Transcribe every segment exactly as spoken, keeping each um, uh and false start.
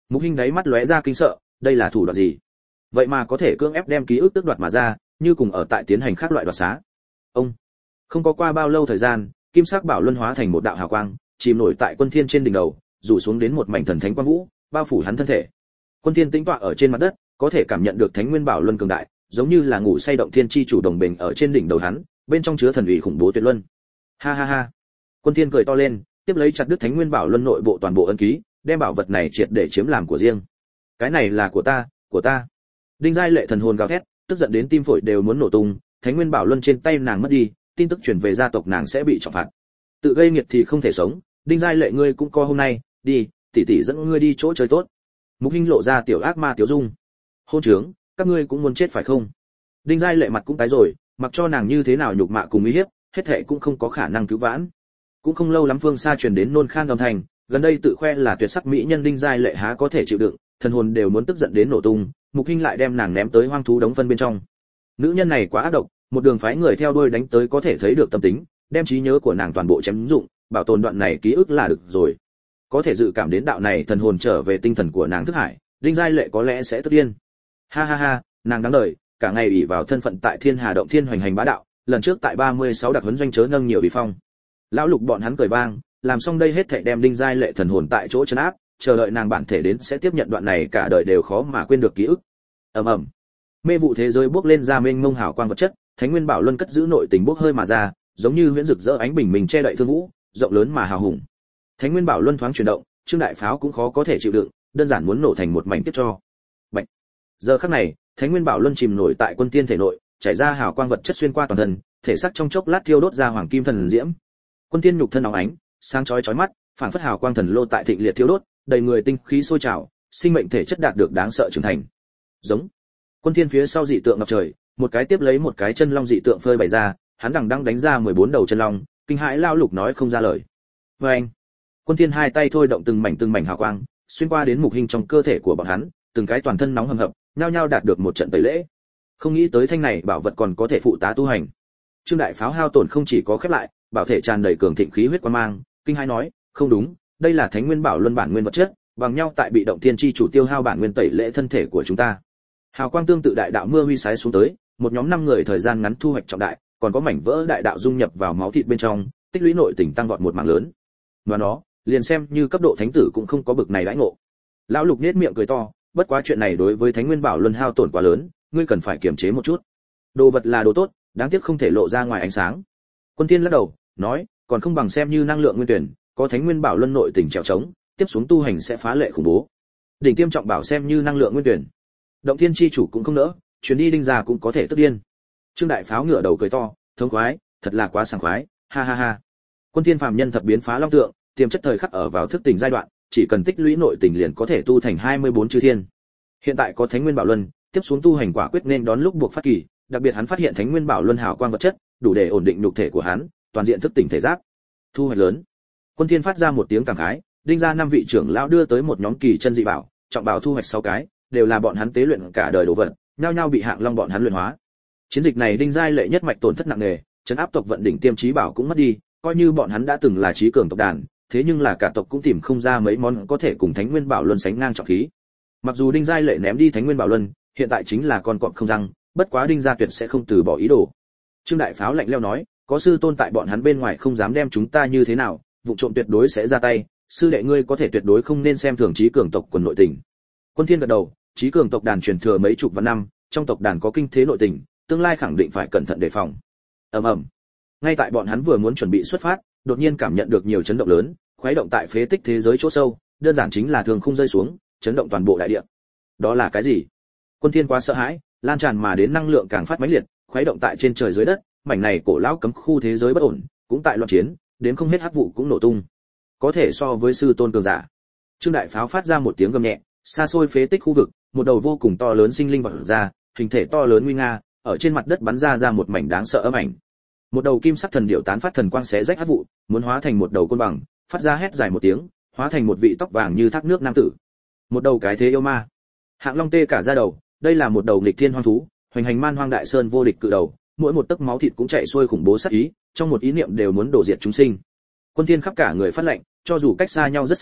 Mục Hinh đáy mắt lóe ra kinh sợ, đây là thủ đoạn gì? Vậy mà có thể cưỡng ép đem ký ức tước đoạt mà ra, như cùng ở tại tiến hành khác loại đoạt xá. Ông, không có qua bao lâu thời gian, kim sắc bảo luân hóa thành một đạo hào quang, chìm nổi tại Quân Thiên trên đỉnh đầu, rủ xuống đến một mảnh thần thánh quang vũ, bao phủ hắn thân thể. Quân Thiên tĩnh tọa ở trên mặt đất, có thể cảm nhận được Thánh Nguyên Bảo Luân cường đại, giống như là ngủ say động thiên chi chủ đồng bình ở trên đỉnh đầu hắn, bên trong chứa thần uy khủng bố tuyệt luân. Ha ha ha. Quân Thiên cười to lên, tiếp lấy chặt đứt Thánh Nguyên Bảo Luân nội bộ toàn bộ ấn ký, đem bảo vật này triệt để chiếm làm của riêng. Cái này là của ta, của ta. Đinh Giai Lệ thần hồn gào thét, tức giận đến tim phổi đều muốn nổ tung, Thánh Nguyên Bảo Luân trên tay nàng mất đi, tin tức truyền về gia tộc nàng sẽ bị trọng phạt. Tự gây nghiệt thì không thể sống, Đinh Giai Lệ ngươi cũng có hôm nay, đi, tỷ tỷ dẫn ngươi đi chỗ chơi tốt. Mục Hinh lộ ra tiểu ác ma tiểu dung. Hôn trướng, các ngươi cũng muốn chết phải không? Đinh Giai Lệ mặt cũng tái rồi, mặc cho nàng như thế nào nhục mạ cùng uy hiếp, hết thệ cũng không có khả năng cứu vãn. Cũng không lâu lắm phương xa truyền đến nôn khan âm thanh, gần đây tự khoe là tuyệt sắc mỹ nhân Đinh Giai Lệ há có thể chịu đựng, thần hồn đều muốn tức giận đến nổ tung, Mục Hinh lại đem nàng ném tới hoang thú đống phân bên trong. Nữ nhân này quá ác độc, một đường phái người theo đuôi đánh tới có thể thấy được tâm tính, đem trí nhớ của nàng toàn bộ chém dụng, bảo tồn đoạn này ký ức là được rồi. Có thể dự cảm đến đạo này thần hồn trở về tinh thần của nàng thức hải, Đinh Giai Lệ có lẽ sẽ tức điên. Ha ha ha, nàng đáng đời, cả ngày ủy vào thân phận tại Thiên Hà động thiên hoành hành bá đạo, lần trước tại ba mươi sáu đặc huấn doanh chớ nâng nhiều bị phong. Lão Lục bọn hắn cười vang, làm xong đây hết thảy đem Đinh Giai Lệ thần hồn tại chỗ trấn áp, chờ đợi nàng bản thể đến sẽ tiếp nhận đoạn này cả đời đều khó mà quên được ký ức. Ầm ầm. Mê vụ thế giới bốc lên ra mênh mông hào quang vật chất, Thánh Nguyên Bảo Luân cất giữ nội tình bốc hơi mà ra, giống như huyễn rực rỡ ánh bình minh che đậy thương vũ, rộng lớn mà hào hùng. Thánh Nguyên Bảo Luân thoáng chuyển động, Trương Đại Pháo cũng khó có thể chịu đựng, đơn giản muốn nổ thành một mảnh tiết cho. Bạch. Giờ khắc này, Thánh Nguyên Bảo Luân chìm nổi tại Quân Tiên thể nội, chảy ra hào quang vật chất xuyên qua toàn thân, thể xác trong chốc lát thiêu đốt ra hoàng kim thần diễm. Quân Tiên nhục thân óng ánh, sáng chói chói mắt, phản phất hào quang thần lô tại thịnh liệt thiêu đốt, đầy người tinh khí sôi trào, sinh mệnh thể chất đạt được đáng sợ trưởng thành. Giống. Quân Tiên phía sau dị tượng ngập trời, một cái tiếp lấy một cái chân long dị tượng phơi bày ra, hắn đằng đang đánh ra mười bốn đầu chân long, kinh hãi Lão Lục nói không ra lời. Và anh. Quân Thiên hai tay thôi động từng mảnh từng mảnh hào quang, xuyên qua đến Mục Hinh trong cơ thể của bọn hắn, từng cái toàn thân nóng hầm hập, nhao nhao đạt được một trận tẩy lễ. Không nghĩ tới thanh này bảo vật còn có thể phụ tá tu hành. Trương Đại Pháo hao tổn không chỉ có khép lại, bảo thể tràn đầy cường thịnh khí huyết quang mang, kinh hãi nói, không đúng, đây là Thánh Nguyên Bảo Luân bản nguyên vật chất, bằng nhau tại bị động thiên chi chủ tiêu hao bản nguyên tẩy lễ thân thể của chúng ta. Hào quang tương tự đại đạo mưa huy sái xuống tới, một nhóm năm người thời gian ngắn thu hoạch trọng đại, còn có mảnh vỡ đại đạo dung nhập vào máu thịt bên trong, tích lũy nội tình tăng vọt một mảng lớn. Và nó, liền xem như cấp độ thánh tử cũng không có bực này đãi ngộ. Lão Lục nhếch miệng cười to, bất quá chuyện này đối với Thánh Nguyên Bảo Luân hao tổn quá lớn, ngươi cần phải kiềm chế một chút. Đồ vật là đồ tốt, đáng tiếc không thể lộ ra ngoài ánh sáng. Quân Thiên lắc đầu, nói, còn không bằng xem như năng lượng nguyên tuyển, có Thánh Nguyên Bảo Luân nội tình trèo trống, tiếp xuống tu hành sẽ phá lệ khủng bố. Đỉnh Tiêm trọng bảo xem như năng lượng nguyên tuyển. Động Thiên chi chủ cũng không nỡ, chuyến đi Đinh gia cũng có thể tức điên. Trương Đại Pháo ngửa đầu cười to, thống khoái, thật là quá sảng khoái, ha ha ha. Quân Thiên phàm nhân thập biến phá long tượng, tiềm chất thời khắc ở vào thức tỉnh giai đoạn, chỉ cần tích lũy nội tình liền có thể tu thành hai mươi bốn chư thiên. Hiện tại có Thánh Nguyên Bảo Luân, tiếp xuống tu hành quả quyết nên đón lúc buộc phát kỳ, đặc biệt hắn phát hiện Thánh Nguyên Bảo Luân hào quang vật chất, đủ để ổn định nhục thể của hắn, toàn diện thức tỉnh thể giác. Thu hoạch lớn. Quân Thiên phát ra một tiếng cảm khái, Đinh gia năm vị trưởng lão đưa tới một nhóm kỳ chân dị bảo, trọng bảo thu hoạch sáu cái, đều là bọn hắn tế luyện cả đời đồ vật, nhao nhao bị hạng long bọn hắn luyện hóa. Chiến dịch này Đinh Giai Lệ nhất mạch tổn thất nặng nề, trấn áp tộc vận đỉnh tiêm trí bảo cũng mất đi, coi như bọn hắn đã từng là trí cường tộc đàn, thế nhưng là cả tộc cũng tìm không ra mấy món có thể cùng Thánh Nguyên Bảo Luân sánh ngang trọng khí. Mặc dù Đinh Giai Lệ ném đi Thánh Nguyên Bảo Luân, hiện tại chính là con cọp không răng, bất quá Đinh gia tuyệt sẽ không từ bỏ ý đồ. Trương Đại Pháo lạnh lẽo nói, có sư tôn tại bọn hắn bên ngoài không dám đem chúng ta như thế nào, vụ trộm tuyệt đối sẽ ra tay, sư đệ ngươi có thể tuyệt đối không nên xem thường trí cường tộc quần nội tình. Quân Thiên gật đầu, trí cường tộc đàn truyền thừa mấy chục vạn năm, trong tộc đàn có kinh thế nội tình, tương lai khẳng định phải cẩn thận đề phòng. Ầm ầm. Ngay tại bọn hắn vừa muốn chuẩn bị xuất phát, đột nhiên cảm nhận được nhiều chấn động lớn, khuấy động tại phế tích thế giới chỗ sâu, đơn giản chính là thường không rơi xuống, chấn động toàn bộ đại địa. Đó là cái gì? Quân Thiên quá sợ hãi, lan tràn mà đến năng lượng càng phát mãnh liệt, khuấy động tại trên trời dưới đất, mảnh này cổ lão cấm khu thế giới bất ổn, cũng tại loạn chiến, đến không hết hắc vụ cũng nổ tung. Có thể so với sư tôn cường giả. Trương Đại Pháo phát ra một tiếng gầm nhẹ, xa xôi phế tích khu vực, một đầu vô cùng to lớn sinh linh vọt ra, hình thể to lớn nguy nga, ở trên mặt đất bắn ra ra một mảnh đáng sợ âm ảnh. Một đầu kim sắc thần điểu tán phát thần quang xé rách hắc vụ, muốn hóa thành một đầu côn bằng, phát ra hét dài một tiếng, hóa thành một vị tóc vàng như thác nước nam tử. Một đầu cái thế yêu ma. Hạng Long tê cả da đầu, đây là một đầu nghịch thiên hoang thú, hoành hành man hoang đại sơn vô địch cự đầu, mỗi một tấc máu thịt cũng chạy xuôi khủng bố sát ý, trong một ý niệm đều muốn đổ diệt chúng sinh. Quân Thiên khắp cả người phát lệnh, cho dù cách xa nhau rất xa,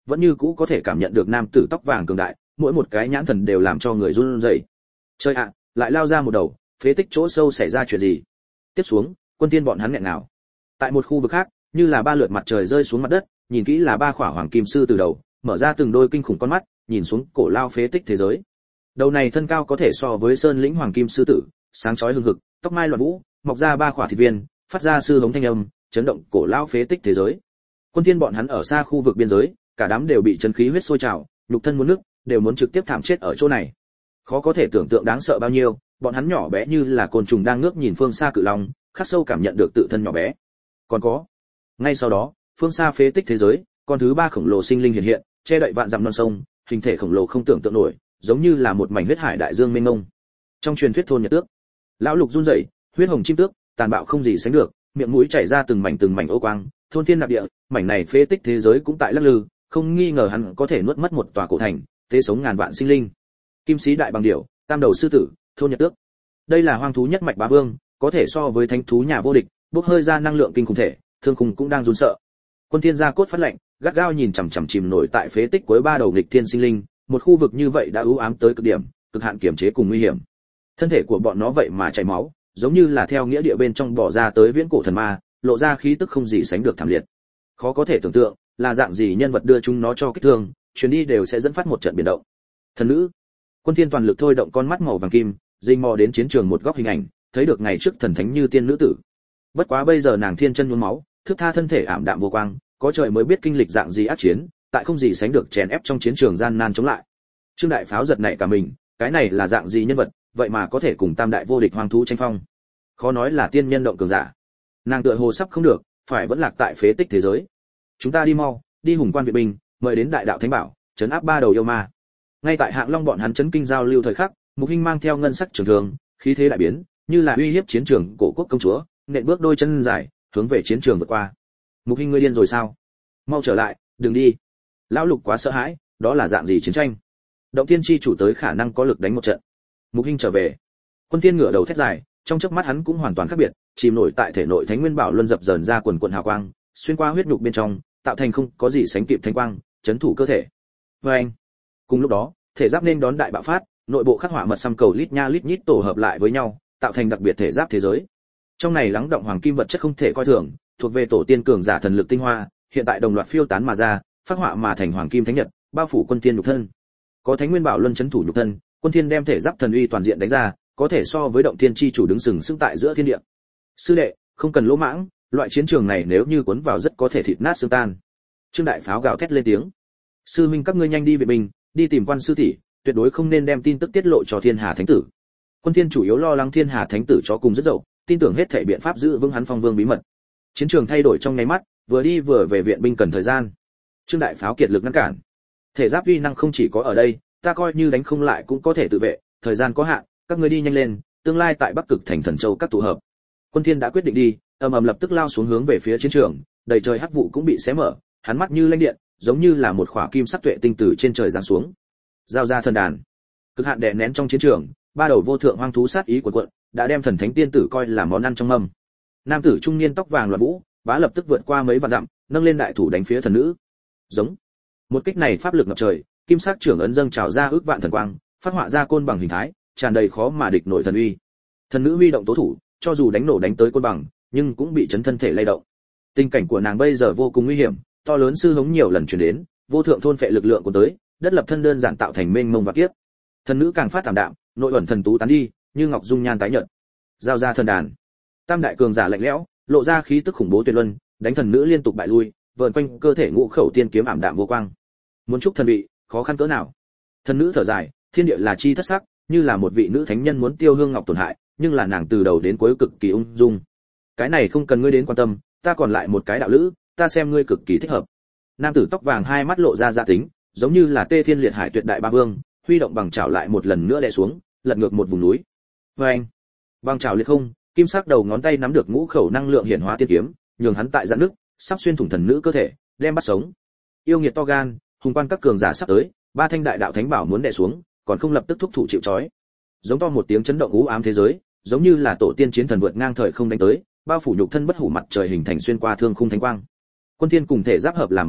vẫn như cũ có thể cảm nhận được nam tử tóc vàng cường đại, mỗi một cái nhãn thần đều làm cho người run rẩy. Chơi ạ, lại lao ra một đầu, phế tích chỗ sâu xảy ra chuyện gì? Tiếp xuống, quân tiên bọn hắn nghẹn nào. Tại một khu vực khác, như là ba lượt mặt trời rơi xuống mặt đất, nhìn kỹ là ba khỏa hoàng kim sư từ đầu, mở ra từng đôi kinh khủng con mắt, nhìn xuống cổ lao phế tích thế giới. Đầu này thân cao có thể so với sơn lĩnh hoàng kim sư tử, sáng chói hừng hực, tóc mai loạn vũ, mọc ra ba khỏa thịt viên, phát ra sư hống thanh âm, chấn động cổ lao phế tích thế giới. Quân tiên bọn hắn ở xa khu vực biên giới, cả đám đều bị chân khí huyết sôi trào, nhục thân muốn nứt, đều muốn trực tiếp thảm chết ở chỗ này. Khó có thể tưởng tượng đáng sợ bao nhiêu, bọn hắn nhỏ bé như là côn trùng đang ngước nhìn phương xa cự long, khắc sâu cảm nhận được tự thân nhỏ bé. Còn có, ngay sau đó, phương xa phế tích thế giới, con thứ ba khổng lồ sinh linh hiện hiện, che đậy vạn dặm non sông, hình thể khổng lồ không tưởng tượng nổi, giống như là một mảnh huyết hải đại dương mênh mông. Trong truyền thuyết thôn nhật tước, lão lục run rẩy, huyết hồng chim tước, tàn bạo không gì sánh được, miệng mũi chảy ra từng mảnh từng mảnh ô quang, thôn thiên nạp địa, mảnh này phế tích thế giới cũng tại lắc lư, không nghi ngờ hắn có thể nuốt mất một tòa cổ thành, tế sống ngàn vạn sinh linh. Kim sĩ đại bằng điểu, tam đầu sư tử, thôn nhật tước. Đây là hoang thú nhất mạch bá vương, có thể so với thánh thú nhà vô địch, bốc hơi ra năng lượng kinh khủng thể, thương khung cũng đang run sợ. Quân thiên gia cốt phát lệnh, gắt gao nhìn chằm chằm chìm nổi tại phế tích cuối ba đầu nghịch thiên sinh linh, một khu vực như vậy đã u ám tới cực điểm, cực hạn kiểm chế cùng nguy hiểm. Thân thể của bọn nó vậy mà chảy máu, giống như là theo nghĩa địa bên trong bỏ ra tới viễn cổ thần ma, lộ ra khí tức không gì sánh được thảm liệt. Khó có thể tưởng tượng, là dạng gì nhân vật đưa chúng nó cho kích thương, chuyến đi đều sẽ dẫn phát một trận biến động. Thần nữ. Quân thiên toàn lực thôi động con mắt màu vàng kim, rình mò đến chiến trường một góc hình ảnh, thấy được ngày trước thần thánh như tiên nữ tử. Bất quá bây giờ nàng thiên chân nhuốm máu, thước tha thân thể ảm đạm vô quang, có trời mới biết kinh lịch dạng gì ác chiến, tại không gì sánh được chèn ép trong chiến trường gian nan chống lại. Trương đại pháo giật nảy cả mình, cái này là dạng gì nhân vật, vậy mà có thể cùng tam đại vô địch hoang thú tranh phong. Khó nói là tiên nhân động cường giả. Nàng tựa hồ sắp không được, phải vẫn lạc tại phế tích thế giới. Chúng ta đi mau, đi hùng quan viện binh, mời đến đại đạo thánh bảo, trấn áp ba đầu yêu ma. Ngay tại Hạng Long bọn hắn chấn kinh giao lưu thời khắc, Mục Hinh mang theo ngân sắc trường thương, khí thế đại biến, như là uy hiếp chiến trường cổ quốc công chúa, nện bước đôi chân dài, hướng về chiến trường vượt qua. Mục Hinh ngươi điên rồi sao? Mau trở lại, đừng đi. Lão Lục quá sợ hãi, đó là dạng gì chiến tranh? Động Thiên chi chủ tới khả năng có lực đánh một trận. Mục Hinh trở về. Quân Thiên ngửa đầu thét dài, trong chớp mắt hắn cũng hoàn toàn khác biệt, chìm nổi tại thể nội Thánh Nguyên Bảo Luân dập dờn ra quần quần hào quang, xuyên qua huyết nhục bên trong, tạo thành không có gì sánh kịp thánh quang, chấn thủ cơ thể. Và anh. Cùng lúc đó, thể giáp nên đón đại bạo phát, nội bộ khắc họa mật xăm cầu lít nha lít nhít tổ hợp lại với nhau, tạo thành đặc biệt thể giáp thế giới. Trong này lắng động hoàng kim vật chất không thể coi thường, thuộc về tổ tiên cường giả thần lực tinh hoa, hiện tại đồng loạt phiêu tán mà ra, phát họa mà thành hoàng kim thánh nhật, bao phủ Quân Thiên nhục thân. Có Thánh Nguyên Bảo Luân chấn thủ nhục thân, Quân Thiên đem thể giáp thần uy toàn diện đánh ra, có thể so với Động Thiên chi chủ đứng sừng sững tại giữa thiên địa. Sư đệ, không cần lỗ mãng, loại chiến trường này nếu như cuốn vào rất có thể thịt nát xương tan. Trương đại pháo gào thét lên tiếng. Sư minh các ngươi nhanh đi về mình, đi tìm quan sư tỷ, tuyệt đối không nên đem tin tức tiết lộ cho Thiên Hà Thánh tử. Quân Thiên chủ yếu lo lắng Thiên Hà Thánh tử cho cùng rất dậu, tin tưởng hết thảy biện pháp giữ vững hắn phong vương bí mật. Chiến trường thay đổi trong nháy mắt, vừa đi vừa về viện binh cần thời gian. Trương đại pháo kiệt lực ngăn cản. Thể giáp uy năng không chỉ có ở đây, ta coi như đánh không lại cũng có thể tự vệ, thời gian có hạn, các ngươi đi nhanh lên, tương lai tại Bắc Cực thành Thần Châu các tụ hợp. Quân Thiên đã quyết định đi, ầm ầm lập tức lao xuống hướng về phía chiến trường, đầy trời hắc vụ cũng bị xé mở, hắn mắt như lanh điện, giống như là một khỏa kim sắc tuệ tinh từ trên trời giáng xuống. Giao ra thần đàn. Cực hạn đè nén trong chiến trường, ba đầu vô thượng hoang thú sát ý của quận, đã đem thần thánh tiên tử coi là món ăn trong mâm. Nam tử trung niên tóc vàng loạn vũ, bá lập tức vượt qua mấy vạn dặm, nâng lên đại thủ đánh phía thần nữ. Giống. Một kích này pháp lực ngập trời, kim sắc trưởng ấn dâng trào ra ước vạn thần quang, phát họa ra côn bằng hình thái, tràn đầy khó mà địch nổi thần uy. Thần nữ huy động tố thủ, cho dù đánh nổ đánh tới côn bằng, nhưng cũng bị chấn thân thể lay động. Tình cảnh của nàng bây giờ vô cùng nguy hiểm, to lớn sư hống nhiều lần truyền đến, vô thượng thôn phệ lực lượng của tới, đất lập thân đơn giản tạo thành mênh mông và kiếp. Thần nữ càng phát tạm đạm, nội ẩn thần tú tán đi, như ngọc dung nhan tái nhợt. Giao ra thần đàn. Tam đại cường giả lạnh lẽo, lộ ra khí tức khủng bố tuyệt luân, đánh thần nữ liên tục bại lui, vờn quanh cơ thể ngũ khẩu tiên kiếm ảm đạm vô quang. Muốn chúc thần vị, khó khăn cỡ nào. Thần nữ thở dài, thiên địa là chi thất sắc, như là một vị nữ thánh nhân muốn tiêu hương ngọc tổn hại, nhưng là nàng từ đầu đến cuối cực kỳ ung dung. Cái này không cần ngươi đến quan tâm, ta còn lại một cái đạo lữ, ta xem ngươi cực kỳ thích hợp. Nam tử tóc vàng hai mắt lộ ra dạ tính, giống như là Tê Thiên Liệt Hải tuyệt đại ba vương, huy động bằng chảo lại một lần nữa đè xuống, lật ngược một vùng núi. Oeng! Bằng chảo liệt không, kim sắc đầu ngón tay nắm được ngũ khẩu năng lượng hiển hóa tiên kiếm, nhường hắn tại dạn nước, sắp xuyên thủng thần nữ cơ thể, đem bắt sống. Yêu nghiệt to gan, hùng quan các cường giả sắp tới, ba thanh đại đạo thánh bảo muốn đè xuống, còn không lập tức thúc thủ chịu trói. Giống to một tiếng chấn động u ám thế giới, giống như là tổ tiên chiến thần vượt ngang thời không đánh tới, bao phủ nhục thân bất hủ mặt trời hình thành xuyên qua thương khung thánh quang. Quân Thiên cùng thể giáp hợp làm một thể,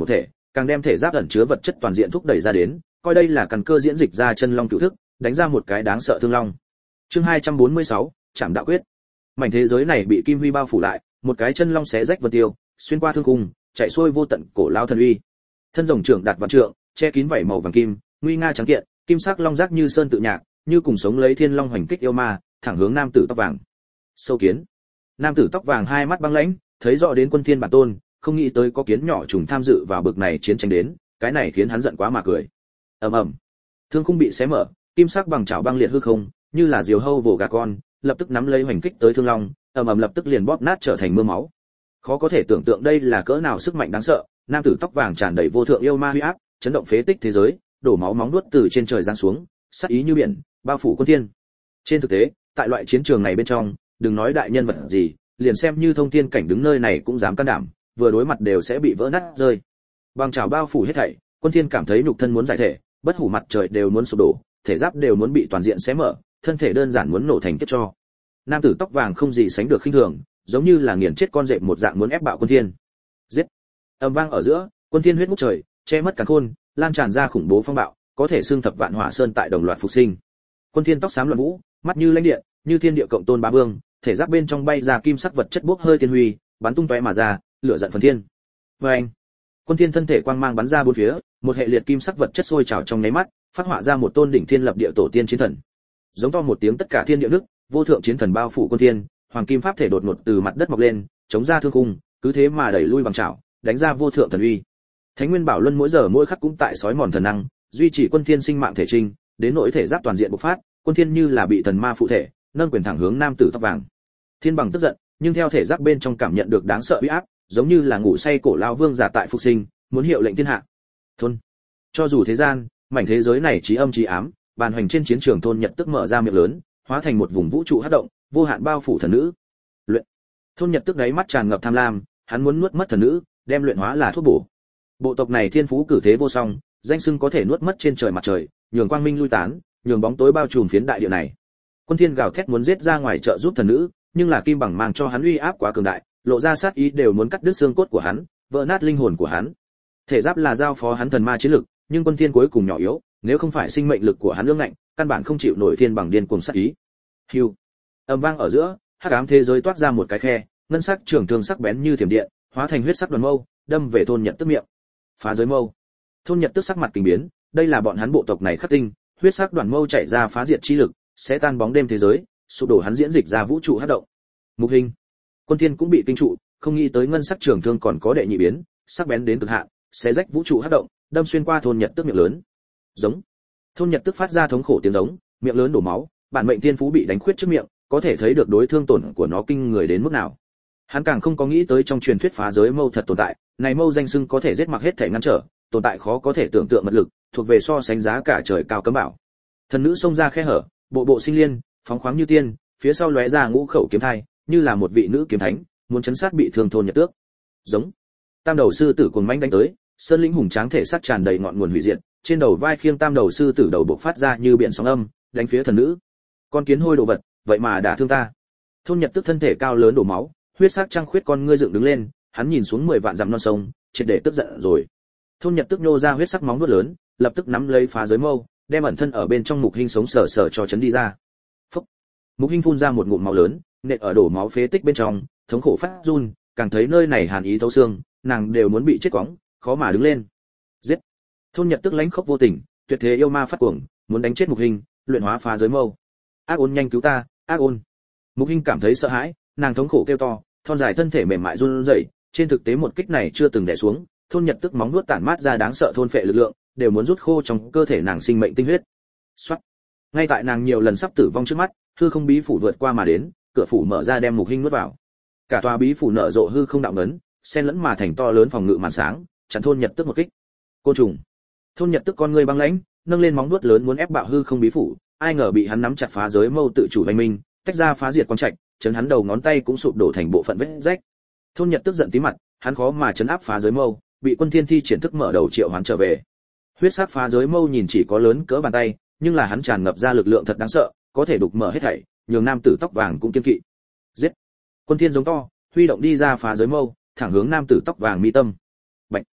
càng đem thể giáp ẩn chứa vật chất toàn diện thúc đẩy ra đến, coi đây là căn cơ diễn dịch ra chân long cửu thức, đánh ra một cái đáng sợ thương long. Chương hai trăm bốn mươi sáu, Trảm đạo quyết. Mảnh thế giới này bị kim huy bao phủ lại, một cái chân long xé rách vân tiêu, xuyên qua thương khung, chạy xuôi vô tận cổ lao thần uy. Thân rồng trưởng đạt vạn trượng, che kín vảy màu vàng kim, nguy nga trắng kiện, kim sắc long giác như sơn tự nhạc, như cùng sống lấy thiên long hoành kích yêu ma, thẳng hướng nam tử tóc vàng. Sâu kiến. Nam tử tóc vàng hai mắt băng lãnh, thấy rõ đến Quân Thiên bản tôn, không nghĩ tới có kiến nhỏ trùng tham dự vào bực này chiến tranh đến, cái này khiến hắn giận quá mà cười. Ầm ầm. Thương khung bị xé mở, kim sắc bằng chảo băng liệt hư không, như là diều hâu vồ gà con, lập tức nắm lấy hoành kích tới thương long, ầm ầm lập tức liền bóp nát trở thành mưa máu. Khó có thể tưởng tượng đây là cỡ nào sức mạnh đáng sợ, nam tử tóc vàng tràn đầy vô thượng yêu ma huy áp, chấn động phế tích thế giới, đổ máu móng nuốt từ trên trời giáng xuống, sát ý như biển, bao phủ Quân Thiên. Trên thực tế, tại loại chiến trường này bên trong, đừng nói đại nhân vật gì, liền xem như thông thiên cảnh đứng nơi này cũng dám can đảm, vừa đối mặt đều sẽ bị vỡ nát rơi. Bằng chảo bao phủ hết thảy, Quân Thiên cảm thấy nhục thân muốn giải thể, bất hủ mặt trời đều muốn sụp đổ, thể giáp đều muốn bị toàn diện xé mở, thân thể đơn giản muốn nổ thành kiếp cho. Nam tử tóc vàng không gì sánh được khinh thường, giống như là nghiền chết con dẹp một dạng muốn ép bạo Quân Thiên. Giết! Âm vang ở giữa, Quân Thiên huyết ngút trời, che mất càn khôn, lan tràn ra khủng bố phong bạo, có thể xương thập vạn hỏa sơn tại đồng loạt phục sinh. Quân Thiên tóc xám loạn vũ, mắt như lãnh điện, như thiên địa cộng tôn bá vương, thể giáp bên trong bay ra kim sắc vật chất bốc hơi tiên huy, bắn tung tóe mà ra, lửa giận phần thiên. Oeng! Quân Thiên thân thể quang mang bắn ra bốn phía, một hệ liệt kim sắc vật chất sôi trào trong nháy mắt, phát họa ra một tôn đỉnh thiên lập địa tổ tiên chiến thần. Giống to một tiếng tất cả thiên địa nước, vô thượng chiến thần bao phủ Quân Thiên, hoàng kim pháp thể đột ngột từ mặt đất mọc lên, chống ra thương khung, cứ thế mà đẩy lui bằng chảo, đánh ra vô thượng thần uy. Thánh Nguyên Bảo Luân mỗi giờ mỗi khắc cũng tại sói mòn thần năng, duy trì Quân Thiên sinh mạng thể trinh, đến nỗi thể giáp toàn diện bộc phát, Quân Thiên như là bị thần ma phụ thể, nâng quyền thẳng hướng nam tử tóc vàng. Thiên Bằng tức giận, nhưng theo thể giáp bên trong cảm nhận được đáng sợ uy áp, giống như là ngủ say cổ lao vương giả tại phục sinh, muốn hiệu lệnh thiên hạ. Thôn. Cho dù thế gian, mảnh thế giới này trí âm trí ám, bàn hoành trên chiến trường thôn Nhật tức mở ra miệng lớn, hóa thành một vùng vũ trụ hắc động, vô hạn bao phủ thần nữ. Luyện. Thôn Nhật tức đáy mắt tràn ngập tham lam, hắn muốn nuốt mất thần nữ, đem luyện hóa là thuốc bổ. Bộ tộc này thiên phú cử thế vô song, danh xưng có thể nuốt mất trên trời mặt trời, nhường quang minh lui tán, nhường bóng tối bao trùm phiến đại địa này. Quân Thiên gào thét muốn giết ra ngoài trợ giúp thần nữ, nhưng là kim bằng mang cho hắn uy áp quá cường đại, lộ ra sát ý đều muốn cắt đứt xương cốt của hắn, vỡ nát linh hồn của hắn. Thể giáp là giao phó hắn thần ma chiến lực, nhưng Quân Thiên cuối cùng nhỏ yếu, nếu không phải sinh mệnh lực của hắn ương ngạnh, căn bản không chịu nổi thiên bằng điên cuồng sát ý. Hưu. Âm vang ở giữa, hắc ám thế giới toát ra một cái khe, ngân sắc trường thương sắc bén như thiểm điện, hóa thành huyết sắc đoàn mâu, đâm về thôn Nhật tức miệng. Phá giới mâu. Thôn Nhật tức sắc mặt kinh biến, đây là bọn hắn bộ tộc này khắc tinh, huyết sắc đoàn mâu chạy ra phá diệt chi lực, sẽ tan bóng đêm thế giới, sụp đổ hắn diễn dịch ra vũ trụ hắc động. Mục Hình. Quân Thiên cũng bị kinh trụ, không nghĩ tới ngân sắc trường thương còn có đệ nhị biến, sắc bén đến cực hạn, xé rách vũ trụ hắc động, đâm xuyên qua thôn Nhật tức miệng lớn. Giống. Thôn Nhật tức phát ra thống khổ tiếng giống, miệng lớn đổ máu, bản mệnh thiên phú bị đánh khuyết trước miệng, có thể thấy được đối thương tổn của nó kinh người đến mức nào. Hắn càng không có nghĩ tới trong truyền thuyết phá giới mâu thật tồn tại, này mâu danh xưng có thể giết mặc hết thể ngăn trở, tồn tại khó có thể tưởng tượng mật lực, thuộc về so sánh giá cả trời cao cấm bảo. Thần nữ xông ra khe hở, bộ bộ sinh liên, phóng khoáng như tiên, phía sau lóe ra ngũ khẩu kiếm thai, như là một vị nữ kiếm thánh, muốn chấn sát bị thương thôn Nhật tước. Giống. Tam đầu sư tử cuồng mãnh đánh tới, sơn lĩnh hùng tráng thể sắc tràn đầy ngọn nguồn hủy diệt, trên đầu vai khiêng tam đầu sư tử đầu bộc phát ra như biển sóng âm, đánh phía thần nữ. Con kiến hôi đồ vật, vậy mà đả thương ta. Thôn Nhật tức thân thể cao lớn đổ máu, huyết sắc trăng khuyết con ngươi dựng đứng lên, hắn nhìn xuống mười vạn dặm non sông, triệt để tức giận rồi. Thôn Nhật tức nhô ra huyết sắc móng vuốt lớn, lập tức nắm lấy phá giới mâu, đem ẩn thân ở bên trong Mục Hinh sống sờ sờ cho chấn đi ra. Phốc. Mục Hinh phun ra một ngụm máu lớn, nện ở đổ máu phế tích bên trong, thống khổ phát run, càng thấy nơi này hàn ý thấu xương, nàng đều muốn bị chết quõng, khó mà đứng lên. Giết. Thôn Nhật tức lãnh khốc vô tình, tuyệt thế yêu ma phát cuồng, muốn đánh chết Mục Hinh, luyện hóa phá giới mâu. Ác ôn nhanh cứu ta, ác ôn. Mục Hinh cảm thấy sợ hãi, nàng thống khổ kêu to, thon dài thân thể mềm mại run rẩy, trên thực tế một kích này chưa từng đè xuống, thôn Nhật tức móng nuốt tản mát ra đáng sợ thôn phệ lực lượng, đều muốn rút khô trong cơ thể nàng sinh mệnh tinh huyết. Soát. Ngay tại nàng nhiều lần sắp tử vong trước mắt, hư không bí phủ vượt qua mà đến, cửa phủ mở ra đem Mục Hinh nuốt vào. Cả tòa bí phủ nở rộ hư không đạo ngấn, xen lẫn mà thành to lớn phòng ngự màn sáng, chặn thôn Nhật tức một kích. Côn trùng. Thôn Nhật tức con ngươi băng lãnh, nâng lên móng vuốt lớn muốn ép bạo hư không bí phủ, ai ngờ bị hắn nắm chặt phá giới mâu tự chủ vành minh, tách ra phá diệt quang trạch, chấn hắn đầu ngón tay cũng sụp đổ thành bộ phận vết rách. Thôn Nhật tức giận tí mặt, hắn khó mà chấn áp phá giới mâu, bị Quân Thiên thi triển thức mở đầu triệu hoán trở về. Huyết sắc phá giới mâu nhìn chỉ có lớn cỡ bàn tay, nhưng là hắn tràn ngập ra lực lượng thật đáng sợ, có thể đục mở hết thảy, nhường nam tử tóc vàng cũng kiên kỵ. Giết! Quân Thiên giống to, huy động đi ra phá giới mâu, thẳng hướng nam tử tóc vàng mi tâm. Bạch!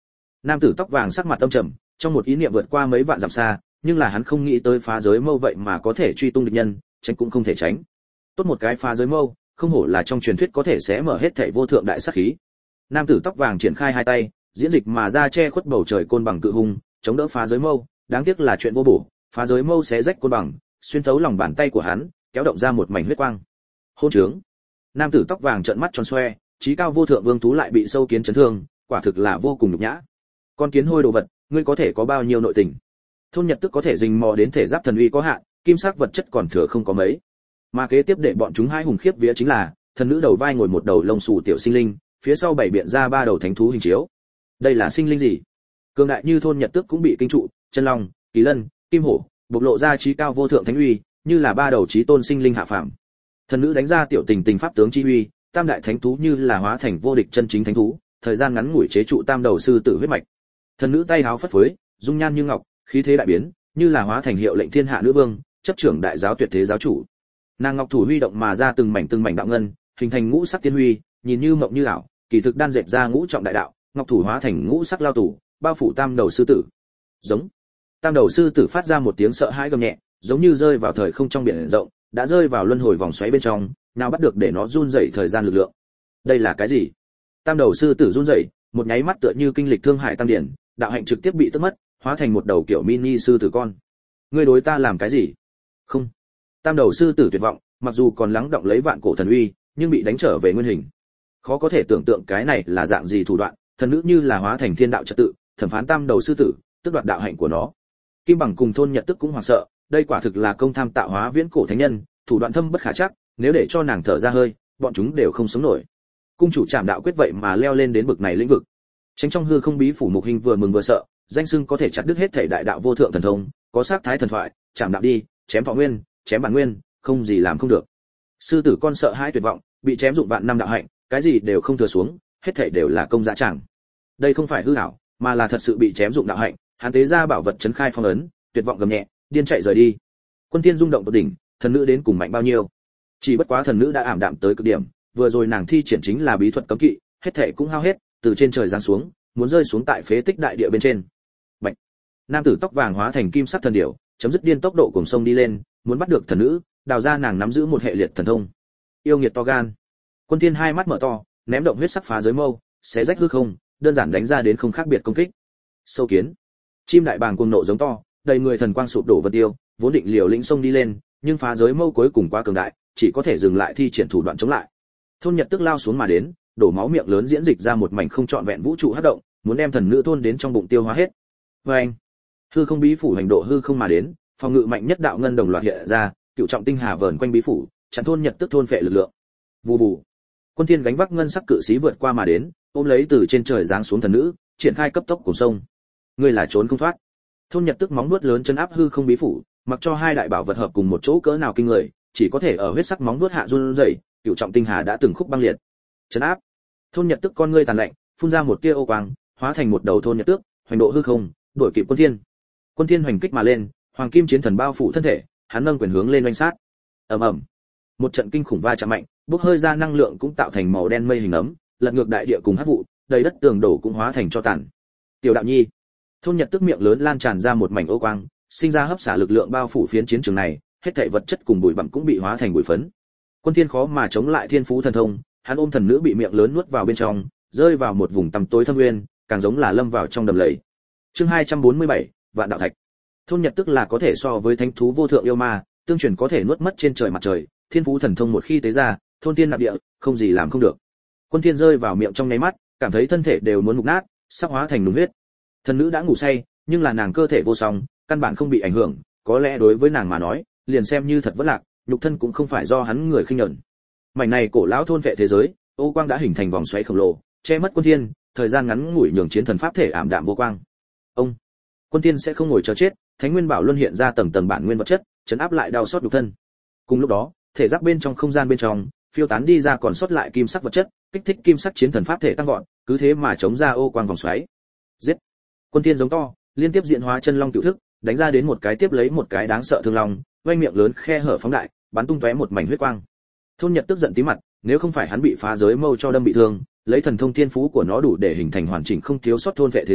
Nam tử tóc vàng sắc mặt âm trầm, trong một ý niệm vượt qua mấy vạn dặm xa, nhưng là hắn không nghĩ tới phá giới mâu vậy mà có thể truy tung địch nhân, tránh cũng không thể tránh. Tốt một cái phá giới mâu, không hổ là trong truyền thuyết có thể sẽ mở hết thảy vô thượng đại sát khí. Nam tử tóc vàng triển khai hai tay, diễn dịch mà ra che khuất bầu trời côn bằng cự hung, chống đỡ phá giới mâu, đáng tiếc là chuyện vô bổ, phá giới mâu xé rách côn bằng, xuyên thấu lòng bàn tay của hắn, kéo động ra một mảnh huyết quang. Hôn trướng. Nam tử tóc vàng trợn mắt tròn xoe, chí cao vô thượng vương thú lại bị sâu kiến chấn thương, quả thực là vô cùng nhục nhã. Con kiến hôi đồ vật, ngươi có thể có bao nhiêu nội tình? Thôn Nhật tức có thể rình mò đến thể giáp thần uy có hạn, kim sắc vật chất còn thừa không có mấy. Mà kế tiếp để bọn chúng hai hùng khiếp vía chính là, thần nữ đầu vai ngồi một đầu lông xù tiểu sinh linh, phía sau bảy biện ra ba đầu thánh thú hình chiếu. Đây là sinh linh gì? Cường đại như Thôn Nhật tức cũng bị kinh trụ, chân long, kỳ lân, kim hổ, bộc lộ ra chí cao vô thượng thánh uy, như là ba đầu chí tôn sinh linh hạ phàm. Thần nữ đánh ra tiểu tình tình pháp tướng chi uy, tam đại thánh thú như là hóa thành vô địch chân chính thánh thú, thời gian ngắn ngủi chế trụ tam đầu sư tử huyết mạch. Thần nữ tay háo phất phới, dung nhan như ngọc, khí thế đại biến, như là hóa thành hiệu lệnh thiên hạ nữ vương, chấp trưởng đại giáo tuyệt thế giáo chủ. Nàng ngọc thủ huy động mà ra từng mảnh từng mảnh đạo ngân, hình thành ngũ sắc tiên huy, nhìn như mộng như ảo, kỳ thực đan dệt ra ngũ trọng đại đạo, ngọc thủ hóa thành ngũ sắc lao tủ, bao phủ tam đầu sư tử. Giống. Tam đầu sư tử phát ra một tiếng sợ hãi gầm nhẹ, giống như rơi vào thời không trong biển rộng, đã rơi vào luân hồi vòng xoáy bên trong, nào bắt được để nó run rẩy thời gian lực lượng. Đây là cái gì? Tam đầu sư tử run rẩy, một nháy mắt tựa như kinh lịch thương hại tam điển, đạo hạnh trực tiếp bị tước mất, hóa thành một đầu kiểu mini sư tử con. Ngươi đối ta làm cái gì? Không. Tam đầu sư tử tuyệt vọng, mặc dù còn lắng động lấy vạn cổ thần uy, nhưng bị đánh trở về nguyên hình. Khó có thể tưởng tượng cái này là dạng gì thủ đoạn, thần nữ như là hóa thành thiên đạo trật tự, thẩm phán tam đầu sư tử, tước đoạt đạo hạnh của nó. Kim Bằng cùng Thôn Nhật tức cũng hoảng sợ, đây quả thực là công tham tạo hóa viễn cổ thánh nhân, thủ đoạn thâm bất khả trắc, nếu để cho nàng thở ra hơi, bọn chúng đều không sống nổi. Cung chủ Trảm Đạo quyết vậy mà leo lên đến bực này lĩnh vực. Tránh trong hư không bí phủ Mục Hình vừa mừng vừa sợ, danh xưng có thể chặt đứt hết thể đại đạo vô thượng thần thông, có sắc thái thần thoại, chạm đạo đi, chém thọ nguyên, chém bản nguyên, không gì làm không được. Sư tử con sợ hãi tuyệt vọng, bị chém dụng vạn năm đạo hạnh, cái gì đều không thừa xuống, hết thể đều là công dã tràng. Đây không phải hư ảo, mà là thật sự bị chém dụng đạo hạnh, hắn tế ra bảo vật trấn khai phong ấn, tuyệt vọng gầm nhẹ, điên chạy rời đi. Quân Tiên rung động tột đỉnh, thần nữ đến cùng mạnh bao nhiêu? Chỉ bất quá thần nữ đã ảm đạm tới cực điểm, vừa rồi nàng thi triển chính là bí thuật cấm kỵ, hết thể cũng hao hết, từ trên trời giáng xuống, muốn rơi xuống tại phế tích đại địa bên trên. Bạch. Nam tử tóc vàng hóa thành kim sắc thần điểu, chấm dứt điên tốc độ cùng sông đi lên, muốn bắt được thần nữ, đào ra nàng nắm giữ một hệ liệt thần thông. Yêu nghiệt to gan. Quân Thiên hai mắt mở to, ném động huyết sắc phá giới mâu, xé rách hư không, đơn giản đánh ra đến không khác biệt công kích. Sâu kiến. Chim đại bàng cuồng nộ giống to, đầy người thần quang sụp đổ vân tiêu, vốn định liều lĩnh sông đi lên, nhưng phá giới mâu cuối cùng quá cường đại, chỉ có thể dừng lại thi triển thủ đoạn chống lại. Thôn Nhật tức lao xuống mà đến, đổ máu miệng lớn diễn dịch ra một mảnh không trọn vẹn vũ trụ hấp động, muốn đem thần nữ thôn đến trong bụng tiêu hóa hết. Và anh, hư không bí phủ hành độ hư không mà đến, phòng ngự mạnh nhất đạo ngân đồng loạt hiện ra, cựu trọng tinh hà vờn quanh bí phủ, chặn Thôn Nhật tức thôn phệ lực lượng. Vù vù. Quân Thiên gánh vác ngân sắc cự sĩ vượt qua mà đến, ôm lấy từ trên trời giáng xuống thần nữ, triển khai cấp tốc cùng sông. Ngươi là trốn không thoát. Thôn Nhật tức móng vuốt lớn chân áp hư không bí phủ, mặc cho hai đại bảo vật hợp cùng một chỗ cỡ nào kinh người, chỉ có thể ở huyết sắc móng vuốt hạ run rẩy, cựu trọng tinh hà đã từng khúc băng liệt. Chấn áp. Thôn Nhật tức con ngươi tàn lạnh, phun ra một tia ô quang, hóa thành một đầu thôn nhật tước, hoành độ hư không, đuổi kịp Quân Thiên. Quân Thiên hoành kích mà lên, hoàng kim chiến thần bao phủ thân thể, hắn nâng quyền hướng lên oanh sát. Ầm ầm. Một trận kinh khủng va chạm mạnh, bốc hơi ra năng lượng cũng tạo thành màu đen mây hình ấm, lật ngược đại địa cùng hắc vụ, đầy đất tường đổ cũng hóa thành cho tàn. Tiểu đạo nhi. Thôn Nhật tức miệng lớn lan tràn ra một mảnh ô quang, sinh ra hấp xả lực lượng bao phủ phiến chiến trường này, hết thảy vật chất cùng bụi bặm cũng bị hóa thành bụi phấn. Quân Thiên khó mà chống lại thiên phú thần thông, hắn ôm thần nữ bị miệng lớn nuốt vào bên trong, rơi vào một vùng tăm tối thâm nguyên, càng giống là lâm vào trong đầm lầy. Chương hai trăm bốn mươi bảy, Vạn đạo thạch. Thôn Nhật tức là có thể so với thánh thú vô thượng yêu ma, tương truyền có thể nuốt mất trên trời mặt trời, thiên phú thần thông một khi tế ra, thôn thiên nạp địa, không gì làm không được. Quân Thiên rơi vào miệng trong nháy mắt, cảm thấy thân thể đều muốn mục nát, sắp hóa thành nung huyết. Thần nữ đã ngủ say, nhưng là nàng cơ thể vô song, căn bản không bị ảnh hưởng, có lẽ đối với nàng mà nói, liền xem như thật vất lạc, nhục thân cũng không phải do hắn người khinh nhẫn. Mảnh này cổ lão thôn vệ thế giới, ô quang đã hình thành vòng xoáy khổng lồ, che mất Quân Thiên, thời gian ngắn ngủi nhường chiến thần pháp thể ảm đạm vô quang. Ông, Quân Thiên sẽ không ngồi chờ chết, Thánh Nguyên Bảo Luân hiện ra tầng tầng bản nguyên vật chất, chấn áp lại đau sót nhục thân. Cùng lúc đó, thể giác bên trong không gian bên trong, phiêu tán đi ra còn sót lại kim sắc vật chất, kích thích kim sắc chiến thần pháp thể tăng vọt, cứ thế mà chống ra ô quang vòng xoáy. Giết! Quân Thiên giống to, liên tiếp diễn hóa chân long cửu thức, đánh ra đến một cái tiếp lấy một cái đáng sợ thương long, vang miệng lớn khe hở phóng đại, bắn tung tóe một mảnh huyết quang. Thôn Nhật tức giận tí mặt, nếu không phải hắn bị phá giới mâu cho đâm bị thương, lấy thần thông thiên phú của nó đủ để hình thành hoàn chỉnh không thiếu sót thôn vệ thế giới,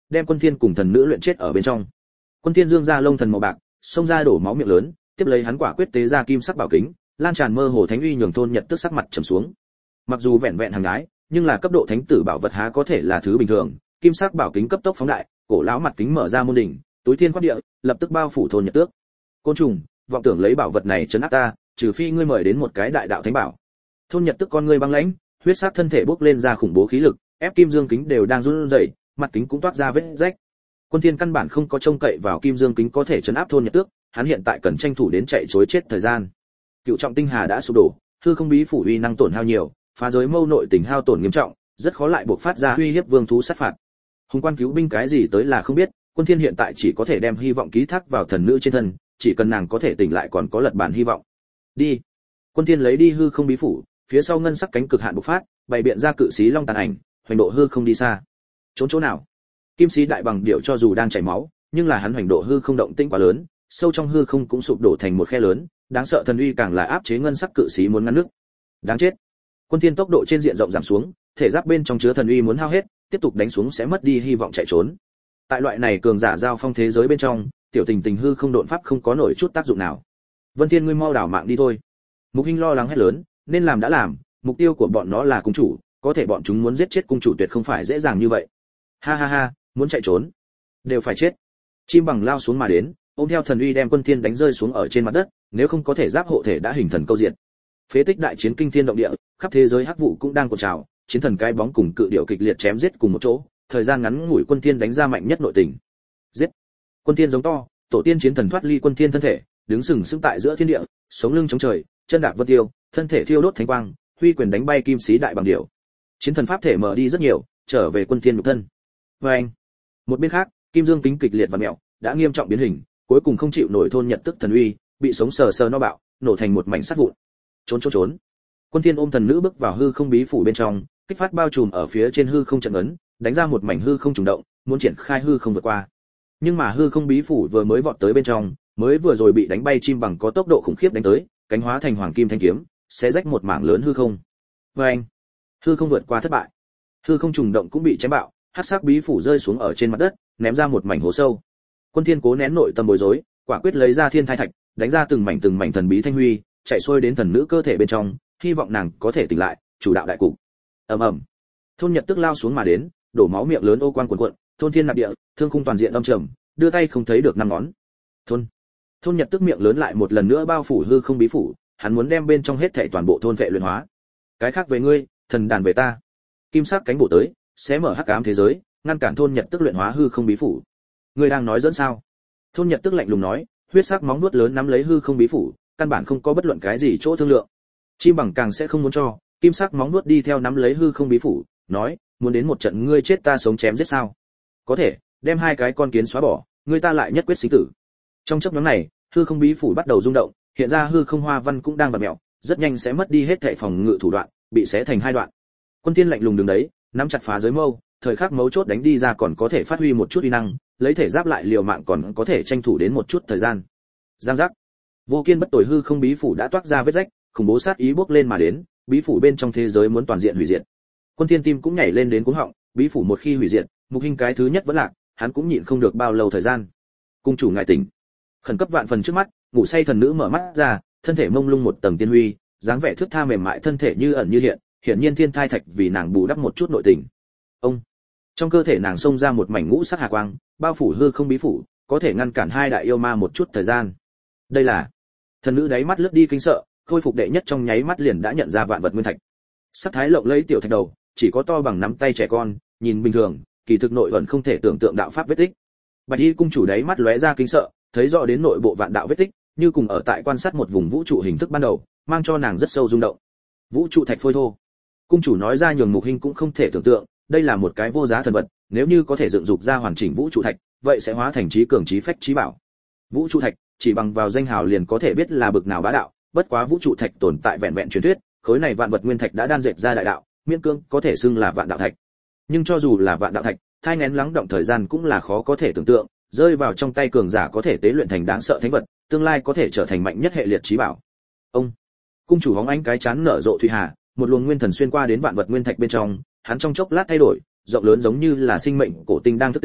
đem Quân Thiên cùng thần nữ luyện chết ở bên trong. Quân Thiên dương ra lông thần màu bạc, xông ra đổ máu miệng lớn, tiếp lấy hắn quả quyết tế ra kim sắc bảo kính, lan tràn mơ hồ thánh uy nhường thôn Nhật Tức sắc mặt trầm xuống. Mặc dù vẹn vẹn hàng gái, nhưng là cấp độ thánh tử bảo vật há có thể là thứ bình thường, kim sắc bảo kính cấp tốc phóng đại, cổ lão mặt kính mở ra môn đỉnh, túi thiên quát địa, lập tức bao phủ thôn Nhật Tước. Côn trùng, vọng tưởng lấy bảo vật này trấn áp ta, trừ phi ngươi mời đến một cái đại đạo thánh bảo. Thôn Nhật Tước con ngươi băng lãnh, huyết sắc thân thể bốc lên ra khủng bố khí lực, ép kim dương kính đều đang run rẩy, mặt kính cũng toát ra vết rách. Quân Thiên căn bản không có trông cậy vào kim dương kính có thể trấn áp thôn Nhật Tước, hắn hiện tại cần tranh thủ đến chạy trối chết thời gian. Cựu trọng tinh hà đã sụp đổ, hư không bí phủ uy năng tổn hao nhiều, phá giới mâu nội tình hao tổn nghiêm trọng, rất khó lại buộc phát ra uy hiếp vương thú sát phạt. Hùng quan cứu binh cái gì tới là không biết, Quân Thiên hiện tại chỉ có thể đem hy vọng ký thác vào thần nữ trên thân, chỉ cần nàng có thể tỉnh lại còn có lật bản hy vọng. Đi. Quân Thiên lấy đi hư không bí phủ, phía sau ngân sắc cánh cực hạn bộc phát, bày biện ra cự sĩ long tàn ảnh, hoành độ hư không đi xa. Trốn chỗ nào? Kim sĩ đại bằng điệu cho dù đang chảy máu, nhưng là hắn hoành độ hư không động tĩnh quá lớn, sâu trong hư không cũng sụp đổ thành một khe lớn, đáng sợ thần uy càng là áp chế ngân sắc cự sĩ muốn ngăn nước. Đáng chết. Quân Thiên tốc độ trên diện rộng giảm xuống, thể giáp bên trong chứa thần uy muốn hao hết, tiếp tục đánh xuống sẽ mất đi hy vọng chạy trốn. Tại loại này cường giả giao phong thế giới bên trong, tiểu tình tình hư không độn pháp không có nổi chút tác dụng nào. Vân Thiên ngươi mau đảo mạng đi thôi. Mục Hinh lo lắng hét lớn, nên làm đã làm, mục tiêu của bọn nó là cung chủ, có thể bọn chúng muốn giết chết cung chủ tuyệt không phải dễ dàng như vậy. Ha ha ha, muốn chạy trốn, đều phải chết. Chim bằng lao xuống mà đến, ôm theo thần uy đem Quân Thiên đánh rơi xuống ở trên mặt đất, nếu không có thể giáp hộ thể đã hình thần câu diện. Phế tích đại chiến kinh thiên động địa, khắp thế giới hắc vụ cũng đang cuộn trào, chiến thần cái bóng cùng cự điểu kịch liệt chém giết cùng một chỗ, thời gian ngắn ngủi Quân Thiên đánh ra mạnh nhất nội tình. Giết! Quân Thiên giống to, tổ tiên chiến thần thoát ly Quân Thiên thân thể, đứng sừng sững tại giữa thiên địa, sống lưng chống trời, chân đạp vân tiêu, thân thể thiêu đốt thánh quang, huy quyền đánh bay kim sĩ đại bằng điểu. Chiến thần pháp thể mở đi rất nhiều, trở về Quân Thiên nhục thân. Và anh, một bên khác, kim dương kính kịch liệt và mèo, đã nghiêm trọng biến hình, cuối cùng không chịu nổi thôn Nhật Tức thần uy, bị sống sờ sờ no bạo, nổ thành một mảnh sắt vụn. Trốn trốn trốn. Quân Thiên ôm thần nữ bước vào hư không bí phủ bên trong, kích phát bao trùm ở phía trên hư không trận ấn, đánh ra một mảnh hư không trùng động, muốn triển khai hư không vượt qua. Nhưng mà hư không bí phủ vừa mới vọt tới bên trong, mới vừa rồi bị đánh bay chim bằng có tốc độ khủng khiếp đánh tới, cánh hóa thành hoàng kim thanh kiếm, xé rách một mảng lớn hư không. Và anh, hư không vượt qua thất bại. Hư không trùng động cũng bị chém bạo, hắc sắc bí phủ rơi xuống ở trên mặt đất, ném ra một mảnh hố sâu. Quân Thiên cố nén nội tâm bối rối, quả quyết lấy ra thiên thai thạch, đánh ra từng mảnh từng mảnh thần bí thanh huy, chạy xuôi đến thần nữ cơ thể bên trong, hy vọng nàng có thể tỉnh lại, chủ đạo đại cục. Ầm ầm. Thôn Nhật Tức lao xuống mà đến, đổ máu miệng lớn ô quan cuồn cuộn, thôn thiên nạp địa, thương khung toàn diện âm trầm, đưa tay không thấy được năm ngón. Thôn. Thôn Nhật Tức miệng lớn lại một lần nữa bao phủ hư không bí phủ, hắn muốn đem bên trong hết thảy toàn bộ thôn vệ luyện hóa. Cái khác về ngươi, thần đàn về ta. Kim sắc cánh bổ tới, xé mở hắc ám thế giới, ngăn cản thôn Nhật Tức luyện hóa hư không bí phủ. Ngươi đang nói dẫn sao? Thôn Nhật Tức lạnh lùng nói, huyết sắc móng vuốt lớn nắm lấy hư không bí phủ, căn bản không có bất luận cái gì chỗ thương lượng. Chim bằng càng sẽ không muốn cho, kim sắc móng vuốt đi theo nắm lấy hư không bí phủ, nói, muốn đến một trận ngươi chết ta sống chém giết sao? Có thể, đem hai cái con kiến xóa bỏ, ngươi ta lại nhất quyết sinh tử. Trong chốc ngắn này, hư không bí phủ bắt đầu rung động, hiện ra hư không hoa văn cũng đang vặn mèo, rất nhanh sẽ mất đi hết thảy phòng ngự thủ đoạn, bị xé thành hai đoạn. Quân Thiên lạnh lùng đứng đấy, nắm chặt phá giới mâu, thời khắc mấu chốt đánh đi ra còn có thể phát huy một chút uy năng, lấy thể giáp lại liều mạng còn có thể tranh thủ đến một chút thời gian. Giang giác. Vô kiên bất tồi hư không bí phủ đã toát ra vết rách, khủng bố sát ý bốc lên mà đến, bí phủ bên trong thế giới muốn toàn diện hủy diệt. Quân Thiên tim cũng nhảy lên đến cuống họng, bí phủ một khi hủy diệt, Mục Hinh cái thứ nhất vẫn lạc, hắn cũng nhịn không được bao lâu thời gian. Cung chủ ngài tỉnh. Khẩn cấp vạn phần trước mắt, ngủ say thần nữ mở mắt ra, thân thể mông lung một tầng tiên huy, dáng vẻ thướt tha mềm mại thân thể như ẩn như hiện, hiển nhiên thiên thai thạch vì nàng bù đắp một chút nội tình. Ông. Trong cơ thể nàng xông ra một mảnh ngũ sắc hà quang, bao phủ hư không bí phủ, có thể ngăn cản hai đại yêu ma một chút thời gian. Đây là thần nữ đáy mắt lướt đi kinh sợ, khôi phục đệ nhất trong nháy mắt liền đã nhận ra vạn vật nguyên thạch. Sắc thái lộng lẫy tiểu thạch đầu, chỉ có to bằng nắm tay trẻ con, nhìn bình thường, kỳ thực nội vẫn không thể tưởng tượng đạo pháp vết tích. Bạch Y cung chủ đáy mắt lóe ra kinh sợ, thấy rõ đến nội bộ vạn đạo vết tích, như cùng ở tại quan sát một vùng vũ trụ hình thức ban đầu, mang cho nàng rất sâu rung động. Vũ trụ thạch phôi thô. Cung chủ nói ra nhường Mục Hinh cũng không thể tưởng tượng, đây là một cái vô giá thần vật, nếu như có thể dựng dục ra hoàn chỉnh vũ trụ thạch, vậy sẽ hóa thành trí cường trí phách trí bảo. Vũ trụ thạch, chỉ bằng vào danh hào liền có thể biết là bực nào bá đạo, bất quá vũ trụ thạch tồn tại vẹn vẹn truyền thuyết, khối này vạn vật nguyên thạch đã đan dệt ra đại đạo, miễn cưỡng có thể xưng là vạn đạo thạch. Nhưng cho dù là vạn đạo thạch, thai nghén lắng động thời gian cũng là khó có thể tưởng tượng, rơi vào trong tay cường giả có thể tế luyện thành đáng sợ thánh vật, tương lai có thể trở thành mạnh nhất hệ liệt trí bảo. Ông, cung chủ hóng ánh cái chán nở rộ thủy hà, một luồng nguyên thần xuyên qua đến vạn vật nguyên thạch bên trong, hắn trong chốc lát thay đổi, rộng lớn giống như là sinh mệnh cổ tinh đang thức tỉnh,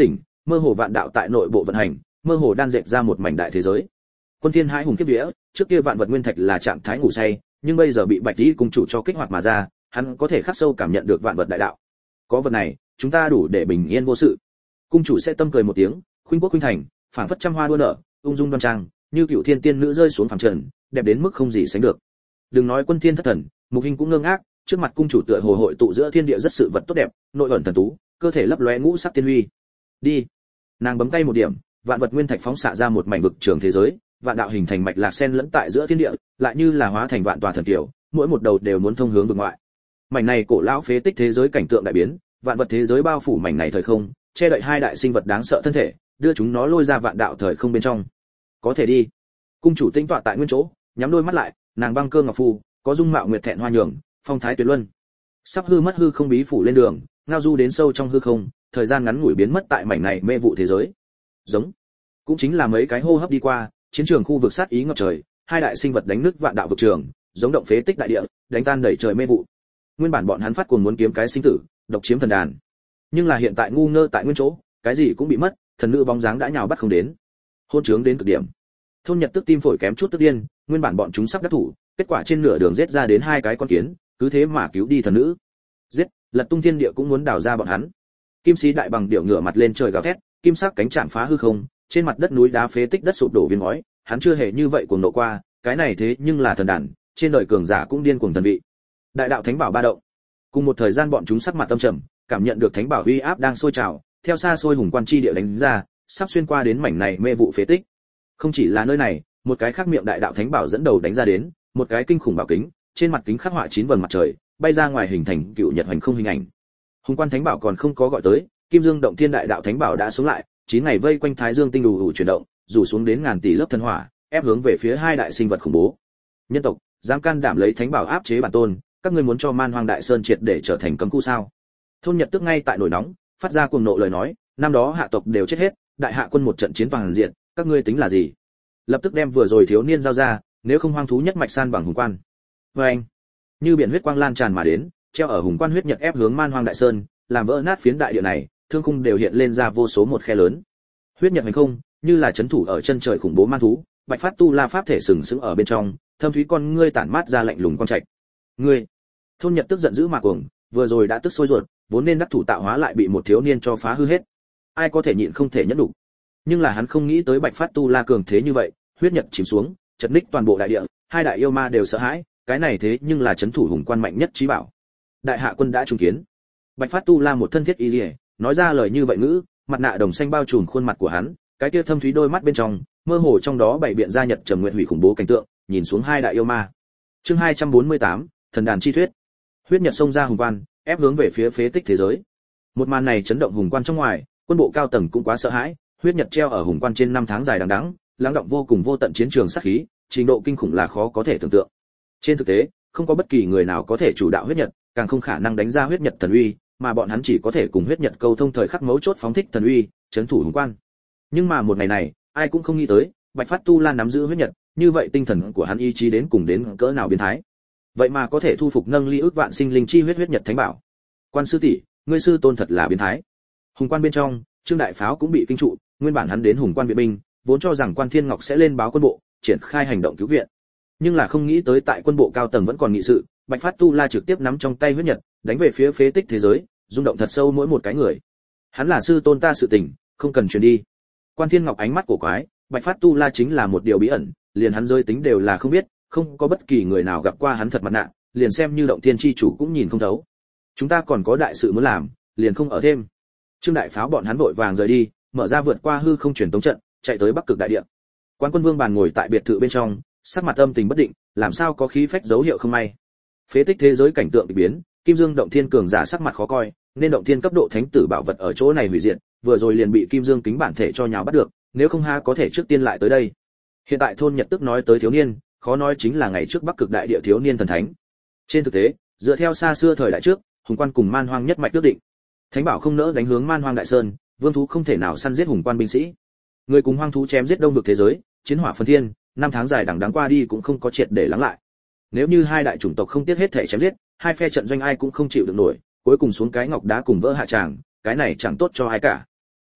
mơ hồ vạn đạo tại nội bộ vận hành, mơ hồ đan dệt ra một mảnh đại thế giới. Quân Thiên hãi hùng kiếp vía, trước kia vạn vật nguyên thạch là trạng thái ngủ say, nhưng bây giờ bị Bạch Tỷ cung chủ cho kích hoạt mà ra, hắn có thể khắc sâu cảm nhận được vạn vật đại đạo. Có vật này, chúng ta đủ để bình yên vô sự. Cung chủ sẽ tâm cười một tiếng, khuynh quốc khuynh thành, phảng phất trăm hoa đua nở, ung dung đoan trang, như cựu thiên tiên nữ rơi xuống phàm trần, đẹp đến mức không gì sánh được. Đừng nói Quân Thiên thất thần, Mục Hình cũng ngơ ngác, trước mặt cung chủ tựa hồ hội tụ giữa thiên địa rất sự vật tốt đẹp, nội ẩn thần tú, cơ thể lấp lóe ngũ sắc tiên huy. Đi. Nàng bấm tay một điểm, vạn vật nguyên thạch phóng xạ ra một mảnh vực trường thế giới, vạn đạo hình thành mạch lạc sen lẫn tại giữa thiên địa, lại như là hóa thành vạn tòa thần kiều, mỗi một đầu đều muốn thông hướng vực ngoại. Mảnh này cổ lão phế tích thế giới cảnh tượng đại biến, vạn vật thế giới bao phủ mảnh này thời không, che đậy hai đại sinh vật đáng sợ thân thể, đưa chúng nó lôi ra vạn đạo thời không bên trong. Có thể đi. Cung chủ tinh tọa tại nguyên chỗ, nhắm đôi mắt lại, nàng băng cơ ngọc phù, có dung mạo nguyệt thẹn hoa nhường, phong thái tuyệt luân. Sắp hư mất hư không bí phủ lên đường, ngao du đến sâu trong hư không, thời gian ngắn ngủi biến mất tại mảnh này mê vụ thế giới. Giống. Cũng chính là mấy cái hô hấp đi qua, chiến trường khu vực sát ý ngập trời, hai đại sinh vật đánh nứt vạn đạo vực trường, giống động phế tích đại địa, đánh tan đẩy trời mê vụ. Nguyên bản bọn hắn phát cuồng muốn kiếm cái sinh tử, độc chiếm thần đàn. Nhưng là hiện tại ngu ngơ tại nguyên chỗ, cái gì cũng bị mất, thần nữ bóng dáng đã nhào bắt không đến. Hôn trướng đến cực điểm. Thôn Nhật tức tim phổi kém chút tức điên, nguyên bản bọn chúng sắp đắc thủ, kết quả trên nửa đường giết ra đến hai cái con kiến, cứ thế mà cứu đi thần nữ. Giết, lật tung thiên địa cũng muốn đào ra bọn hắn. Kim sĩ đại bằng điệu ngửa mặt lên trời gào thét, kim sắc cánh chạm phá hư không, trên mặt đất núi đá phế tích đất sụp đổ viên ngói, hắn chưa hề như vậy cuồng nộ qua, cái này thế nhưng là thần đàn, trên đời cường giả cũng điên cuồng thần vị. Đại đạo thánh bảo ba động. Cùng một thời gian bọn chúng sắc mặt tâm trầm, cảm nhận được thánh bảo uy áp đang sôi trào, theo xa xôi hùng quan chi địa đánh ra, sắp xuyên qua đến mảnh này mê vụ phế tích. Không chỉ là nơi này, một cái khác miệng đại đạo thánh bảo dẫn đầu đánh ra đến, một cái kinh khủng bảo kính, trên mặt kính khắc họa chín vầng mặt trời, bay ra ngoài hình thành cựu nhật hoành không hình ảnh. Hùng quan thánh bảo còn không có gọi tới, Kim Dương động thiên đại đạo thánh bảo đã xuống lại, chín ngày vây quanh Thái Dương tinh đủ đủ chuyển động, rủ xuống đến ngàn tỷ lớp thần hỏa, ép hướng về phía hai đại sinh vật khủng bố. Nhân tộc, dám can đảm lấy thánh bảo áp chế bản tôn, các ngươi muốn cho Man Hoang Đại Sơn triệt để trở thành cấm khu sao? Thôn Nhật tức ngay tại nổi nóng, phát ra cuồng nộ lời nói, năm đó hạ tộc đều chết hết, đại hạ quân một trận chiến toàn diện, các ngươi tính là gì? Lập tức đem vừa rồi thiếu niên giao ra, nếu không hoang thú nhất mạch san bằng hùng quan. Và anh, như biển huyết quang lan tràn mà đến, treo ở hùng quan huyết nhật ép hướng Man Hoang Đại Sơn, làm vỡ nát phiến đại địa này, thương khung đều hiện lên ra vô số một khe lớn. Huyết nhật hành không, như là chấn thủ ở chân trời khủng bố man thú, bạch phát tu la pháp thể sừng sững ở bên trong, thâm thúy con ngươi tản mát ra lạnh lùng quang trạch. Ngươi, Thôn Nhật tức giận dữ mà cuồng, vừa rồi đã tức sôi ruột, vốn nên đắc thủ tạo hóa lại bị một thiếu niên cho phá hư hết. Ai có thể nhịn không thể nhẫn đủ. Nhưng là hắn không nghĩ tới bạch phát tu la cường thế như vậy, huyết nhật chìm xuống, chật ních toàn bộ đại địa, hai đại yêu ma đều sợ hãi, cái này thế nhưng là chấn thủ hùng quan mạnh nhất chí bảo. Đại hạ quân đã trung kiến. Bạch phát tu la một thân thiết y liễu, nói ra lời như vậy ngữ, mặt nạ đồng xanh bao trùm khuôn mặt của hắn, cái kia thâm thúy đôi mắt bên trong, mơ hồ trong đó bảy biện ra nhật trầm nguyện hủy khủng bố cảnh tượng, nhìn xuống hai đại yêu ma. Chương hai trăm bốn mươi tám, thần đàn chi thuyết. Huyết nhật xông ra hùng quan, ép hướng về phía phế tích thế giới. Một màn này chấn động hùng quan trong ngoài, quân bộ cao tầng cũng quá sợ hãi, huyết nhật treo ở hùng quan trên năm tháng dài đằng đẵng, lắng động vô cùng vô tận chiến trường sát khí, trình độ kinh khủng là khó có thể tưởng tượng. Trên thực tế, không có bất kỳ người nào có thể chủ đạo huyết nhật, càng không khả năng đánh ra huyết nhật thần uy, mà bọn hắn chỉ có thể cùng huyết nhật câu thông thời khắc mấu chốt phóng thích thần uy, chấn thủ hùng quan. Nhưng mà một ngày này, ai cũng không nghĩ tới, Bạch Phát Tu La nắm giữ huyết nhật, như vậy tinh thần của hắn ý chí đến cùng đến cỡ nào biến thái. Vậy mà có thể thu phục nâng ly ước vạn sinh linh chi huyết huyết nhật thánh bảo. Quan sư tỷ, ngươi sư tôn thật là biến thái. Hùng quan bên trong, Trương Đại Pháo cũng bị kinh trụ, nguyên bản hắn đến hùng quan viện binh, vốn cho rằng Quan Thiên Ngọc sẽ lên báo quân bộ, triển khai hành động cứu viện. Nhưng là không nghĩ tới tại quân bộ cao tầng vẫn còn nghị sự, Bạch Phát Tu La trực tiếp nắm trong tay huyết nhật, đánh về phía phế tích thế giới, rung động thật sâu mỗi một cái người. Hắn là sư tôn ta sự tình, không cần truyền đi. Quan Thiên Ngọc ánh mắt cổ quái, Bạch Phát Tu La chính là một điều bí ẩn, liền hắn rơi tính đều là không biết, không có bất kỳ người nào gặp qua hắn thật mặt nạ, liền xem như động thiên chi chủ cũng nhìn không thấu. Chúng ta còn có đại sự muốn làm, liền không ở thêm. Trương Đại Pháo bọn hắn vội vàng rời đi, mở ra vượt qua hư không truyền tống trận, chạy tới Bắc Cực đại địa. Quan Quân Vương bàn ngồi tại biệt thự bên trong, sắc mặt âm tình bất định, làm sao có khí phách dấu hiệu không may. Phế tích thế giới cảnh tượng bị biến, Kim Dương động thiên cường giả sắc mặt khó coi, nên động thiên cấp độ thánh tử bảo vật ở chỗ này hủy diệt, vừa rồi liền bị Kim Dương kính bản thể cho nhào bắt được, nếu không ha có thể trước tiên lại tới đây. Hiện tại thôn Nhật tức nói tới thiếu niên, khó nói chính là ngày trước Bắc Cực đại địa thiếu niên thần thánh. Trên thực tế, dựa theo xa xưa thời đại trước, hùng quan cùng Man Hoang nhất mạch quyết định, thánh bảo không nỡ đánh hướng Man Hoang Đại Sơn, vương thú không thể nào săn giết hùng quan binh sĩ. Người cùng hoang thú chém giết đông vực thế giới, chiến hỏa phân thiên, năm tháng dài đằng đẵng qua đi cũng không có triệt để lắng lại. Nếu như hai đại chủng tộc không tiếc hết thể chém giết, hai phe trận doanh ai cũng không chịu được nổi, cuối cùng xuống cái ngọc đá cùng vỡ hạ tràng, cái này chẳng tốt cho ai cả.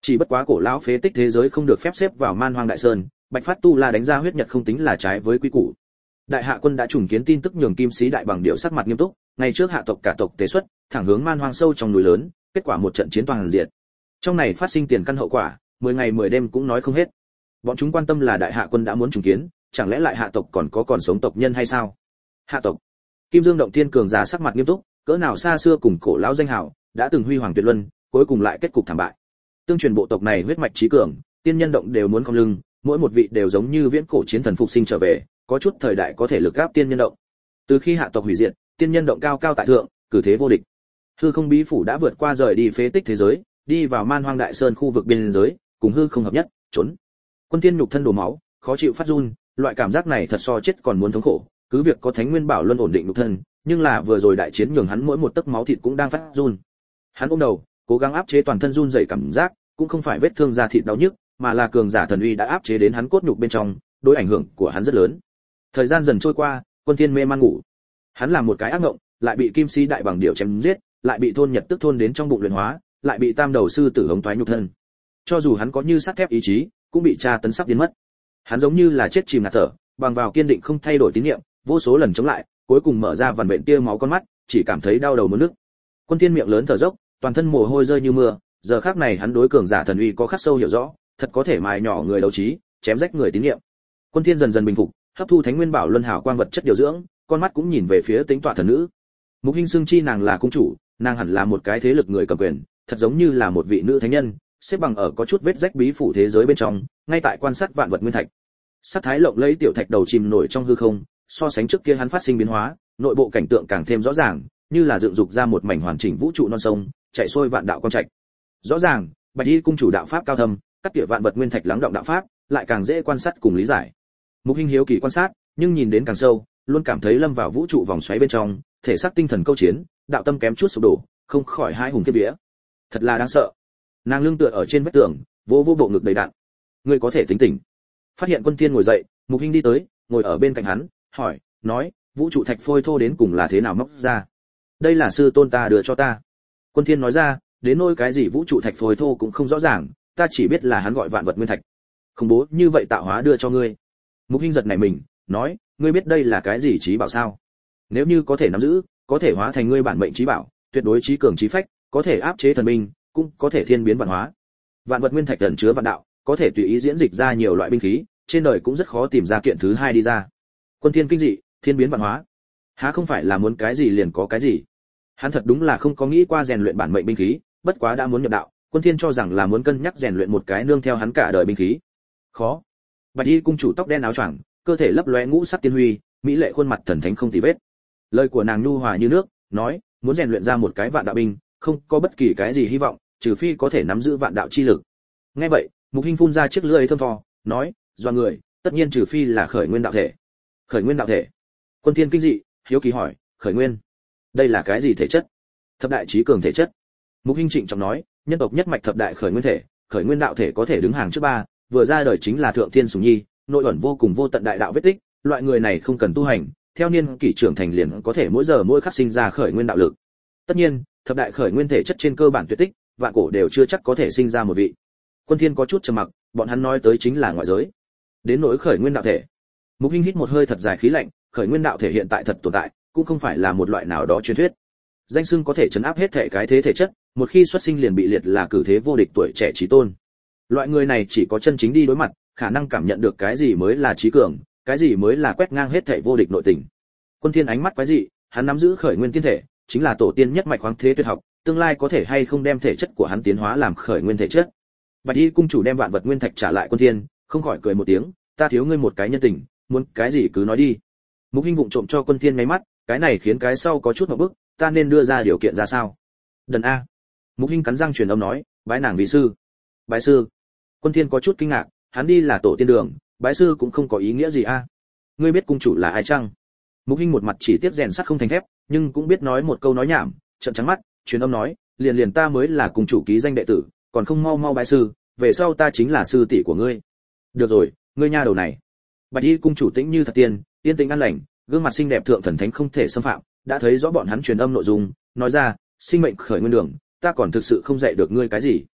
Chỉ bất quá cổ lão phế tích thế giới không được phép xếp vào Man Hoang Đại Sơn, Bạch Phát Tu La đánh ra huyết nhật không tính là trái với quy củ. Đại hạ quân đã trùng kiến tin tức nhường Kim Sĩ đại bằng điệu sắc mặt nghiêm túc, ngày trước hạ tộc cả tộc tế xuất, thẳng hướng Man Hoang sâu trong núi lớn, kết quả một trận chiến toàn diệt. Trong này phát sinh tiền căn hậu quả, mười ngày mười đêm cũng nói không hết. Bọn chúng quan tâm là đại hạ quân đã muốn trùng kiến, chẳng lẽ lại hạ tộc còn có còn sống tộc nhân hay sao? Hạ tộc. Kim Dương động thiên cường giả sắc mặt nghiêm túc, cỡ nào xa xưa cùng cổ lão danh hào, đã từng huy hoàng tuyệt luân, cuối cùng lại kết cục thảm bại. Tương truyền bộ tộc này huyết mạch trí cường, tiên nhân động đều muốn cong lưng, mỗi một vị đều giống như viễn cổ chiến thần phục sinh trở về, có chút thời đại có thể lực áp tiên nhân động. Từ khi hạ tộc hủy diệt, tiên nhân động cao cao tại thượng, cử thế vô địch. Hư không bí phủ đã vượt qua rời đi phế tích thế giới, đi vào Man Hoang Đại Sơn khu vực biên giới, cùng hư không hợp nhất, trốn. Quân Tiên nhục thân đổ máu, khó chịu phát run, loại cảm giác này thật so chết còn muốn thống khổ, cứ việc có Thánh Nguyên Bảo Luân ổn định nhục thân, nhưng là vừa rồi đại chiến nhường hắn mỗi một tấc máu thịt cũng đang phát run. Hắn ôm đầu, cố gắng áp chế toàn thân run rẩy cảm giác, cũng không phải vết thương da thịt đau nhức, mà là cường giả thần uy đã áp chế đến hắn cốt nhục bên trong, đối ảnh hưởng của hắn rất lớn. Thời gian dần trôi qua, Quân Thiên mê man ngủ. Hắn làm một cái ác ngộng, lại bị Kim Si đại bằng điểu chém giết, lại bị thôn Nhật tức thôn đến trong bụng luyện hóa, lại bị Tam đầu sư tử hống toái nhục thân. Cho dù hắn có như sắt thép ý chí, cũng bị tra tấn sắp biến mất. Hắn giống như là chết chìm ngạt thở, bằng vào kiên định không thay đổi tín niệm, vô số lần chống lại, cuối cùng mở ra vằn vện tia máu con mắt, chỉ cảm thấy đau đầu muốn nức. Quân Thiên miệng lớn thở dốc, toàn thân mồ hôi rơi như mưa, giờ khắc này hắn đối cường giả thần uy có khắc sâu hiểu rõ, thật có thể mài nhỏ người đấu trí, chém rách người tín niệm. Quân Thiên dần dần bình phục, hấp thu Thánh Nguyên Bảo Luân hào quang vật chất điều dưỡng, con mắt cũng nhìn về phía Tính Tọa thần nữ. Mục Hinh xưng chi nàng là cung chủ, nàng hẳn là một cái thế lực người cầm quyền, thật giống như là một vị nữ thánh nhân, xếp bằng ở có chút vết rách bí phủ thế giới bên trong, ngay tại quan sát vạn vật nguyên thạch. Sắc thái lộng lẫy tiểu thạch đầu chìm nổi trong hư không, so sánh trước kia hắn phát sinh biến hóa, nội bộ cảnh tượng càng thêm rõ ràng, như là dựng dục ra một mảnh hoàn chỉnh vũ trụ non sông, chạy xuôi vạn đạo quang trạch. Rõ ràng, Bạch Y cung chủ đạo pháp cao thâm, các địa vạn vật nguyên thạch lắng động đạo pháp, lại càng dễ quan sát cùng lý giải. Mục Hinh hiếu kỳ quan sát, nhưng nhìn đến càng sâu, luôn cảm thấy lâm vào vũ trụ vòng xoáy bên trong, thể xác tinh thần câu chiến, đạo tâm kém chút sụp đổ, không khỏi hai hùng kiếp vía. Thật là đáng sợ. Nàng lưng tựa ở trên vách tường, vô vô bộ ngực đầy đặn. Ngươi có thể tính tỉnh. Phát hiện Quân Thiên ngồi dậy, Mục Hinh đi tới, ngồi ở bên cạnh hắn, hỏi, nói, vũ trụ thạch phôi thô đến cùng là thế nào móc ra? Đây là sư tôn ta đưa cho ta. Quân Thiên nói ra, đến nỗi cái gì vũ trụ thạch phôi thô cũng không rõ ràng, ta chỉ biết là hắn gọi vạn vật nguyên thạch. Không bố như vậy tạo hóa đưa cho ngươi. Mục Hinh giật nảy mình, nói, ngươi biết đây là cái gì trí bảo sao? Nếu như có thể nắm giữ, có thể hóa thành ngươi bản mệnh trí bảo, tuyệt đối trí cường trí phách, có thể áp chế thần binh, cũng có thể thiên biến vạn hóa. Vạn vật nguyên thạch ẩn chứa vạn đạo, có thể tùy ý diễn dịch ra nhiều loại binh khí, trên đời cũng rất khó tìm ra kiện thứ hai đi ra. Quân Thiên kinh dị, thiên biến vạn hóa, há không phải là muốn cái gì liền có cái gì? Hắn thật đúng là không có nghĩ qua rèn luyện bản mệnh binh khí, bất quá đã muốn nhập đạo, Quân Thiên cho rằng là muốn cân nhắc rèn luyện một cái nương theo hắn cả đời binh khí. Khó. Bạch Y cung chủ tóc đen áo choàng, cơ thể lấp lóe ngũ sắc tiên huy, mỹ lệ khuôn mặt thần thánh không tì vết. Lời của nàng nhu hòa như nước, nói, muốn rèn luyện ra một cái vạn đạo binh, không có bất kỳ cái gì hy vọng, trừ phi có thể nắm giữ vạn đạo chi lực. Nghe vậy, Mục Hinh phun ra chiếc lưỡi thơm tho, nói, do người, tất nhiên trừ phi là khởi nguyên đạo thể. Khởi nguyên đạo thể. Quân Thiên kinh dị, hiếu kỳ hỏi, khởi nguyên, đây là cái gì thể chất? Thập đại chí cường thể chất. Mục Hinh trịnh trọng nói, nhân tộc nhất mạch thập đại khởi nguyên thể, khởi nguyên đạo thể có thể đứng hàng trước ba, vừa ra đời chính là thượng thiên sủng nhi, nội ẩn vô cùng vô tận đại đạo vết tích, loại người này không cần tu hành, theo niên kỷ trưởng thành liền có thể mỗi giờ mỗi khắc sinh ra khởi nguyên đạo lực. Tất nhiên, thập đại khởi nguyên thể chất trên cơ bản tuyệt tích, vạn cổ đều chưa chắc có thể sinh ra một vị. Quân Thiên có chút trầm mặc, bọn hắn nói tới chính là ngoại giới. Đến nỗi khởi nguyên đạo thể, Mục Hinh hít một hơi thật dài khí lạnh, khởi nguyên đạo thể hiện tại thật tồn tại, cũng không phải là một loại nào đó truyền thuyết. Danh xưng có thể chấn áp hết thể cái thế thể chất, một khi xuất sinh liền bị liệt là cử thế vô địch tuổi trẻ chí tôn. Loại người này chỉ có chân chính đi đối mặt, khả năng cảm nhận được cái gì mới là chí cường, cái gì mới là quét ngang hết thể vô địch nội tình. Quân Thiên ánh mắt quái dị, hắn nắm giữ khởi nguyên tiên thể, chính là tổ tiên nhất mạch khoáng thế tuyệt học, tương lai có thể hay không đem thể chất của hắn tiến hóa làm khởi nguyên thể chất. Bạch Y cung chủ đem vạn vật nguyên thạch trả lại Quân Thiên, không khỏi cười một tiếng, ta thiếu ngươi một cái nhân tình, muốn cái gì cứ nói đi. Mục Hinh vụng trộm cho Quân Thiên mấy mắt, cái này khiến cái sau có chút ngượng bức, ta nên đưa ra điều kiện ra sao? Đần a. Mục Hinh cắn răng truyền âm nói, bái nàng vì sư. Bái sư? Quân Thiên có chút kinh ngạc, hắn đi là tổ tiên đường, bái sư cũng không có ý nghĩa gì a. Ngươi biết cung chủ là ai chăng? Mục Hinh một mặt chỉ tiếp rèn sắt không thành thép, nhưng cũng biết nói một câu nói nhảm, trợn trắng mắt, truyền âm nói, liền liền ta mới là cung chủ ký danh đệ tử, còn không mau mau bái sư, về sau ta chính là sư tỷ của ngươi. Được rồi, ngươi nha đầu này. Bạch Y cung chủ tĩnh như thật tiên, yên tĩnh an lành, gương mặt xinh đẹp thượng thần thánh không thể xâm phạm, đã thấy rõ bọn hắn truyền âm nội dung, nói ra, sinh mệnh khởi nguyên đường, ta còn thực sự không dạy được ngươi cái gì.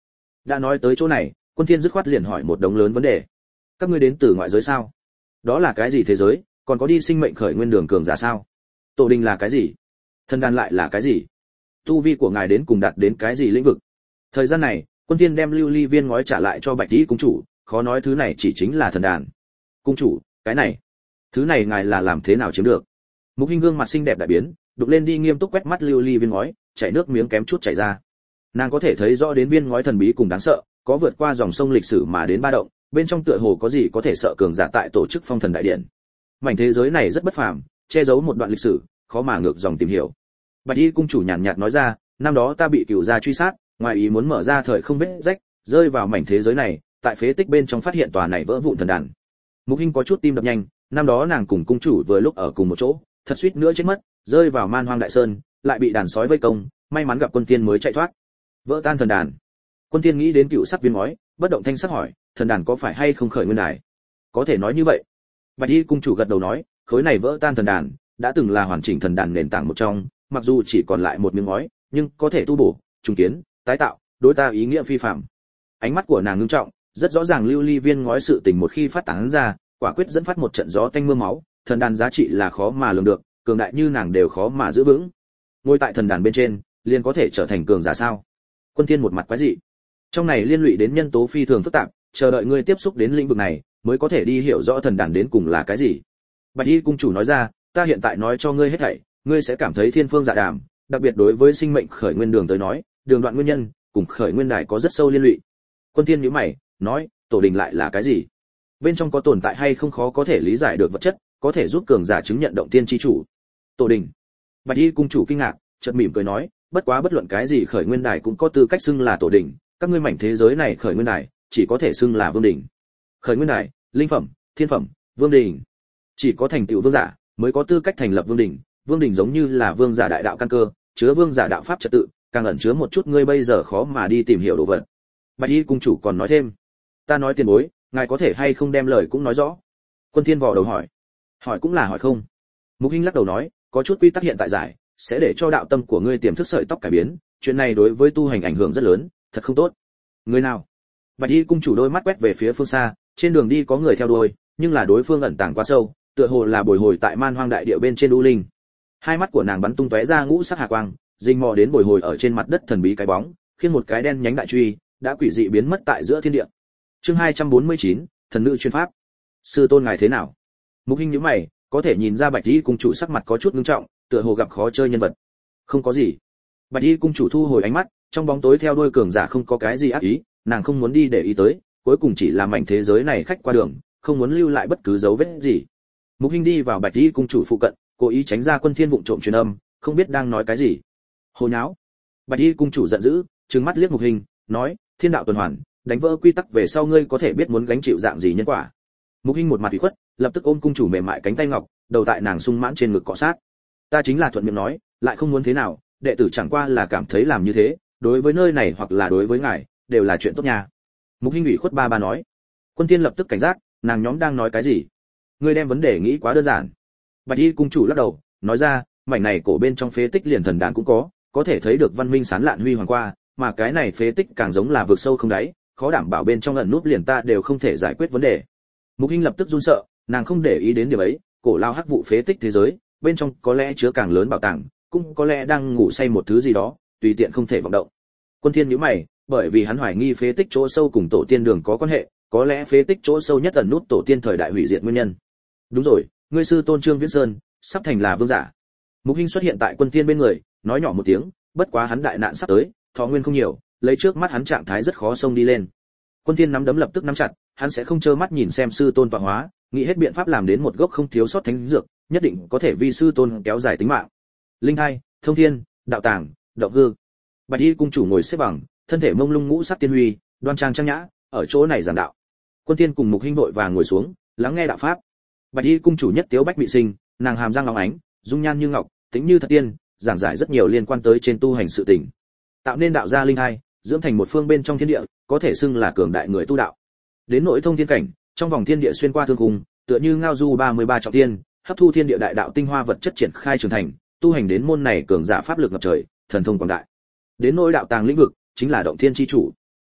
đã nói tới chỗ này, Quân Thiên dứt khoát liền hỏi một đống lớn vấn đề. Các ngươi đến từ ngoại giới sao? Đó là cái gì thế giới, còn có đi sinh mệnh khởi nguyên đường cường giả sao? Tổ đình là cái gì? Thần đàn lại là cái gì? Tu vi của ngài đến cùng đạt đến cái gì lĩnh vực? Thời gian này, Quân Thiên đem lưu ly viên ngói trả lại cho Bạch Tỷ cung chủ, khó nói thứ này chỉ chính là thần đàn. Cung chủ, cái này, thứ này ngài là làm thế nào chiếm được? Mục Hinh gương mặt xinh đẹp đại biến, đục lên đi nghiêm túc quét mắt lưu ly viên ngói, chảy nước miếng kém chút chảy ra. Nàng có thể thấy rõ đến viên ngói thần bí cùng đáng sợ, có vượt qua dòng sông lịch sử mà đến ba động, bên trong tựa hồ có gì có thể sợ cường giả tại tổ chức phong thần đại điện. Mảnh thế giới này rất bất phàm, che giấu một đoạn lịch sử, khó mà ngược dòng tìm hiểu. Bạch Y cung chủ nhàn nhạt nói ra, năm đó ta bị cửu gia truy sát, ngoài ý muốn mở ra thời không vết rách, rơi vào mảnh thế giới này, tại phế tích bên trong phát hiện tòa này vỡ vụn thần đàn. Mục Hinh có chút tim đập nhanh, năm đó nàng cùng cung chủ vừa lúc ở cùng một chỗ, thật suýt nữa chết mất, rơi vào man hoang đại sơn, lại bị đàn sói vây công, may mắn gặp Quân Tiên mới chạy thoát. Vỡ tan thần đàn. Quân Tiên nghĩ đến cựu sắc viên ngói, bất động thanh sắc hỏi, thần đàn có phải hay không khởi nguyên đài? Có thể nói như vậy. Bạch Y cung chủ gật đầu nói, khối này vỡ tan thần đàn, đã từng là hoàn chỉnh thần đàn nền tảng một trong, mặc dù chỉ còn lại một miếng ngói, nhưng có thể tu bổ, trùng kiến, tái tạo, đối ta ý nghĩa phi phàm. Ánh mắt của nàng ngưng trọng, rất rõ ràng lưu ly viên ngói sự tình một khi phát tán ra, quả quyết dẫn phát một trận gió tanh mưa máu, thần đàn giá trị là khó mà lường được, cường đại như nàng đều khó mà giữ vững. Ngồi tại thần đàn bên trên, liền có thể trở thành cường giả sao? Quân Thiên một mặt quái dị. Trong này liên lụy đến nhân tố phi thường phức tạp, chờ đợi ngươi tiếp xúc đến lĩnh vực này, mới có thể đi hiểu rõ thần đàn đến cùng là cái gì. Bạch Y cung chủ nói ra, ta hiện tại nói cho ngươi hết thảy, ngươi sẽ cảm thấy thiên phương dạ đàm, đặc biệt đối với sinh mệnh khởi nguyên đường tới nói, đường đoạn nguyên nhân cùng khởi nguyên đài có rất sâu liên lụy. Quân Thiên nhíu mày, nói, tổ đình lại là cái gì? Bên trong có tồn tại hay không khó có thể lý giải được vật chất, có thể giúp cường giả chứng nhận động tiên chi chủ. Tổ đình. Bạch Y cung chủ kinh ngạc, chợt mỉm cười nói, bất quá bất luận cái gì khởi nguyên đài cũng có tư cách xưng là tổ đình, các ngươi mảnh thế giới này khởi nguyên đài chỉ có thể xưng là vương đỉnh. Khởi nguyên đài, linh phẩm, thiên phẩm, vương đỉnh. Chỉ có thành tựu vương giả mới có tư cách thành lập vương đỉnh, vương đỉnh giống như là vương giả đại đạo căn cơ, chứa vương giả đạo pháp trật tự, càng ẩn chứa một chút ngươi bây giờ khó mà đi tìm hiểu đồ vật. Bạch Y cung chủ còn nói thêm, ta nói tiền bối, ngài có thể hay không đem lời cũng nói rõ. Quân Thiên vò đầu hỏi, hỏi cũng là hỏi không. Mục Hinh lắc đầu nói, có chút quy tắc hiện tại giải, sẽ để cho đạo tâm của ngươi tiềm thức sợi tóc cải biến, chuyện này đối với tu hành ảnh hưởng rất lớn, thật không tốt. Người nào? Bạch Y cung chủ đôi mắt quét về phía phương xa, trên đường đi có người theo đuôi, nhưng là đối phương ẩn tàng quá sâu, tựa hồ là bồi hồi tại man hoang đại địa bên trên u linh. Hai mắt của nàng bắn tung tóe ra ngũ sắc hà quang, rình mò đến bồi hồi ở trên mặt đất thần bí cái bóng, khiến một cái đen nhánh đại truy đã quỷ dị biến mất tại giữa thiên địa. Chương hai trăm bốn mươi chín, thần nữ chuyên pháp. Sư tôn ngài thế nào? Mục Hinh nhíu mày, có thể nhìn ra Bạch Y cung chủ sắc mặt có chút nghiêm trọng, tựa hồ gặp khó chơi nhân vật. Không có gì. Bạch Y cung chủ thu hồi ánh mắt, trong bóng tối theo đuôi cường giả không có cái gì ác ý, nàng không muốn đi để ý tới, cuối cùng chỉ là mảnh thế giới này khách qua đường, không muốn lưu lại bất cứ dấu vết gì. Mục Hinh đi vào Bạch Y cung chủ phụ cận, cố ý tránh ra Quân Thiên vụng trộm truyền âm, không biết đang nói cái gì. Hồ nháo. Bạch Y cung chủ giận dữ, trừng mắt liếc Mục Hinh, nói, thiên đạo tuần hoàn, đánh vỡ quy tắc về sau ngươi có thể biết muốn gánh chịu dạng gì nhân quả. Mục Hinh một mặt ủy khuất, lập tức ôm cung chủ mềm mại cánh tay ngọc, đầu tại nàng sung mãn trên ngực cọ sát. Ta chính là thuận miệng nói, lại không muốn thế nào, đệ tử chẳng qua là cảm thấy làm như thế, đối với nơi này hoặc là đối với ngài, đều là chuyện tốt nha. Mục Hinh ủy khuất ba ba nói. Quân Thiên lập tức cảnh giác, nàng nhóm đang nói cái gì? Ngươi đem vấn đề nghĩ quá đơn giản. Bạch Y cung chủ lắc đầu, nói ra, mảnh này cổ bên trong phế tích liền thần đàn cũng có, có thể thấy được văn minh sáng lạn huy hoàng qua, mà cái này phế tích càng giống là vực sâu không đáy, khó đảm bảo bên trong ẩn núp liền ta đều không thể giải quyết vấn đề. Mục Hinh lập tức run sợ, nàng không để ý đến điều ấy, cổ lao hắc vụ phế tích thế giới, bên trong có lẽ chứa càng lớn bảo tàng, cũng có lẽ đang ngủ say một thứ gì đó, tùy tiện không thể vọng động. Quân Thiên nhíu mày, bởi vì hắn hoài nghi phế tích chỗ sâu cùng tổ tiên đường có quan hệ, có lẽ phế tích chỗ sâu nhất ẩn nút tổ tiên thời đại hủy diệt nguyên nhân. Đúng rồi, ngươi sư tôn Trương Viễn Sơn sắp thành là vương giả. Mục Hinh xuất hiện tại Quân Thiên bên người, nói nhỏ một tiếng, bất quá hắn đại nạn sắp tới, thọ nguyên không nhiều, lấy trước mắt hắn trạng thái rất khó xông đi lên. Quân Thiên nắm đấm lập tức nắm chặt, hắn sẽ không trơ mắt nhìn xem sư tôn tọa hóa, nghĩ hết biện pháp làm đến một gốc không thiếu sót thánh dược, nhất định có thể vi sư tôn kéo dài tính mạng. Linh thai, thông thiên, đạo tàng, động hư. Bạch Y cung chủ ngồi xếp bằng, thân thể mông lung ngũ sắc tiên huy, đoan trang trang nhã, ở chỗ này giảng đạo. Quân Thiên cùng Mục Hinh vội vàng ngồi xuống, lắng nghe đạo pháp. Bạch Y cung chủ nhất tiếu bách bị sinh, nàng hàm răng long ánh, dung nhan như ngọc, tính như thật tiên, giảng giải rất nhiều liên quan tới trên tu hành sự tình. Tạo nên đạo gia linh thai, dưỡng thành một phương bên trong thiên địa, có thể xưng là cường đại người tu đạo. Đến nội thông thiên cảnh, trong vòng thiên địa xuyên qua thương khung, tựa như ngao du ba mươi ba trọng thiên, hấp thu thiên địa đại đạo tinh hoa vật chất triển khai trưởng thành, tu hành đến môn này cường giả pháp lực ngập trời, thần thông quảng đại. Đến nội đạo tàng lĩnh vực, chính là động thiên chi chủ.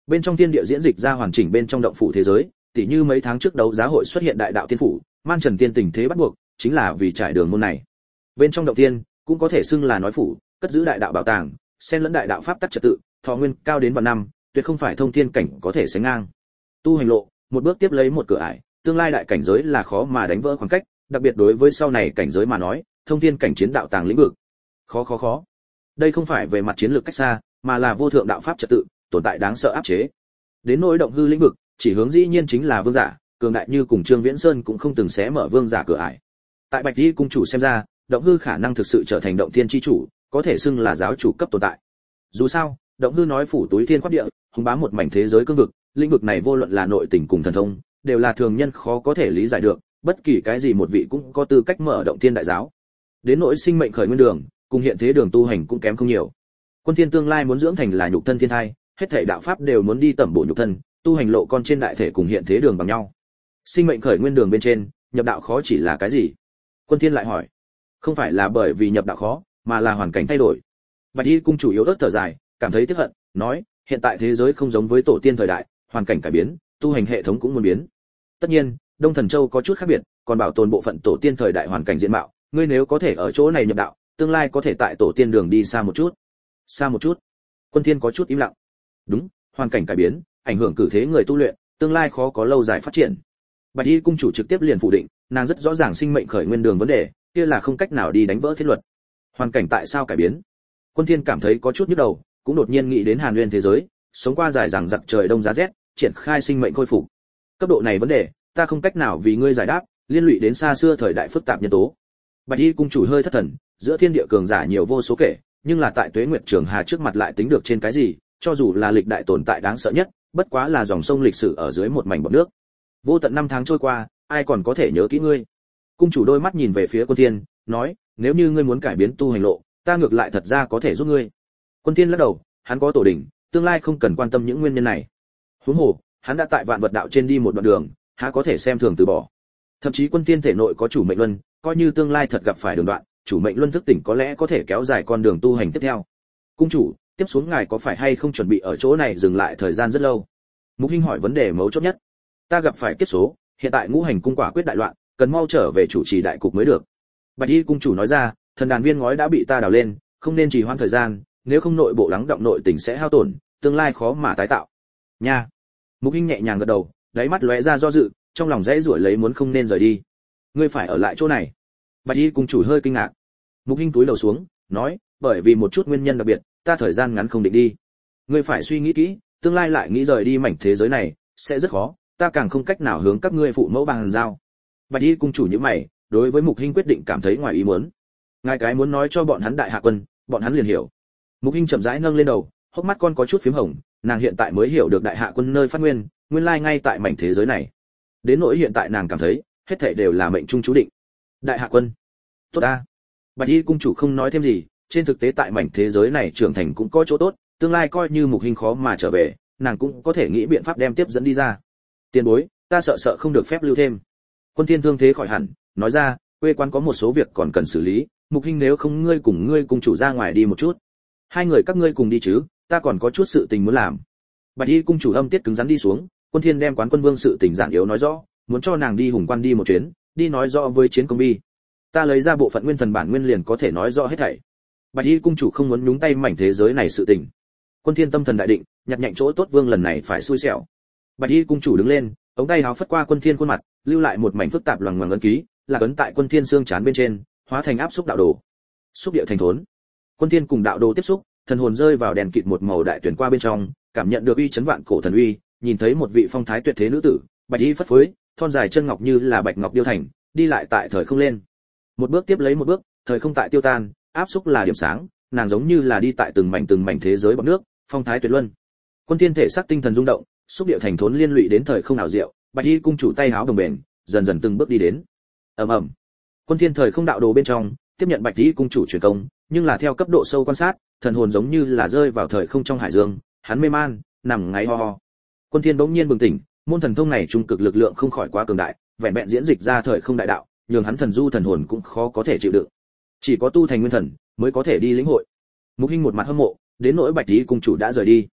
bên trong thiên địa diễn dịch ra hoàn chỉnh bên trong động phủ thế giới, tỉ như mấy tháng trước đấu giá hội xuất hiện đại đạo tiên phủ, man trần tiên tình thế bắt buộc, chính là vì trải đường môn này. Bên trong động tiên cũng có thể xưng là nói phủ, cất giữ đại đạo bảo tàng, xen lẫn đại đạo pháp tắc trật tự, thọ nguyên cao đến vạn năm, tuyệt không phải thông thiên cảnh có thể sánh ngang. Tu hành lộ, một bước tiếp lấy một cửa ải, tương lai đại cảnh giới là khó mà đánh vỡ khoảng cách, đặc biệt đối với sau này cảnh giới mà nói, thông thiên cảnh chiến đạo tàng lĩnh vực. Khó khó khó. Đây không phải về mặt chiến lược cách xa, mà là vô thượng đạo pháp trật tự, tồn tại đáng sợ áp chế. Đến nỗi động hư lĩnh vực, chỉ hướng dĩ nhiên chính là vương giả, cường đại như cùng Trương Viễn Sơn cũng không từng xé mở vương giả cửa ải. Tại Bạch Y cung chủ xem ra, động hư khả năng thực sự trở thành động thiên chi chủ, có thể xưng là giáo chủ cấp tồn tại. Dù sao, động hư nói phủ túi thiên khoát địa, hùng bá một mảnh thế giới cương vực, lĩnh vực này vô luận là nội tình cùng thần thông, đều là thường nhân khó có thể lý giải được, bất kỳ cái gì một vị cũng có tư cách mở động thiên đại giáo. Đến nỗi sinh mệnh khởi nguyên đường, cùng hiện thế đường tu hành cũng kém không nhiều. Quân thiên tương lai muốn dưỡng thành là nhục thân thiên thai, hết thảy đạo pháp đều muốn đi tẩm bổ nhục thân, tu hành lộ con trên đại thể cùng hiện thế đường bằng nhau. Sinh mệnh khởi nguyên đường bên trên, nhập đạo khó chỉ là cái gì? Quân thiên lại hỏi. Không phải là bởi vì nhập đạo khó, mà là hoàn cảnh thay đổi. Bạch Y cung chủ yếu ớt thở dài, cảm thấy tiếc hận, nói, hiện tại thế giới không giống với tổ tiên thời đại, hoàn cảnh cải biến, tu hành hệ thống cũng muốn biến. Tất nhiên, Đông Thần Châu có chút khác biệt, còn bảo tồn bộ phận tổ tiên thời đại hoàn cảnh diện mạo, ngươi nếu có thể ở chỗ này nhập đạo, tương lai có thể tại tổ tiên đường đi xa một chút. Xa một chút. Quân Thiên có chút im lặng. Đúng, hoàn cảnh cải biến, ảnh hưởng cử thế người tu luyện, tương lai khó có lâu dài phát triển. Bạch Y cung chủ trực tiếp liền phủ định, nàng rất rõ ràng sinh mệnh khởi nguyên đường vấn đề, kia là không cách nào đi đánh vỡ thiết luật. Hoàn cảnh tại sao cải biến? Quân Thiên cảm thấy có chút nhức đầu, cũng đột nhiên nghĩ đến Hàn Nguyên thế giới, sống qua dài dằng dặc trời đông giá rét, triển khai sinh mệnh khôi phục. Cấp độ này vấn đề, ta không cách nào vì ngươi giải đáp, liên lụy đến xa xưa thời đại phức tạp nhân tố. Bạch Y cung chủ hơi thất thần, giữa thiên địa cường giả nhiều vô số kể, nhưng là tại Tuế Nguyệt Trường Hà trước mặt lại tính được trên cái gì, cho dù là lịch đại tồn tại đáng sợ nhất, bất quá là dòng sông lịch sử ở dưới một mảnh bọt nước. Vô tận năm tháng trôi qua, ai còn có thể nhớ kỹ ngươi? Cung chủ đôi mắt nhìn về phía Quân Thiên, nói, nếu như ngươi muốn cải biến tu hành lộ, ta ngược lại thật ra có thể giúp ngươi. Quân Thiên lắc đầu, hắn có tổ đỉnh, tương lai không cần quan tâm những nguyên nhân này. Huống hồ, hắn đã tại vạn vật đạo trên đi một đoạn đường, há có thể xem thường từ bỏ. Thậm chí Quân Thiên thể nội có chủ mệnh luân, coi như tương lai thật gặp phải đường đoạn, chủ mệnh luân thức tỉnh có lẽ có thể kéo dài con đường tu hành tiếp theo. Cung chủ, tiếp xuống ngài có phải hay không chuẩn bị ở chỗ này dừng lại thời gian rất lâu? Mục Hinh hỏi vấn đề mấu chốt nhất. Ta gặp phải kiếp số, hiện tại ngũ hành cung quả quyết đại loạn, cần mau trở về chủ trì đại cục mới được. Bạch Y cung chủ nói ra, thần đàn viên ngói đã bị ta đào lên, không nên trì hoãn thời gian, nếu không nội bộ lắng động nội tình sẽ hao tổn, tương lai khó mà tái tạo. Nha. Mục Hinh nhẹ nhàng gật đầu, đáy mắt lóe ra do dự, trong lòng dễ rủi lấy muốn không nên rời đi. Ngươi phải ở lại chỗ này. Bạch Y cung chủ hơi kinh ngạc. Mục Hinh túi đầu xuống, nói, bởi vì một chút nguyên nhân đặc biệt, ta thời gian ngắn không định đi. Ngươi phải suy nghĩ kỹ, tương lai lại nghĩ rời đi mảnh thế giới này, sẽ rất khó, ta càng không cách nào hướng các ngươi phụ mẫu bằng giao. Bạch Y cung chủ như mày, đối với Mục Hinh quyết định cảm thấy ngoài ý muốn. Ngài cái muốn nói cho bọn hắn đại hạ quân, bọn hắn liền hiểu. Mục Hinh chậm rãi nâng lên đầu, hốc mắt con có chút phím hồng, nàng hiện tại mới hiểu được đại hạ quân nơi phát nguyên, nguyên lai ngay tại mảnh thế giới này. Đến nỗi hiện tại nàng cảm thấy, hết thảy đều là mệnh trung chú định. Đại hạ quân. Tốt ta. Bạch Y cung chủ không nói thêm gì, trên thực tế tại mảnh thế giới này trưởng thành cũng có chỗ tốt, tương lai coi như Mục Hinh khó mà trở về, nàng cũng có thể nghĩ biện pháp đem tiếp dẫn đi ra. Tiền bối, ta sợ sợ không được phép lưu thêm. Quân Thiên thương thế khỏi hẳn, nói ra, quê quán có một số việc còn cần xử lý, Mục Hinh nếu không ngươi cùng ngươi cùng chủ ra ngoài đi một chút. Hai người các ngươi cùng đi chứ, ta còn có chút sự tình muốn làm. Bạch Y cung chủ âm tiết cứng rắn đi xuống, Quân Thiên đem quán quân vương sự tình giản yếu nói rõ, muốn cho nàng đi hùng quan đi một chuyến, đi nói rõ với chiến công bi. Ta lấy ra bộ phận nguyên thần bản nguyên liền có thể nói rõ hết thảy. Bạch Y cung chủ không muốn nhúng tay mảnh thế giới này sự tình. Quân Thiên tâm thần đại định, nhặt nhạnh chỗ tốt vương lần này phải xui xẻo. Bạch Y cung chủ đứng lên, ống tay áo phất qua Quân Thiên khuôn mặt, lưu lại một mảnh phức tạp loằng ngoằng ấn ký, là ấn tại Quân Thiên xương trán bên trên, hóa thành áp xúc đạo đồ. Xúc địa thành thốn. Quân Thiên cùng đạo đồ tiếp xúc, thần hồn rơi vào đèn kịt một màu đại tuyển qua bên trong, cảm nhận được uy chấn vạn cổ thần uy, nhìn thấy một vị phong thái tuyệt thế nữ tử, bạch y phất phới, thon dài chân ngọc như là bạch ngọc điêu thành, đi lại tại thời không lên. Một bước tiếp lấy một bước, thời không tại tiêu tan, áp xúc là điểm sáng, nàng giống như là đi tại từng mảnh từng mảnh thế giới bọt nước, phong thái tuyệt luân. Quân Thiên thể xác tinh thần rung động, xúc địa thành thốn liên lụy đến thời không ảo diệu, bạch y cung chủ tay háo đồng bền, dần dần từng bước đi đến. Ầm ầm. Quân Thiên thời không đạo đồ bên trong, tiếp nhận bạch y cung chủ truyền công, nhưng là theo cấp độ sâu quan sát, thần hồn giống như là rơi vào thời không trong hải dương, hắn mê man, nằm ngáy ho ho. Quân Thiên bỗng nhiên bừng tỉnh, môn thần thông này trung cực lực lượng không khỏi quá cường đại, vẹn vẹn diễn dịch ra thời không đại đạo, nhường hắn thần du thần hồn cũng khó có thể chịu đựng. Chỉ có tu thành nguyên thần mới có thể đi lĩnh hội. Mục Hinh một mặt hâm mộ, đến nỗi bạch y cung chủ đã rời đi.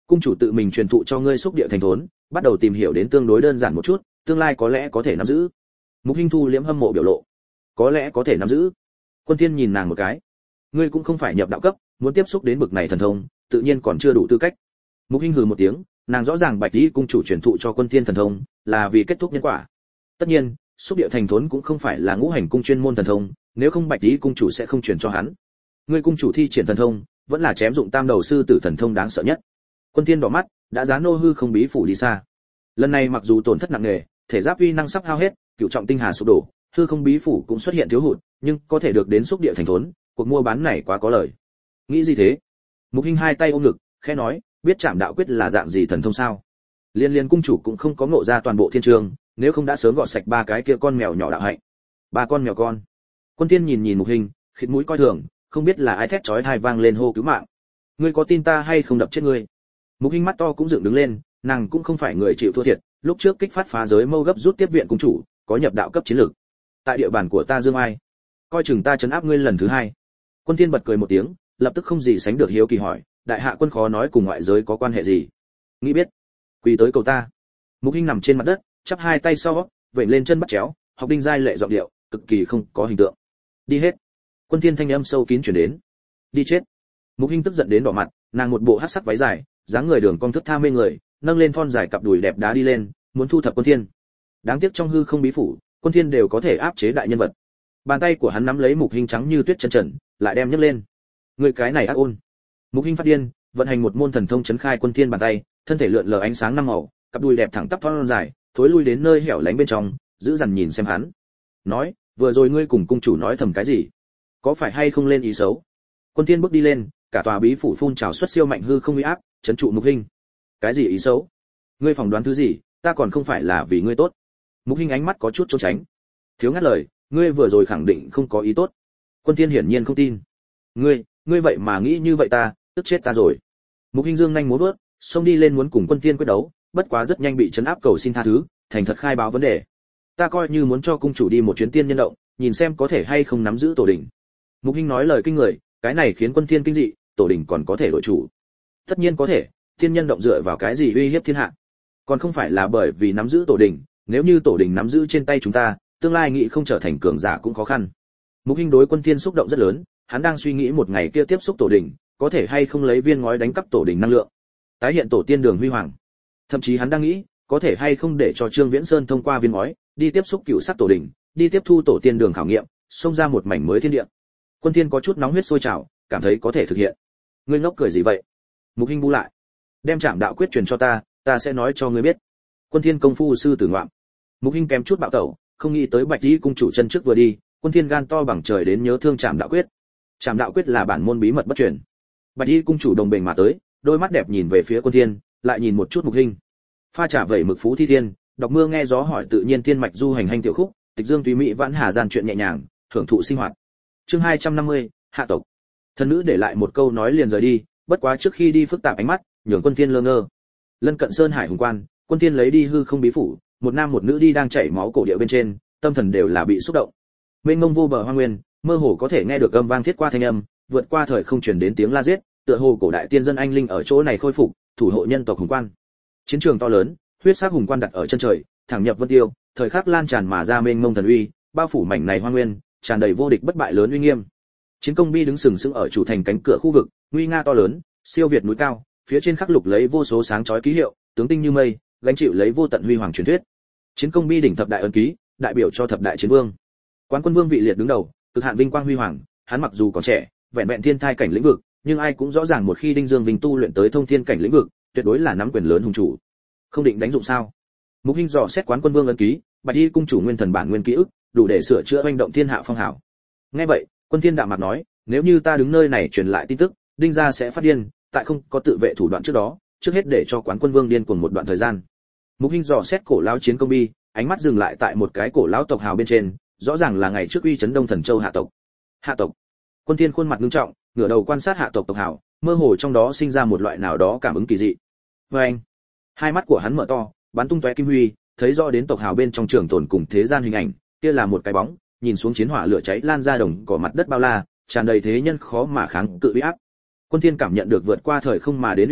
cung chủ tự mình truyền thụ cho ngươi xúc địa thành thốn, bắt đầu tìm hiểu đến tương đối đơn giản một chút, tương lai có lẽ có thể nắm giữ. Mục Hinh thu liễm hâm mộ biểu lộ. Có lẽ có thể nắm giữ. Quân Thiên nhìn nàng một cái. Ngươi cũng không phải nhập đạo cấp, muốn tiếp xúc đến bậc này thần thông, tự nhiên còn chưa đủ tư cách. Mục Hinh hừ một tiếng, nàng rõ ràng Bạch Tỷ cung chủ truyền thụ cho Quân Thiên thần thông, là vì kết thúc nhân quả. Tất nhiên, xúc địa thành thốn cũng không phải là ngũ hành cung chuyên môn thần thông, nếu không Bạch Tỷ cung chủ sẽ không truyền cho hắn. Ngươi cung chủ thi triển thần thông, vẫn là chém dụng tam đầu sư tử thần thông đáng sợ nhất. Quân Thiên đỏ mắt, đã giá nô hư không bí phủ đi xa. Lần này mặc dù tổn thất nặng nề, thể giáp uy năng sắp hao hết, cửu trọng tinh hà sụp đổ, hư không bí phủ cũng xuất hiện thiếu hụt, nhưng có thể được đến xúc địa thành thốn, cuộc mua bán này quá có lời. Nghĩ gì thế? Mục Hinh hai tay ôm ngực, khẽ nói, biết Trảm Đạo Quyết là dạng gì thần thông sao? Liên Liên cung chủ cũng không có ngộ ra toàn bộ thiên trường, nếu không đã sớm gọt sạch ba cái kia con mèo nhỏ đạo hạnh. Ba con mèo con. Quân Thiên nhìn nhìn Mục Hinh, khịt mũi coi thường, không biết là ai thét chói tai vang lên hô cứu mạng. Ngươi có tin ta hay không đập chết ngươi? Mục Hinh mắt to cũng dựng đứng lên, nàng cũng không phải người chịu thua thiệt, lúc trước kích phát phá giới mâu gấp rút tiếp viện cung chủ, có nhập đạo cấp chiến lược. Tại địa bàn của ta Dương Ai, coi chừng ta trấn áp ngươi lần thứ hai. Quân Thiên bật cười một tiếng, lập tức không gì sánh được hiếu kỳ hỏi, đại hạ quân khó nói cùng ngoại giới có quan hệ gì? Nghĩ biết, quỳ tới cầu ta. Mục Hinh nằm trên mặt đất, chắp hai tay sau, vểnh lên chân bắt chéo, học đinh giai lệ giọng điệu, cực kỳ không có hình tượng. Đi hết. Quân Thiên thanh âm sâu kín truyền đến. Đi chết. Mục Hinh tức giận đến đỏ mặt, nàng một bộ hắc sắc váy dài, dáng người đường cong thướt tha mê người, nâng lên thon dài cặp đùi đẹp đá đi lên, muốn thu thập Quân Thiên. Đáng tiếc trong hư không bí phủ, Quân Thiên đều có thể áp chế đại nhân vật. Bàn tay của hắn nắm lấy Mục Hinh trắng như tuyết chân trần, lại đem nhấc lên. Người cái này ác ôn. Mục Hinh phát điên, vận hành một môn thần thông chấn khai Quân Thiên bàn tay, thân thể lượn lờ ánh sáng năm màu, cặp đùi đẹp thẳng tắp thon dài, thối lui đến nơi hẻo lánh bên trong, giữ dằn nhìn xem hắn. Nói, vừa rồi ngươi cùng cung chủ nói thầm cái gì? Có phải hay không lên ý xấu? Quân Thiên bước đi lên, cả tòa bí phủ phun trào xuất siêu mạnh hư không uy áp, chấn trụ Mục Hinh. Cái gì ý xấu? Ngươi phỏng đoán thứ gì? Ta còn không phải là vì ngươi tốt. Mục Hinh ánh mắt có chút trốn tránh. Thiếu ngắt lời, ngươi vừa rồi khẳng định không có ý tốt. Quân Thiên hiển nhiên không tin. Ngươi, ngươi vậy mà nghĩ như vậy ta, tức chết ta rồi. Mục Hinh dương nhanh múa vớt, xông đi lên muốn cùng Quân Thiên quyết đấu, bất quá rất nhanh bị trấn áp cầu xin tha thứ, thành thật khai báo vấn đề. Ta coi như muốn cho cung chủ đi một chuyến tiên nhân động, nhìn xem có thể hay không nắm giữ tổ đỉnh. Mục Hinh nói lời kinh người, cái này khiến Quân Thiên kinh dị, tổ đỉnh còn có thể đổi chủ. Tất nhiên có thể, tiên nhân động dựa vào cái gì uy hiếp thiên hạ? Còn không phải là bởi vì nắm giữ tổ đỉnh, nếu như tổ đỉnh nắm giữ trên tay chúng ta, tương lai nghĩ không trở thành cường giả cũng khó khăn. Mục Hinh đối Quân Thiên xúc động rất lớn, hắn đang suy nghĩ một ngày kia tiếp xúc tổ đỉnh, có thể hay không lấy viên ngói đánh cắp tổ đỉnh năng lượng, tái hiện tổ tiên đường huy hoàng. Thậm chí hắn đang nghĩ, có thể hay không để cho Trương Viễn Sơn thông qua viên ngói, đi tiếp xúc cựu sắc tổ đỉnh, đi tiếp thu tổ tiên đường khảo nghiệm, xông ra một mảnh mới thiên địa. Quân Thiên có chút nóng huyết sôi trào, cảm thấy có thể thực hiện. Ngươi ngốc cười gì vậy? Mục Hinh bu lại. Đem Trảm Đạo Quyết truyền cho ta, ta sẽ nói cho ngươi biết. Quân Thiên công phu sư tử ngoạm. Mục Hinh kém chút bạo tẩu, không nghĩ tới Bạch Tỷ cung chủ chân trước vừa đi, Quân Thiên gan to bằng trời đến nhớ thương Trảm Đạo Quyết. Trảm Đạo Quyết là bản môn bí mật bất truyền. Bạch Tỷ cung chủ đồng bền mà tới, đôi mắt đẹp nhìn về phía Quân Thiên, lại nhìn một chút Mục Hinh. Pha trà vẩy mực phú thi thiên, đọc mưa nghe gió hỏi tự nhiên tiên mạch du hành hành tiểu khúc, tịch dương tùy mỹ vãn hà gian chuyện nhẹ nhàng, thưởng thụ sinh hoạt. Chương hai trăm năm mươi, hạ tộc. Thần nữ để lại một câu nói liền rời đi, bất quá trước khi đi phức tạp ánh mắt, nhường Quân Thiên lơ ngơ. Lân cận Sơn Hải hùng quan, Quân Thiên lấy đi hư không bí phủ, một nam một nữ đi đang chảy máu cổ địa bên trên, tâm thần đều là bị xúc động. Mênh mông vô bờ hoang nguyên, mơ hồ có thể nghe được âm vang thiết qua thanh âm, vượt qua thời không truyền đến tiếng la giết, tựa hồ cổ đại tiên dân anh linh ở chỗ này khôi phục, thủ hộ nhân tộc hùng quan. Chiến trường to lớn, huyết sắc hùng quan đặt ở chân trời, thẳng nhập vân tiêu, thời khắc lan tràn mà ra mênh mông thần uy, bao phủ mảnh này hoang nguyên, tràn đầy vô địch bất bại lớn uy nghiêm. Chiến công bi đứng sừng sững ở chủ thành cánh cửa khu vực, nguy nga to lớn, siêu việt núi cao, phía trên khắc lục lấy vô số sáng chói ký hiệu, tướng tinh như mây, gánh chịu lấy vô tận huy hoàng truyền thuyết. Chiến công bi đỉnh thập đại ấn ký, đại biểu cho thập đại chiến vương. Quán quân vương vị liệt đứng đầu, cực hạn vinh quang huy hoàng, hắn mặc dù còn trẻ, vẹn vẹn thiên thai cảnh lĩnh vực, nhưng ai cũng rõ ràng một khi Đinh Dương Vinh tu luyện tới thông thiên cảnh lĩnh vực, tuyệt đối là nắm quyền lớn hùng chủ. Không định đánh dụng sao? Mục Hinh dò xét quán quân vương ấn ký, Bạch Y cung chủ nguyên thần bản nguyên ký ức, đủ để sửa chữa oanh động thiên hạ phong hào. Nghe vậy, Quân Thiên đạm mạc nói, nếu như ta đứng nơi này truyền lại tin tức, Đinh gia sẽ phát điên, tại không có tự vệ thủ đoạn trước đó, trước hết để cho quán quân vương điên cuồng một đoạn thời gian. Mục Hinh dò xét cổ lão chiến công bi, ánh mắt dừng lại tại một cái cổ lão tộc hào bên trên, rõ ràng là ngày trước uy chấn Đông Thần Châu hạ tộc. Hạ tộc. Quân Thiên khuôn mặt nghiêm trọng, ngửa đầu quan sát hạ tộc tộc hào, mơ hồ trong đó sinh ra một loại nào đó cảm ứng kỳ dị. Và anh, hai mắt của hắn mở to, bắn tung tóe kim huy, thấy rõ đến tộc hào bên trong trường tồn cùng thế gian hình ảnh, kia là một cái bóng, nhìn xuống chiến hỏa lửa cháy lan ra đồng cỏ mặt đất bao la, tràn đầy thế nhân khó mà kháng cự uy áp. Quân Thiên cảm nhận được vượt qua thời không mà đến uy áp,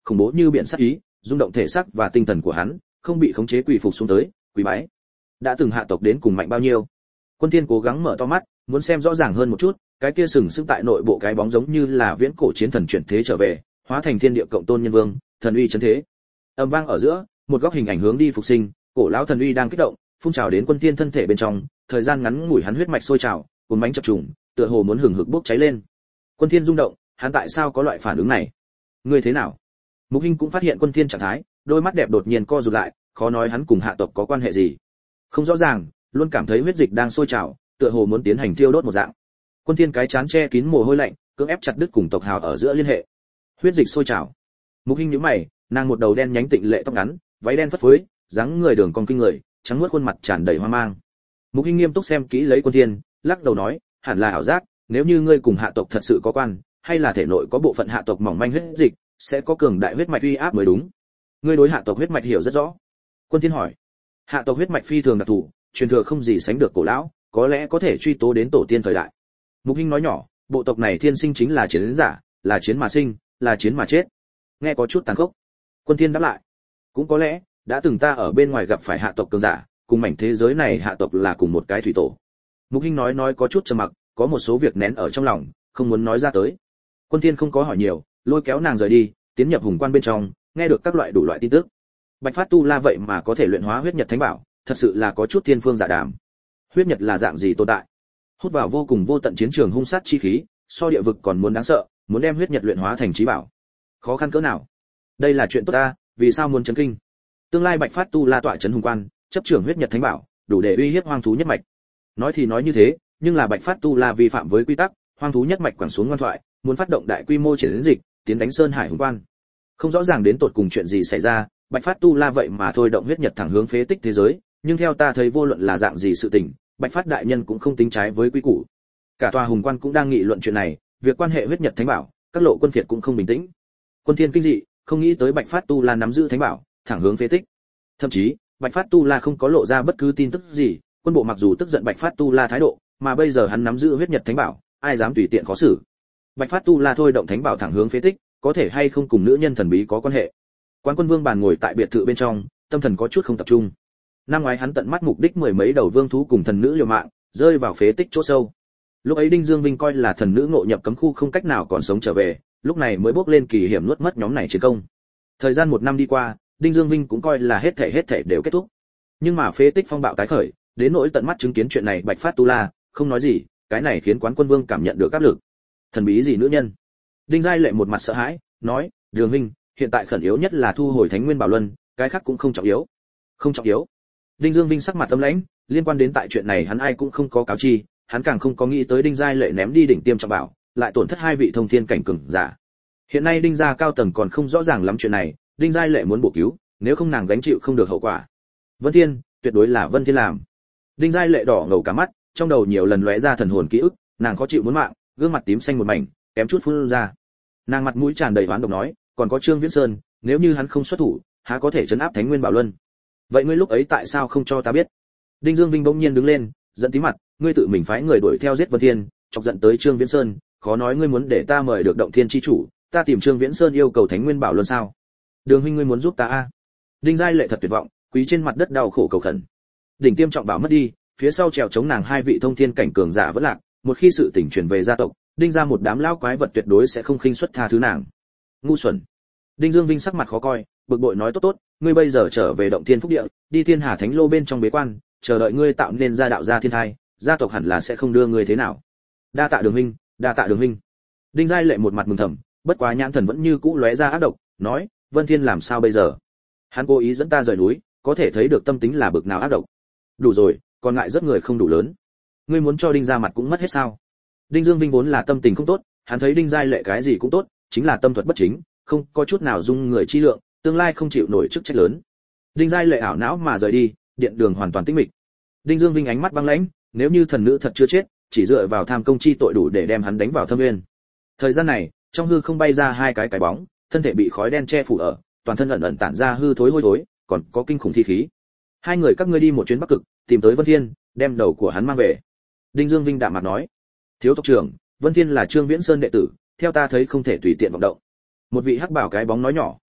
khủng bố như biển sát ý, rung động thể xác và tinh thần của hắn, không bị khống chế quỳ phục xuống tới, quỳ bái. Đã từng hạ tộc đến cùng mạnh bao nhiêu? Quân Thiên cố gắng mở to mắt, muốn xem rõ ràng hơn một chút, cái kia sừng sững tại nội bộ cái bóng giống như là viễn cổ chiến thần chuyển thế trở về, hóa thành thiên địa cộng tôn nhân vương, thần uy chấn thế. Âm vang ở giữa, một góc hình ảnh hướng đi phục sinh, cổ lão thần uy đang kích động, phun trào đến Quân Thiên thân thể bên trong, thời gian ngắn ngủi hắn huyết mạch sôi trào, cuốn bánh chập trùng, tựa hồ muốn hừng hực bốc cháy lên. Quân Thiên rung động, hắn tại sao có loại phản ứng này? Ngươi thế nào? Mục Hinh cũng phát hiện Quân Thiên trạng thái, đôi mắt đẹp đột nhiên co rụt lại, khó nói hắn cùng hạ tộc có quan hệ gì. Không rõ ràng, luôn cảm thấy huyết dịch đang sôi trào, tựa hồ muốn tiến hành thiêu đốt một dạng. Quân Thiên cái chán che kín mồ hôi lạnh, cưỡng ép chặt đứt cùng tộc hào ở giữa liên hệ. Huyết dịch sôi trào. Mục Hinh nhíu mày, nàng một đầu đen nhánh tịnh lệ tóc ngắn, váy đen phất phới, dáng người đường cong kinh người, trắng muốt khuôn mặt tràn đầy hoang mang. Mục Hinh nghiêm túc xem kỹ lấy Quân Thiên, lắc đầu nói, hẳn là ảo giác, nếu như ngươi cùng hạ tộc thật sự có quan, hay là thể nội có bộ phận hạ tộc mỏng manh huyết dịch, sẽ có cường đại huyết mạch uy áp mới đúng. Ngươi đối hạ tộc huyết mạch hiểu rất rõ. Quân Thiên hỏi. Hạ tộc huyết mạch phi thường đặc thù, truyền thừa không gì sánh được cổ lão, có lẽ có thể truy tố đến tổ tiên thời đại. Mục Hinh nói nhỏ, bộ tộc này thiên sinh chính là chiến giả, là chiến mà sinh, là chiến mà chết. Nghe có chút tàn khốc. Quân Thiên đáp lại, cũng có lẽ đã từng ta ở bên ngoài gặp phải hạ tộc cường giả, cùng mảnh thế giới này hạ tộc là cùng một cái thủy tổ. Mục Hinh nói nói có chút trầm mặc, có một số việc nén ở trong lòng, không muốn nói ra tới. Quân Thiên không có hỏi nhiều, lôi kéo nàng rời đi, tiến nhập hùng quan bên trong, nghe được các loại đủ loại tin tức. Bạch Phát Tu La vậy mà có thể luyện hóa huyết nhật thánh bảo, thật sự là có chút thiên phương dạ đàm. Huyết nhật là dạng gì tồn tại? Hút vào vô cùng vô tận chiến trường hung sát chi khí, so địa vực còn muốn đáng sợ, muốn đem huyết nhật luyện hóa thành chí bảo, khó khăn cỡ nào? Đây là chuyện tốt ta, vì sao muốn chấn kinh? Tương lai Bạch Phát Tu La tọa trấn hùng quan, chấp trưởng huyết nhật thánh bảo, đủ để uy hiếp hoang thú nhất mạch. Nói thì nói như thế, nhưng là Bạch Phát Tu La vi phạm với quy tắc, hoang thú nhất mạch quẳng xuống ngoan thoại, muốn phát động đại quy mô chiến dịch, tiến đánh Sơn Hải hùng quan. Không rõ ràng đến tột cùng chuyện gì xảy ra, Bạch Phát Tu La vậy mà thôi động huyết nhật thẳng hướng phế tích thế giới, nhưng theo ta thấy vô luận là dạng gì sự tình, Bạch Phát đại nhân cũng không tính trái với quy củ. Cả tòa hùng quan cũng đang nghị luận chuyện này, việc quan hệ huyết nhật thánh bảo, các lộ quân phiệt cũng không bình tĩnh. Quân Thiên kinh dị, không nghĩ tới Bạch Phát Tu La nắm giữ thánh bảo, thẳng hướng phế tích. Thậm chí, Bạch Phát Tu La không có lộ ra bất cứ tin tức gì, quân bộ mặc dù tức giận Bạch Phát Tu La thái độ, mà bây giờ hắn nắm giữ huyết nhật thánh bảo, ai dám tùy tiện khó xử. Bạch Phát Tu La thôi động thánh bảo thẳng hướng phế tích, có thể hay không cùng nữ nhân thần bí có quan hệ. Quán Quân Vương bàn ngồi tại biệt thự bên trong, tâm thần có chút không tập trung. Năm ngoái hắn tận mắt mục đích mười mấy đầu vương thú cùng thần nữ liều mạng, rơi vào phế tích chỗ sâu. Lúc ấy Đinh Dương Vinh coi là thần nữ ngộ nhập cấm khu không cách nào còn sống trở về, lúc này mới bước lên kỳ hiểm nuốt mất nhóm này chiến công. Thời gian một năm đi qua, Đinh Dương Vinh cũng coi là hết thể hết thể đều kết thúc. Nhưng mà phế tích phong bạo tái khởi, đến nỗi tận mắt chứng kiến chuyện này Bạch Phát Tu La không nói gì, cái này khiến Quán Quân Vương cảm nhận được áp lực. Thần bí gì nữ nhân? Đinh Giai Lệ một mặt sợ hãi, nói, Đường Vinh, hiện tại khẩn yếu nhất là thu hồi Thánh Nguyên Bảo Luân, cái khác cũng không trọng yếu. Không trọng yếu. Đinh Dương Vinh sắc mặt tâm lãnh, liên quan đến tại chuyện này hắn ai cũng không có cáo chi, hắn càng không có nghĩ tới Đinh Giai Lệ ném đi đỉnh tiêm trọng bảo, lại tổn thất hai vị thông thiên cảnh cường giả. Hiện nay Đinh gia cao tầng còn không rõ ràng lắm chuyện này, Đinh Giai Lệ muốn bổ cứu, nếu không nàng gánh chịu không được hậu quả. Vân Thiên, tuyệt đối là Vân Thiên làm. Đinh Giai Lệ đỏ ngầu cả mắt, trong đầu nhiều lần lóe ra thần hồn ký ức, nàng khó chịu muốn mạng, gương mặt tím xanh một mảnh, kém chút phun ra. Nàng mặt mũi tràn đầy oán độc nói, còn có Trương Viễn Sơn, nếu như hắn không xuất thủ, há có thể trấn áp Thánh Nguyên Bảo Luân? Vậy ngươi lúc ấy tại sao không cho ta biết? Đinh Dương Vinh bỗng nhiên đứng lên, giận tí mặt, ngươi tự mình phái người đuổi theo giết Vân Thiên, chọc giận tới Trương Viễn Sơn, khó nói ngươi muốn để ta mời được Động Thiên chi chủ, ta tìm Trương Viễn Sơn yêu cầu Thánh Nguyên Bảo Luân sao? Đường huynh ngươi muốn giúp ta a? À? Đinh Giai Lệ thật tuyệt vọng, quỳ trên mặt đất đau khổ cầu khẩn. Đỉnh tiêm trọng bảo mất đi, phía sau trèo chống nàng hai vị thông thiên cảnh cường giả vẫn lạc, một khi sự tình truyền về gia tộc, Đinh gia một đám lão quái vật tuyệt đối sẽ không khinh suất tha thứ nàng. Ngu xuẩn. Đinh Dương Vinh sắc mặt khó coi, bực bội nói tốt tốt, ngươi bây giờ trở về Động Thiên Phúc Địa, đi Thiên Hà Thánh Lô bên trong bế quan, chờ đợi ngươi tạo nên gia đạo gia thiên thai, gia tộc hẳn là sẽ không đưa ngươi thế nào. Đa tạ Đường huynh, đa tạ Đường huynh. Đinh Giai Lệ một mặt mừng thầm, bất quá nhãn thần vẫn như cũ lóe ra ác độc, nói, Vân Thiên làm sao bây giờ? Hắn cố ý dẫn ta rời núi, có thể thấy được tâm tính là bực nào ác độc. Đủ rồi, còn ngại rất người không đủ lớn. Ngươi muốn cho Đinh gia mặt cũng mất hết sao? Đinh Dương Vinh vốn là tâm tình không tốt, hắn thấy Đinh Giai Lệ cái gì cũng tốt, chính là tâm thuật bất chính, không có chút nào dung người chi lượng, tương lai không chịu nổi chức trách lớn. Đinh Giai Lệ ảo não mà rời đi, điện đường hoàn toàn tĩnh mịch. Đinh Dương Vinh ánh mắt băng lãnh, nếu như thần nữ thật chưa chết, chỉ dựa vào tham công chi tội đủ để đem hắn đánh vào thâm nguyên. Thời gian này, trong hư không bay ra hai cái cái bóng, thân thể bị khói đen che phủ ở, toàn thân ẩn ẩn tản ra hư thối hôi thối, còn có kinh khủng thi khí. Hai người các ngươi đi một chuyến Bắc Cực, tìm tới Vân Thiên, đem đầu của hắn mang về. Đinh Dương Vinh đạm mặt nói, thiếu tộc trưởng, Vân Thiên là Trương Viễn Sơn đệ tử, theo ta thấy không thể tùy tiện vọng động. Một vị hắc bảo cái bóng nói nhỏ,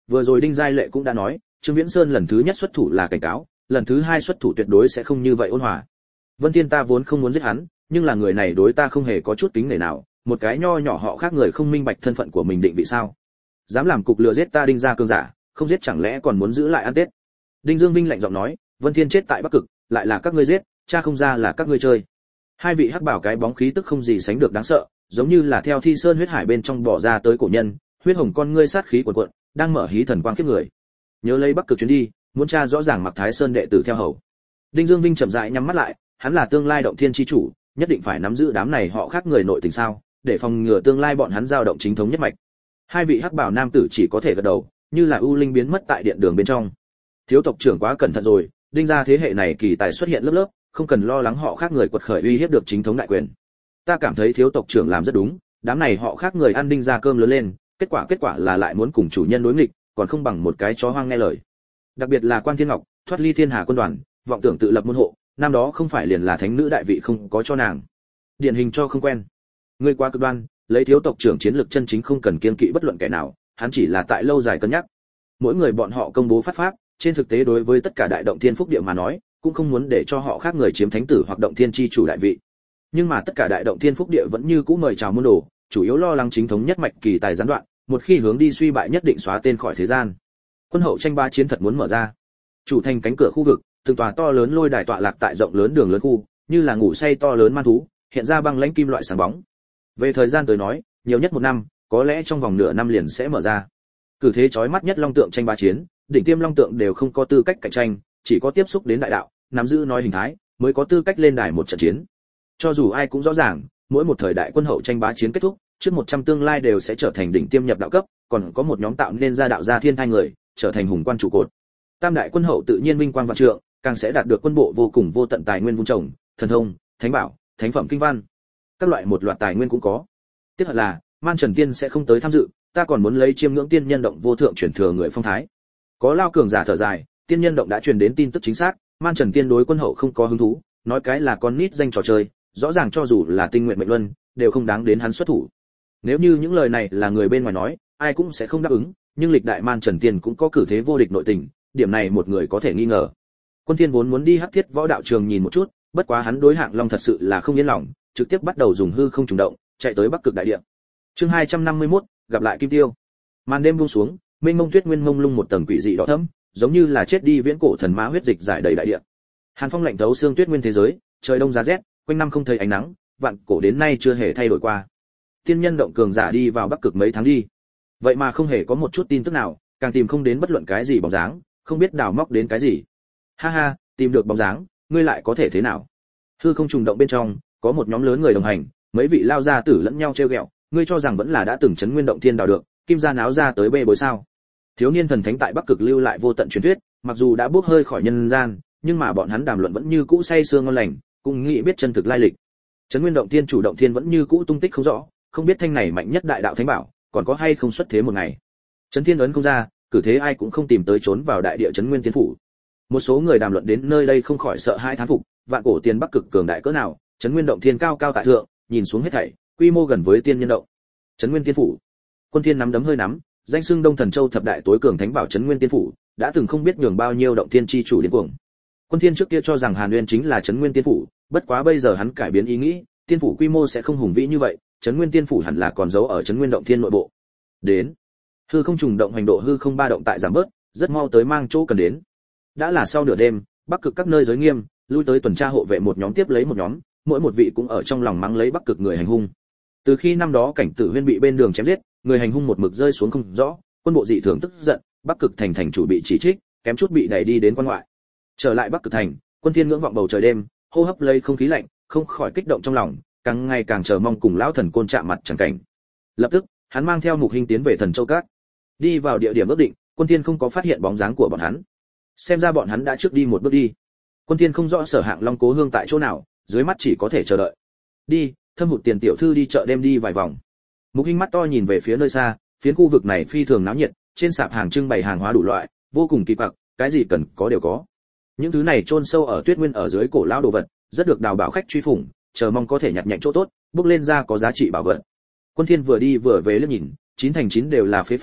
vừa rồi Đinh Giai Lệ cũng đã nói, Trương Viễn Sơn lần thứ nhất xuất thủ là cảnh cáo, lần thứ hai xuất thủ tuyệt đối sẽ không như vậy ôn hòa. Vân Thiên ta vốn không muốn giết hắn, nhưng là người này đối ta không hề có chút kính nể nào, một cái nho nhỏ họ khác người không minh bạch thân phận của mình định vị sao? Dám làm cục lừa giết ta Đinh gia cường giả, không giết chẳng lẽ còn muốn giữ lại ăn Tết? Đinh Dương Vinh lạnh giọng nói, Vân Thiên chết tại Bắc Cực, lại là các ngươi giết, cha không ra là các ngươi chơi. Hai vị hắc bảo cái bóng khí tức không gì sánh được đáng sợ, giống như là theo thi sơn huyết hải bên trong bỏ ra tới cổ nhân, huyết hồng con ngươi sát khí cuồn cuộn, đang mở hí thần quang khiếp người. Nhớ lấy Bắc Cực chuyến đi, muốn tra rõ ràng Mặc Thái Sơn đệ tử theo hầu. Đinh Dương Vinh chậm rãi nhắm mắt lại, hắn là tương lai động thiên chi chủ, nhất định phải nắm giữ đám này họ khác người nội tình sao, để phòng ngừa tương lai bọn hắn giao động chính thống nhất mạch. Hai vị hắc bảo nam tử chỉ có thể gật đầu, như là u linh biến mất tại điện đường bên trong. Thiếu tộc trưởng quá cẩn thận rồi, Đinh gia thế hệ này kỳ tài xuất hiện lớp lớp, không cần lo lắng họ khác người quật khởi uy hiếp được chính thống đại quyền. Ta cảm thấy thiếu tộc trưởng làm rất đúng, đám này họ khác người ăn Đinh gia cơm lớn lên, kết quả kết quả là lại muốn cùng chủ nhân đối nghịch, còn không bằng một cái chó hoang nghe lời. Đặc biệt là Quan Thiên Ngọc, thoát ly Thiên Hà quân đoàn, vọng tưởng tự lập môn hộ, năm đó không phải liền là thánh nữ đại vị không có cho nàng. Điển hình cho không quen. Ngươi quá cực đoan, lấy thiếu tộc trưởng chiến lược chân chính không cần kiên kỵ bất luận kẻ nào, hắn chỉ là tại lâu dài cân nhắc. Mỗi người bọn họ công bố phát pháp, trên thực tế đối với tất cả đại động thiên phúc địa mà nói, cũng không muốn để cho họ khác người chiếm thánh tử hoặc động thiên chi chủ đại vị. Nhưng mà tất cả đại động thiên phúc địa vẫn như cũ mời chào môn đồ, chủ yếu lo lắng chính thống nhất mạch kỳ tài gián đoạn, một khi hướng đi suy bại nhất định xóa tên khỏi thế gian. Quân hậu tranh ba chiến thật muốn mở ra. Chủ thành cánh cửa khu vực, từng tòa to lớn lôi đài tọa lạc tại rộng lớn đường lớn khu, như là ngủ say to lớn man thú, hiện ra băng lãnh kim loại sáng bóng. Về thời gian tới nói, nhiều nhất một năm, có lẽ trong vòng nửa năm liền sẽ mở ra. Cử thế chói mắt nhất long tượng tranh ba chiến, đỉnh tiêm long tượng đều không có tư cách cạnh tranh, chỉ có tiếp xúc đến đại đạo, nắm giữ nói hình thái, mới có tư cách lên đài một trận chiến. Cho dù ai cũng rõ ràng, mỗi một thời đại quân hậu tranh bá chiến kết thúc, trước một trăm tương lai đều sẽ trở thành đỉnh tiêm nhập đạo cấp, còn có một nhóm tạo nên ra đạo gia thiên thai người, trở thành hùng quan trụ cột. Tam đại quân hậu tự nhiên vinh quang vạn trượng, càng sẽ đạt được quân bộ vô cùng vô tận tài nguyên vun trồng, thần thông, thánh bảo, thánh phẩm kinh văn. Các loại một loạt tài nguyên cũng có. Tiếc là, Man Trần Tiên sẽ không tới tham dự, ta còn muốn lấy chiêm ngưỡng tiên nhân động vô thượng chuyển thừa người phong thái. Có lao cường giả thở dài, tiên nhân động đã truyền đến tin tức chính xác, Man Trần Tiên đối quân hậu không có hứng thú, nói cái là con nít danh trò chơi, rõ ràng cho dù là tinh nguyện mệnh luân, đều không đáng đến hắn xuất thủ. Nếu như những lời này là người bên ngoài nói, ai cũng sẽ không đáp ứng, nhưng lịch đại Man Trần Tiên cũng có cử thế vô địch nội tình, điểm này một người có thể nghi ngờ. Quân Thiên vốn muốn đi Hắc Thiết Võ Đạo Trường nhìn một chút, bất quá hắn đối Hạng Long thật sự là không yên lòng, trực tiếp bắt đầu dùng hư không trùng động, chạy tới Bắc Cực đại địa. Chương hai trăm năm mươi mốt, gặp lại Kim Tiêu. Màn đêm buông xuống, mênh mông tuyết nguyên mông lung một tầng quỷ dị đỏ thẫm, giống như là chết đi viễn cổ thần ma huyết dịch giải đầy đại địa. Hàn phong lạnh thấu xương tuyết nguyên thế giới, trời đông giá rét, quanh năm không thấy ánh nắng, vạn cổ đến nay chưa hề thay đổi qua. Tiên nhân động cường giả đi vào Bắc Cực mấy tháng đi, vậy mà không hề có một chút tin tức nào, càng tìm không đến bất luận cái gì bóng dáng, không biết đào móc đến cái gì. Ha ha, tìm được bóng dáng, ngươi lại có thể thế nào? Hư không trùng động bên trong, có một nhóm lớn người đồng hành, mấy vị lao gia tử lẫn nhau trêu ghẹo, ngươi cho rằng vẫn là đã từng chấn nguyên động thiên đào được, kim gia náo ra tới bê bối sao? Thiếu niên thần thánh tại Bắc Cực lưu lại vô tận truyền thuyết, mặc dù đã bước hơi khỏi nhân gian, nhưng mà bọn hắn đàm luận vẫn như cũ say sưa ngon lành, cũng nghĩ biết chân thực lai lịch. Chấn nguyên động thiên chủ động thiên vẫn như cũ tung tích không rõ, không biết thanh này mạnh nhất đại đạo thánh bảo, còn có hay không xuất thế một ngày. Chấn thiên ấn không ra, cử thế ai cũng không tìm tới trốn vào đại địa chấn nguyên thiên phủ. Một số người đàm luận đến nơi đây không khỏi sợ hãi thán phục, vạn cổ tiền Bắc Cực cường đại cỡ nào, chấn nguyên động thiên cao cao tại thượng, nhìn xuống hết thảy, quy mô gần với tiên nhân động. Chấn nguyên tiên phủ. Quân Thiên nắm đấm hơi nắm, danh xưng Đông Thần Châu thập đại tối cường thánh bảo chấn nguyên tiên phủ, đã từng không biết nhường bao nhiêu động thiên chi chủ đến cuồng. Quân Thiên trước kia cho rằng Hàn Uyên chính là chấn nguyên tiên phủ, bất quá bây giờ hắn cải biến ý nghĩ, tiên phủ quy mô sẽ không hùng vĩ như vậy, chấn nguyên tiên phủ hẳn là còn giấu ở chấn nguyên động thiên nội bộ. Đến. Hư không trùng động hành độ hư không ba động tại giảm bớt, rất mau tới mang chỗ cần đến. Đã là sau nửa đêm, Bắc Cực các nơi giới nghiêm, lui tới tuần tra hộ vệ một nhóm tiếp lấy một nhóm, mỗi một vị cũng ở trong lòng mắng lấy Bắc Cực người hành hung. Từ khi năm đó cảnh tử Huyên bị bên đường chém giết, người hành hung một mực rơi xuống không rõ, quân bộ dị thường tức giận, Bắc Cực thành thành chủ bị chỉ trích, kém chút bị đẩy đi đến quan ngoại. Trở lại Bắc Cực thành, Quân Thiên ngưỡng vọng bầu trời đêm, hô hấp lấy không khí lạnh, không khỏi kích động trong lòng, càng ngày càng chờ mong cùng lão thần côn chạm mặt chẳng cảnh. Lập tức, hắn mang theo Mục Hinh tiến về Thần Châu Các. Đi vào địa điểm ước định, Quân Thiên không có phát hiện bóng dáng của bọn hắn. Xem ra bọn hắn đã trước đi một bước đi. Quân Thiên không rõ Sở Hạng Long cố hương tại chỗ nào, dưới mắt chỉ có thể chờ đợi. Đi, thâm hụt tiền tiểu thư đi chợ đêm đi vài vòng. Mục Hinh mắt to nhìn về phía nơi xa, phiến khu vực này phi thường náo nhiệt, trên sạp hàng trưng bày hàng hóa đủ loại, vô cùng kỳ quặc, cái gì cần có đều có. Những thứ này chôn sâu ở tuyết nguyên ở dưới cổ lão đồ vật, rất được đào bảo khách truy phủng, chờ mong có thể nhặt nhạnh chỗ tốt, bước lên ra có giá trị bảo vật. Quân Thiên vừa đi vừa về liếc nhìn, chín thành chín đều là phế phẩm,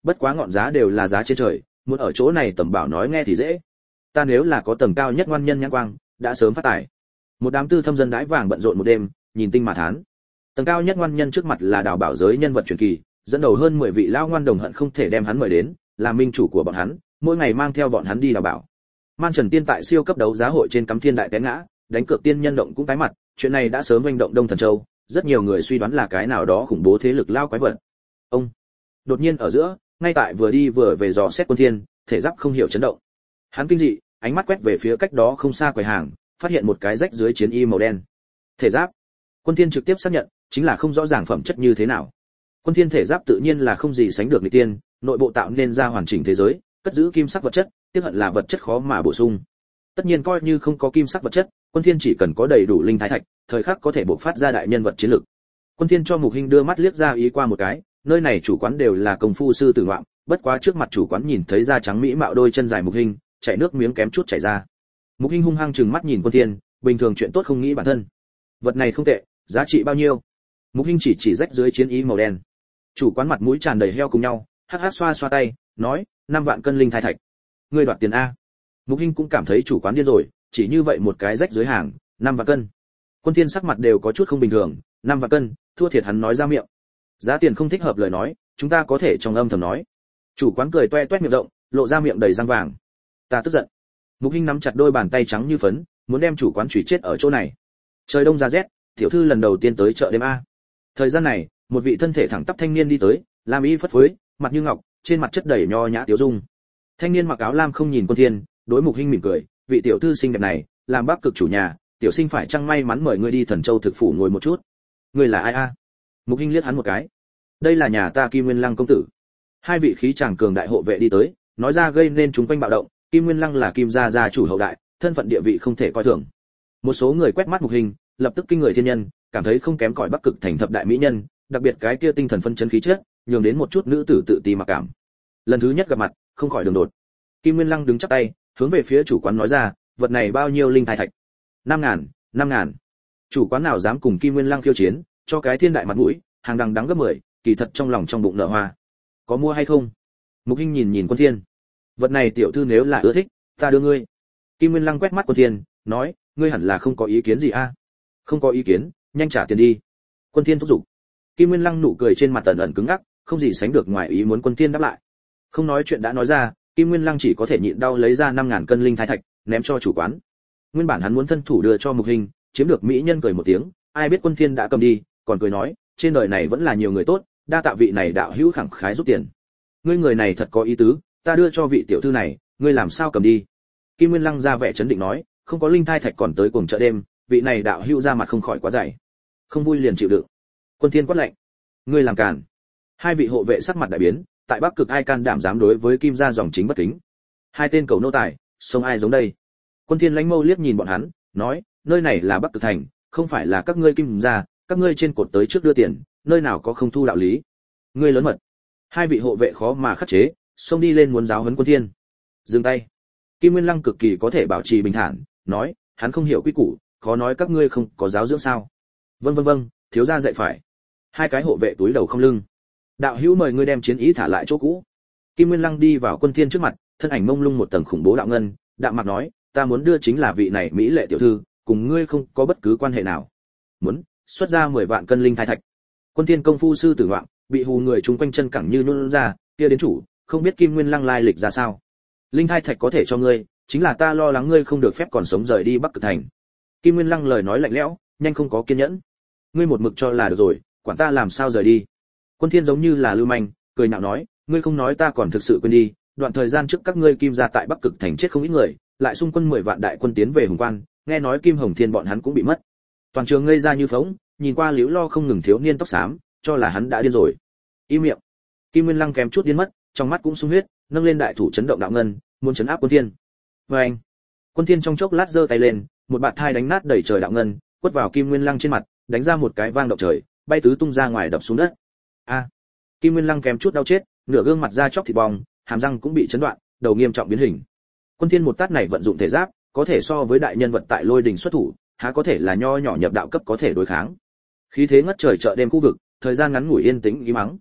bất quá ngọn giá đều là giá trên trời, muốn ở chỗ này tầm bảo nói nghe thì dễ. Ta nếu là có tầng cao nhất ngoan nhân nhãn quang, đã sớm phát tài. Một đám tư thâm dân đãi vàng bận rộn một đêm, nhìn tinh mà thán. Tầng cao nhất ngoan nhân trước mặt là đào bảo giới nhân vật truyền kỳ, dẫn đầu hơn mười vị lao ngoan đồng hận không thể đem hắn mời đến, làm minh chủ của bọn hắn, mỗi ngày mang theo bọn hắn đi đào bảo. Man Trần Tiên tại siêu cấp đấu giá hội trên cắm thiên đại té ngã, đánh cược tiên nhân động cũng tái mặt, chuyện này đã sớm hành động Đông Thần Châu, rất nhiều người suy đoán là cái nào đó khủng bố thế lực lao quái vật. Ông đột nhiên ở giữa, ngay tại vừa đi vừa về dò xét Quân Thiên, thể giáp không hiểu chấn động. Hắn kinh dị, ánh mắt quét về phía cách đó không xa quầy hàng, phát hiện một cái rách dưới chiến y màu đen. Thể giáp. Quân Thiên trực tiếp xác nhận, chính là không rõ ràng phẩm chất như thế nào. Quân Thiên thể giáp tự nhiên là không gì sánh được nghịch tiên, nội bộ tạo nên ra hoàn chỉnh thế giới, cất giữ kim sắc vật chất, tiếc hận là vật chất khó mà bổ sung. Tất nhiên coi như không có kim sắc vật chất, Quân Thiên chỉ cần có đầy đủ linh thái thạch, thời khắc có thể bộc phát ra đại nhân vật chiến lực. Quân Thiên cho Mục Hinh đưa mắt liếc ra ý qua một cái, nơi này chủ quán đều là công phu sư tử ngoạm, bất quá trước mặt chủ quán nhìn thấy da trắng mỹ mạo đôi chân dài Mục Hinh, chảy nước miếng kém chút chảy ra. Mục Hinh hung hăng trừng mắt nhìn Quân Thiên, bình thường chuyện tốt không nghĩ bản thân. Vật này không tệ, giá trị bao nhiêu? Mục Hinh chỉ chỉ rách dưới chiến ý màu đen. Chủ quán mặt mũi tràn đầy heo cùng nhau, hắc hắc xoa xoa tay, nói, năm vạn cân linh thái thạch. Ngươi đoạt tiền a? Mục Hinh cũng cảm thấy chủ quán điên rồi, chỉ như vậy một cái rách dưới hàng, năm vạn cân. Quân Thiên sắc mặt đều có chút không bình thường, năm vạn cân, thua thiệt hắn nói ra miệng. Giá tiền không thích hợp lời nói, chúng ta có thể trong âm thầm nói. Chủ quán cười toe toét miệng rộng, lộ ra miệng đầy răng vàng. Ta tức giận. Mục Hinh nắm chặt đôi bàn tay trắng như phấn, muốn đem chủ quán chủy chết ở chỗ này. Trời đông giá rét, tiểu thư lần đầu tiên tới chợ đêm a. Thời gian này, một vị thân thể thẳng tắp thanh niên đi tới, lam y phất phới, mặt như ngọc, trên mặt chất đầy nho nhã tiếu dung. Thanh niên mặc áo lam không nhìn Quân Thiên, đối Mục Hinh mỉm cười, vị tiểu thư xinh đẹp này, làm Bắc Cực chủ nhà, tiểu sinh phải chăng may mắn mời ngươi đi Thần Châu thực phủ ngồi một chút. Ngươi là ai a? Mục Hinh liếc hắn một cái. Đây là nhà ta Kim Nguyên Lăng công tử. Hai vị khí chàng cường đại hộ vệ đi tới, nói ra gây nên chúng quanh bạo động, Kim Nguyên Lăng là Kim gia gia chủ hậu đại, thân phận địa vị không thể coi thường. Một số người quét mắt Mục Hinh, lập tức kinh người thiên nhân, cảm thấy không kém cỏi Bắc Cực thành thập đại mỹ nhân, đặc biệt cái kia tinh thần phân chấn khí chất, nhường đến một chút nữ tử tự ti mặc cảm. Lần thứ nhất gặp mặt, không khỏi đường đột. Kim Nguyên Lăng đứng chắp tay, hướng về phía chủ quán nói ra, vật này bao nhiêu linh thái thạch? Năm ngàn, năm ngàn. Chủ quán nào dám cùng Kim Nguyên Lăng khiêu chiến, cho cái thiên đại mặt mũi, hàng đằng đắng gấp mười, kỳ thật trong lòng trong bụng nở hoa. Có mua hay không? Mục Hinh nhìn nhìn Quân Thiên. Vật này tiểu thư nếu là ưa thích, ta đưa ngươi. Kim Nguyên Lăng quét mắt Quân Thiên, nói, ngươi hẳn là không có ý kiến gì a? Không có ý kiến, nhanh trả tiền đi. Quân Thiên thúc giục. Kim Nguyên Lăng nụ cười trên mặt tẩn ẩn cứng ngắc, không gì sánh được ngoài ý muốn Quân Thiên đáp lại. Không nói chuyện đã nói ra, Kim Nguyên Lăng chỉ có thể nhịn đau lấy ra năm ngàn cân linh thái thạch, ném cho chủ quán. Nguyên bản hắn muốn thân thủ đưa cho Mục Hinh, chiếm được mỹ nhân cười một tiếng, ai biết Quân Thiên đã cầm đi, còn cười nói, trên đời này vẫn là nhiều người tốt, đa tạ vị này đạo hữu khẳng khái giúp tiền. Ngươi người này thật có ý tứ, ta đưa cho vị tiểu thư này, ngươi làm sao cầm đi? Kim Nguyên Lăng ra vẻ chấn định nói, không có linh thai thạch còn tới cuồng chợ đêm, vị này đạo hữu ra mặt không khỏi quá dày. Không vui liền chịu đựng. Quân Thiên quát lệnh, ngươi làm càn. Hai vị hộ vệ sắc mặt đại biến, tại Bắc Cực ai can đảm dám đối với Kim gia dòng chính bất kính. Hai tên cầu nô tài, xông ai giống đây? Quân Thiên lãnh mâu liếc nhìn bọn hắn, nói, nơi này là Bắc Cực thành, không phải là các ngươi Kim gia, các ngươi trên cột tới trước đưa tiền, nơi nào có không thu đạo lý. Ngươi lớn mật. Hai vị hộ vệ khó mà khắc chế, xông đi lên muốn giáo huấn Quân Thiên. Dừng tay. Kim Nguyên Lăng cực kỳ có thể bảo trì bình thản, nói, hắn không hiểu quy củ, khó nói các ngươi không có giáo dưỡng sao? Vâng vâng vâng, thiếu gia dạy phải. Hai cái hộ vệ túi đầu không lưng. Đạo hữu mời ngươi đem chiến ý thả lại chỗ cũ. Kim Nguyên Lăng đi vào Quân Thiên trước mặt, thân ảnh mông lung một tầng khủng bố đạo ngân, đạm mạc nói, ta muốn đưa chính là vị này mỹ lệ tiểu thư, cùng ngươi không có bất cứ quan hệ nào. Muốn xuất ra mười vạn cân linh thai thạch. Quân Thiên công phu sư tử ngoạm, bị hù người chúng quanh chân cẳng như nhũn ra, kia đến chủ, không biết Kim Nguyên Lăng lai lịch ra sao. Linh thai thạch có thể cho ngươi, chính là ta lo lắng ngươi không được phép còn sống rời đi Bắc Cực thành. Kim Nguyên Lăng lời nói lạnh lẽo, nhanh không có kiên nhẫn. Ngươi một mực cho là được rồi, quản ta làm sao rời đi. Quân Thiên giống như là lưu manh, cười nhạo nói, ngươi không nói ta còn thực sự quên đi, đoạn thời gian trước các ngươi Kim gia tại Bắc Cực thành chết không ít người, lại xung quân mười vạn đại quân tiến về Hùng Quan, nghe nói Kim Hồng Thiên bọn hắn cũng bị mất. Toàn trường ngây ra như phỗng, nhìn qua liễu lo không ngừng thiếu niên tóc xám, cho là hắn đã điên rồi. Im miệng. Kim Nguyên Lăng kém chút điên mất, trong mắt cũng sung huyết, nâng lên đại thủ chấn động đạo ngân, muốn chấn áp Quân Thiên. Oeng. Quân Thiên trong chốc lát giơ tay lên, một bạt thai đánh nát đẩy trời đạo ngân, quất vào Kim Nguyên Lăng trên mặt, đánh ra một cái vang động trời, bay tứ tung ra ngoài đập xuống đất. A. Kim Nguyên Lăng kém chút đau chết, nửa gương mặt da chóc thịt bong, hàm răng cũng bị chấn đoạn, đầu nghiêm trọng biến hình. Quân Thiên một tát này vận dụng thể giáp, có thể so với đại nhân vật tại Lôi Đình xuất thủ, há có thể là nho nhỏ nhập đạo cấp có thể đối kháng. Khí thế ngất trời chợ đêm khu vực, thời gian ngắn ngủi yên tĩnh ý mắng.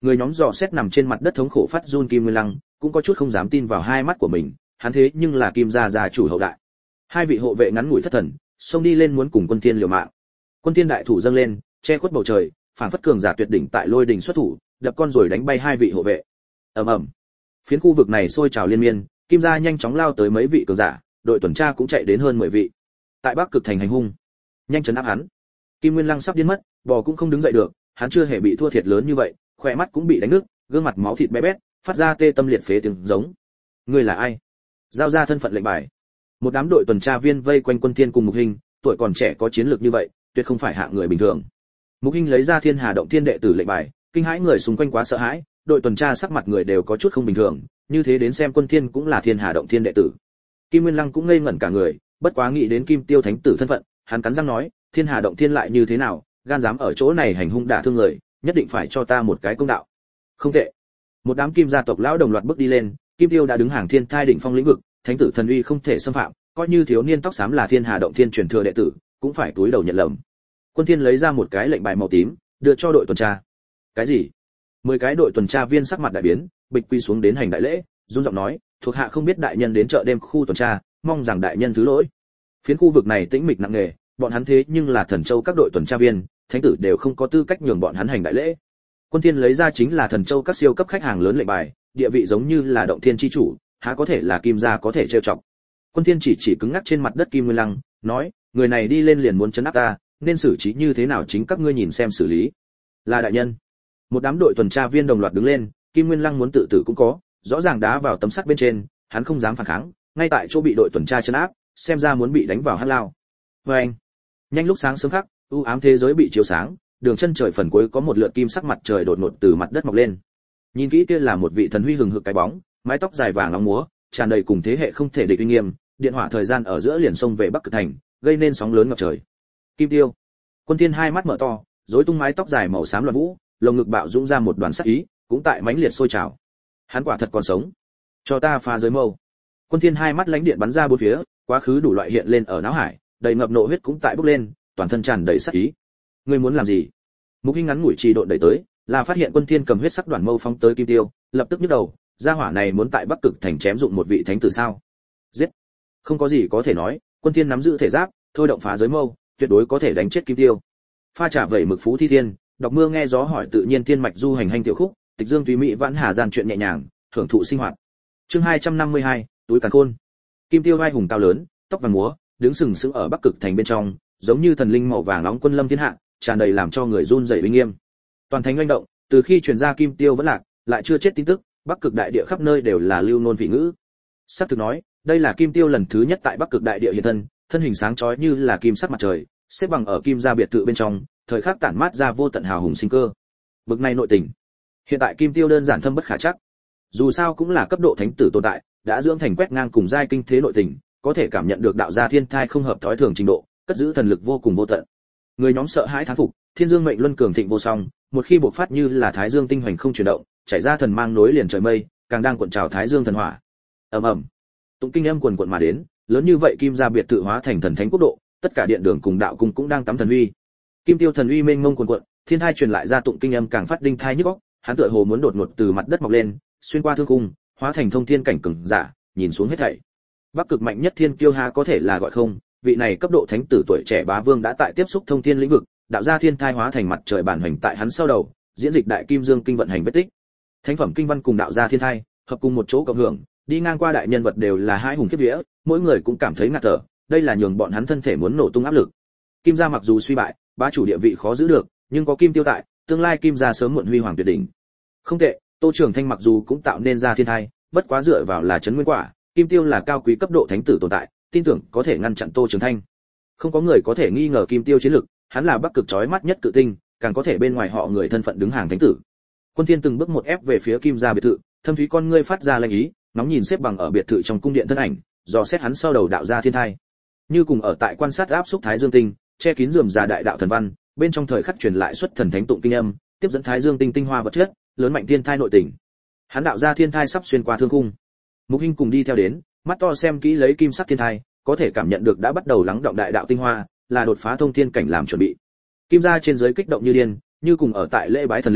Người nhóm dò xét nằm trên mặt đất thống khổ phát run Kim Nguyên Lăng, cũng có chút không dám tin vào hai mắt của mình, hắn thế nhưng là Kim gia gia chủ hậu đại. Hai vị hộ vệ ngắn ngủi thất thần, xông đi lên muốn cùng Quân Thiên liều mạng. Quân Thiên đại thủ dâng lên, che khuất bầu trời, phảng phất cường giả tuyệt đỉnh tại lôi đình xuất thủ, đập con rồi đánh bay hai vị hộ vệ. Ầm ầm. Phiến khu vực này sôi trào liên miên, Kim gia nhanh chóng lao tới mấy vị cường giả, đội tuần tra cũng chạy đến hơn mười vị. Tại Bắc Cực thành hành hung, nhanh chấn áp hắn. Kim Nguyên Lăng sắp điên mất, bò cũng không đứng dậy được, hắn chưa hề bị thua thiệt lớn như vậy, khóe mắt cũng bị đánh nứt, gương mặt máu thịt bé bét, phát ra tê tâm liệt phế tiếng giống. Ngươi là ai? Giao ra thân phận lệnh bài. Một đám đội tuần tra viên vây quanh Quân Thiên cùng Mục Hinh, tuổi còn trẻ có chiến lược như vậy, tuyệt không phải hạng người bình thường. Mục Hinh lấy ra Thiên Hà động thiên đệ tử lệnh bài, kinh hãi người xung quanh quá sợ hãi, đội tuần tra sắc mặt người đều có chút không bình thường, như thế đến xem Quân Thiên cũng là Thiên Hà động thiên đệ tử. Kim Nguyên Lăng cũng ngây ngẩn cả người, bất quá nghĩ đến Kim Tiêu thánh tử thân phận, hắn cắn răng nói, Thiên Hà động thiên lại như thế nào, gan dám ở chỗ này hành hung đả thương người, nhất định phải cho ta một cái công đạo. Không tệ. Một đám Kim gia tộc lão đồng loạt bước đi lên, Kim Tiêu đã đứng hàng thiên thai đỉnh phong lĩnh vực, thánh tử thần uy không thể xâm phạm, coi như thiếu niên tóc xám là Thiên Hà động thiên truyền thừa đệ tử, cũng phải túi đầu nhận lầm. Quân Thiên lấy ra một cái lệnh bài màu tím, đưa cho đội tuần tra. Cái gì? Mười cái đội tuần tra viên sắc mặt đại biến, bịch quy xuống đến hành đại lễ, run giọng nói, thuộc hạ không biết đại nhân đến chợ đêm khu tuần tra, mong rằng đại nhân thứ lỗi. Phiến khu vực này tĩnh mịch nặng nề, bọn hắn thế nhưng là Thần Châu các đội tuần tra viên, thánh tử đều không có tư cách nhường bọn hắn hành đại lễ. Quân Thiên lấy ra chính là Thần Châu các siêu cấp khách hàng lớn lệnh bài, địa vị giống như là động thiên chi chủ, há có thể là Kim gia có thể trêu chọc. Quân Thiên chỉ chỉ cứng ngắc trên mặt đất Kim Nguyên Lăng, nói, người này đi lên liền muốn trấn áp ta, nên xử trí như thế nào chính các ngươi nhìn xem xử lý. Là đại nhân. Một đám đội tuần tra viên đồng loạt đứng lên, Kim Nguyên Lăng muốn tự tử cũng có, rõ ràng đá vào tấm sắt bên trên, hắn không dám phản kháng, ngay tại chỗ bị đội tuần tra trấn áp, xem ra muốn bị đánh vào hắc lao. Và anh, nhanh lúc sáng sớm khắc, u ám thế giới bị chiếu sáng, đường chân trời phần cuối có một lượt kim sắc mặt trời đột ngột từ mặt đất mọc lên. Nhìn kỹ kia là một vị thần huy hừng hực cái bóng, mái tóc dài vàng óng múa, tràn đầy cùng thế hệ không thể địch uy nghiêm, điện hỏa thời gian ở giữa liền sông về Bắc Cực thành, gây nên sóng lớn ngập trời. Kim Tiêu. Quân Thiên hai mắt mở to, rối tung mái tóc dài màu xám loạn vũ, lồng ngực bạo dũng ra một đoàn sắc ý, cũng tại mãnh liệt sôi trào. Hắn quả thật còn sống. Cho ta phá giới mâu. Quân Thiên hai mắt lãnh điện bắn ra bốn phía, quá khứ đủ loại hiện lên ở não hải, đầy ngập nộ huyết cũng tại bốc lên, toàn thân tràn đầy sắc ý. Ngươi muốn làm gì? Mục Hinh ngắn ngủi trì độn đẩy tới, là phát hiện Quân Thiên cầm huyết sắc đoàn mâu phóng tới Kim Tiêu, lập tức nhức đầu, gia hỏa này muốn tại Bắc Cực thành chém dụng một vị thánh tử sao? Giết! Không có gì có thể nói, Quân Thiên nắm giữ thể giáp, thôi động phá giới mâu, tuyệt đối có thể đánh chết Kim Tiêu. Pha trả vẩy mực phú thi thiên, đọc mưa nghe gió hỏi tự nhiên thiên mạch du hành hành tiểu khúc, tịch dương tùy mỹ vãn hà gian chuyện nhẹ nhàng, thưởng thụ sinh hoạt. Chương hai trăm năm mươi hai, túi càn khôn. Kim Tiêu vai hùng cao lớn, tóc vàng múa, đứng sừng sững ở Bắc Cực thành bên trong, giống như thần linh màu vàng nóng quân lâm thiên hạ, tràn đầy làm cho người run rẩy uy nghiêm. Toàn thành oanh động, từ khi truyền ra Kim Tiêu vẫn lạc, lại chưa chết tin tức, Bắc Cực đại địa khắp nơi đều là lưu nôn vị ngữ. Sắp thực nói, đây là Kim Tiêu lần thứ nhất tại Bắc Cực đại địa hiện thân, thân hình sáng chói như là kim sắc mặt trời, xếp bằng ở Kim gia biệt thự bên trong, thời khắc tản mát ra vô tận hào hùng sinh cơ. Bực này nội tình, hiện tại Kim Tiêu đơn giản thâm bất khả chắc. Dù sao cũng là cấp độ thánh tử tồn tại, đã dưỡng thành quét ngang cùng giai kinh thế nội tình, có thể cảm nhận được đạo gia thiên thai không hợp thói thường trình độ, cất giữ thần lực vô cùng vô tận. Người nhóm sợ hãi thán phục, Thiên Dương mệnh luân cường thịnh vô song, một khi bộc phát như là Thái Dương tinh hoành không chuyển động, chảy ra thần mang nối liền trời mây, càng đang cuộn trào Thái Dương thần hỏa. Ầm ầm. Tụng kinh âm quần quần mà đến, lớn như vậy Kim gia biệt thự hóa thành thần thánh quốc độ, tất cả điện đường cùng đạo cung cũng đang tắm thần uy. Kim Tiêu thần uy mênh mông quần quần, thiên thai truyền lại ra tụng kinh âm càng phát đinh thai nhức óc, hắn tựa hồ muốn đột ngột từ mặt đất mọc lên, xuyên qua thương cung, hóa thành thông thiên cảnh cường giả, nhìn xuống hết thảy. Bắc Cực mạnh nhất thiên kiêu há có thể là gọi không, vị này cấp độ thánh tử tuổi trẻ bá vương đã tại tiếp xúc thông thiên lĩnh vực, đạo gia thiên thai hóa thành mặt trời bản hành tại hắn sau đầu, diễn dịch đại kim dương kinh vận hành vết tích. Thánh phẩm kinh văn cùng đạo gia thiên thai hợp cùng một chỗ cộng hưởng, đi ngang qua đại nhân vật đều là hai hùng kiếp vía, mỗi người cũng cảm thấy ngạt thở, đây là nhường bọn hắn thân thể muốn nổ tung áp lực. Kim gia mặc dù suy bại, bá chủ địa vị khó giữ được, nhưng có Kim Tiêu tại, tương lai Kim gia sớm muộn huy hoàng tuyệt đỉnh. Không tệ, Tô Trường Thanh mặc dù cũng tạo nên ra thiên thai, bất quá dựa vào là chấn nguyên quả, Kim Tiêu là cao quý cấp độ thánh tử tồn tại, tin tưởng có thể ngăn chặn Tô Trường Thanh. Không có người có thể nghi ngờ Kim Tiêu chiến lực, hắn là Bắc Cực chói mắt nhất cự tinh, càng có thể bên ngoài họ người thân phận đứng hàng thánh tử. Quân Thiên từng bước một ép về phía Kim gia biệt thự, thâm thúy con ngươi phát ra lanh ý, nóng nhìn xếp bằng ở biệt thự trong cung điện thân ảnh, dò xét hắn sau đầu đạo gia thiên thai. Như cùng ở tại quan sát áp xúc Thái Dương tinh, che kín rườm rà đại đạo thần văn, bên trong thời khắc truyền lại xuất thần thánh tụng kinh âm, tiếp dẫn Thái Dương tinh tinh hoa vật chất, lớn mạnh thiên thai nội tình. Hắn đạo gia thiên thai sắp xuyên qua thương cung. Mục Hinh cùng đi theo đến, mắt to xem kỹ lấy kim sắc thiên thai, có thể cảm nhận được đã bắt đầu lắng động đại đạo tinh hoa, là đột phá thông thiên cảnh làm chuẩn bị. Kim gia trên dưới kích động như điên, như cùng ở tại lễ bái thần linh,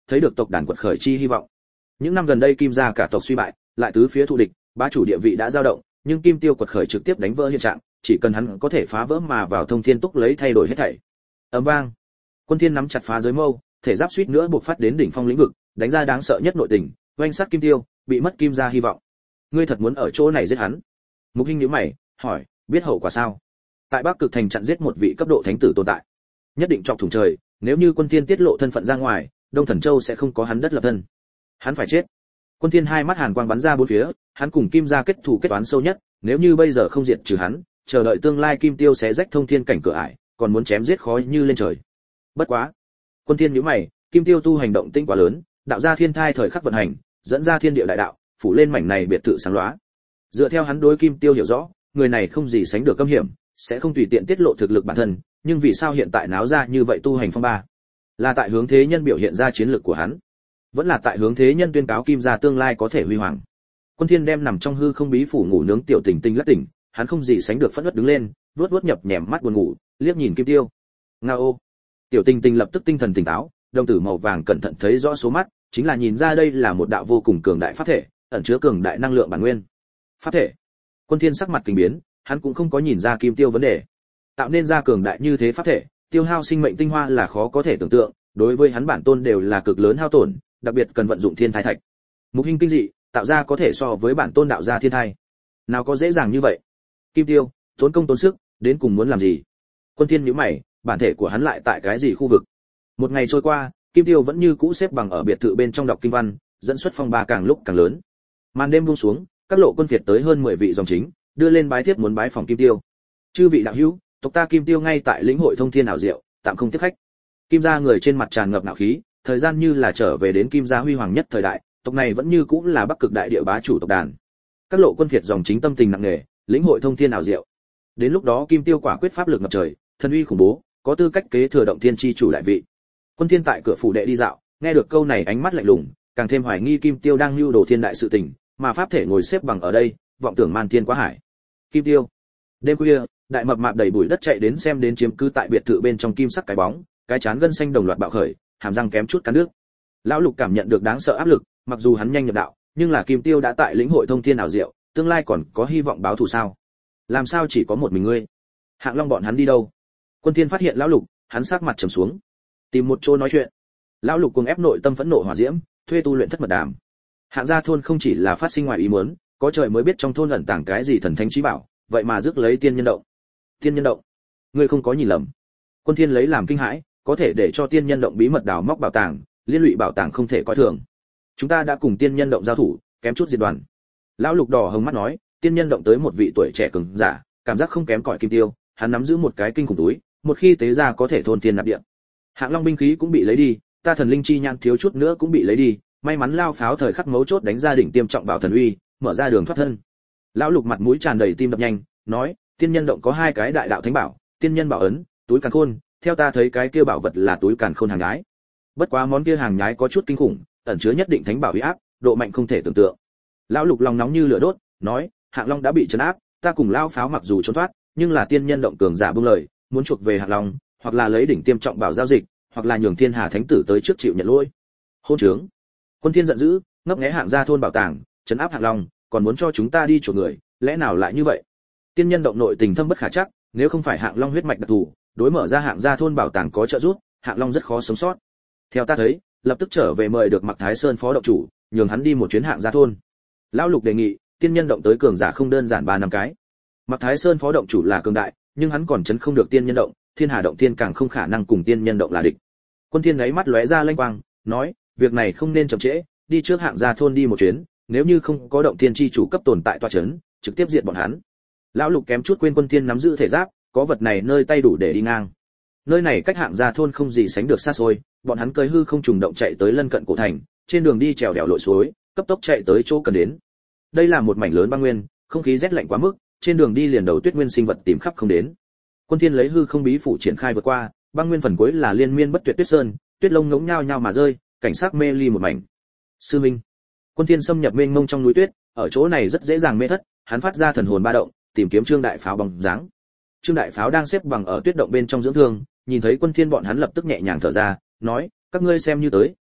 thấy được tộc đàn quật khởi chi hy vọng. Những năm gần đây Kim gia cả tộc suy bại, lại tứ phía thù địch, bá chủ địa vị đã dao động, nhưng Kim Tiêu quật khởi trực tiếp đánh vỡ hiện trạng, chỉ cần hắn có thể phá vỡ mà vào Thông Thiên Túc lấy thay đổi hết thảy. Ầm vang, Quân Thiên nắm chặt phá giới mâu, thể giáp suýt nữa buộc phát đến đỉnh phong lĩnh vực, đánh ra đáng sợ nhất nội tình, oanh sát Kim Tiêu, bị mất Kim gia hy vọng. Ngươi thật muốn ở chỗ này giết hắn? Mục Hinh nhíu mày, hỏi, biết hậu quả sao? Tại Bắc Cực thành chặn giết một vị cấp độ thánh tử tồn tại, nhất định chọc thủng trời, nếu như Quân Thiên tiết lộ thân phận ra ngoài, Đông Thần Châu sẽ không có hắn đất lập thân. Hắn phải chết. Quân Thiên hai mắt hàn quang bắn ra bốn phía, hắn cùng Kim gia kết thù kết toán sâu nhất, nếu như bây giờ không diệt trừ hắn, chờ đợi tương lai Kim Tiêu sẽ rách thông thiên cảnh cửa ải, còn muốn chém giết khó như lên trời. Bất quá, Quân Thiên nhíu mày, Kim Tiêu tu hành động tinh quá lớn, đạo ra thiên thai thời khắc vận hành, dẫn ra thiên địa đại đạo, phủ lên mảnh này biệt thự sáng lóa. Dựa theo hắn đối Kim Tiêu hiểu rõ, người này không gì sánh được cấm hiểm, sẽ không tùy tiện tiết lộ thực lực bản thân, nhưng vì sao hiện tại náo ra như vậy tu hành phong ba? Là tại hướng thế nhân biểu hiện ra chiến lược của hắn, vẫn là tại hướng thế nhân tuyên cáo Kim gia tương lai có thể huy hoàng. Quân Thiên đem nằm trong hư không bí phủ ngủ nướng tiểu Tình Tình lắc tỉnh, hắn không gì sánh được phẫn uất đứng lên, vuốt vuốt nhập nhèm mắt buồn ngủ, liếc nhìn Kim Tiêu. Ngao. Tiểu Tình Tình lập tức tinh thần tỉnh táo, đồng tử màu vàng cẩn thận thấy rõ số mắt, chính là nhìn ra đây là một đạo vô cùng cường đại pháp thể, ẩn chứa cường đại năng lượng bản nguyên. Pháp thể. Quân Thiên sắc mặt kinh biến, hắn cũng không có nhìn ra Kim Tiêu vấn đề. Tạo nên ra cường đại như thế pháp thể, tiêu hao sinh mệnh tinh hoa là khó có thể tưởng tượng, đối với hắn bản tôn đều là cực lớn hao tổn, đặc biệt cần vận dụng thiên thai thạch. Mục Hinh kinh dị, tạo ra có thể so với bản tôn đạo ra thiên thai. Nào có dễ dàng như vậy. Kim Tiêu, tốn công tốn sức, đến cùng muốn làm gì? Quân Thiên nhíu mày, bản thể của hắn lại tại cái gì khu vực? Một ngày trôi qua, Kim Tiêu vẫn như cũ xếp bằng ở biệt thự bên trong đọc kinh văn, dẫn xuất phong ba càng lúc càng lớn. Màn đêm buông xuống, các lộ quân phiệt tới hơn mười vị dòng chính, đưa lên bái thiếp muốn bái phòng Kim Tiêu. Chư vị đạo hữu, tộc ta Kim Tiêu ngay tại lĩnh hội thông thiên ảo diệu, tạm không tiếp khách. Kim gia người trên mặt tràn ngập nạo khí, thời gian như là trở về đến Kim gia huy hoàng nhất thời đại, tộc này vẫn như cũ là Bắc Cực đại địa bá chủ tộc đàn. Các lộ quân phiệt dòng chính tâm tình nặng nề, lĩnh hội thông thiên ảo diệu. Đến lúc đó Kim Tiêu quả quyết pháp lực ngập trời, thần uy khủng bố, có tư cách kế thừa động thiên chi chủ đại vị. Quân Thiên tại cửa phủ đệ đi dạo, nghe được câu này ánh mắt lạnh lùng, càng thêm hoài nghi Kim Tiêu đang lưu đồ thiên đại sự tình, mà pháp thể ngồi xếp bằng ở đây, vọng tưởng man thiên quá hải. Kim Tiêu. Đêm khuya, đại mập mạp đầy bụi đất chạy đến xem đến chiếm cư tại biệt thự bên trong kim sắc cái bóng, cái chán gân xanh đồng loạt bạo khởi, hàm răng kém chút cắn nước. Lão Lục cảm nhận được đáng sợ áp lực, mặc dù hắn nhanh nhập đạo, nhưng là Kim Tiêu đã tại lĩnh hội thông thiên ảo diệu, tương lai còn có hy vọng báo thù sao? Làm sao chỉ có một mình ngươi? Hạng Long bọn hắn đi đâu? Quân Thiên phát hiện Lão Lục, hắn sắc mặt trầm xuống, tìm một chỗ nói chuyện. Lão Lục cuồng ép nội tâm phẫn nộ hỏa diễm, thuê tu luyện thất mật đàm. Hạng gia thôn không chỉ là phát sinh ngoài ý muốn, có trời mới biết trong thôn ẩn tàng cái gì thần thánh chí bảo, vậy mà rước lấy tiên nhân động. Tiên nhân động? Ngươi không có nhìn lầm. Quân Thiên lấy làm kinh hãi, có thể để cho tiên nhân động bí mật đào móc bảo tàng, liên lụy bảo tàng không thể coi thường. Chúng ta đã cùng tiên nhân động giao thủ, kém chút diệt đoàn. Lão Lục đỏ hồng mắt nói, tiên nhân động tới một vị tuổi trẻ cường giả, cảm giác không kém cỏi Kim Tiêu, hắn nắm giữ một cái kinh khủng túi, một khi tế ra có thể thôn tiên nạp địa. Hạng Long binh khí cũng bị lấy đi, ta thần linh chi nhãn thiếu chút nữa cũng bị lấy đi, may mắn lao pháo thời khắc mấu chốt đánh ra đỉnh tiêm trọng bảo thần uy, mở ra đường thoát thân. Lão Lục mặt mũi tràn đầy tim đập nhanh, nói, tiên nhân động có hai cái đại đạo thánh bảo, tiên nhân bảo ấn, túi càn khôn, theo ta thấy cái kia bảo vật là túi càn khôn hàng nhái. Bất quá món kia hàng nhái có chút kinh khủng, ẩn chứa nhất định thánh bảo uy áp, độ mạnh không thể tưởng tượng. Lão Lục lòng nóng như lửa đốt, nói, Hạng Long đã bị trấn áp, ta cùng lao pháo mặc dù trốn thoát, nhưng là tiên nhân động cường giả buông lời, muốn chuộc về Hạng Long, hoặc là lấy đỉnh tiêm trọng bảo giao dịch, hoặc là nhường Thiên Hà Thánh tử tới trước chịu nhận lỗi. Hôn trướng! Quân Thiên giận dữ, ngấp nghé Hạng gia thôn bảo tàng, trấn áp Hạng Long, còn muốn cho chúng ta đi chuộc người, lẽ nào lại như vậy? Tiên nhân động nội tình thâm bất khả trắc, nếu không phải Hạng Long huyết mạch đặc thù, đối mở ra Hạng gia thôn bảo tàng có trợ giúp, Hạng Long rất khó sống sót. Theo ta thấy, lập tức trở về mời được Mạc Thái Sơn phó động chủ, nhường hắn đi một chuyến Hạng gia thôn. Lão Lục đề nghị, tiên nhân động tới cường giả không đơn giản ba năm cái. Mạc Thái Sơn phó động chủ là cường đại, nhưng hắn còn chấn không được tiên nhân động, Thiên Hà động tiên càng không khả năng cùng tiên nhân động là địch. Quân Thiên ấy mắt lóe ra lanh quang, nói, việc này không nên chậm trễ, đi trước Hạng gia thôn đi một chuyến, nếu như không có động tiên chi chủ cấp tồn tại tọa chấn, trực tiếp diệt bọn hắn. Lão Lục kém chút quên Quân Thiên nắm giữ thể giáp, có vật này nơi tay đủ để đi ngang. Nơi này cách Hạng gia thôn không gì sánh được xa xôi, bọn hắn cưỡi hư không trùng động chạy tới lân cận cổ thành, trên đường đi trèo đèo lội suối, cấp tốc chạy tới chỗ cần đến. Đây là một mảnh lớn băng nguyên, không khí rét lạnh quá mức, trên đường đi liền đầu tuyết nguyên sinh vật tìm khắp không đến. Quân Thiên lấy hư không bí phủ triển khai vượt qua, băng nguyên phần cuối là liên miên bất tuyệt tuyết sơn, tuyết lông ngỗng nhao nhao mà rơi, cảnh sắc mê ly một mảnh. Sư Minh, Quân Thiên xâm nhập mênh mông trong núi tuyết, ở chỗ này rất dễ dàng mê thất, hắn phát ra thần hồn ba động, tìm kiếm Trương Đại Pháo bóng dáng. Trương Đại Pháo đang xếp bằng ở tuyết động bên trong dưỡng thương, nhìn thấy Quân Thiên bọn hắn lập tức nhẹ nhàng thở ra, nói, các ngươi xem như tới,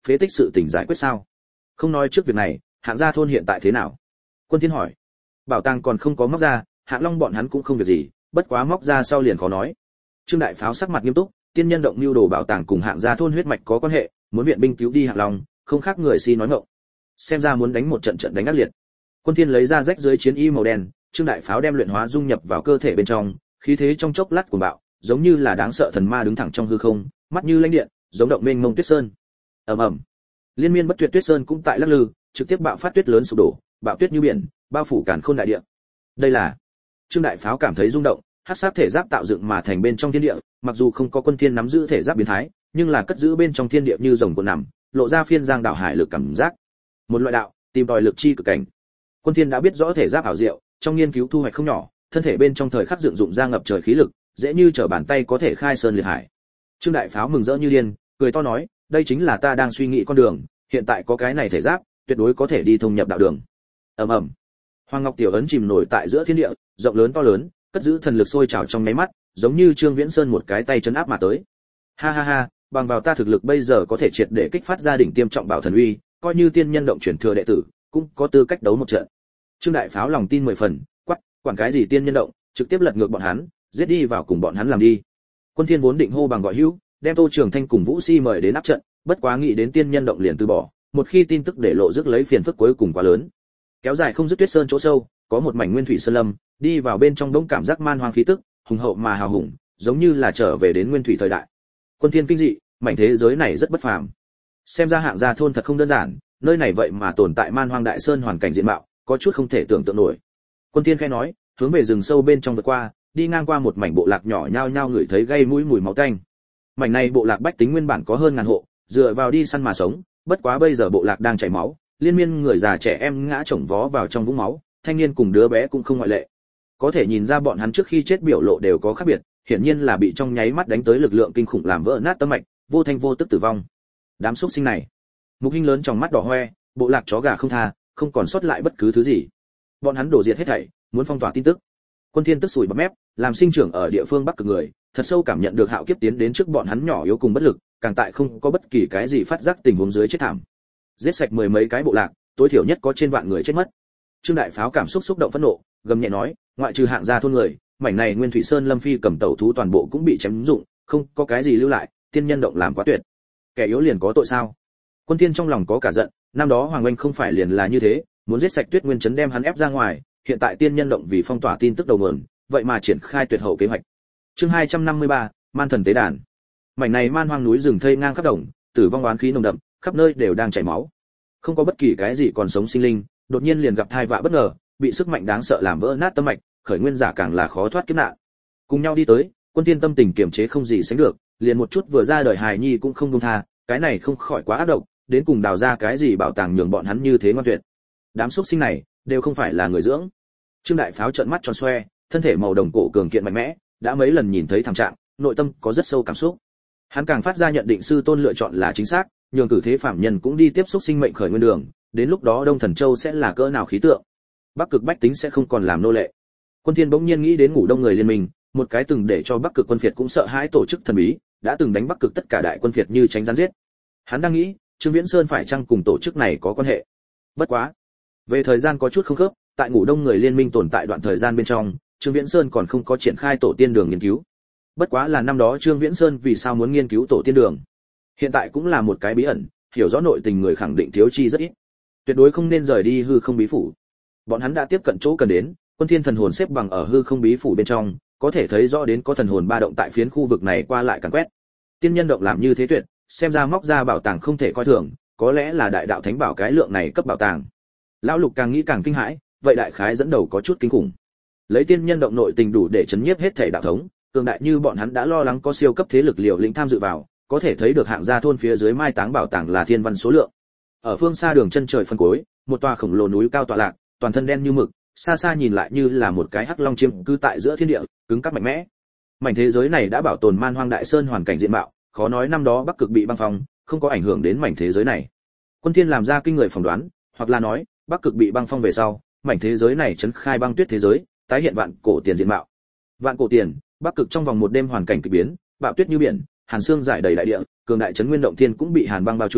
phế tích sự tình giải quyết sao? Không nói trước việc này, Hạng gia thôn hiện tại thế nào? Quân Thiên hỏi. Bảo tàng còn không có móc ra, Hạng Long bọn hắn cũng không việc gì, bất quá móc ra sau liền khó nói. Trương Đại Pháo sắc mặt nghiêm túc, tiên nhân động lưu đồ bảo tàng cùng Hạng gia thôn huyết mạch có quan hệ, muốn viện binh cứu đi Hạng Long, không khác người si nói ngọng. Xem ra muốn đánh một trận trận đánh ác liệt. Quân Thiên lấy ra rách dưới chiến y màu đen, Trương Đại Pháo đem luyện hóa dung nhập vào cơ thể bên trong, khí thế trong chốc lát cuồng bạo, giống như là đáng sợ thần ma đứng thẳng trong hư không, mắt như lãnh điện, giống động mênh mông tuyết sơn. Ầm ầm. Liên miên bất tuyệt tuyết sơn cũng tại lắc lư, trực tiếp bạo phát tuyết lớn sụp đổ, bạo tuyết như biển, bao phủ càn khôn đại địa. Đây là Trương Đại Pháo cảm thấy rung động, hắc sát thể giáp tạo dựng mà thành bên trong thiên địa, mặc dù không có Quân Thiên nắm giữ thể giáp biến thái, nhưng là cất giữ bên trong thiên địa như rồng cuộn nằm, lộ ra phiên giang đảo hải lực cảm giác. Một loại đạo, tìm tòi lực chi cực cảnh. Quân Thiên đã biết rõ thể giáp ảo diệu, trong nghiên cứu thu hoạch không nhỏ, thân thể bên trong thời khắc dựng dụng ra ngập trời khí lực, dễ như trở bàn tay có thể khai sơn liệt hải. Trương Đại Pháo mừng rỡ như điên, cười to nói, đây chính là ta đang suy nghĩ con đường, hiện tại có cái này thể giáp, tuyệt đối có thể đi thông nhập đạo đường. Ầm ầm. Hoàng Ngọc tiểu ấn chìm nổi tại giữa thiên địa, rộng lớn to lớn, cất giữ thần lực sôi trào trong mấy mắt, giống như Trương Viễn Sơn một cái tay chấn áp mà tới. Ha ha ha, bằng vào ta thực lực bây giờ có thể triệt để kích phát ra đỉnh tiêm trọng bảo thần uy, coi như tiên nhân động chuyển thừa đệ tử, cũng có tư cách đấu một trận. Trương Đại Pháo lòng tin mười phần, quắc, quản cái gì tiên nhân động, trực tiếp lật ngược bọn hắn, giết đi vào cùng bọn hắn làm đi. Quân Thiên vốn định hô bằng gọi hữu, đem Tô Trường Thanh cùng Vũ Si mời đến áp trận, bất quá nghĩ đến tiên nhân động liền từ bỏ, một khi tin tức để lộ rước lấy phiền phức cuối cùng quá lớn. Kéo dài không dứt tuyết sơn chỗ sâu, có một mảnh nguyên thủy sơn lâm, đi vào bên trong đống cảm giác man hoang khí tức, hùng hậu mà hào hùng, giống như là trở về đến nguyên thủy thời đại. Quân Thiên kinh dị, mảnh thế giới này rất bất phàm. Xem ra Hạng gia thôn thật không đơn giản, nơi này vậy mà tồn tại man hoang đại sơn hoàn cảnh diện mạo, có chút không thể tưởng tượng nổi. Quân Thiên khẽ nói, hướng về rừng sâu bên trong vượt qua, đi ngang qua một mảnh bộ lạc nhỏ nhao nhao ngửi thấy gây mũi mùi máu tanh. Mảnh này bộ lạc bách tính nguyên bản có hơn ngàn hộ, dựa vào đi săn mà sống, bất quá bây giờ bộ lạc đang chảy máu, liên miên người già trẻ em ngã chồng vó vào trong vũng máu, thanh niên cùng đứa bé cũng không ngoại lệ. Có thể nhìn ra bọn hắn trước khi chết biểu lộ đều có khác biệt, hiển nhiên là bị trong nháy mắt đánh tới lực lượng kinh khủng làm vỡ nát tâm mạch, vô thanh vô tức tử vong. Đám súc sinh này, Mục Hinh lớn trong mắt đỏ hoe, bộ lạc chó gà không tha, không còn sót lại bất cứ thứ gì. Bọn hắn đổ diệt hết thảy, muốn phong tỏa tin tức. Quân Thiên tức sủi bọt mép, làm sinh trưởng ở địa phương Bắc Cực người, thật sâu cảm nhận được Hạo Kiếp tiến đến trước bọn hắn nhỏ yếu cùng bất lực, càng tại không có bất kỳ cái gì phát giác tình huống dưới chết thảm. Giết sạch mười mấy cái bộ lạc, tối thiểu nhất có trên vạn người chết mất. Trương Đại Pháo cảm xúc xúc động phẫn nộ, gầm nhẹ nói, ngoại trừ Hạng gia thôn người, mảnh này Nguyên Thủy Sơn Lâm Phi cầm tẩu thú toàn bộ cũng bị chém dụng, không có cái gì lưu lại, tiên nhân động làm quá tuyệt. Kẻ yếu liền có tội sao? Quân Thiên trong lòng có cả giận, năm đó Hoàng Oanh không phải liền là như thế, muốn giết sạch Tuyết Nguyên trấn đem hắn ép ra ngoài, hiện tại tiên nhân động vì phong tỏa tin tức đầu nguồn, vậy mà triển khai tuyệt hậu kế hoạch. Chương hai trăm năm mươi ba, Man thần tế đàn. Mảnh này man hoang núi rừng thây ngang khắp đồng, tử vong oán khí nồng đậm, khắp nơi đều đang chảy máu. Không có bất kỳ cái gì còn sống sinh linh, đột nhiên liền gặp tai vạ bất ngờ, bị sức mạnh đáng sợ làm vỡ nát tâm mạch, khởi nguyên giả càng là khó thoát kiếp nạn. Cùng nhau đi tới, Quân Thiên tâm tình kiềm chế không gì sánh được, liền một chút vừa ra đời hài nhi cũng không buông tha, cái này không khỏi quá ác độc, đến cùng đào ra cái gì bảo tàng nhường bọn hắn như thế ngoan tuyệt. Đám súc sinh này đều không phải là người dưỡng. Trương Đại Pháo trợn mắt tròn xoe, thân thể màu đồng cổ cường kiện mạnh mẽ, đã mấy lần nhìn thấy thảm trạng, nội tâm có rất sâu cảm xúc. Hắn càng phát ra nhận định sư tôn lựa chọn là chính xác, nhường cử thế phạm nhân cũng đi tiếp xúc sinh mệnh khởi nguyên đường, đến lúc đó Đông Thần Châu sẽ là cỡ nào khí tượng. Bắc Cực bách tính sẽ không còn làm nô lệ. Quân Thiên bỗng nhiên nghĩ đến Ngủ Đông người liên minh, một cái từng để cho Bắc Cực quân phiệt cũng sợ hãi tổ chức thần bí, đã từng đánh Bắc Cực tất cả đại quân phiệt như tránh gián giết. Hắn đang nghĩ, Trương Viễn Sơn phải chăng cùng tổ chức này có quan hệ. Bất quá, về thời gian có chút không khớp, tại Ngủ Đông người liên minh tồn tại đoạn thời gian bên trong, Trương Viễn Sơn còn không có triển khai tổ tiên đường nghiên cứu. Bất quá là năm đó Trương Viễn Sơn vì sao muốn nghiên cứu tổ tiên đường, hiện tại cũng là một cái bí ẩn, hiểu rõ nội tình người khẳng định thiếu chi rất ít. Tuyệt đối không nên rời đi hư không bí phủ. Bọn hắn đã tiếp cận chỗ cần đến, Quân Thiên thần hồn xếp bằng ở hư không bí phủ bên trong, có thể thấy rõ đến có thần hồn ba động tại phiến khu vực này qua lại càn quét. Tiên nhân động làm như thế tuyệt, xem ra móc ra bảo tàng không thể coi thường, có lẽ là đại đạo thánh bảo cái lượng này cấp bảo tàng. Lão Lục càng nghĩ càng kinh hãi, vậy đại khái dẫn đầu có chút kinh khủng. Lấy tiên nhân động nội tình đủ để chấn nhiếp hết thể đạo thống, cường đại như bọn hắn đã lo lắng có siêu cấp thế lực liều lĩnh tham dự vào, có thể thấy được Hạng gia thôn phía dưới mai táng bảo tàng là thiên văn số lượng. Ở phương xa đường chân trời phân cuối, một tòa khổng lồ núi cao tọa lạc, toàn thân đen như mực, xa xa nhìn lại như là một cái hắc long chiêm cư tại giữa thiên địa, cứng cáp mạnh mẽ. Mảnh thế giới này đã bảo tồn man hoang đại sơn hoàn cảnh diện mạo, khó nói năm đó Bắc Cực bị băng phong, không có ảnh hưởng đến mảnh thế giới này. Quân Thiên làm ra kinh người phỏng đoán, hoặc là nói, Bắc Cực bị băng phong về sau, mảnh thế giới này chấn khai băng tuyết thế giới, tái hiện vạn cổ tiền diện mạo. Vạn cổ tiền, Bắc Cực trong vòng một đêm hoàn cảnh kỳ biến, bạo tuyết như biển, hàn xương rải đầy đại địa, cường đại chấn nguyên động thiên cũng bị hàn băng bao trùm,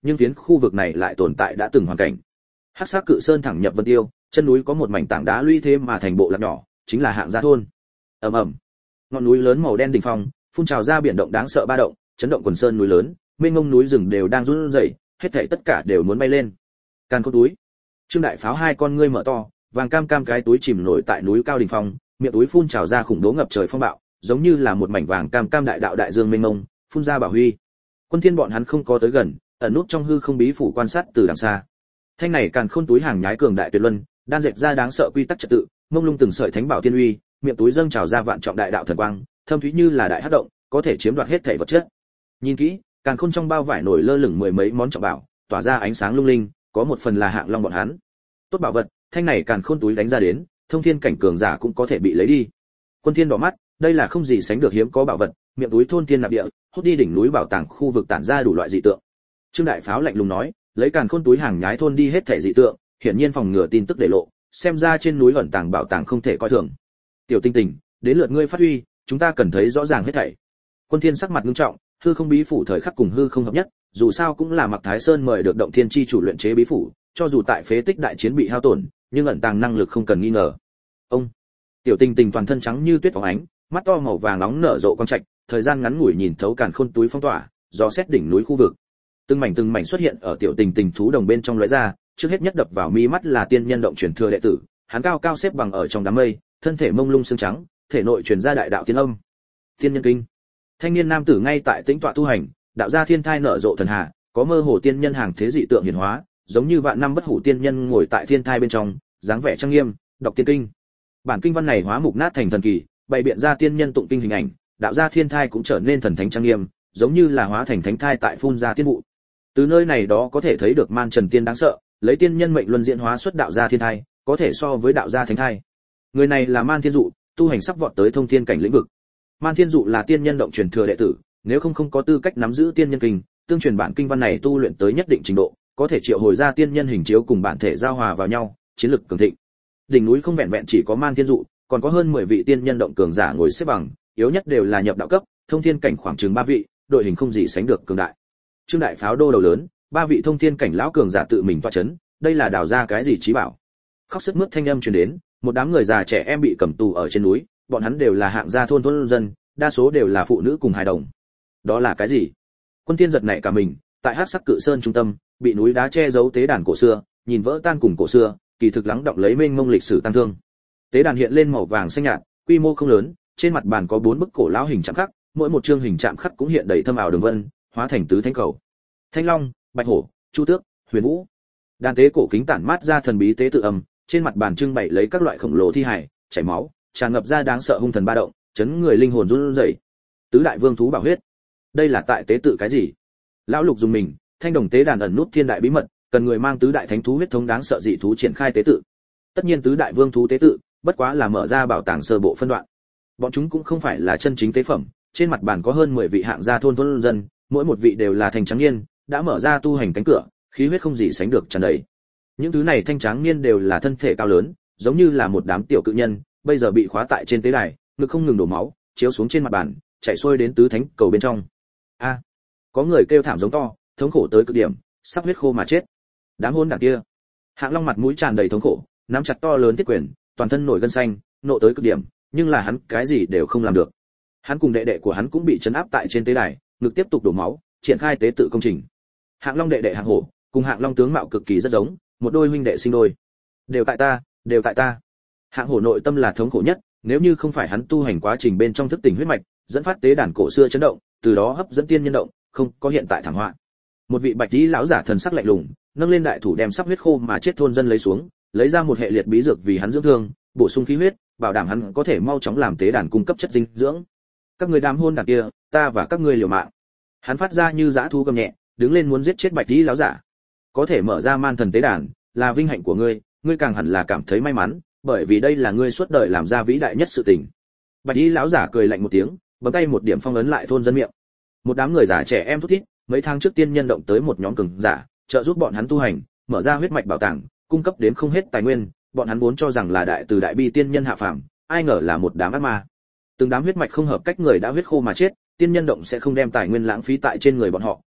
nhưng phiến khu vực này lại tồn tại đã từng hoàn cảnh. Hắc Sắc Cự Sơn thẳng nhập Vân Tiêu, chân núi có một mảnh tảng đá lũy thế mà thành bộ lạc nhỏ, chính là Hạng Gia thôn. Ầm ầm. Ngọn núi lớn màu đen đỉnh phong, phun trào ra biển động đáng sợ ba động, chấn động quần sơn núi lớn, mênh mông núi rừng đều đang run rẩy, hết thảy tất cả đều muốn bay lên. Càn Khôn túi. Trương Đại Pháo hai con ngươi mở to, vàng cam cam cái túi chìm nổi tại núi cao đỉnh phong, miệng túi phun trào ra khủng bố ngập trời phong bạo, giống như là một mảnh vàng cam cam đại đạo đại dương mênh mông, phun ra bảo huy. Quân Thiên bọn hắn không có tới gần, ẩn nút trong hư không bí phủ quan sát từ đằng xa. Thanh này Càn Khôn túi hàng nhái cường đại tuyệt luân, đan dệt ra đáng sợ quy tắc trật tự, mông lung từng sợi thánh bảo tiên uy, miệng túi dâng trào ra vạn trọng đại đạo thần quang, thâm thúy như là đại hắc động, có thể chiếm đoạt hết thảy vật chất. Nhìn kỹ, Càn Khôn trong bao vải nổi lơ lửng mười mấy món trọng bảo, tỏa ra ánh sáng lung linh, có một phần là Hạng Long bọn hắn. Tốt bảo vật, thanh này Càn Khôn túi đánh ra đến, thông thiên cảnh cường giả cũng có thể bị lấy đi. Quân Thiên đỏ mắt, đây là không gì sánh được hiếm có bảo vật, miệng túi thôn thiên nạp địa, hút đi đỉnh núi bảo tàng khu vực tản ra đủ loại dị tượng. Trương Đại Pháo lạnh lùng nói, lấy Càn Khôn túi hàng nhái thôn đi hết thảy dị tượng, hiển nhiên phòng ngừa tin tức để lộ, xem ra trên núi ẩn tàng bảo tàng không thể coi thường. Tiểu Tinh Tình, đến lượt ngươi phát huy, chúng ta cần thấy rõ ràng hết thảy. Quân Thiên sắc mặt nghiêm trọng, hư không bí phủ thời khắc cùng hư không hợp nhất, dù sao cũng là Mặc Thái Sơn mời được động thiên chi chủ luyện chế bí phủ, cho dù tại phế tích đại chiến bị hao tổn, nhưng ẩn tàng năng lực không cần nghi ngờ. Ông, Tiểu Tinh Tình toàn thân trắng như tuyết phóng ánh, mắt to màu vàng nóng nở rộ quang trạch, thời gian ngắn ngủi nhìn thấu Càn Khôn túi phong tỏa, gió xét đỉnh núi khu vực. Từng mảnh từng mảnh xuất hiện ở Tiểu Tình Tình thú đồng bên trong lóe ra, trước hết nhất đập vào mi mắt là tiên nhân động truyền thừa đệ tử, hắn cao cao xếp bằng ở trong đám mây, thân thể mông lung xương trắng, thể nội truyền ra đại đạo tiên âm. Tiên nhân kinh. Thanh niên nam tử ngay tại tĩnh tọa tu hành, đạo gia thiên thai nở rộ thần hà, có mơ hồ tiên nhân hàng thế dị tượng hiển hóa, giống như vạn năm bất hủ tiên nhân ngồi tại thiên thai bên trong, dáng vẻ trang nghiêm, đọc tiên kinh. Bản kinh văn này hóa mục nát thành thần kỳ, bày biện ra tiên nhân tụng kinh hình ảnh, đạo gia thiên thai cũng trở nên thần thánh trang nghiêm, giống như là hóa thành thánh thai tại phun ra tiên vụ. Từ nơi này đó có thể thấy được man trần tiên đáng sợ, lấy tiên nhân mệnh luân diễn hóa xuất đạo gia thiên thai, có thể so với đạo gia thánh thai. Người này là Man Thiên Dụ, tu hành sắp vọt tới thông thiên cảnh lĩnh vực. Man Thiên Dụ là tiên nhân động truyền thừa đệ tử, nếu không không có tư cách nắm giữ tiên nhân kinh, tương truyền bản kinh văn này tu luyện tới nhất định trình độ, có thể triệu hồi ra tiên nhân hình chiếu cùng bản thể giao hòa vào nhau, chiến lực cường thịnh. Đỉnh núi không vẹn vẹn chỉ có Man Thiên Dụ, còn có hơn mười vị tiên nhân động cường giả ngồi xếp bằng, yếu nhất đều là nhập đạo cấp, thông thiên cảnh khoảng chừng ba vị, đội hình không gì sánh được cường đại. Trương Đại Pháo đô đầu lớn, ba vị thông thiên cảnh lão cường giả tự mình tọa chấn, đây là đào ra cái gì trí bảo. Khóc sướt mướt thanh âm truyền đến, một đám người già trẻ em bị cầm tù ở trên núi, bọn hắn đều là Hạng gia thôn thôn dân, đa số đều là phụ nữ cùng hài đồng. Đó là cái gì? Quân Thiên giật nảy cả mình, tại Hắc Sắc Cự Sơn trung tâm, bị núi đá che giấu tế đàn cổ xưa, nhìn vỡ tan cùng cổ xưa, kỳ thực lắng động lấy mênh mông lịch sử tăng thương. Tế đàn hiện lên màu vàng xanh nhạt, quy mô không lớn, trên mặt bàn có bốn bức cổ lão hình chạm khắc, mỗi một chương hình chạm khắc cũng hiện đầy thâm ảo đường vân, hóa thành tứ thánh cầu. Thanh Long, Bạch Hổ, Chu Tước, Huyền Vũ. Đàn tế cổ kính tản mát ra thần bí tế tự âm, trên mặt bàn trưng bày lấy các loại khổng lồ thi hài, chảy máu, tràn ngập ra đáng sợ hung thần ba động, chấn người linh hồn run rẩy. Tứ đại vương thú bảo huyết. Đây là tại tế tự cái gì? Lão Lục dùng mình, thanh đồng tế đàn ẩn nút thiên đại bí mật, cần người mang tứ đại thánh thú huyết thống đáng sợ dị thú triển khai tế tự. Tất nhiên tứ đại vương thú tế tự, bất quá là mở ra bảo tàng sơ bộ phân đoạn. Bọn chúng cũng không phải là chân chính tế phẩm, trên mặt bàn có hơn mười vị Hạng gia thôn thôn dân, mỗi một vị đều là thành trắng niên, đã mở ra tu hành cánh cửa, khí huyết không gì sánh được tràn đầy. Những thứ này thanh tráng niên đều là thân thể cao lớn, giống như là một đám tiểu cự nhân, bây giờ bị khóa tại trên tế đài, ngực không ngừng đổ máu, chiếu xuống trên mặt bàn, chảy xuôi đến tứ thánh cầu bên trong. A, có người kêu thảm giống to, thống khổ tới cực điểm, sắp huyết khô mà chết. Đám hôn đảng kia. Hạng Long mặt mũi tràn đầy thống khổ, nắm chặt to lớn thiết quyền, toàn thân nổi gân xanh, nộ tới cực điểm, nhưng là hắn cái gì đều không làm được. Hắn cùng đệ đệ của hắn cũng bị trấn áp tại trên tế đài, ngực tiếp tục đổ máu, triển khai tế tự công trình. Hạng Long đệ đệ Hạng Hổ, cùng Hạng Long tướng mạo cực kỳ rất giống, một đôi huynh đệ sinh đôi. Đều tại ta, đều tại ta. Hạng Hổ nội tâm là thống khổ nhất, nếu như không phải hắn tu hành quá trình bên trong thức tỉnh huyết mạch, dẫn phát tế đàn cổ xưa chấn động, từ đó hấp dẫn tiên nhân động, không có hiện tại thảm họa. Một vị bạch tí lão giả thần sắc lạnh lùng, nâng lên đại thủ đem sắp huyết khô mà chết thôn dân lấy xuống, lấy ra một hệ liệt bí dược vì hắn dưỡng thương, bổ sung khí huyết, bảo đảm hắn có thể mau chóng làm tế đàn cung cấp chất dinh dưỡng. Các ngươi đám hôn đàn kia, ta và các ngươi liều mạng. Hắn phát ra như dã thú gầm nhẹ, đứng lên muốn giết chết bạch tí lão giả. Có thể mở ra man thần tế đàn, là vinh hạnh của ngươi, ngươi càng hẳn là cảm thấy may mắn, bởi vì đây là ngươi suốt đời làm ra vĩ đại nhất sự tình. Bạch tí lão giả cười lạnh một tiếng, bấm tay một điểm phong ấn lại thôn dân miệng. Một đám người già trẻ em thút thít, mấy tháng trước tiên nhân động tới một nhóm cường giả, trợ giúp bọn hắn tu hành, mở ra huyết mạch bảo tàng, cung cấp đến không hết tài nguyên, bọn hắn vốn cho rằng là đại từ đại bi tiên nhân hạ phàm, ai ngờ là một đám ác ma. Từng đám huyết mạch không hợp cách người đã huyết khô mà chết, tiên nhân động sẽ không đem tài nguyên lãng phí tại trên người bọn họ,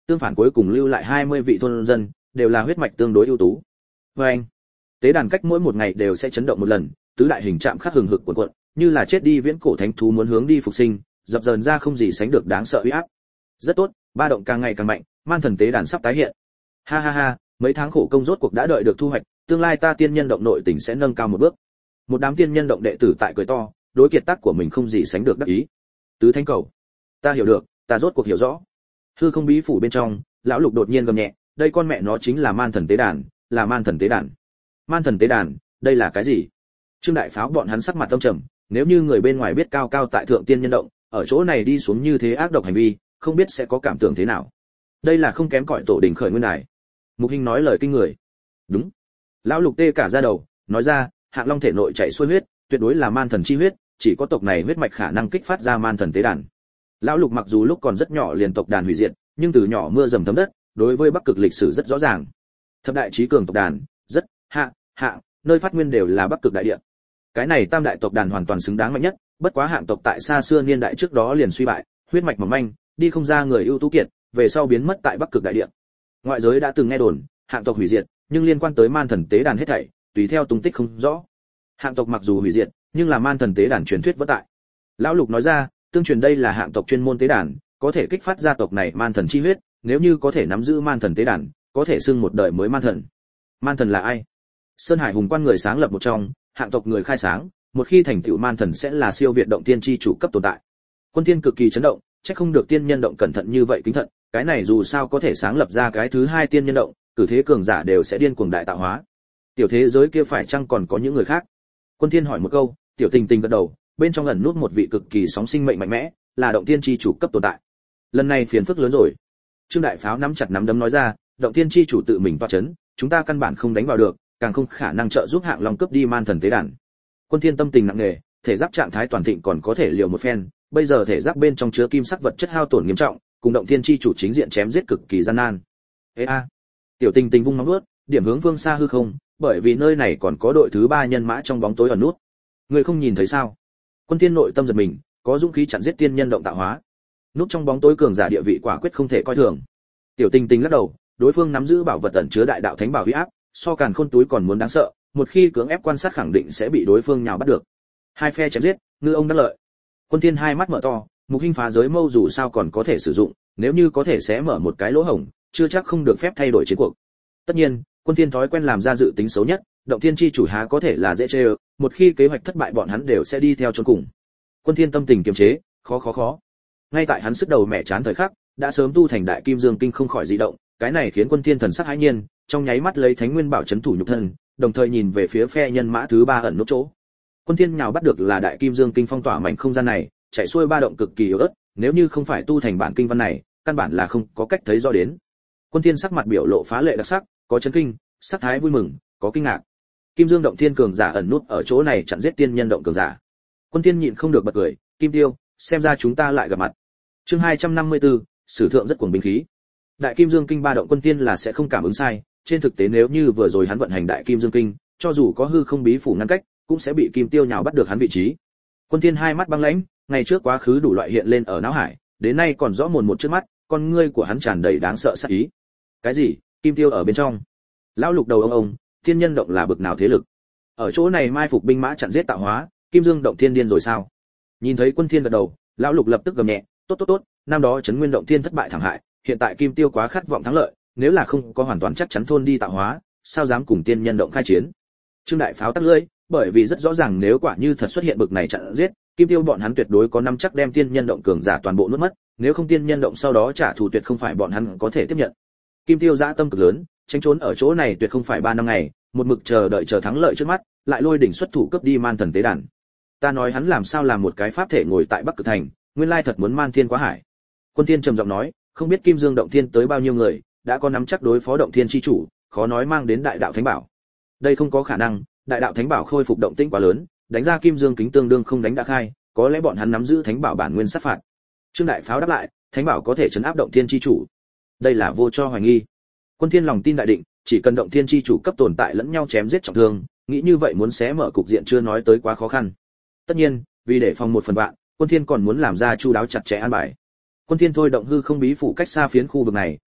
tương phản cuối cùng lưu lại hai mươi vị thôn dân, đều là huyết mạch tương đối ưu tú. Và anh, tế đàn cách mỗi một ngày đều sẽ chấn động một lần, tứ đại hình trạm khắc hừng hực cuộn cuộn, như là chết đi viễn cổ thánh thú muốn hướng đi phục sinh, dập dờn ra không gì sánh được đáng sợ uy áp. Rất tốt, ba động càng ngày càng mạnh, man thần tế đàn sắp tái hiện. Ha ha ha, mấy tháng khổ công rốt cuộc đã đợi được thu hoạch, tương lai ta tiên nhân động nội tình sẽ nâng cao một bước. Một đám tiên nhân động đệ tử tại cười to, đối kiệt tác của mình không gì sánh được đắc ý. Tứ thánh cầu, ta hiểu được, ta rốt cuộc hiểu rõ. Hư không bí phủ bên trong, lão Lục đột nhiên gầm nhẹ, đây con mẹ nó chính là man thần tế đàn, là man thần tế đàn. Man thần tế đàn, đây là cái gì? Trương Đại Pháo bọn hắn sắc mặt âm trầm, nếu như người bên ngoài biết cao cao tại thượng tiên nhân động, ở chỗ này đi xuống như thế ác độc hành vi, không biết sẽ có cảm tưởng thế nào. Đây là không kém cỏi tổ đình khởi nguyên đài. Mục Hinh nói lời kinh người. Đúng. Lão Lục tê cả da đầu, nói ra, Hạng Long thể nội chảy xuôi huyết, tuyệt đối là man thần chi huyết, chỉ có tộc này huyết mạch khả năng kích phát ra man thần tế đàn. Lão Lục mặc dù lúc còn rất nhỏ liền tộc đàn hủy diệt, nhưng từ nhỏ mưa dầm thấm đất, đối với Bắc Cực lịch sử rất rõ ràng. Thập đại chí cường tộc đàn, rất hạ hạ, nơi phát nguyên đều là Bắc Cực đại địa. Cái này tam đại tộc đàn hoàn toàn xứng đáng mạnh nhất, bất quá Hạng tộc tại xa xưa niên đại trước đó liền suy bại, huyết mạch mỏng manh, đi không ra người ưu tú kiệt, về sau biến mất tại Bắc Cực đại địa. Ngoại giới đã từng nghe đồn, Hạng tộc hủy diệt, nhưng liên quan tới man thần tế đàn hết thảy, tùy theo tung tích không rõ. Hạng tộc mặc dù hủy diệt, nhưng là man thần tế đàn truyền thuyết vẫn tại. Lão Lục nói ra, tương truyền đây là Hạng tộc chuyên môn tế đàn, có thể kích phát gia tộc này man thần chi huyết, nếu như có thể nắm giữ man thần tế đàn, có thể xưng một đời mới man thần. Man thần là ai? Sơn Hải hùng quan người sáng lập một trong, Hạng tộc người khai sáng, một khi thành tựu man thần sẽ là siêu việt động tiên chi chủ cấp tồn tại. Quân Thiên cực kỳ chấn động, chắc không được tiên nhân động cẩn thận như vậy kính thận, cái này dù sao có thể sáng lập ra cái thứ hai tiên nhân động, cử thế cường giả đều sẽ điên cuồng đại tạo hóa. Tiểu thế giới kia phải chăng còn có những người khác? Quân Thiên hỏi một câu, Tiểu Tình Tình gật đầu, bên trong ẩn nút một vị cực kỳ sóng sinh mệnh mạnh mẽ, là động tiên chi chủ cấp tồn tại. Lần này phiền phức lớn rồi. Trương Đại Pháo nắm chặt nắm đấm nói ra, động tiên chi chủ tự mình toa chấn, chúng ta căn bản không đánh vào được, càng không khả năng trợ giúp Hạng Long cướp đi man thần tế đàn. Quân Thiên tâm tình nặng nề, thể giáp trạng thái toàn thịnh còn có thể liều một phen, bây giờ thể giáp bên trong chứa kim sắc vật chất hao tổn nghiêm trọng, cùng động tiên chi chủ chính diện chém giết cực kỳ gian nan. Ê a. Tiểu Tình Tình vung móng vuốt, điểm hướng phương xa hư không, bởi vì nơi này còn có đội thứ ba nhân mã trong bóng tối ẩn nút. Người không nhìn thấy sao? Quân Thiên nội tâm giật mình, có dũng khí chặn giết tiên nhân động tạo hóa. Núp trong bóng tối cường giả địa vị quả quyết không thể coi thường. Tiểu Tình Tình lắc đầu, đối phương nắm giữ bảo vật ẩn chứa đại đạo thánh bảo uy áp, so càn khôn túi còn muốn đáng sợ, một khi cưỡng ép quan sát khẳng định sẽ bị đối phương nhào bắt được. Hai phe chém giết, ngư ông đắc lợi. Quân Thiên hai mắt mở to, Mục Hinh phá giới mâu dù sao còn có thể sử dụng, nếu như có thể xé mở một cái lỗ hổng, chưa chắc không được phép thay đổi chiến cuộc. Tất nhiên, Quân Thiên thói quen làm ra dự tính xấu nhất, động thiên chi chủ há có thể là dễ chơi, một khi kế hoạch thất bại bọn hắn đều sẽ đi theo chôn cùng. Quân Thiên tâm tình kiềm chế, khó khó khó. Ngay tại hắn sức đầu mẹ chán thời khắc, đã sớm tu thành đại kim dương kinh không khỏi dị động, cái này khiến Quân Thiên thần sắc hãi nhiên, trong nháy mắt lấy thánh nguyên bảo chấn thủ nhục thân, đồng thời nhìn về phía phe nhân mã thứ ba ẩn nút chỗ. Quân Thiên nhào bắt được là đại kim dương kinh phong tỏa mảnh không gian này, chạy xuôi ba động cực kỳ yếu ớt, nếu như không phải tu thành bản kinh văn này, căn bản là không có cách thấy rõ đến. Quân Thiên sắc mặt biểu lộ phá lệ đặc sắc, có chấn kinh, sắc thái vui mừng, có kinh ngạc. Kim Dương động thiên cường giả ẩn nút ở chỗ này chặn giết tiên nhân động cường giả. Quân Thiên nhịn không được bật cười, Kim Tiêu, xem ra chúng ta lại gặp mặt. Chương hai trăm năm mươi tư, sử thượng rất cuồng binh khí. Đại Kim Dương kinh ba động Quân Thiên là sẽ không cảm ứng sai, trên thực tế nếu như vừa rồi hắn vận hành Đại Kim Dương kinh, cho dù có hư không bí phủ ngăn cách, cũng sẽ bị Kim Tiêu nhào bắt được hắn vị trí. Quân Thiên hai mắt băng lãnh, ngày trước quá khứ đủ loại hiện lên ở não hải, đến nay còn rõ mồn một trước mắt, con ngươi của hắn tràn đầy đáng sợ sát ý. Cái gì? Kim Tiêu ở bên trong? Lão Lục đầu ông ông, thiên nhân động là bực nào thế lực? Ở chỗ này mai phục binh mã chặn giết tạo hóa, Kim Dương động thiên điên rồi sao? Nhìn thấy Quân Thiên gật đầu, lão Lục lập tức gầm nhẹ, tốt tốt tốt, năm đó Trấn Nguyên động thiên thất bại thảm hại, hiện tại Kim Tiêu quá khát vọng thắng lợi, nếu là không có hoàn toàn chắc chắn thôn đi tạo hóa, sao dám cùng tiên nhân động khai chiến? Trương Đại Pháo tắt lưỡi, bởi vì rất rõ ràng nếu quả như thật xuất hiện bực này chặn giết, Kim Tiêu bọn hắn tuyệt đối có nắm chắc đem tiên nhân động cường giả toàn bộ nuốt mất, nếu không tiên nhân động sau đó trả thù tuyệt không phải bọn hắn có thể tiếp nhận. Kim Tiêu dã tâm cực lớn, tránh trốn ở chỗ này tuyệt không phải ba năm ngày, một mực chờ đợi chờ thắng lợi trước mắt, lại lôi đỉnh xuất thủ cướp đi man thần tế đàn. Ta nói hắn làm sao làm một cái pháp thể ngồi tại Bắc Cực thành, nguyên lai thật muốn man thiên quá hải. Quân Thiên trầm giọng nói, không biết Kim Dương động thiên tới bao nhiêu người, đã có nắm chắc đối phó động thiên chi chủ, khó nói mang đến đại đạo thánh bảo. Đây không có khả năng, đại đạo thánh bảo khôi phục động tĩnh quá lớn, đánh ra Kim Dương kính tương đương không đánh đã khai, có lẽ bọn hắn nắm giữ thánh bảo bản nguyên sát phạt. Trương Đại Pháo đáp lại, thánh bảo có thể trấn áp động thiên chi chủ. Đây là vô cho hoài nghi. Quân Thiên lòng tin đại định, chỉ cần động thiên chi chủ cấp tồn tại lẫn nhau chém giết trọng thương, nghĩ như vậy muốn xé mở cục diện chưa nói tới quá khó khăn. Tất nhiên, vì để phòng một phần vạn, Quân Thiên còn muốn làm ra chu đáo chặt chẽ an bài. Quân Thiên thôi động hư không bí phủ cách xa phiến khu vực này,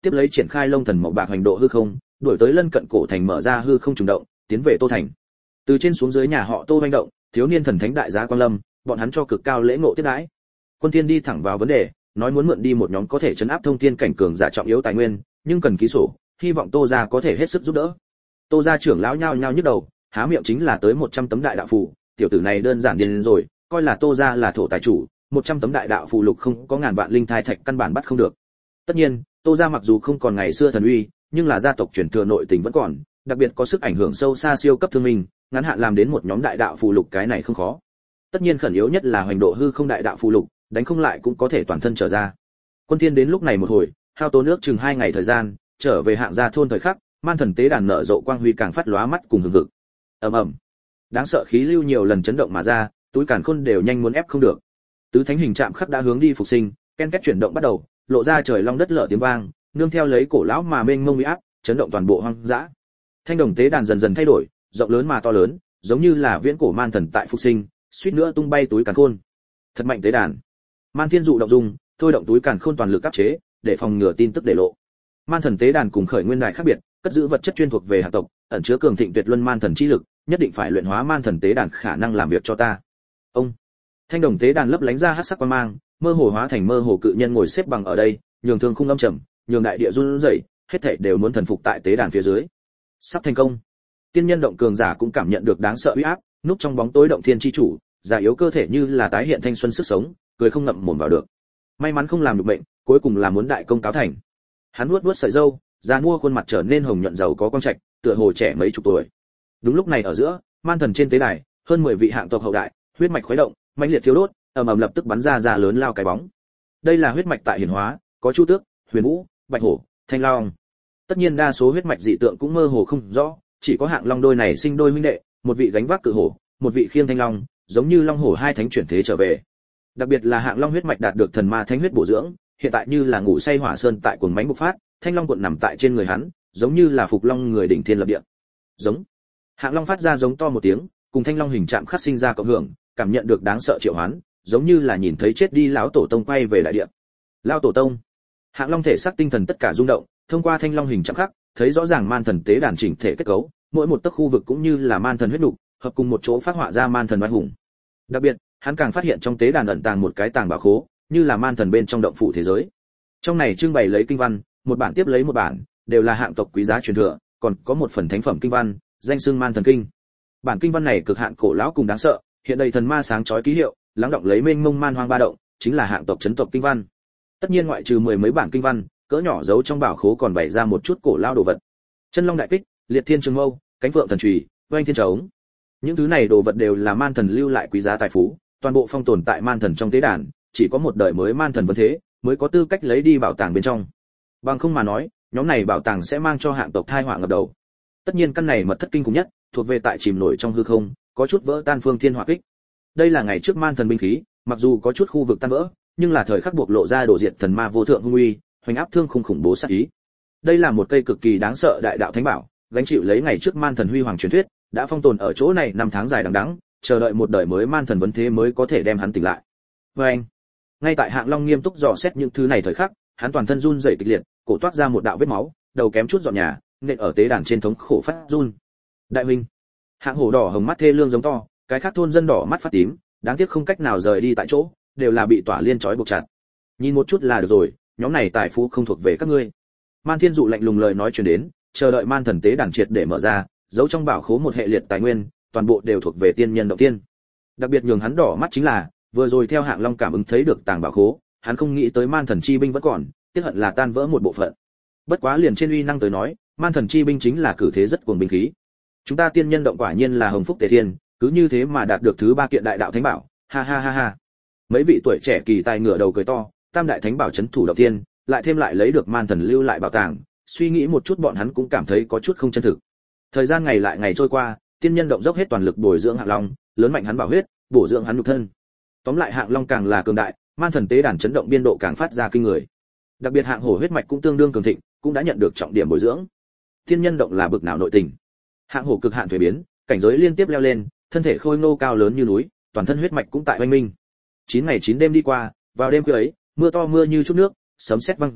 tiếp lấy triển khai Long Thần màu bạc hành độ hư không, đuổi tới lân cận cổ thành mở ra hư không trùng động, tiến về Tô thành. Từ trên xuống dưới nhà họ Tô hoành động, thiếu niên thần thánh đại giá Quan Lâm, bọn hắn cho cực cao lễ ngộ tiếp đãi. Quân Thiên đi thẳng vào vấn đề, nói muốn mượn đi một nhóm có thể chấn áp thông thiên cảnh cường giả trọng yếu tài nguyên, nhưng cần ký sổ, hy vọng Tô gia có thể hết sức giúp đỡ. Tô gia trưởng lão nhao nhao nhức đầu, há miệng chính là tới một trăm tấm đại đạo phù, tiểu tử này đơn giản điên rồi, coi là Tô gia là thổ tài chủ, một trăm tấm đại đạo phù lục không có ngàn vạn linh thai thạch căn bản bắt không được. Tất nhiên, Tô gia mặc dù không còn ngày xưa thần uy, nhưng là gia tộc truyền thừa nội tình vẫn còn, đặc biệt có sức ảnh hưởng sâu xa siêu cấp thương minh, ngắn hạn làm đến một nhóm đại đạo phù lục cái này không khó. Tất nhiên khẩn yếu nhất là hoành độ hư không đại đạo phù lục, đánh không lại cũng có thể toàn thân trở ra. Quân Thiên đến lúc này một hồi, hao tốn nước chừng hai ngày thời gian, trở về hạng gia thôn thời khắc, man thần tế đàn nở rộ quang huy càng phát lóa mắt cùng hừng hực. Ầm ầm. Đáng sợ khí lưu nhiều lần chấn động mà ra, túi càn khôn đều nhanh muốn ép không được. Tứ thánh hình chạm khắc đã hướng đi phục sinh, ken két chuyển động bắt đầu, lộ ra trời long đất lở tiếng vang, nương theo lấy cổ lão mà mênh mông uy áp, chấn động toàn bộ hoang dã. Thanh đồng tế đàn dần dần thay đổi, rộng lớn mà to lớn, giống như là viễn cổ man thần tại phục sinh, suýt nữa tung bay túi càn khôn. Thật mạnh tế đàn. Man Thiên dụ động dung, thôi động túi càn khôn toàn lực áp chế, để phòng ngừa tin tức để lộ. Man thần tế đàn cùng khởi nguyên đại khác biệt, cất giữ vật chất chuyên thuộc về hạng tộc, ẩn chứa cường thịnh tuyệt luân man thần chi lực, nhất định phải luyện hóa man thần tế đàn khả năng làm việc cho ta. Ông. Thanh đồng tế đàn lấp lánh ra hắc sắc quang mang, mơ hồ hóa thành mơ hồ cự nhân ngồi xếp bằng ở đây, nhường thương khung âm trầm, nhường đại địa run rẩy, hết thảy đều muốn thần phục tại tế đàn phía dưới. Sắp thành công. Tiên nhân động cường giả cũng cảm nhận được đáng sợ uy áp, núp trong bóng tối động thiên chi chủ, già yếu cơ thể như là tái hiện thanh xuân sức sống, cười không ngậm mồm vào được. May mắn không làm được bệnh, cuối cùng là muốn đại công cáo thành. Hắn nuốt nuốt sợi râu, già mua khuôn mặt trở nên hồng nhuận giàu có quang trạch, tựa hồ trẻ mấy chục tuổi. Đúng lúc này ở giữa, man thần trên tế đài, hơn mười vị hạng tộc hậu đại, huyết mạch khuấy động, mãnh liệt thiêu đốt, ầm ầm lập tức bắn ra ra lớn lao cái bóng. Đây là huyết mạch tại hiển hóa, có Chu Tước, Huyền Vũ, Bạch Hổ, Thanh Long. Tất nhiên đa số huyết mạch dị tượng cũng mơ hồ không rõ, chỉ có hạng long đôi này sinh đôi huynh đệ, một vị gánh vác cự hổ, một vị khiêng thanh long, giống như long hổ hai thánh chuyển thế trở về. Đặc biệt là hạng long huyết mạch đạt được thần ma thánh huyết bổ dưỡng, hiện tại như là ngủ say hỏa sơn tại cuồng mãnh bộc phát, thanh long cuộn nằm tại trên người hắn, giống như là phục long người đỉnh thiên lập địa. Giống. Hạng long phát ra giống to một tiếng, cùng thanh long hình chạm khắc sinh ra cộng hưởng, cảm nhận được đáng sợ triệu hoán, giống như là nhìn thấy chết đi lão tổ tông quay về đại địa. Lão tổ tông. Hạng long thể xác tinh thần tất cả rung động, thông qua thanh long hình chạm khắc, thấy rõ ràng man thần tế đàn chỉnh thể kết cấu, mỗi một tấc khu vực cũng như là man thần huyết nục, hợp cùng một chỗ phát họa ra man thần oai hùng. Đặc biệt, hắn càng phát hiện trong tế đàn ẩn tàng một cái tàng bảo khố, như là man thần bên trong động phủ thế giới. Trong này trưng bày lấy kinh văn, một bản tiếp lấy một bản, đều là hạng tộc quý giá truyền thừa, còn có một phần thánh phẩm kinh văn, danh xưng man thần kinh. Bản kinh văn này cực hạn cổ lão cùng đáng sợ, hiện đầy thần ma sáng chói ký hiệu, lắng động lấy mênh mông man hoang ba động, chính là hạng tộc chấn tộc kinh văn. Tất nhiên ngoại trừ mười mấy bản kinh văn, cỡ nhỏ giấu trong bảo khố còn bày ra một chút cổ lao đồ vật. Chân long đại kích, liệt thiên trường mâu, cánh phượng thần chùy, oanh thiên trống. Những thứ này đồ vật đều là man thần lưu lại quý giá tài phú, toàn bộ phong tồn tại man thần trong tế đàn, chỉ có một đời mới man thần vấn thế, mới có tư cách lấy đi bảo tàng bên trong. Bằng không mà nói, nhóm này bảo tàng sẽ mang cho hạng tộc thai họa ngập đầu. Tất nhiên căn này mật thất kinh khủng nhất, thuộc về tại chìm nổi trong hư không, có chút vỡ tan phương thiên hỏa kích. Đây là ngày trước man thần binh khí, mặc dù có chút khu vực tan vỡ, nhưng là thời khắc buộc lộ ra đổ diệt thần ma vô thượng hung uy, hoành áp thương khủng khủng bố sát ý. Đây là một cây cực kỳ đáng sợ đại đạo thánh bảo, gánh chịu lấy ngày trước man thần huy hoàng truyền thuyết, đã phong tồn ở chỗ này năm tháng dài đằng đẵng, chờ đợi một đời mới man thần vấn thế mới có thể đem hắn tỉnh lại. Và anh, ngay tại hạng long nghiêm túc dò xét những thứ này thời khắc, hắn toàn thân run rẩy kịch liệt, cổ toát ra một đạo vết máu, đầu kém chút dọn nhà, nện ở tế đàn trên thống khổ phát run. Đại huynh, hạng hổ đỏ hồng mắt thê lương giống to, cái khác thôn dân đỏ mắt phát tím, đáng tiếc không cách nào rời đi tại chỗ, đều là bị tỏa liên trói buộc chặt. Nhìn một chút là được rồi, nhóm này tài phú không thuộc về các ngươi. Man Thiên dụ lạnh lùng lời nói truyền đến, chờ đợi man thần tế đàn triệt để mở ra, giấu trong bảo khố một hệ liệt tài nguyên, toàn bộ đều thuộc về tiên nhân động tiên. Đặc biệt nhường hắn đỏ mắt chính là, vừa rồi theo hạng long cảm ứng thấy được tàng bảo khố, hắn không nghĩ tới man thần chi binh vẫn còn, tiếc hận là tan vỡ một bộ phận. Bất quá liền trên uy năng tới nói, man thần chi binh chính là cử thế rất cuồng binh khí. Chúng ta tiên nhân động quả nhiên là hồng phúc tề thiên, cứ như thế mà đạt được thứ ba kiện đại đạo thánh bảo, ha ha ha ha. Mấy vị tuổi trẻ kỳ tài ngửa đầu cười to, tam đại thánh bảo chấn thủ động tiên, lại thêm lại lấy được man thần lưu lại bảo tàng, suy nghĩ một chút bọn hắn cũng cảm thấy có chút không chân thực. Thời gian ngày lại ngày trôi qua, tiên nhân động dốc hết toàn lực bồi dưỡng hạng long, lớn mạnh hắn bảo huyết, bổ dưỡng hắn nhục thân. Tóm lại hạng long càng là cường đại, man thần tế đàn chấn động biên độ càng phát ra kinh người. Đặc biệt hạng hổ huyết mạch cũng tương đương cường thịnh, cũng đã nhận được trọng điểm bồi dưỡng. Tiên nhân động là bực nào nội tình. Hạng hổ cực hạn thuế biến, cảnh giới liên tiếp leo lên, thân thể khôi ngô cao lớn như núi, toàn thân huyết mạch cũng tại oanh minh. Chín ngày chín đêm đi qua, vào đêm khuya ấy, mưa to mưa như chút nước, sấm sét vang rội,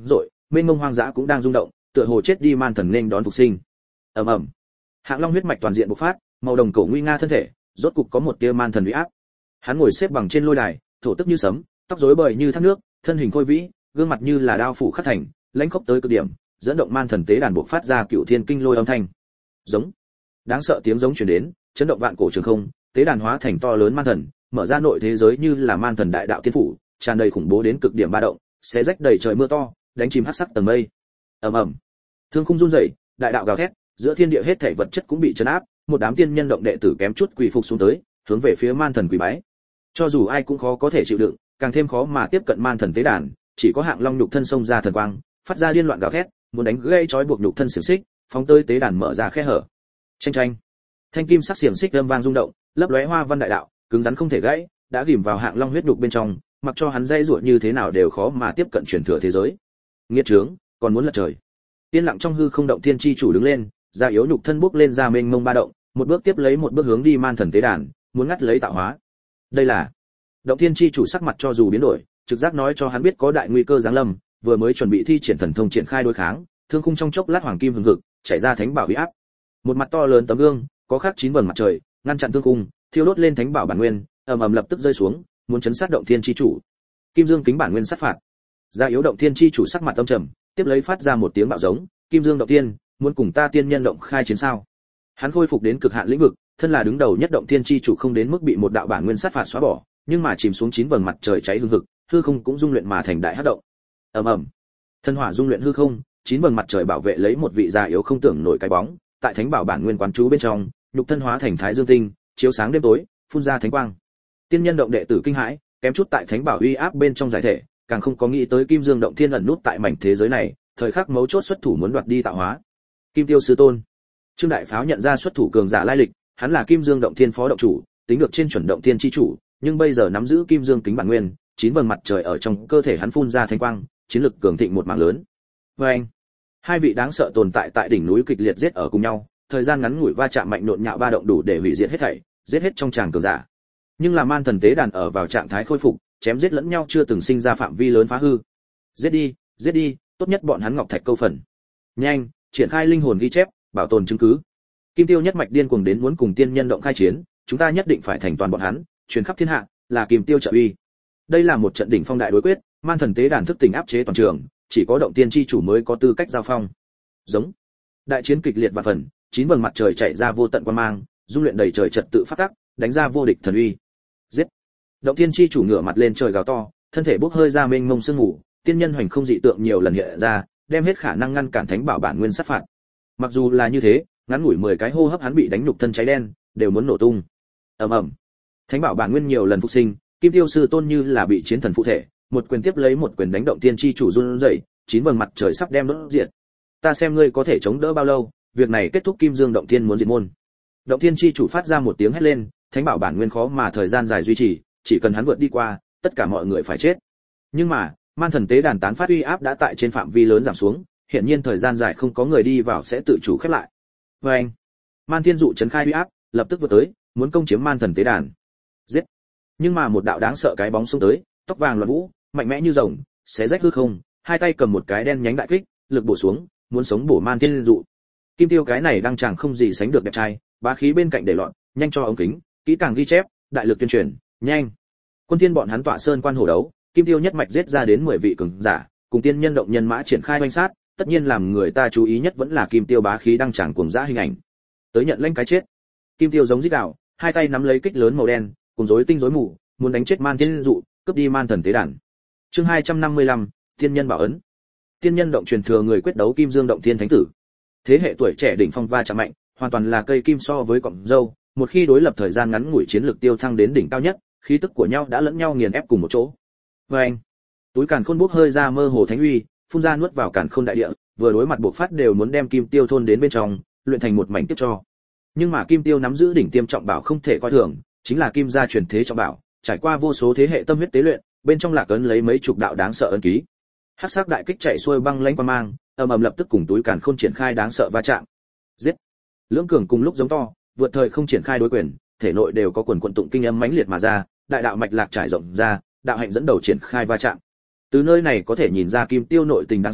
mênh mông hoang dã cũng đang rung động, tựa hồ chết đi man thần nên đón phục sinh. Ầm ầm. Hạng Long huyết mạch toàn diện bộc phát, màu đồng cổ nguy nga thân thể, rốt cục có một tia man thần uy áp. Hắn ngồi xếp bằng trên lôi đài, thổ tức như sấm, tóc rối bời như thác nước, thân hình khôi vĩ, gương mặt như là đao phủ khắc thành, lãnh khốc tới cực điểm, dẫn động man thần tế đàn bộc phát ra cựu thiên kinh lôi âm thanh. Giống. Đáng sợ tiếng giống truyền đến, chấn động vạn cổ trường không, tế đàn hóa thành to lớn man thần, mở ra nội thế giới như là man thần đại đạo tiên phủ, tràn đầy khủng bố đến cực điểm ba động, xé rách đầy trời mưa to, đánh chìm hắc sắc tầng mây. Ầm ầm. Thương khung run rẩy, đại đạo gào thét, giữa thiên địa hết thảy vật chất cũng bị chấn áp, một đám tiên nhân động đệ tử kém chút quỳ phục xuống tới, hướng về phía man thần quỳ bái. Cho dù ai cũng khó có thể chịu đựng, càng thêm khó mà tiếp cận man thần tế đàn, chỉ có Hạng Long nhục thân xông ra thần quang, phát ra điên loạn gào thét, muốn đánh gãy trói buộc nhục thân xiềng xích, phóng tới tế đàn mở ra khe hở. Chênh chênh. Thanh kim sắc xiềng xích âm vang rung động, lấp lóe hoa văn đại đạo, cứng rắn không thể gãy, đã ghim vào Hạng Long huyết nhục bên trong, mặc cho hắn dây rủa như thế nào đều khó mà tiếp cận truyền thừa thế giới. Nghiệt trướng, còn muốn lật trời. Tiên lặng trong hư không động thiên chi chủ đứng lên, da yếu nhục thân bốc lên ra mênh mông ba động, một bước tiếp lấy một bước hướng đi man thần tế đàn, muốn ngắt lấy tạo hóa. Đây là động thiên chi chủ sắc mặt cho dù biến đổi, trực giác nói cho hắn biết có đại nguy cơ giáng lâm, vừa mới chuẩn bị thi triển thần thông triển khai đối kháng, thương khung trong chốc lát hoàng kim hừng hực, chảy ra thánh bảo uy áp. Một mặt to lớn tấm gương, có khắc chín vầng mặt trời, ngăn chặn thương khung, thiêu đốt lên thánh bảo bản nguyên, ầm ầm lập tức rơi xuống, muốn chấn sát động thiên chi chủ. Kim Dương kính bản nguyên sát phạt. Gia yếu động thiên chi chủ sắc mặt âm trầm, tiếp lấy phát ra một tiếng bạo giống, Kim Dương động thiên, muốn cùng ta tiên nhân động khai chiến sao? Hắn khôi phục đến cực hạn lĩnh vực, thân là đứng đầu nhất động thiên chi chủ không đến mức bị một đạo bản nguyên sát phạt xóa bỏ, nhưng mà chìm xuống chín vầng mặt trời cháy hừng hực, hư không cũng dung luyện mà thành đại hắc động. Ầm ầm. Thân hỏa dung luyện hư không, chín vầng mặt trời bảo vệ lấy một vị già yếu không tưởng nổi cái bóng, tại thánh bảo bản nguyên quán trú bên trong, nhục thân hóa thành thái dương tinh, chiếu sáng đêm tối, phun ra thánh quang. Tiên nhân động đệ tử kinh hãi, kém chút tại thánh bảo uy áp bên trong giải thể, càng không có nghĩ tới Kim Dương động thiên ẩn nút tại mảnh thế giới này, thời khắc mấu chốt xuất thủ muốn đoạt đi tạo hóa. Kim Tiêu sư tôn. Trương Đại Pháo nhận ra xuất thủ cường giả lai lịch, hắn là Kim Dương động thiên phó động chủ, tính được trên chuẩn động thiên chi chủ, nhưng bây giờ nắm giữ Kim Dương kính bản nguyên, chín vầng mặt trời ở trong cơ thể hắn phun ra thánh quang, chiến lực cường thịnh một mảng lớn. Oeng. Hai vị đáng sợ tồn tại tại đỉnh núi kịch liệt giết ở cùng nhau, thời gian ngắn ngủi va chạm mạnh nộn nhạo ba động đủ để hủy diệt hết thảy, giết hết trong tràng cường giả. Nhưng là man thần tế đàn ở vào trạng thái khôi phục, chém giết lẫn nhau chưa từng sinh ra phạm vi lớn phá hư. Giết đi, giết đi, tốt nhất bọn hắn ngọc thạch câu phần. Nhanh, triển khai linh hồn ghi chép, bảo tồn chứng cứ. Kim Tiêu nhất mạch điên cuồng đến muốn cùng tiên nhân động khai chiến, chúng ta nhất định phải thành toàn bọn hắn, truyền khắp thiên hạ, là Kim Tiêu trợ uy. Đây là một trận đỉnh phong đại đối quyết, man thần tế đàn thức tỉnh áp chế toàn trường, chỉ có động tiên chi chủ mới có tư cách giao phong. Giống. Đại chiến kịch liệt và phần, chín vầng mặt trời chạy ra vô tận quang mang, dung luyện đầy trời trật tự phát tác, đánh ra vô địch thần uy. Giết. Động tiên chi chủ ngửa mặt lên trời gào to, thân thể bốc hơi ra mênh mông sương mù, tiên nhân hoành không dị tượng nhiều lần hiện ra, đem hết khả năng ngăn cản thánh bảo bản nguyên sát phạt. Mặc dù là như thế, ngắn ngủi mười cái hô hấp hắn bị đánh nhục thân cháy đen, đều muốn nổ tung. Ầm ầm. Thánh bảo bản nguyên nhiều lần phục sinh, Kim Tiêu sư tôn như là bị chiến thần phụ thể, một quyền tiếp lấy một quyền đánh động tiên chi chủ run rẩy, chín vầng mặt trời sắp đem đốt diệt. Ta xem ngươi có thể chống đỡ bao lâu, việc này kết thúc Kim Dương động thiên muốn diệt môn. Động thiên chi chủ phát ra một tiếng hét lên, thánh bảo bản nguyên khó mà thời gian dài duy trì, chỉ cần hắn vượt đi qua, tất cả mọi người phải chết. Nhưng mà, man thần tế đàn tán phát uy áp đã tại trên phạm vi lớn giảm xuống, hiện nhiên thời gian dài không có người đi vào sẽ tự chủ khép lại. Và anh, man thiên dụ chấn khai uy áp, lập tức vượt tới, muốn công chiếm man thần tế đàn. Giết! Nhưng mà một đạo đáng sợ cái bóng xông tới, tóc vàng loạn vũ, mạnh mẽ như rồng, xé rách hư không, hai tay cầm một cái đen nhánh đại kích, lực bổ xuống, muốn sống bổ man thiên dụ. Kim Tiêu cái này đang chẳng không gì sánh được đẹp trai, bá khí bên cạnh để loạn, nhanh cho ống kính, kỹ càng ghi chép, đại lực tuyên truyền, nhanh. Quân thiên bọn hắn tọa sơn quan hổ đấu, Kim Tiêu nhất mạch giết ra đến mười vị cường giả, cùng tiên nhân động nhân mã triển khai oanh sát, tất nhiên làm người ta chú ý nhất vẫn là Kim Tiêu bá khí đang chẳng cuồng dã hình ảnh. Tới nhận lãnh cái chết. Kim Tiêu giống rít gào, hai tay nắm lấy kích lớn màu đen, cùng rối tinh rối mù, muốn đánh chết man thiên dụ, cướp đi man thần tế đàn. Chương hai trăm năm mươi lăm, tiên nhân bảo ấn. Tiên nhân động truyền thừa người quyết đấu Kim Dương động thiên thánh tử. Thế hệ tuổi trẻ đỉnh phong va chạm mạnh, hoàn toàn là cây kim so với cọng dâu, một khi đối lập thời gian ngắn ngủi chiến lược tiêu thăng đến đỉnh cao nhất, khí tức của nhau đã lẫn nhau nghiền ép cùng một chỗ. Oeng! Túi càn khôn bốc hơi ra mơ hồ thánh uy, phun ra nuốt vào càn khôn đại địa, vừa đối mặt buộc phát đều muốn đem Kim Tiêu thôn đến bên trong, luyện thành một mảnh tiếp cho. Nhưng mà Kim Tiêu nắm giữ đỉnh tiêm trọng bảo không thể coi thường, chính là Kim gia truyền thế trọng bảo, trải qua vô số thế hệ tâm huyết tế luyện, bên trong lạc ấn lấy mấy chục đạo đáng sợ ấn ký. Hắc sắc đại kích chạy xuôi băng lãnh qua mang, ầm ầm lập tức cùng túi càn khôn triển khai đáng sợ va chạm. Giết! Lưỡng cường cùng lúc giống to, vượt thời không triển khai đối quyền, thể nội đều có quần quần tụng kinh âm mãnh liệt mà ra, đại đạo mạch lạc trải rộng ra, đạo hạnh dẫn đầu triển khai va chạm. Từ nơi này có thể nhìn ra Kim Tiêu nội tình đáng sợ,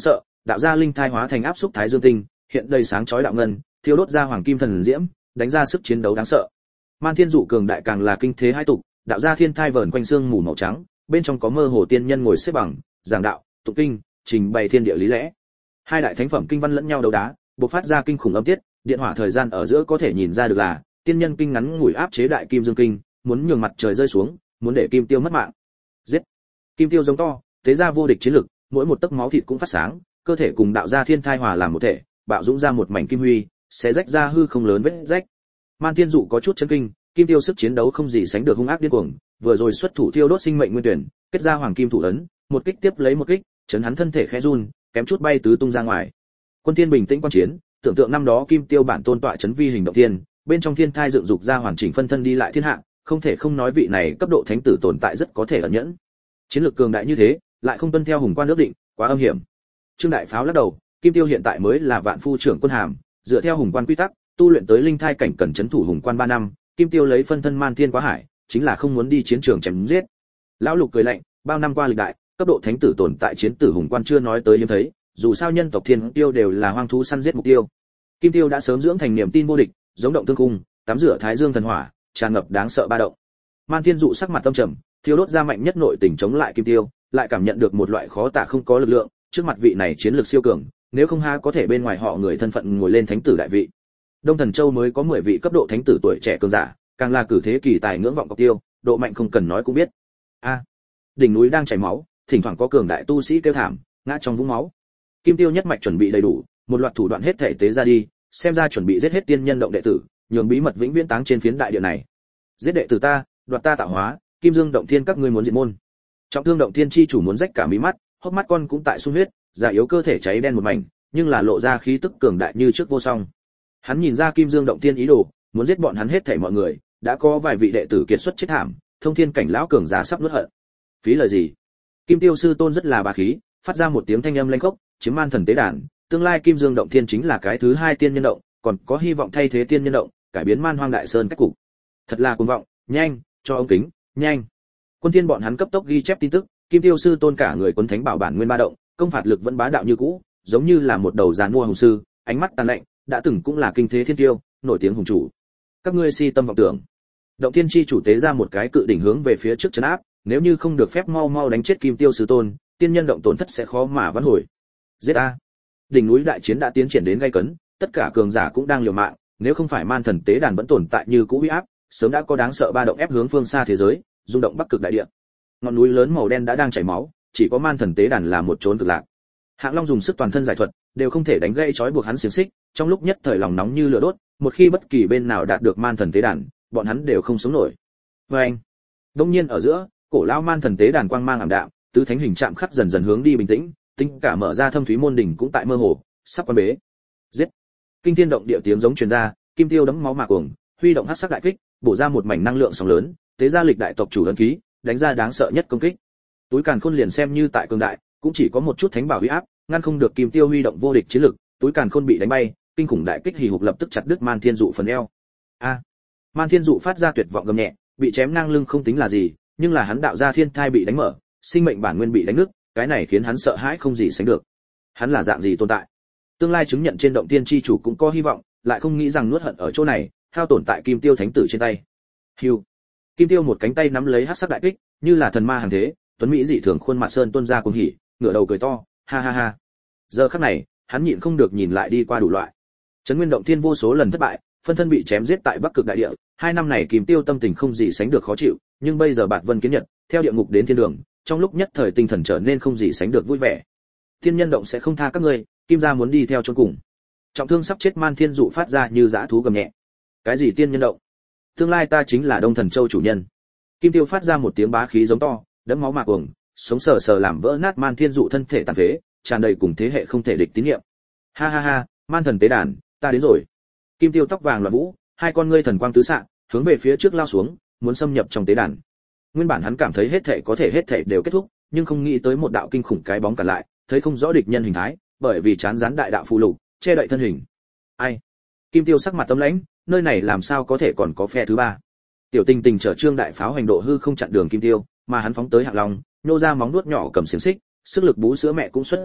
đạo gia linh thai hóa thành áp xúc thái dương tinh, hiện đầy sáng chói đạo ngân, thiêu đốt ra hoàng kim thần diễm, đánh ra sức chiến đấu đáng sợ. Man Thiên Dụ cường đại càng là kinh thế hai tục, đạo gia thiên thai vờn quanh xương mù màu trắng, bên trong có mơ hồ tiên nhân ngồi xếp bằng, giảng đạo, tụng kinh, trình bày thiên địa lý lẽ. Hai đại thánh phẩm kinh văn lẫn nhau đấu đá, bộc phát ra kinh khủng âm tiết, điện hỏa thời gian ở giữa có thể nhìn ra được là tiên nhân kinh ngắn ngủi áp chế đại kim dương kinh, muốn nhường mặt trời rơi xuống, muốn để kim tiêu mất mạng. Giết! Kim tiêu giống to, thế ra vô địch chiến lực, mỗi một tấc máu thịt cũng phát sáng, cơ thể cùng đạo gia thiên thai hòa làm một thể, bạo dũng ra một mảnh kim huy, sẽ rách ra hư không lớn vết rách. Man Thiên Dụ có chút chấn kinh, kim tiêu sức chiến đấu không gì sánh được hung ác điên cuồng, vừa rồi xuất thủ thiêu đốt sinh mệnh nguyên tuyển, kết ra hoàng kim thủ ấn, một kích tiếp lấy một kích, chấn hắn thân thể khẽ run, kém chút bay tứ tung ra ngoài. Quân Thiên bình tĩnh quan chiến, tưởng tượng năm đó kim tiêu bản tôn tọa chấn vi hình động thiên, bên trong thiên thai dựng dục ra hoàn chỉnh phân thân đi lại thiên hạ, không thể không nói vị này cấp độ thánh tử tồn tại rất có thể ẩn nhẫn. Chiến lược cường đại như thế, lại không tuân theo hùng quan ước định, quá âm hiểm. Trương Đại Pháo lắc đầu, kim tiêu hiện tại mới là vạn phu trưởng quân hàm, dựa theo hùng quan quy tắc, tu luyện tới linh thai cảnh cần chấn thủ hùng quan ba năm, kim tiêu lấy phân thân man thiên quá hải, chính là không muốn đi chiến trường chém giết. Lão Lục cười lạnh, bao năm qua lịch đại, cấp độ thánh tử tồn tại chiến tử hùng quan chưa nói tới hiếm thấy, dù sao nhân tộc thiên tiêu đều là hoang thú săn giết mục tiêu. Kim tiêu đã sớm dưỡng thành niềm tin vô địch, giống động tương cung, tắm rửa thái dương thần hỏa, tràn ngập đáng sợ ba động. Man Thiên Dụ sắc mặt tâm trầm, thiêu đốt ra mạnh nhất nội tình chống lại kim tiêu, lại cảm nhận được một loại khó tả không có lực lượng, trước mặt vị này chiến lược siêu cường, nếu không ha có thể bên ngoài họ người thân phận ngồi lên thánh tử đại vị. Đông Thần Châu mới có mười vị cấp độ thánh tử tuổi trẻ cường giả, càng là cử thế kỳ tài ngưỡng vọng cọc tiêu, độ mạnh không cần nói cũng biết. A, đỉnh núi đang chảy máu, thỉnh thoảng có cường đại tu sĩ kêu thảm, ngã trong vũng máu. Kim tiêu nhất mạch chuẩn bị đầy đủ, một loạt thủ đoạn hết thể tế ra đi, xem ra chuẩn bị giết hết tiên nhân động đệ tử, nhường bí mật vĩnh viễn táng trên phiến đại địa này. Giết đệ tử ta, đoạt ta tạo hóa, Kim Dương động thiên các ngươi muốn diệt môn. Trọng thương động thiên chi chủ muốn rách cả mí mắt, hốc mắt con cũng tại sung huyết, già yếu cơ thể cháy đen một mảnh, nhưng là lộ ra khí tức cường đại như trước vô song. Hắn nhìn ra Kim Dương động thiên ý đồ, muốn giết bọn hắn hết thảy mọi người, đã có vài vị đệ tử kiệt xuất chết thảm, thông thiên cảnh lão cường giả sắp nuốt hận. Phí lời gì? Kim Tiêu sư tôn rất là bá khí, phát ra một tiếng thanh âm lanh khốc, chiếm man thần tế đàn, tương lai Kim Dương động thiên chính là cái thứ hai tiên nhân động, còn có hy vọng thay thế tiên nhân động, cải biến man hoang đại sơn cách cục. Thật là cuồng vọng, nhanh, cho ông kính, nhanh. Quân thiên bọn hắn cấp tốc ghi chép tin tức, Kim Tiêu sư tôn cả người cuốn thánh bảo bản nguyên ba động, công phạt lực vẫn bá đạo như cũ, giống như là một đầu giàn mua hùng sư, ánh mắt tàn lạnh, đã từng cũng là kinh thế thiên tiêu, nổi tiếng hùng chủ. Các ngươi si tâm vọng tưởng. Động thiên chi chủ tế ra một cái cự đỉnh hướng về phía trước trấn áp, nếu như không được phép mau mau đánh chết Kim Tiêu sư tôn, tiên nhân động tổn thất sẽ khó mà vãn hồi. Giết a! Đỉnh núi đại chiến đã tiến triển đến gay cấn, tất cả cường giả cũng đang liều mạng, nếu không phải man thần tế đàn vẫn tồn tại như cũ uy áp, sớm đã có đáng sợ ba động ép hướng phương xa thế giới, rung động bắc cực đại địa. Ngọn núi lớn màu đen đã đang chảy máu, chỉ có man thần tế đàn là một chốn cực lạc. Hạng Long dùng sức toàn thân giải thuật, đều không thể đánh gãy trói buộc hắn xiềng xích, trong lúc nhất thời lòng nóng như lửa đốt, một khi bất kỳ bên nào đạt được man thần tế đàn, bọn hắn đều không sống nổi. Và anh, đông nhiên ở giữa, cổ lão man thần tế đàn quang mang ảm đạm, tứ thánh hình chạm khắc dần dần hướng đi bình tĩnh, tính cả mở ra thâm thúy môn đỉnh cũng tại mơ hồ, sắp quan bế. Giết! Kinh thiên động địa tiếng giống truyền ra, Kim Tiêu đấm máu mà cuồng, huy động hắc sắc đại kích, bổ ra một mảnh năng lượng sóng lớn, tế ra lịch đại tộc chủ ấn ký, đánh ra đáng sợ nhất công kích. Túi càn khôn liền xem như tại cường đại, cũng chỉ có một chút thánh bảo uy áp, ngăn không được Kim Tiêu huy động vô địch chiến lực, túi càn khôn bị đánh bay, kinh khủng đại kích hì hục lập tức chặt đứt Man Thiên Dụ phần eo. A! Man Thiên Dụ phát ra tuyệt vọng gầm nhẹ, bị chém ngang lưng không tính là gì, nhưng là hắn đạo ra thiên thai bị đánh mở, sinh mệnh bản nguyên bị đánh nứt, cái này khiến hắn sợ hãi không gì sánh được. Hắn là dạng gì tồn tại? Tương lai chứng nhận trên động tiên chi chủ cũng có hy vọng, lại không nghĩ rằng nuốt hận ở chỗ này, hao tổn tại Kim Tiêu thánh tử trên tay. Hưu. Kim Tiêu một cánh tay nắm lấy hắc sắc đại kích, như là thần ma hàng thế, tuấn mỹ dị thường khuôn mặt sơn tuôn ra cuồng hỉ, ngửa đầu cười to, ha ha ha. Giờ khắc này, hắn nhịn không được nhìn lại đi qua đủ loại. Trấn Nguyên động thiên vô số lần thất bại, phân thân bị chém giết tại Bắc Cực đại địa, hai năm này Kim Tiêu tâm tình không gì sánh được khó chịu, nhưng bây giờ Bạt Vân kiến nhật, theo địa ngục đến thiên đường, trong lúc nhất thời tinh thần trở nên không gì sánh được vui vẻ. Thiên nhân động sẽ không tha các ngươi, Kim gia muốn đi theo chôn cùng. Trọng thương sắp chết Man Thiên Dụ phát ra như dã thú gầm nhẹ. Cái gì tiên nhân động? Tương lai ta chính là Đông Thần Châu chủ nhân. Kim Tiêu phát ra một tiếng bá khí giống to, đẫm máu mạc cuồng, sống sờ sờ làm vỡ nát Man Thiên Dụ thân thể tàn phế, tràn đầy cùng thế hệ không thể địch tín niệm. Ha ha ha, Man thần tế đàn, ta đến rồi. Kim Tiêu tóc vàng loạn vũ, hai con ngươi thần quang tứ xạ, hướng về phía trước lao xuống, muốn xâm nhập trong tế đàn. Nguyên bản hắn cảm thấy hết thảy có thể hết thảy đều kết thúc, nhưng không nghĩ tới một đạo kinh khủng cái bóng cản lại, thấy không rõ địch nhân hình thái, bởi vì chán rán đại đạo phù lục, che đậy thân hình. Ai? Kim Tiêu sắc mặt tâm lãnh, nơi này làm sao có thể còn có phe thứ ba? Tiểu Tình Tình chở Trương đại pháo hành độ hư không chặn đường Kim Tiêu, mà hắn phóng tới Hạng Long, nhô ra móng vuốt nhỏ cầm xiềng xích, sức lực bú sữa mẹ cũng xuất ra,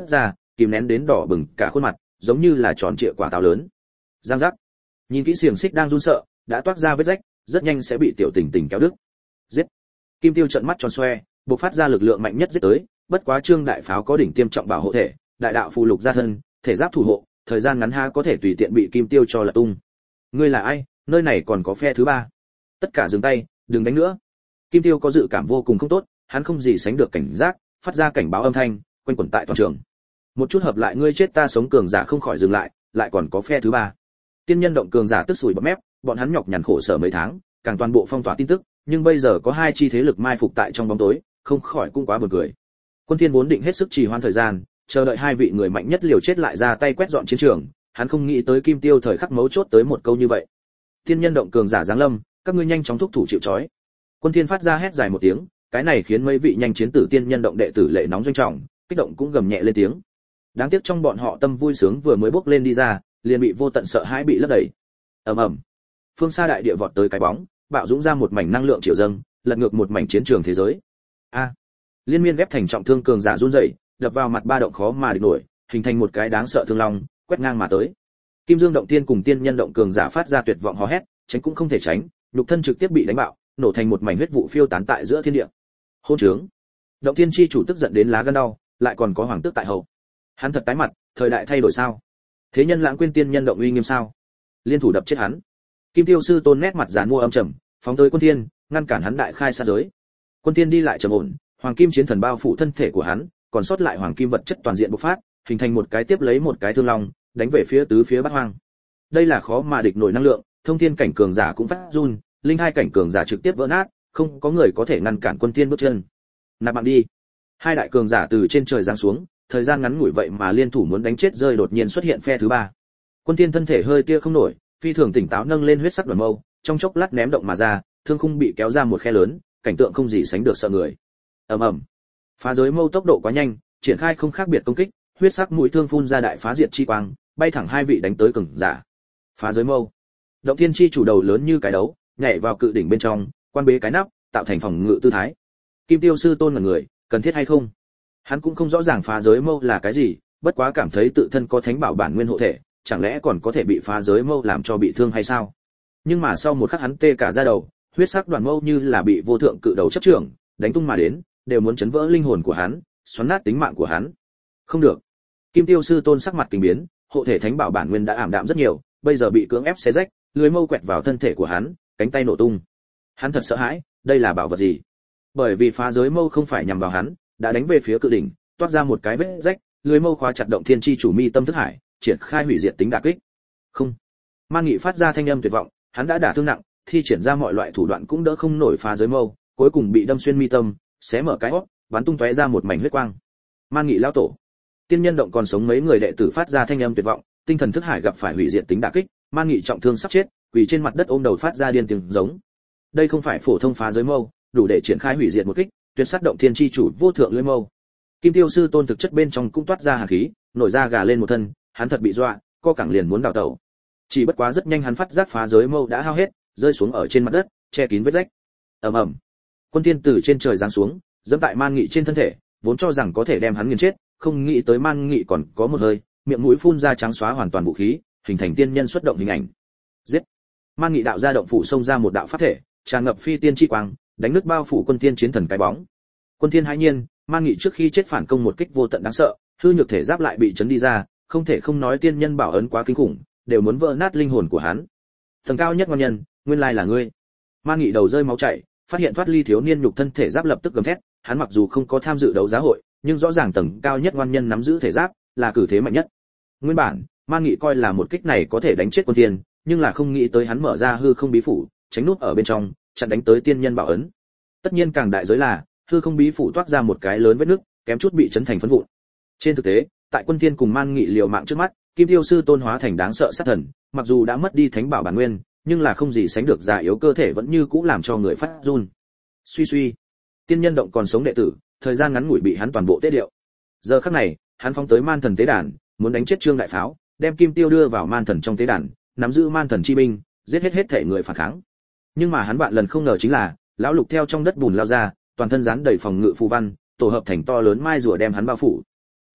kìm nén đến đỏ bừng cả khuôn mặt, giống như là tròn trịa quả táo lớn. Giang giác. Nhìn kỹ xiềng xích đang run sợ, đã toát ra vết rách, rất nhanh sẽ bị tiểu Tình Tình kéo đứt. Giết. Kim Tiêu trợn mắt tròn xoe, bộc phát ra lực lượng mạnh nhất giết tới, bất quá Trương đại pháo có đỉnh tiêm trọng bảo hộ thể, đại đạo phù lục gia thân, thể giáp thủ hộ, thời gian ngắn ha có thể tùy tiện bị Kim Tiêu cho lật tung. Ngươi là ai? Nơi này còn có phe thứ ba. Tất cả dừng tay, đừng đánh nữa. Kim Tiêu có dự cảm vô cùng không tốt, hắn không gì sánh được cảnh giác, phát ra cảnh báo âm thanh, quanh quẩn tại toàn trường. Một chút hợp lại ngươi chết ta sống cường giả không khỏi dừng lại, lại còn có phe thứ ba. Tiên nhân động cường giả tức sủi bọt mép, bọn hắn nhọc nhằn khổ sở mấy tháng, càng toàn bộ phong tỏa tin tức, nhưng bây giờ có hai chi thế lực mai phục tại trong bóng tối, không khỏi cũng quá buồn cười. Quân Thiên vốn định hết sức trì hoãn thời gian, chờ đợi hai vị người mạnh nhất liều chết lại ra tay quét dọn chiến trường, hắn không nghĩ tới Kim Tiêu thời khắc mấu chốt tới một câu như vậy. Tiên nhân động cường giả giáng lâm, các ngươi nhanh chóng thúc thủ chịu trói. Quân Thiên phát ra hét dài một tiếng, cái này khiến mấy vị nhanh chiến tử tiên nhân động đệ tử lệ nóng doanh trọng, kích động cũng gầm nhẹ lên tiếng. Đáng tiếc trong bọn họ tâm vui sướng vừa mới bốc lên đi ra, liền bị vô tận sợ hãi bị lấp đầy. Ầm ầm. Phương xa đại địa vọt tới cái bóng, bạo dũng ra một mảnh năng lượng triệu dâng, lật ngược một mảnh chiến trường thế giới. A. Liên miên ghép thành trọng thương cường giả run rẩy, đập vào mặt ba động khó mà địch nổi, hình thành một cái đáng sợ thương long, quét ngang mà tới. Kim Dương động tiên cùng tiên nhân động cường giả phát ra tuyệt vọng hò hét, tránh cũng không thể tránh, nhục thân trực tiếp bị đánh bạo, nổ thành một mảnh huyết vụ phiêu tán tại giữa thiên địa. Hôn trướng. Động tiên chi chủ tức giận đến lá gan đau, lại còn có hoàng tước tại hậu. Hắn thật tái mặt, thời đại thay đổi sao? Thế nhân lãng quên tiên nhân động uy nghiêm sao? Liên thủ đập chết hắn. Kim Tiêu sư tôn nét mặt giàn mua âm trầm, phóng tới Quân Thiên, ngăn cản hắn đại khai sát giới. Quân Thiên đi lại trầm ổn, hoàng kim chiến thần bao phủ thân thể của hắn, còn sót lại hoàng kim vật chất toàn diện bộc phát, hình thành một cái tiếp lấy một cái thương long, đánh về phía tứ phía bát hoang. Đây là khó mà địch nổi năng lượng, thông thiên cảnh cường giả cũng phát run, linh hai cảnh cường giả trực tiếp vỡ nát, không có người có thể ngăn cản Quân Thiên bước chân. Nạp mạng đi. Hai đại cường giả từ trên trời giáng xuống, thời gian ngắn ngủi vậy mà liên thủ muốn đánh chết rơi đột nhiên xuất hiện phe thứ ba. Quân Thiên thân thể hơi tia không nổi, phi thường tỉnh táo nâng lên huyết sắc đoàn mâu, trong chốc lát ném động mà ra, thương khung bị kéo ra một khe lớn, cảnh tượng không gì sánh được sợ người. Ầm ầm. Phá giới mâu tốc độ quá nhanh, triển khai không khác biệt công kích, huyết sắc mũi thương phun ra đại phá diệt chi quang, bay thẳng hai vị đánh tới cường giả. Phá giới mâu. Động thiên chi chủ đầu lớn như cái đấu, nhảy vào cự đỉnh bên trong, quan bế cái nắp, tạo thành phòng ngự tư thái. Kim Tiêu sư tôn là người, cần thiết hay không? Hắn cũng không rõ ràng phá giới mâu là cái gì, bất quá cảm thấy tự thân có thánh bảo bản nguyên hộ thể, chẳng lẽ còn có thể bị phá giới mâu làm cho bị thương hay sao? Nhưng mà sau một khắc hắn tê cả da đầu, huyết sắc đoàn mâu như là bị vô thượng cự đầu chấp trưởng, đánh tung mà đến, đều muốn chấn vỡ linh hồn của hắn, xoắn nát tính mạng của hắn. Không được. Kim Tiêu sư tôn sắc mặt kinh biến, hộ thể thánh bảo bản nguyên đã ảm đạm rất nhiều, bây giờ bị cưỡng ép xé rách, lưới mâu quẹt vào thân thể của hắn, cánh tay nổ tung. Hắn thật sợ hãi, đây là bảo vật gì? Bởi vì phá giới mâu không phải nhằm vào hắn, đã đánh về phía cự đỉnh, toát ra một cái vết rách, lưới mâu khóa chặt động thiên chi chủ mi tâm thức hải, triển khai hủy diệt tính đả kích. Không. Man Nghị phát ra thanh âm tuyệt vọng, hắn đã đả thương nặng, thi triển ra mọi loại thủ đoạn cũng đỡ không nổi phá giới mâu, cuối cùng bị đâm xuyên mi tâm, xé mở cái hốc, bắn tung tóe ra một mảnh huyết quang. Man Nghị lão tổ. Tiên nhân động còn sống mấy người đệ tử phát ra thanh âm tuyệt vọng, tinh thần thức hải gặp phải hủy diệt tính đả kích, Man Nghị trọng thương sắp chết, quỳ trên mặt đất ôm đầu phát ra điên tiếng giống. Đây không phải phổ thông phá giới mâu, đủ để triển khai hủy diệt một kích, tuyệt sát động thiên chi chủ vô thượng lưỡi mâu. Kim Tiêu sư tôn thực chất bên trong cũng toát ra hàn khí, nổi da gà lên một thân, hắn thật bị dọa, co cẳng liền muốn đào tẩu. Chỉ bất quá rất nhanh hắn phát giác phá giới mâu đã hao hết, rơi xuống ở trên mặt đất, che kín vết rách. Ầm ầm. Quân Thiên từ trên trời giáng xuống, giẫm tại Man Nghị trên thân thể, vốn cho rằng có thể đem hắn nghiền chết, không nghĩ tới Man Nghị còn có một hơi, miệng mũi phun ra trắng xóa hoàn toàn vũ khí, hình thành tiên nhân xuất động hình ảnh. Giết. Man Nghị đạo ra động phủ xông ra một đạo pháp thể, tràn ngập phi tiên chi quang, đánh nứt bao phủ Quân Thiên chiến thần cái bóng. Quân Thiên hãi nhiên, Man Nghị trước khi chết phản công một kích vô tận đáng sợ, hư nhược thể giáp lại bị chấn đi ra, không thể không nói tiên nhân bảo ấn quá kinh khủng, đều muốn vỡ nát linh hồn của hắn. Tầng cao nhất ngon nhân, nguyên lai là ngươi. Man Nghị đầu rơi máu chảy, phát hiện thoát ly thiếu niên nhục thân thể giáp lập tức gầm thét, hắn mặc dù không có tham dự đấu giá hội, nhưng rõ ràng tầng cao nhất ngon nhân nắm giữ thể giáp, là cử thế mạnh nhất. Nguyên bản, Man Nghị coi là một kích này có thể đánh chết Quân Thiên, nhưng là không nghĩ tới hắn mở ra hư không bí phủ, tránh nút ở bên trong, chặn đánh tới tiên nhân bảo ấn. Tất nhiên càng đại giới là, hư không bí phủ toát ra một cái lớn vết nứt, kém chút bị chấn thành phấn vụn. Trên thực tế, tại Quân Thiên cùng Man Nghị liều mạng trước mắt, Kim Tiêu sư tôn hóa thành đáng sợ sát thần, mặc dù đã mất đi thánh bảo bản nguyên, nhưng là không gì sánh được già yếu cơ thể vẫn như cũ làm cho người phát run. Suy suy, tiên nhân động còn sống đệ tử, thời gian ngắn ngủi bị hắn toàn bộ tế điệu. Giờ khắc này, hắn phóng tới man thần tế đàn, muốn đánh chết Trương đại pháo, đem Kim Tiêu đưa vào man thần trong tế đàn, nắm giữ man thần chi binh, giết hết hết thể người phản kháng. Nhưng mà hắn vạn lần không ngờ chính là, lão lục theo trong đất bùn lao ra, toàn thân dán đầy phòng ngự phù văn, tổ hợp thành to lớn mai rùa đem hắn bao phủ.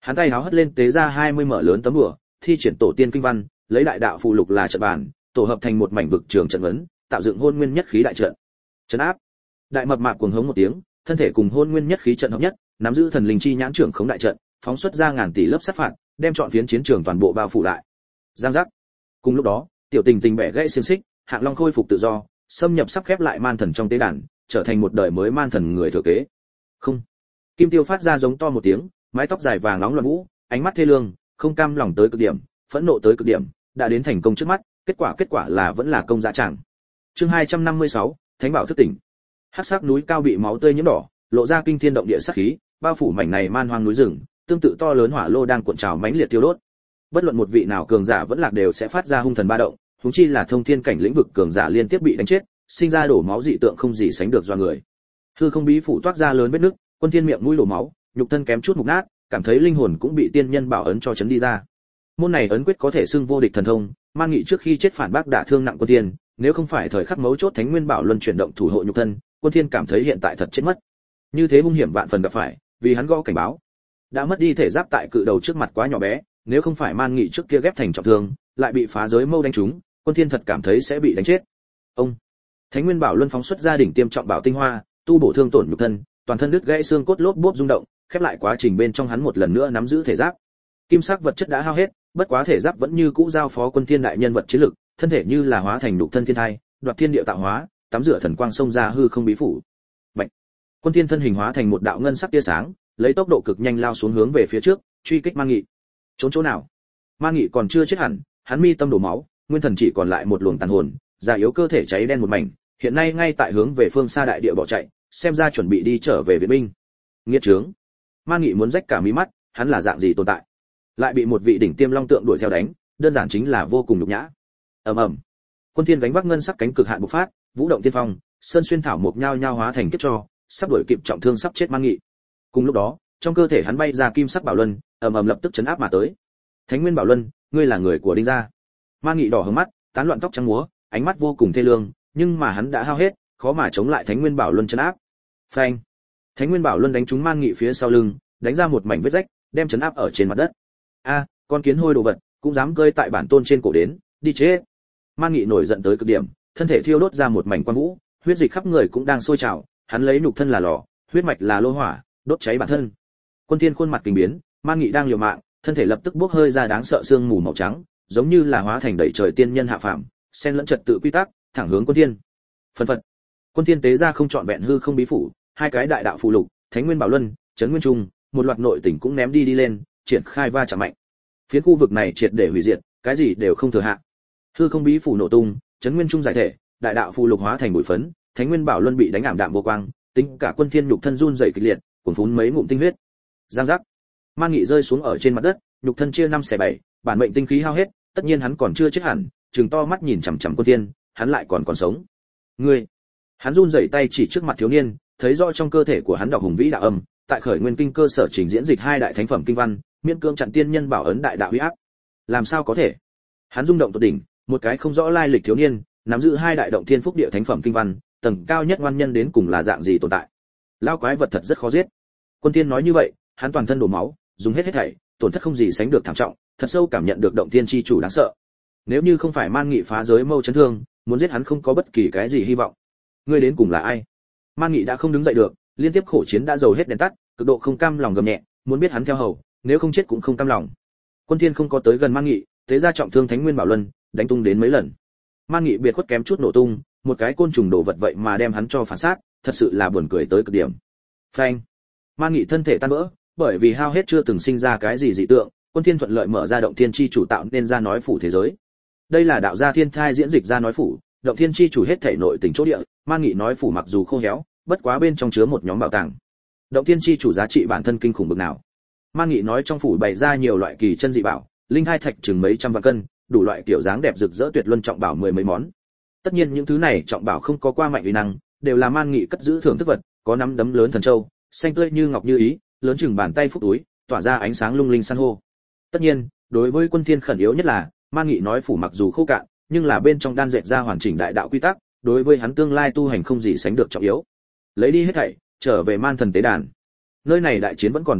Hắn tay háo hất lên tế ra hai mươi mở lớn tấm bùa, thi triển tổ tiên kinh văn, lấy đại đạo phù lục là trận bàn, tổ hợp thành một mảnh vực trường trận ấn, tạo dựng hôn nguyên nhất khí đại trận. Trấn áp. Đại mập mạp cuồng hống một tiếng, thân thể cùng hôn nguyên nhất khí trận hợp nhất, nắm giữ thần linh chi nhãn trưởng khống đại trận, phóng xuất ra ngàn tỷ lớp sát phạt, đem trọn phiến chiến trường toàn bộ bao phủ lại. Giang giác. Cùng lúc đó, tiểu tình tình bẻ gãy xiềng xích, hạng long khôi phục tự do, xâm nhập sắp khép lại man thần trong tế đàn, trở thành một đời mới man thần người thừa kế. Không. Kim Tiêu phát ra giống to một tiếng, mái tóc dài vàng nóng loạn vũ, ánh mắt thê lương, không cam lòng tới cực điểm, phẫn nộ tới cực điểm, đã đến thành công trước mắt, kết quả kết quả là vẫn là công dã tràng. Chương hai trăm năm mươi sáu, Thánh bảo thức tỉnh. Hắc sắc núi cao bị máu tươi nhiễm đỏ, lộ ra kinh thiên động địa sát khí, bao phủ mảnh này man hoang núi rừng, tương tự to lớn hỏa lô đang cuộn trào mãnh liệt tiêu đốt. Bất luận một vị nào cường giả vẫn lạc đều sẽ phát ra hung thần ba động, huống chi là thông thiên cảnh lĩnh vực cường giả liên tiếp bị đánh chết, sinh ra đổ máu dị tượng không gì sánh được do người. Hư không bí phủ toát ra lớn vết nứt, Quân Thiên miệng mũi đổ máu, nhục thân kém chút mục nát, cảm thấy linh hồn cũng bị tiên nhân bảo ấn cho chấn đi ra. Môn này ấn quyết có thể xưng vô địch thần thông, Man Nghị trước khi chết phản bác đả thương nặng Quân Thiên, nếu không phải thời khắc mấu chốt Thánh Nguyên Bảo Luân chuyển động thủ hộ nhục thân, Quân Thiên cảm thấy hiện tại thật chết mất. Như thế hung hiểm vạn phần gặp phải, vì hắn gõ cảnh báo. Đã mất đi thể giáp tại cự đầu trước mặt quá nhỏ bé, nếu không phải Man Nghị trước kia ghép thành trọng thương, lại bị phá giới mâu đánh trúng, Quân Thiên thật cảm thấy sẽ bị đánh chết. Ông Thánh Nguyên Bảo Luân phóng xuất ra đỉnh tiêm trọng bảo tinh hoa, tu bổ thương tổn nhục thân, toàn thân đứt gãy xương cốt lốp bốp rung động, khép lại quá trình bên trong hắn một lần nữa nắm giữ thể giáp. Kim sắc vật chất đã hao hết, bất quá thể giáp vẫn như cũ giao phó Quân Thiên đại nhân vật chiến lực, thân thể như là hóa thành nhục thân thiên thai, đoạt thiên địa tạo hóa, tắm rửa thần quang xông ra hư không bí phủ. Bạch. Quân Thiên thân hình hóa thành một đạo ngân sắc tia sáng, lấy tốc độ cực nhanh lao xuống hướng về phía trước, truy kích Man Nghị. Trốn chỗ nào? Man Nghị còn chưa chết hẳn, hắn mi tâm đổ máu, nguyên thần chỉ còn lại một luồng tàn hồn, già yếu cơ thể cháy đen một mảnh, hiện nay ngay tại hướng về phương xa đại địa bỏ chạy, xem ra chuẩn bị đi trở về viện binh. Nghiệt trướng. Man Nghị muốn rách cả mí mắt, hắn là dạng gì tồn tại? Lại bị một vị đỉnh tiêm long tượng đuổi theo đánh, đơn giản chính là vô cùng nhục nhã. Ầm ầm. Quân Thiên gánh vác ngân sắc cánh cực hạn bộc phát, vũ động thiên phong, sơn xuyên thảo mục nhao nhao hóa thành kiếp cho, sắp đuổi kịp trọng thương sắp chết Man Nghị. Cùng lúc đó, trong cơ thể hắn bay ra kim sắc bảo luân, ầm ầm lập tức chấn áp mà tới. Thánh Nguyên Bảo Luân, ngươi là người của Đinh gia. Man Nghị đỏ hướng mắt, tán loạn tóc trắng múa, ánh mắt vô cùng thê lương, nhưng mà hắn đã hao hết, khó mà chống lại Thánh Nguyên Bảo Luân chấn áp. Phanh! Thánh Nguyên Bảo Luân đánh trúng Man Nghị phía sau lưng, đánh ra một mảnh vết rách, đem chấn áp ở trên mặt đất. A, con kiến hôi đồ vật, cũng dám cơi tại bản tôn trên cổ đến, đi chết! Man Nghị nổi giận tới cực điểm, thân thể thiêu đốt ra một mảnh quang vũ, huyết dịch khắp người cũng đang sôi trào, hắn lấy nhục thân là lò, huyết mạch là lô hỏa, đốt cháy bản thân. Quân Thiên khuôn mặt kinh biến, Man Nghị đang liều mạng, thân thể lập tức bốc hơi ra đáng sợ sương mù màu trắng, giống như là hóa thành đầy trời tiên nhân hạ phàm, xen lẫn trật tự quy tắc, thẳng hướng Quân Thiên. Phân phật. Quân Thiên tế ra không chọn vẹn hư không bí phủ, hai cái đại đạo phù lục, Thánh Nguyên Bảo Luân, Trấn Nguyên Trung, một loạt nội tình cũng ném đi đi lên, triển khai va chạm mạnh. Phiến khu vực này triệt để hủy diệt, cái gì đều không thừa hạ. Hư không bí phủ nổ tung, Trấn Nguyên Trung giải thể, đại đạo phù lục hóa thành bụi phấn, Thánh Nguyên Bảo Luân bị đánh ảm đạm vô quang, tính cả Quân Thiên nhục thân run rẩy kịch liệt, cuồn phún mấy ngụm tinh huyết. Giang giác. Man Nghị rơi xuống ở trên mặt đất, nhục thân chia năm xẻ bảy, bản mệnh tinh khí hao hết, tất nhiên hắn còn chưa chết hẳn, trừng to mắt nhìn chằm chằm Quân Thiên, hắn lại còn còn sống. Ngươi! Hắn run rẩy tay chỉ trước mặt thiếu niên, thấy rõ trong cơ thể của hắn đọc hùng vĩ đạo âm, tại khởi nguyên kinh cơ sở trình diễn dịch hai đại thánh phẩm kinh văn, miễn cưỡng chặn tiên nhân bảo ấn đại đạo uy áp. Làm sao có thể? Hắn rung động tột đỉnh, một cái không rõ lai lịch thiếu niên, nắm giữ hai đại động thiên phúc địa thánh phẩm kinh văn, tầng cao nhất ngoan nhân đến cùng là dạng gì tồn tại? Lao quái vật thật rất khó giết. Quân Thiên nói như vậy, hắn toàn thân đổ máu, dùng hết hết thảy, tổn thất không gì sánh được thảm trọng, thật sâu cảm nhận được động thiên chi chủ đáng sợ. Nếu như không phải Man Nghị phá giới mâu chấn thương, muốn giết hắn không có bất kỳ cái gì hy vọng. Ngươi đến cùng là ai? Man Nghị đã không đứng dậy được, liên tiếp khổ chiến đã dầu hết đèn tắt, cực độ không cam lòng gầm nhẹ, muốn biết hắn theo hầu, nếu không chết cũng không cam lòng. Quân Thiên không có tới gần Man Nghị, thế ra trọng thương Thánh Nguyên Bảo Luân, đánh tung đến mấy lần. Man Nghị biệt khuất kém chút nổ tung, một cái côn trùng đổ vật vậy mà đem hắn cho phản sát, thật sự là buồn cười tới cực điểm. Phanh! Man Nghị thân thể tan vỡ, bởi vì hao hết chưa từng sinh ra cái gì dị tượng, Quân Thiên thuận lợi mở ra động thiên chi chủ tạo nên ra nói phủ thế giới. Đây là đạo gia thiên thai diễn dịch ra nói phủ, động thiên chi chủ hết thể nội tình chỗ địa, Man Nghị nói phủ mặc dù khô héo, bất quá bên trong chứa một nhóm bảo tàng. Động thiên chi chủ giá trị bản thân kinh khủng bực nào. Man Nghị nói trong phủ bày ra nhiều loại kỳ chân dị bảo, linh thai thạch chừng mấy trăm vạn cân, đủ loại kiểu dáng đẹp rực rỡ tuyệt luân trọng bảo mười mấy món. Tất nhiên những thứ này trọng bảo không có qua mạnh uy năng, đều là Man Nghị cất giữ thưởng thức vật, có nắm đấm lớn thần châu, xanh tươi như ngọc như ý, lớn chừng bàn tay phúc túi, tỏa ra ánh sáng lung linh san hô. Tất nhiên, đối với Quân Thiên khẩn yếu nhất là, Man Nghị nói phủ mặc dù khô cạn, nhưng là bên trong đan dệt ra hoàn chỉnh đại đạo quy tắc, đối với hắn tương lai tu hành không gì sánh được trọng yếu. Lấy đi hết thảy, trở về Man thần tế đàn. Nơi này đại chiến vẫn còn tiếp tục,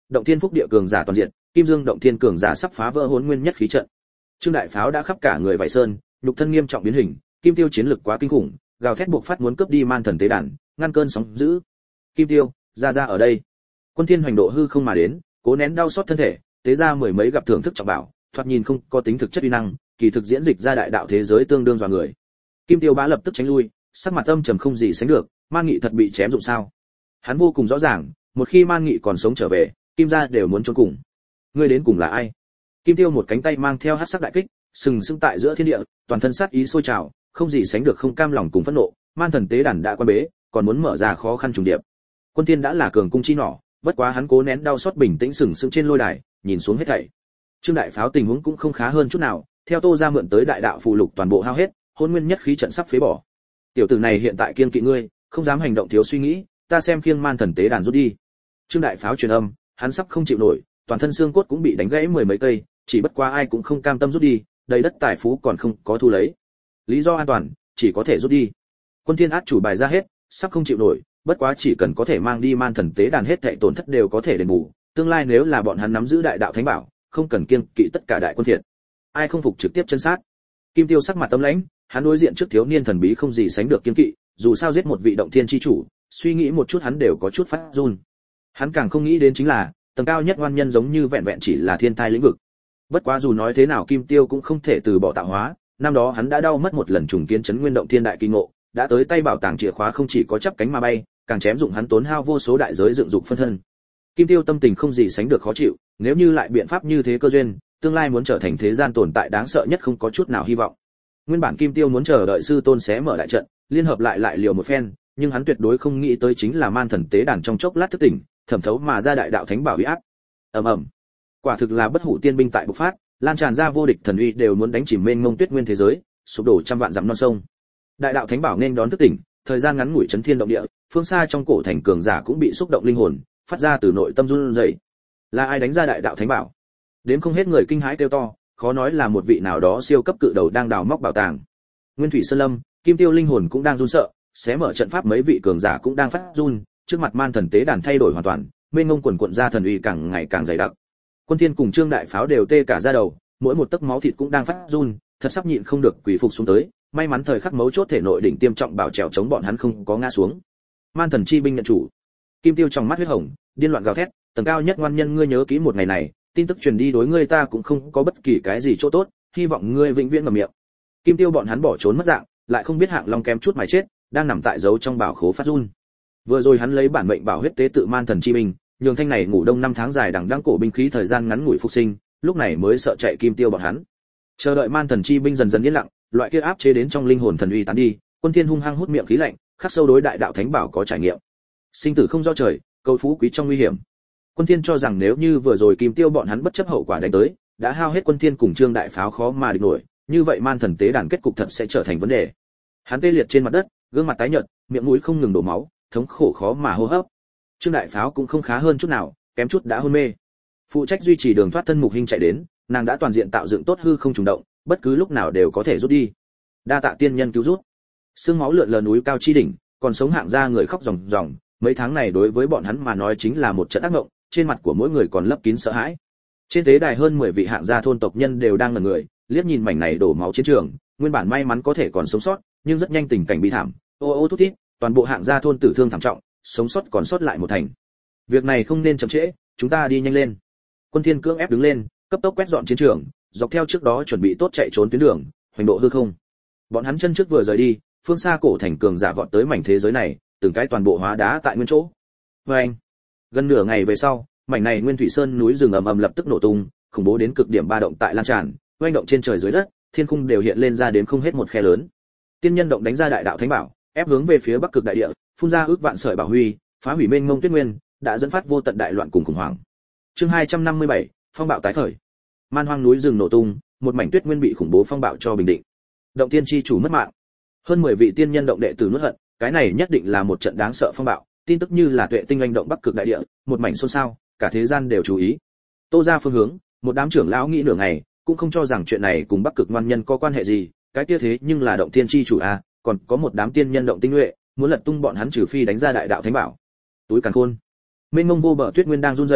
động thiên phúc địa cường giả toàn diện, kim dương động thiên cường giả sắp phá vỡ hỗn nguyên nhất khí trận. Trương Đại Pháo đã khắp cả người vảy sơn, nhục thân nghiêm trọng biến hình, Kim Tiêu chiến lực quá kinh khủng, gào thét buộc phát muốn cướp đi man thần tế đàn, ngăn cơn sóng dữ. Kim Tiêu, ra ra ở đây. Quân Thiên hoành độ hư không mà đến, cố nén đau xót thân thể, tế ra mười mấy gặp thưởng thức trọng bảo, thoạt nhìn không có tính thực chất uy năng, kỳ thực diễn dịch ra đại đạo thế giới tương đương dọa người. Kim Tiêu bá lập tức tránh lui, sắc mặt âm trầm không gì sánh được, Man Nghị thật bị chém dụng sao? Hắn vô cùng rõ ràng, một khi Man Nghị còn sống trở về, Kim gia đều muốn trốn cùng. Ngươi đến cùng là ai? Kim Tiêu một cánh tay mang theo hắc sắc đại kích, sừng sững tại giữa thiên địa, toàn thân sát ý sôi trào, không gì sánh được không cam lòng cùng phẫn nộ, man thần tế đàn đã quan bế, còn muốn mở ra khó khăn trùng điệp. Quân Thiên đã là cường cung chi nỏ, bất quá hắn cố nén đau xót bình tĩnh sừng sững trên lôi đài, nhìn xuống hết thảy. Trương Đại Pháo tình huống cũng không khá hơn chút nào, theo Tô gia mượn tới đại đạo phù lục toàn bộ hao hết, hôn nguyên nhất khí trận sắp phế bỏ. Tiểu tử này hiện tại kiên kỵ ngươi, không dám hành động thiếu suy nghĩ, ta xem khiêng man thần tế đàn rút đi. Trương Đại Pháo truyền âm, hắn sắp không chịu nổi, toàn thân xương cốt cũng bị đánh gãy mười mấy cây, chỉ bất quá ai cũng không cam tâm rút đi, đầy đất tài phú còn không có thu lấy. Lý do an toàn, chỉ có thể rút đi. Quân Thiên át chủ bài ra hết, sắp không chịu nổi, bất quá chỉ cần có thể mang đi man thần tế đàn hết thảy tổn thất đều có thể đền bù, tương lai nếu là bọn hắn nắm giữ đại đạo thánh bảo, không cần kiêng kỵ tất cả đại quân thiệt. Ai không phục trực tiếp chân sát. Kim Tiêu sắc mặt tâm lãnh, hắn đối diện trước thiếu niên thần bí không gì sánh được kiêng kỵ, dù sao giết một vị động thiên chi chủ, suy nghĩ một chút hắn đều có chút phát run. Hắn càng không nghĩ đến chính là, tầng cao nhất ngoan nhân giống như vẹn vẹn chỉ là thiên thai lĩnh vực. Bất quá dù nói thế nào Kim Tiêu cũng không thể từ bỏ tạo hóa, năm đó hắn đã đau mất một lần trùng kiến chấn nguyên động thiên đại kỳ ngộ, đã tới tay bảo tàng chìa khóa không chỉ có chắp cánh mà bay, càng chém dụng hắn tốn hao vô số đại giới dựng dục phân thân. Kim Tiêu tâm tình không gì sánh được khó chịu, nếu như lại biện pháp như thế cơ duyên, tương lai muốn trở thành thế gian tồn tại đáng sợ nhất không có chút nào hy vọng. Nguyên bản Kim Tiêu muốn chờ đợi sư tôn xé mở đại trận, liên hợp lại lại liều một phen, nhưng hắn tuyệt đối không nghĩ tới chính là man thần tế đàn trong chốc lát thức tỉnh, thẩm thấu mà ra đại đạo thánh bảo uy áp. Ầm ầm. Quả thực là bất hủ tiên binh tại bộc phát, lan tràn ra vô địch thần uy đều muốn đánh chìm mênh mông tuyết nguyên thế giới, sụp đổ trăm vạn dặm non sông. Đại đạo thánh bảo nên đón thức tỉnh, thời gian ngắn ngủi chấn thiên động địa, phương xa trong cổ thành cường giả cũng bị xúc động linh hồn, phát ra từ nội tâm run rẩy. Là ai đánh ra đại đạo thánh bảo? Đến không hết người kinh hãi kêu to, khó nói là một vị nào đó siêu cấp cự đầu đang đào móc bảo tàng. Nguyên Thủy Sơn Lâm, Kim Tiêu linh hồn cũng đang run sợ, xé mở trận pháp mấy vị cường giả cũng đang phát run, trước mặt man thần tế đàn thay đổi hoàn toàn, mênh mông quần quần ra thần uy càng ngày càng dày đặc. Quân Thiên cùng Trương Đại Pháo đều tê cả da đầu, mỗi một tấc máu thịt cũng đang phát run, thật sắp nhịn không được quỳ phục xuống tới, may mắn thời khắc mấu chốt thể nội đỉnh tiêm trọng bảo trèo chống bọn hắn không có ngã xuống. Man thần chi binh nhận chủ. Kim Tiêu trong mắt huyết hồng, điên loạn gào thét, tầng cao nhất ngoan nhân ngươi nhớ kỹ một ngày này, tin tức truyền đi đối ngươi ta cũng không có bất kỳ cái gì chỗ tốt, hy vọng ngươi vĩnh viễn ngậm miệng. Kim Tiêu bọn hắn bỏ trốn mất dạng, lại không biết hạng long kém chút mài chết, đang nằm tại giấu trong bảo khố phát run. Vừa rồi hắn lấy bản mệnh bảo huyết tế tự man thần chi binh, nhường thanh này ngủ đông năm tháng dài đằng đẵng cổ binh khí thời gian ngắn ngủi phục sinh, lúc này mới sợ chạy Kim Tiêu bọn hắn. Chờ đợi man thần chi binh dần dần yên lặng, loại kia áp chế đến trong linh hồn thần uy tán đi, Quân Thiên hung hăng hút miệng khí lạnh, khắc sâu đối đại đạo thánh bảo có trải nghiệm. Sinh tử không do trời, cầu phú quý trong nguy hiểm. Quân Thiên cho rằng nếu như vừa rồi Kim Tiêu bọn hắn bất chấp hậu quả đánh tới, đã hao hết Quân Thiên cùng Trương Đại Pháo khó mà địch nổi, như vậy man thần tế đàn kết cục thật sẽ trở thành vấn đề. Hắn tê liệt trên mặt đất, gương mặt tái nhợt, miệng mũi không ngừng đổ máu, thống khổ khó mà hô hấp. Trương Đại Pháo cũng không khá hơn chút nào, kém chút đã hôn mê. Phụ trách duy trì đường thoát thân Mục Hinh chạy đến, nàng đã toàn diện tạo dựng tốt hư không trùng động, bất cứ lúc nào đều có thể rút đi. Đa tạ tiên nhân cứu rút. Sương máu lượn lờ núi cao chi đỉnh, còn sống hạng gia người khóc ròng ròng, mấy tháng này đối với bọn hắn mà nói chính là một trận ác mộng, trên mặt của mỗi người còn lấp kín sợ hãi. Trên tế đài hơn mười vị hạng gia thôn tộc nhân đều đang ngẩn người, liếc nhìn mảnh này đổ máu chiến trường, nguyên bản may mắn có thể còn sống sót, nhưng rất nhanh tình cảnh bi thảm, ô ô thút thít, toàn bộ hạng gia thôn tử thương thảm trọng, sống sót còn sót lại một thành. Việc này không nên chậm trễ, chúng ta đi nhanh lên. Quân Thiên cưỡng ép đứng lên, cấp tốc quét dọn chiến trường, dọc theo trước đó chuẩn bị tốt chạy trốn tuyến đường, hoành độ hư không. Bọn hắn chân trước vừa rời đi, phương xa cổ thành cường giả vọt tới mảnh thế giới này, từng cái toàn bộ hóa đá tại nguyên chỗ. Oeng! Gần nửa ngày về sau, mảnh này Nguyên Thủy Sơn núi rừng ầm ầm lập tức nổ tung, khủng bố đến cực điểm ba động tại lan tràn, oanh động trên trời dưới đất, thiên khung đều hiện lên ra đến không hết một khe lớn. Tiên nhân động đánh ra đại đạo thánh bảo, ép hướng về phía bắc cực đại địa, phun ra ước vạn sợi bảo huy, phá hủy mênh mông tuyết nguyên, đã dẫn phát vô tận đại loạn cùng khủng hoảng. Chương hai trăm năm mươi bảy, phong bạo tái khởi. Man hoang núi rừng nổ tung, một mảnh tuyết nguyên bị khủng bố phong bạo cho bình định. Động tiên chi chủ mất mạng. Hơn mười vị tiên nhân động đệ tử nuốt hận, cái này nhất định là một trận đáng sợ phong bạo, tin tức như là tuệ tinh anh động bắc cực đại địa, một mảnh xôn xao, cả thế gian đều chú ý. Tô ra phương hướng, một đám trưởng lão nghĩ nửa ngày, cũng không cho rằng chuyện này cùng bắc cực ngoan nhân có quan hệ gì, cái kia thế nhưng là động tiên chi chủ a, còn có một đám tiên nhân động tinh nhuệ, muốn lật tung bọn hắn trừ phi đánh ra đại đạo thánh bảo. Túi càn khôn. Mênh mông vô bờ tuyết nguyên đang run rẩy,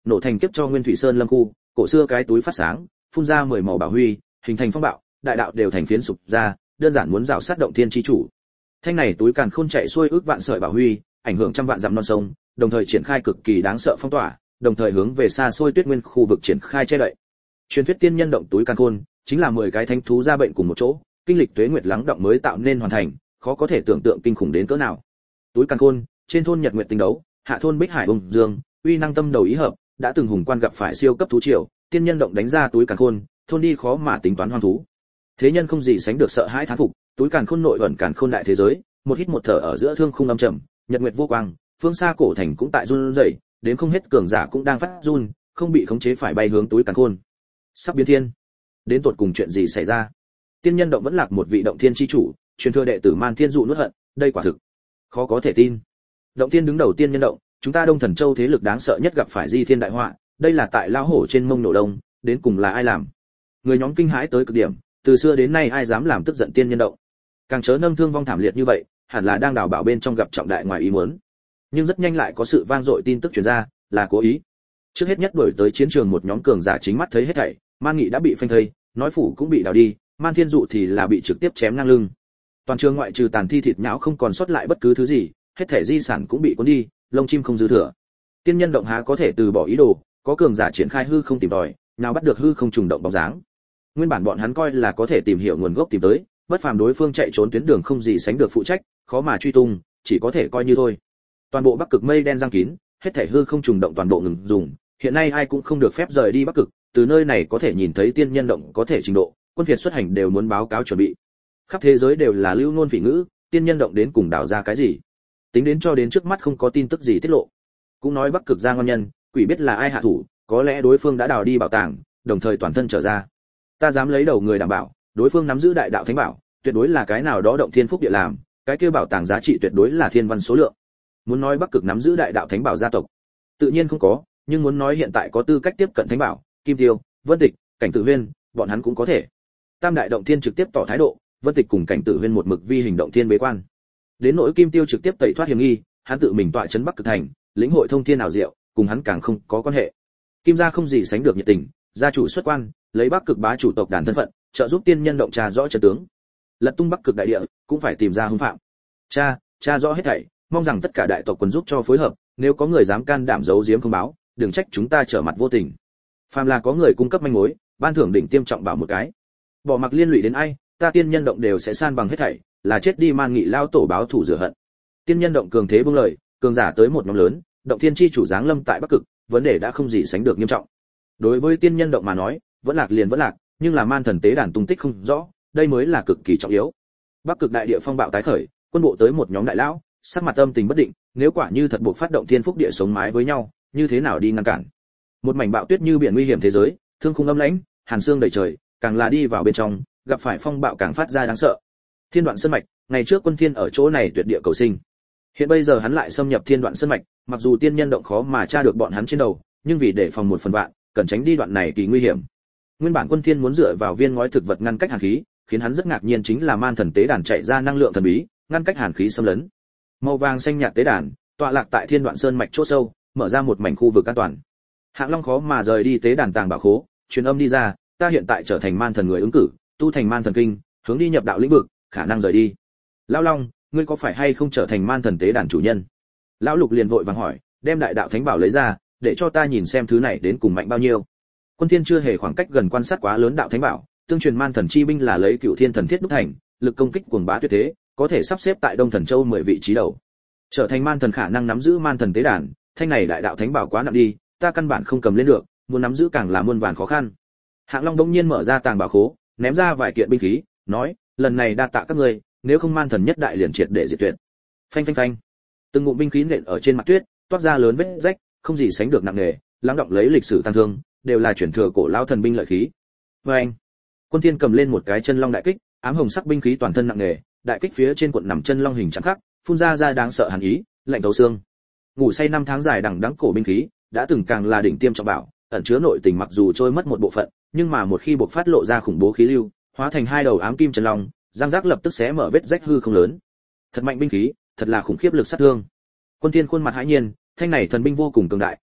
nổ thành kiếp cho Nguyên Thủy Sơn Lâm khu, cổ xưa cái túi phát sáng, phun ra mười màu bảo huy, hình thành phong bạo, đại đạo đều thành phiến sụp ra, đơn giản muốn rào sát động thiên chi chủ. Thanh này túi càn khôn chạy xuôi ước vạn sợi bảo huy, ảnh hưởng trăm vạn dặm non sông, đồng thời triển khai cực kỳ đáng sợ phong tỏa, đồng thời hướng về xa xôi Tuyết Nguyên khu vực triển khai che đậy. Truyền thuyết tiên nhân động túi càn khôn, chính là mười cái thánh thú ra bệnh cùng một chỗ, kinh lịch tuế nguyệt lắng động mới tạo nên hoàn thành, khó có thể tưởng tượng kinh khủng đến cỡ nào. Túi càn khôn, trên thôn Nhật Nguyệt tinh đấu, hạ thôn Bích Hải Ung Dương, uy năng tâm đầu ý hợp, đã từng hùng quan gặp phải siêu cấp thú triều, tiên nhân động đánh ra túi càn khôn, thôn đi khó mà tính toán hoang thú. Thế nhân không gì sánh được sợ hãi thán phục, túi càn khôn nội ẩn càn khôn đại thế giới, một hít một thở ở giữa thương khung âm trầm, nhật nguyệt vô quang, phương xa cổ thành cũng tại run rẩy, đến không hết cường giả cũng đang phát run, không bị khống chế phải bay hướng túi càn khôn. Sắp biến thiên. Đến tột cùng chuyện gì xảy ra? Tiên nhân động vẫn lạc một vị động thiên chi chủ, truyền thừa đệ tử Man Thiên dụ nuốt hận, đây quả thực khó có thể tin. Động thiên đứng đầu tiên nhân động, chúng ta Đông Thần Châu thế lực đáng sợ nhất gặp phải di thiên đại họa, đây là tại lão hổ trên mông nổ đông, đến cùng là ai làm? Người nhóm kinh hãi tới cực điểm, từ xưa đến nay ai dám làm tức giận tiên nhân động? Càng chớ nâng thương vong thảm liệt như vậy, hẳn là đang đào bảo bên trong gặp trọng đại ngoài ý muốn. Nhưng rất nhanh lại có sự vang dội tin tức truyền ra, là cố ý. Trước hết nhất đuổi tới chiến trường một nhóm cường giả chính mắt thấy hết thảy, Man Nghị đã bị phanh thây, nói phủ cũng bị đào đi, Man Thiên dụ thì là bị trực tiếp chém ngang lưng. Toàn trường ngoại trừ tàn thi thịt nhão không còn sót lại bất cứ thứ gì, hết thảy di sản cũng bị cuốn đi, lông chim không dư thừa. Tiên nhân động há có thể từ bỏ ý đồ, có cường giả triển khai hư không tìm tòi, nào bắt được hư không trùng động bóng dáng. Nguyên bản bọn hắn coi là có thể tìm hiểu nguồn gốc tìm tới, bất phàm đối phương chạy trốn tuyến đường không gì sánh được phụ trách, khó mà truy tung, chỉ có thể coi như thôi. Toàn bộ Bắc Cực mây đen giăng kín, hết thảy hư không trùng động toàn bộ ngừng dùng, hiện nay ai cũng không được phép rời đi Bắc Cực, từ nơi này có thể nhìn thấy tiên nhân động có thể trình độ, quân Việt xuất hành đều muốn báo cáo chuẩn bị. Khắp thế giới đều là lưu ngôn phỉ ngữ, tiên nhân động đến cùng đào ra cái gì? Tính đến cho đến trước mắt không có tin tức gì tiết lộ. Cũng nói Bắc Cực ra ngon nhân, quỷ biết là ai hạ thủ, có lẽ đối phương đã đào đi bảo tàng, đồng thời toàn thân trở ra. Ta dám lấy đầu người đảm bảo, đối phương nắm giữ đại đạo thánh bảo, tuyệt đối là cái nào đó động thiên phúc địa làm, cái kia bảo tàng giá trị tuyệt đối là thiên văn số lượng. Muốn nói Bắc Cực nắm giữ đại đạo thánh bảo gia tộc, tự nhiên không có, nhưng muốn nói hiện tại có tư cách tiếp cận thánh bảo, Kim Tiêu, Vân Tịch, Cảnh Tử Huyên, bọn hắn cũng có thể. Tam đại động thiên trực tiếp tỏ thái độ, Vân Tịch cùng Cảnh Tử Huyên một mực vi hình động thiên bế quan. Đến nỗi Kim Tiêu trực tiếp tẩy thoát hiểm nghi, hắn tự mình tọa trấn Bắc Cực thành, lĩnh hội thông thiên ảo diệu, cùng hắn càng không có quan hệ. Kim gia không gì sánh được nhiệt tình, gia chủ xuất quan, lấy Bắc Cực bá chủ tộc đàn thân phận, trợ giúp tiên nhân động trà rõ trận tướng. Lật tung Bắc Cực đại địa, cũng phải tìm ra hung phạm. Cha, cha rõ hết thảy, mong rằng tất cả đại tộc quần giúp cho phối hợp, nếu có người dám can đảm giấu giếm không báo, đừng trách chúng ta trở mặt vô tình. Phàm là có người cung cấp manh mối, ban thưởng đỉnh tiêm trọng bảo một cái. Bỏ mặc liên lụy đến ai, ta tiên nhân động đều sẽ san bằng hết thảy, là chết đi Man Nghị lao tổ báo thủ rửa hận. Tiên nhân động cường thế buông lời, cường giả tới một nhóm lớn, động thiên chi chủ giáng lâm tại Bắc Cực, vấn đề đã không gì sánh được nghiêm trọng. Đối với tiên nhân động mà nói, vẫn lạc liền vẫn lạc, nhưng là man thần tế đàn tung tích không rõ, đây mới là cực kỳ trọng yếu. Bắc Cực đại địa phong bạo tái khởi, quân bộ tới một nhóm đại lão, sắc mặt âm tình bất định, nếu quả như thật buộc phát động thiên phúc địa sống mái với nhau, như thế nào đi ngăn cản? Một mảnh bạo tuyết như biển nguy hiểm thế giới, thương khung âm lãnh, hàn sương đầy trời, càng là đi vào bên trong, gặp phải phong bạo càng phát ra đáng sợ. Thiên Đoạn Sơn mạch, ngày trước Quân Thiên ở chỗ này tuyệt địa cầu sinh. Hiện bây giờ hắn lại xâm nhập Thiên Đoạn Sơn mạch, mặc dù tiên nhân động khó mà tra được bọn hắn trên đầu, nhưng vì để phòng một phần vạn, cần tránh đi đoạn này kỳ nguy hiểm. Nguyên bản Quân Thiên muốn dựa vào viên ngói thực vật ngăn cách hàn khí, khiến hắn rất ngạc nhiên chính là man thần tế đàn chạy ra năng lượng thần bí, ngăn cách hàn khí xâm lấn. Màu vàng xanh nhạt tế đàn, tọa lạc tại Thiên Đoạn Sơn mạch chỗ sâu, mở ra một mảnh khu vực an toàn. Hạng Long khó mà rời đi tế đàn tàng bảo khố, truyền âm đi ra, ta hiện tại trở thành man thần người ứng cử, tu thành man thần kinh, hướng đi nhập đạo lĩnh vực, khả năng rời đi. Lão Long, ngươi có phải hay không trở thành man thần tế đàn chủ nhân? Lão Lục liền vội vàng hỏi, đem đại đạo thánh bảo lấy ra, để cho ta nhìn xem thứ này đến cùng mạnh bao nhiêu. Quân Thiên chưa hề khoảng cách gần quan sát quá lớn đạo thánh bảo, tương truyền man thần chi binh là lấy cựu thiên thần thiết đúc thành, lực công kích cuồng bá tuyệt thế, có thể sắp xếp tại Đông Thần Châu mười vị trí đầu. Trở thành man thần khả năng nắm giữ man thần tế đàn, thanh này đại đạo thánh bảo quá nặng đi, ta căn bản không cầm lên được, muốn nắm giữ càng là muôn vàn khó khăn. Hạng Long đống nhiên mở ra tàng bảo khố, ném ra vài kiện binh khí, nói, lần này đa tạ các ngươi, nếu không man thần nhất đại liền triệt để diệt tuyệt. Phanh phanh phanh. Từng ngụm binh khí nện ở trên mặt tuyết, toát ra lớn vết rách, không gì sánh được nặng nề, lắng động lấy lịch sử tăng thương, đều là chuyển thừa cổ lão thần binh lợi khí. Oeng. Quân Thiên cầm lên một cái chân long đại kích, ám hồng sắc binh khí toàn thân nặng nề, đại kích phía trên cuộn nằm chân long hình trắng khắc, phun ra ra đáng sợ hàn ý, lạnh thấu xương. Ngủ say năm tháng dài đằng đẵng cổ binh khí, đã từng càng là đỉnh tiêm trọng bảo, ẩn chứa nội tình mặc dù trôi mất một bộ phận, nhưng mà một khi bộc phát lộ ra khủng bố khí lưu, hóa thành hai đầu ám kim chân long, răng rác lập tức xé mở vết rách hư không lớn. Thật mạnh binh khí, thật là khủng khiếp lực sát thương. Quân Thiên khuôn mặt hãi nhiên, thanh này thần binh vô cùng cường đại,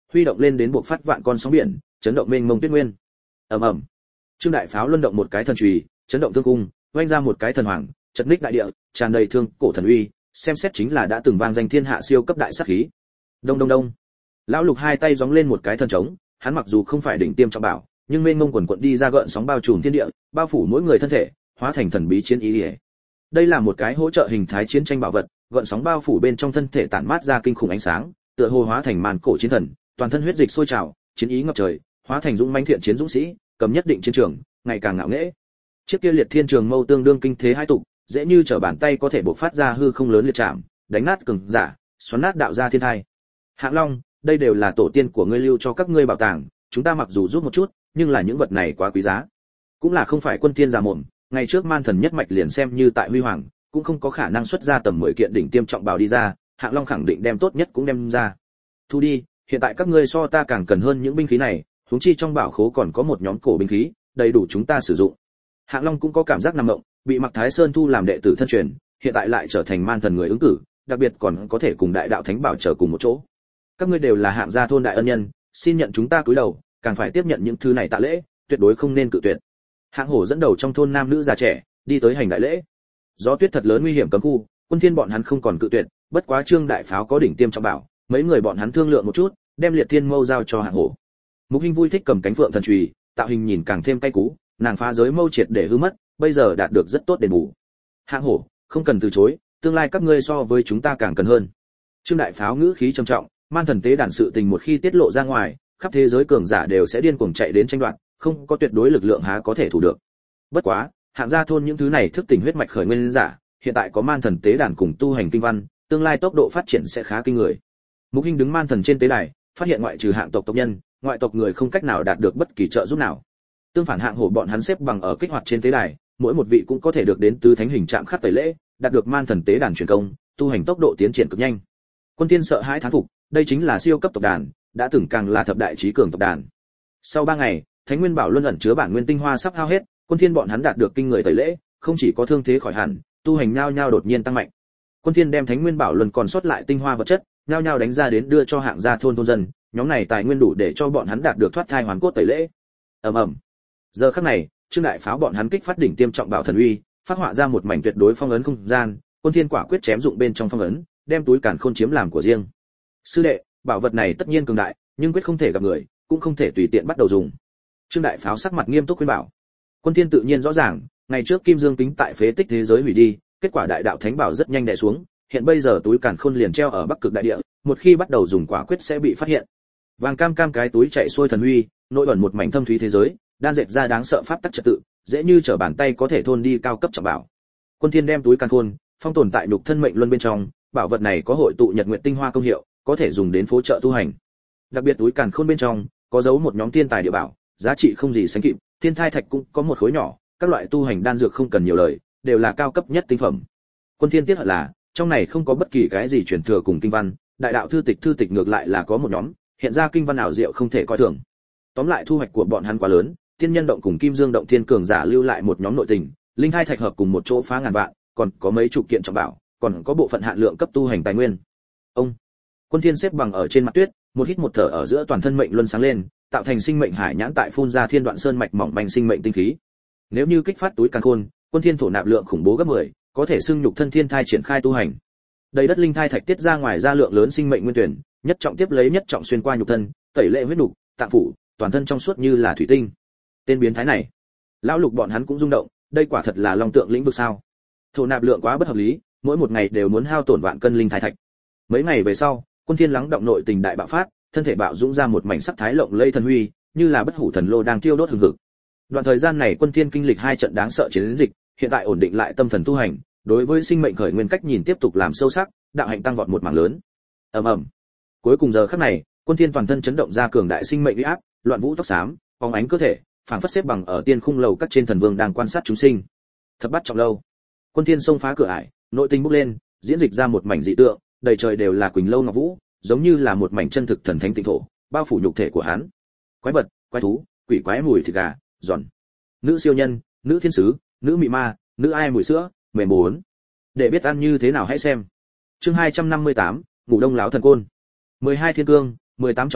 huy động lên đến buộc phát vạn con sóng biển, chấn động mênh mông tuyết nguyên. Ầm ầm. Trương đại pháo luân động một cái thần chùy, chấn động thương cung, vung ra một cái thần hoàng, chật ních đại địa, tràn đầy thương cổ thần uy, xem xét chính là đã từng vang danh thiên hạ siêu cấp đại sát khí. Đông đông đông. Lão Lục hai tay gióng lên một cái thần trống, hắn mặc dù không phải đỉnh tiêm trọng bảo, nhưng mênh mông quần quần đi ra gợn sóng bao trùm thiên địa, bao phủ mỗi người thân thể, hóa thành thần bí chiến ý. Đây là một cái hỗ trợ hình thái chiến tranh bảo vật, gợn sóng bao phủ bên trong thân thể tản mát ra kinh khủng ánh sáng, tựa hồ hóa thành màn cổ chiến thần, toàn thân huyết dịch sôi trào, chiến ý ngập trời, hóa thành dũng mãnh thiện chiến dũng sĩ, cầm nhất định chiến trường, ngày càng ngạo nghễ. Chiếc kia liệt thiên trường mâu tương đương kinh thế hai tục, dễ như trở bàn tay có thể bộc phát ra hư không lớn liệt chạm, đánh nát cường giả, xoắn nát đạo gia thiên thai. Hạng Long, đây đều là tổ tiên của ngươi lưu cho các ngươi bảo tàng, chúng ta mặc dù giúp một chút, nhưng là những vật này quá quý giá. Cũng là không phải quân tiên già mồm, ngày trước man thần nhất mạch liền xem như tại huy hoàng, cũng không có khả năng xuất ra tầm mười kiện đỉnh tiêm trọng bảo đi ra, Hạng Long khẳng định đem tốt nhất cũng đem ra. Thu đi, hiện tại các ngươi so ta càng cần hơn những binh khí này, huống chi trong bảo khố còn có một nhóm cổ binh khí, đầy đủ chúng ta sử dụng. Hạng Long cũng có cảm giác nằm mộng, bị Mạc Thái Sơn thu làm đệ tử thân truyền, hiện tại lại trở thành man thần người ứng cử, đặc biệt còn có thể cùng đại đạo thánh bảo trở cùng một chỗ. Các ngươi đều là Hạng gia thôn đại ân nhân, xin nhận chúng ta cúi đầu, càng phải tiếp nhận những thứ này tạ lễ, tuyệt đối không nên cự tuyệt. Hạng Hổ dẫn đầu trong thôn nam nữ già trẻ, đi tới hành đại lễ. Gió tuyết thật lớn nguy hiểm cấm khu, quân thiên bọn hắn không còn cự tuyệt, bất quá Trương đại pháo có đỉnh tiêm trọng bảo, mấy người bọn hắn thương lượng một chút, đem liệt thiên mâu giao cho Hạng Hổ. Mục Hinh vui thích cầm cánh phượng thần chùy, tạo hình nhìn càng thêm cay cú, nàng phá giới mâu triệt để hư mất, bây giờ đạt được rất tốt đền bù. Hạng Hổ, không cần từ chối, tương lai các ngươi so với chúng ta càng cần hơn. Trương đại pháo ngữ khí trầm trọng, man thần tế đàn sự tình một khi tiết lộ ra ngoài, khắp thế giới cường giả đều sẽ điên cuồng chạy đến tranh đoạt, không có tuyệt đối lực lượng há có thể thủ được. Bất quá, Hạng gia thôn những thứ này thức tỉnh huyết mạch khởi nguyên giả, hiện tại có man thần tế đàn cùng tu hành kinh văn, tương lai tốc độ phát triển sẽ khá kinh người. Mục Hinh đứng man thần trên tế đài, phát hiện ngoại trừ Hạng tộc tộc nhân, ngoại tộc người không cách nào đạt được bất kỳ trợ giúp nào. Tương phản Hạng Hổ bọn hắn xếp bằng ở kích hoạt trên tế đài, mỗi một vị cũng có thể được đến tứ thánh hình trạng khắc tẩy lễ, đạt được man thần tế đàn truyền công, tu hành tốc độ tiến triển cực nhanh. Quân Tiên sợ hãi thán phục, đây chính là siêu cấp tộc đàn, đã từng càng là thập đại chí cường tộc đàn. Sau ba ngày, Thánh Nguyên Bảo Luân ẩn chứa bản nguyên tinh hoa sắp hao hết, Quân Thiên bọn hắn đạt được kinh người tẩy lễ, không chỉ có thương thế khỏi hẳn, tu hành nhao nhao đột nhiên tăng mạnh. Quân Thiên đem Thánh Nguyên Bảo Luân còn sót lại tinh hoa vật chất, nhao nhao đánh ra đến đưa cho Hạng gia thôn thôn dân, nhóm này tài nguyên đủ để cho bọn hắn đạt được thoát thai hoàn cốt tẩy lễ. Ầm ầm. Giờ khắc này, Trương đại pháo bọn hắn kích phát đỉnh tiêm trọng bảo thần uy, phát họa ra một mảnh tuyệt đối phong ấn không gian, Quân Thiên quả quyết chém dụng bên trong phong ấn, đem túi càn khôn chiếm làm của riêng. Sư đệ, bảo vật này tất nhiên cường đại, nhưng quyết không thể gặp người, cũng không thể tùy tiện bắt đầu dùng. Trương đại pháo sắc mặt nghiêm túc khuyên bảo. Quân Thiên tự nhiên rõ ràng, ngày trước Kim Dương kính tại phế tích thế giới hủy đi, kết quả đại đạo thánh bảo rất nhanh đè xuống, hiện bây giờ túi càn khôn liền treo ở Bắc Cực đại địa, một khi bắt đầu dùng quả quyết sẽ bị phát hiện. Vàng cam cam cái túi chạy xuôi thần uy, nội ẩn một mảnh thâm thúy thế giới, đan dệt ra đáng sợ pháp tắc trật tự, dễ như trở bàn tay có thể thôn đi cao cấp trọng bảo. Quân Thiên đem túi càn khôn phong tồn tại nhục thân mệnh luân bên trong, bảo vật này có hội tụ nhật nguyệt tinh hoa công hiệu, có thể dùng đến phối trợ tu hành. Đặc biệt túi càn khôn bên trong có giấu một nhóm thiên tài địa bảo, giá trị không gì sánh kịp, thiên thai thạch cũng có một khối nhỏ, các loại tu hành đan dược không cần nhiều lời, đều là cao cấp nhất tinh phẩm. Quân Thiên tiếc hận là, trong này không có bất kỳ cái gì truyền thừa cùng kinh văn, đại đạo thư tịch thư tịch ngược lại là có một nhóm, hiện ra kinh văn ảo diệu không thể coi thường. Tóm lại thu hoạch của bọn hắn quá lớn, tiên nhân động cùng kim dương động thiên cường giả lưu lại một nhóm nội tình, linh thai thạch hợp cùng một chỗ phá ngàn vạn, còn có mấy chục kiện trọng bảo, còn có bộ phận hạn lượng cấp tu hành tài nguyên. Ông Quân Thiên xếp bằng ở trên mặt tuyết, một hít một thở ở giữa toàn thân mệnh luân sáng lên, tạo thành sinh mệnh hải nhãn tại phun ra thiên đoạn sơn mạch mỏng manh sinh mệnh tinh khí. Nếu như kích phát túi càn khôn, Quân Thiên thổ nạp lượng khủng bố gấp mười, có thể xưng nhục thân thiên thai triển khai tu hành. Đầy đất linh thai thạch tiết ra ngoài ra lượng lớn sinh mệnh nguyên tuyển, nhất trọng tiếp lấy nhất trọng xuyên qua nhục thân, tẩy lệ huyết nục, tạng phủ, toàn thân trong suốt như là thủy tinh. Tên biến thái này, lão Lục bọn hắn cũng rung động, đây quả thật là long tượng lĩnh vực sao? Thổ nạp lượng quá bất hợp lý, mỗi một ngày đều muốn hao tổn vạn cân linh thai thạch. Mấy ngày về sau, Quân Thiên lắng động nội tình đại bạo phát, thân thể bạo dũng ra một mảnh sắc thái lộng lẫy thần huy, như là bất hủ thần lô đang thiêu đốt hừng hực. Đoạn thời gian này Quân Thiên kinh lịch hai trận đáng sợ chiến dịch, hiện tại ổn định lại tâm thần tu hành, đối với sinh mệnh khởi nguyên cách nhìn tiếp tục làm sâu sắc, đạo hạnh tăng vọt một mảng lớn. Ầm ầm. Cuối cùng giờ khắc này, Quân Thiên toàn thân chấn động ra cường đại sinh mệnh uy áp, loạn vũ tóc xám, phóng ánh cơ thể, phảng phất xếp bằng ở tiên khung lầu các trên thần vương đang quan sát chúng sinh. Thập bát trọng lâu. Quân Thiên xông phá cửa ải, nội tinh bốc lên, diễn dịch ra một mảnh dị tượng, đầy trời đều là quỳnh lâu ngọc vũ, giống như là một mảnh chân thực thần thánh tịnh thổ, bao phủ nhục thể của hắn. Quái vật, quái thú, quỷ quái mùi thịt gà, giòn. Nữ siêu nhân, nữ thiên sứ, nữ mị ma, nữ ai mùi sữa, mềm bốn. Để biết ăn như thế nào hãy xem. Chương hai trăm năm mươi tám, ngủ đông láo thần côn. mười hai thiên cương, mười tám trọng lâu,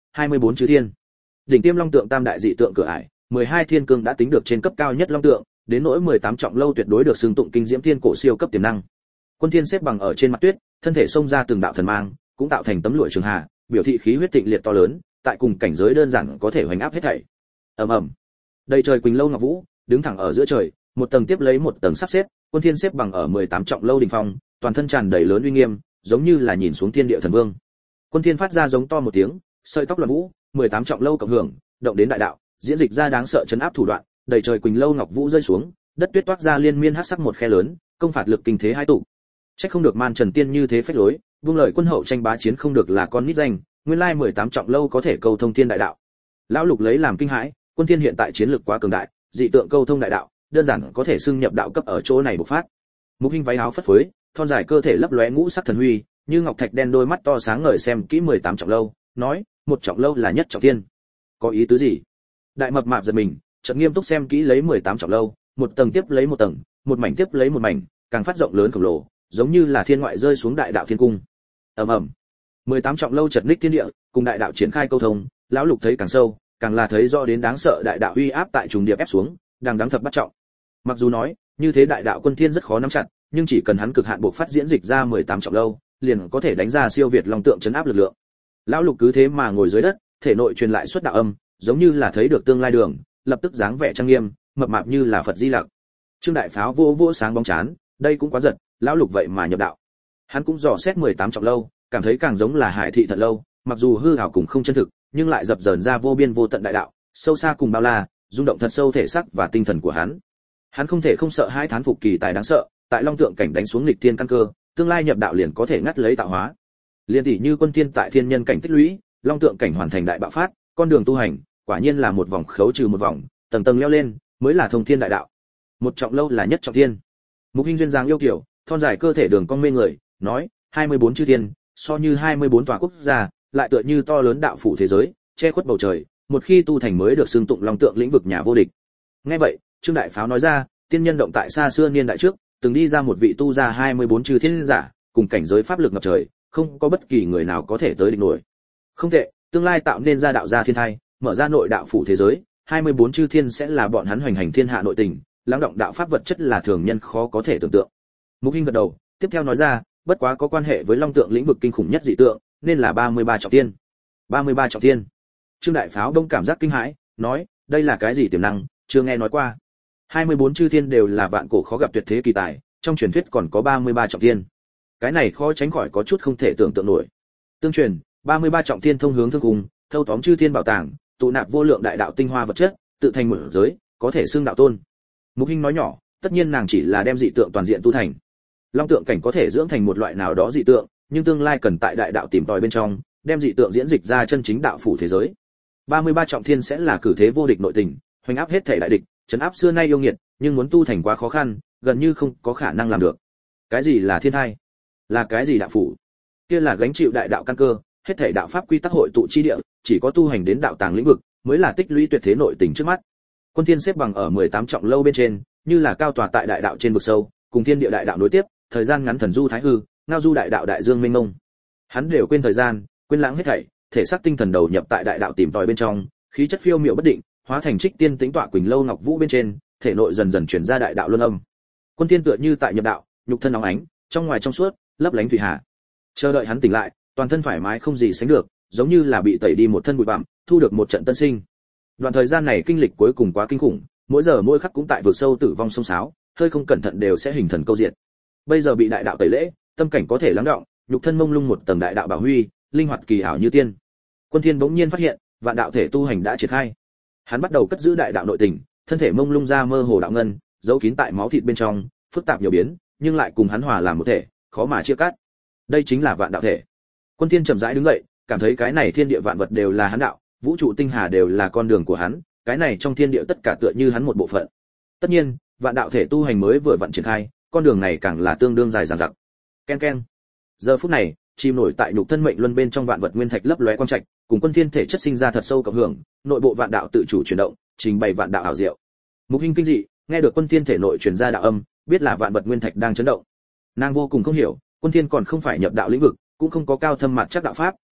hai mươi bốn chư thiên. Đỉnh tiêm long tượng tam đại dị tượng cửa ải, mười hai thiên cương đã tính được trên cấp cao nhất long tượng, đến nỗi mười tám trọng lâu tuyệt đối được xưng tụng kinh diễm thiên cổ siêu cấp tiềm năng. Quân Thiên xếp bằng ở trên mặt tuyết, thân thể xông ra từng đạo thần mang, cũng tạo thành tấm lụa trường hà, biểu thị khí huyết thịnh liệt to lớn, tại cùng cảnh giới đơn giản có thể hoành áp hết thảy. Ầm ầm. Đầy trời quỳnh lâu ngọc vũ, đứng thẳng ở giữa trời, một tầng tiếp lấy một tầng sắp xếp, Quân Thiên xếp bằng ở mười tám trọng lâu đỉnh phong, toàn thân tràn đầy lớn uy nghiêm, giống như là nhìn xuống thiên địa thần vương. Quân Thiên phát ra giống to một tiếng, sợi tóc loạn vũ, mười tám trọng lâu cộng hưởng, động đến đại đạo, diễn dịch ra đáng sợ chấn áp thủ đoạn, đầy trời quỳnh lâu ngọc vũ rơi xuống, đất tuyết toát ra liên miên hắc sắc một khe lớn, công phạt lực kinh thế hai tụ. Chắc không được Man Trần Tiên như thế phách lối, vương lời quân hậu tranh bá chiến không được là con nít danh, nguyên lai mười tám trọng lâu có thể câu thông thiên đại đạo. Lão Lục lấy làm kinh hãi, Quân Thiên hiện tại chiến lực quá cường đại, dị tượng câu thông đại đạo, đơn giản có thể xưng nhập đạo cấp ở chỗ này bộc phát. Mục Hinh váy áo phất phới, thon dài cơ thể lấp lóe ngũ sắc thần huy, như ngọc thạch đen đôi mắt to sáng ngời xem kỹ mười tám trọng lâu, nói, một trọng lâu là nhất trọng thiên. Có ý tứ gì? Đại mập mạp giật mình, chợt nghiêm túc xem kỹ lấy mười tám trọng lâu, một tầng tiếp lấy một tầng, một mảnh tiếp lấy một mảnh, càng phát rộng lớn khổng lồ, giống như là thiên ngoại rơi xuống đại đạo thiên cung. Ầm ầm. mười tám trọng lâu chật ních thiên địa, cùng đại đạo triển khai câu thông, lão Lục thấy càng sâu, càng là thấy rõ đến đáng sợ đại đạo uy áp tại trùng điệp ép xuống, đang đáng thập bắt trọng. Mặc dù nói, như thế đại đạo Quân Thiên rất khó nắm chặt, nhưng chỉ cần hắn cực hạn bộc phát diễn dịch ra mười tám trọng lâu, liền có thể đánh ra siêu việt long tượng chấn áp lực lượng. Lão Lục cứ thế mà ngồi dưới đất, thể nội truyền lại xuất đạo âm, giống như là thấy được tương lai đường, lập tức dáng vẻ trang nghiêm, mập mạp như là Phật Di Lặc. Trương Đại Pháo vô vô sáng bóng chán, đây cũng quá giật, lão Lục vậy mà nhập đạo. Hắn cũng dò xét mười tám trọng lâu, cảm thấy càng giống là Hải thị thật lâu, mặc dù hư ảo cùng không chân thực, nhưng lại dập dờn ra vô biên vô tận đại đạo, sâu xa cùng bao la, rung động thật sâu thể xác và tinh thần của hắn. Hắn không thể không sợ hai thán phục kỳ tài đáng sợ, tại long tượng cảnh đánh xuống nghịch thiên căn cơ, tương lai nhập đạo liền có thể ngắt lấy tạo hóa. Liên tỷ như Quân Thiên tại thiên nhân cảnh tích lũy, long tượng cảnh hoàn thành đại bạo phát, con đường tu hành, quả nhiên là một vòng khấu trừ một vòng, tầng tầng leo lên, mới là thông thiên đại đạo. Một trọng lâu là nhất trọng thiên. Mục Hinh duyên dáng yêu kiều, thon dài cơ thể đường cong mê người, nói, hai mươi bốn chư thiên, so như hai mươi bốn tòa quốc gia, lại tựa như to lớn đạo phủ thế giới, che khuất bầu trời, một khi tu thành mới được xưng tụng long tượng lĩnh vực nhà vô địch. Nghe vậy, Trương Đại Pháo nói ra, tiên nhân động tại xa xưa niên đại trước, từng đi ra một vị tu ra hai mươi bốn chư thiên giả, cùng cảnh giới pháp lực ngập trời, không có bất kỳ người nào có thể tới địch nổi. Không tệ, tương lai tạo nên ra đạo gia thiên thai, mở ra nội đạo phủ thế giới, hai mươi bốn chư thiên sẽ là bọn hắn hoành hành thiên hạ nội tình, lắng động đạo pháp vật chất là thường nhân khó có thể tưởng tượng. Mục Hinh gật đầu, tiếp theo nói ra, bất quá có quan hệ với long tượng lĩnh vực kinh khủng nhất dị tượng, nên là ba mươi ba trọng thiên. ba mươi ba trọng thiên. Trương Đại Pháo đông cảm giác kinh hãi, nói, đây là cái gì tiềm năng, chưa nghe nói qua. hai mươi bốn chư thiên đều là vạn cổ khó gặp tuyệt thế kỳ tài, trong truyền thuyết còn có ba mươi ba trọng thiên. Cái này khó tránh khỏi có chút không thể tưởng tượng nổi. Tương truyền, ba mươi ba trọng thiên thông hướng thương cùng, thâu tóm chư thiên bảo tàng, tụ nạp vô lượng đại đạo tinh hoa vật chất, tự thành một giới, có thể xưng đạo tôn. Mục Hinh nói nhỏ, tất nhiên nàng chỉ là đem dị tượng toàn diện tu thành. Long tượng cảnh có thể dưỡng thành một loại nào đó dị tượng, nhưng tương lai cần tại đại đạo tìm tòi bên trong, đem dị tượng diễn dịch ra chân chính đạo phủ thế giới. ba mươi ba trọng thiên sẽ là cử thế vô địch nội tình, hoành áp hết thể đại địch, trấn áp xưa nay yêu nghiệt, nhưng muốn tu thành quá khó khăn, gần như không có khả năng làm được. Cái gì là thiên thai? Là cái gì đạo phủ? Kia là gánh chịu đại đạo căn cơ, hết thể đạo pháp quy tắc hội tụ chi địa, chỉ có tu hành đến đạo tàng lĩnh vực, mới là tích lũy tuyệt thế nội tình trước mắt. Quân Thiên xếp bằng ở mười tám trọng lâu bên trên, như là cao tòa tại đại đạo trên vực sâu, cùng thiên địa đại đạo nối tiếp, thời gian ngắn thần du thái hư, ngao du đại đạo đại dương mênh mông. Hắn đều quên thời gian, quên lãng hết thảy, thể xác tinh thần đầu nhập tại đại đạo tìm tòi bên trong, khí chất phiêu miệu bất định, hóa thành trích tiên tính tọa quỳnh lâu ngọc vũ bên trên, thể nội dần dần chuyển ra đại đạo luân âm. Quân Thiên tựa như tại nhập đạo, nhục thân nóng ánh, trong ngoài trong suốt, lấp lánh thủy hà. Chờ đợi hắn tỉnh lại, toàn thân thoải mái không gì sánh được, giống như là bị tẩy đi một thân bụi bặm, thu được một trận tân sinh. Đoạn thời gian này kinh lịch cuối cùng quá kinh khủng, mỗi giờ mỗi khắc cũng tại vực sâu tử vong sông sáo, hơi không cẩn thận đều sẽ hình thần câu diệt. Bây giờ bị đại đạo tẩy lễ, tâm cảnh có thể lắng đọng, nhục thân mông lung một tầng đại đạo bảo huy, linh hoạt kỳ ảo như tiên. Quân Thiên bỗng nhiên phát hiện, vạn đạo thể tu hành đã triển khai. Hắn bắt đầu cất giữ đại đạo nội tình, thân thể mông lung ra mơ hồ đạo ngân, giấu kín tại máu thịt bên trong, phức tạp nhiều biến, nhưng lại cùng hắn hòa làm một thể, khó mà chia cắt. Đây chính là vạn đạo thể. Quân Thiên chậm rãi đứng dậy, cảm thấy cái này thiên địa vạn vật đều là hắn đạo, vũ trụ tinh hà đều là con đường của hắn, cái này trong thiên địa tất cả tựa như hắn một bộ phận. Tất nhiên, vạn đạo thể tu hành mới vừa vận triển khai, con đường này càng là tương đương dài dằng dặc. Ken ken. Giờ phút này, chìm nổi tại nhục thân mệnh luân bên trong vạn vật nguyên thạch lấp lóe quang trạch, cùng Quân Thiên thể chất sinh ra thật sâu cộng hưởng, nội bộ vạn đạo tự chủ chuyển động, trình bày vạn đạo ảo diệu. Mục Hinh kinh dị, nghe được Quân Thiên thể nội truyền ra đạo âm, biết là vạn vật nguyên thạch đang chấn động. Nàng vô cùng không hiểu, Quân Thiên còn không phải nhập đạo lĩnh vực, cũng không có cao thâm mặt chắc đạo pháp,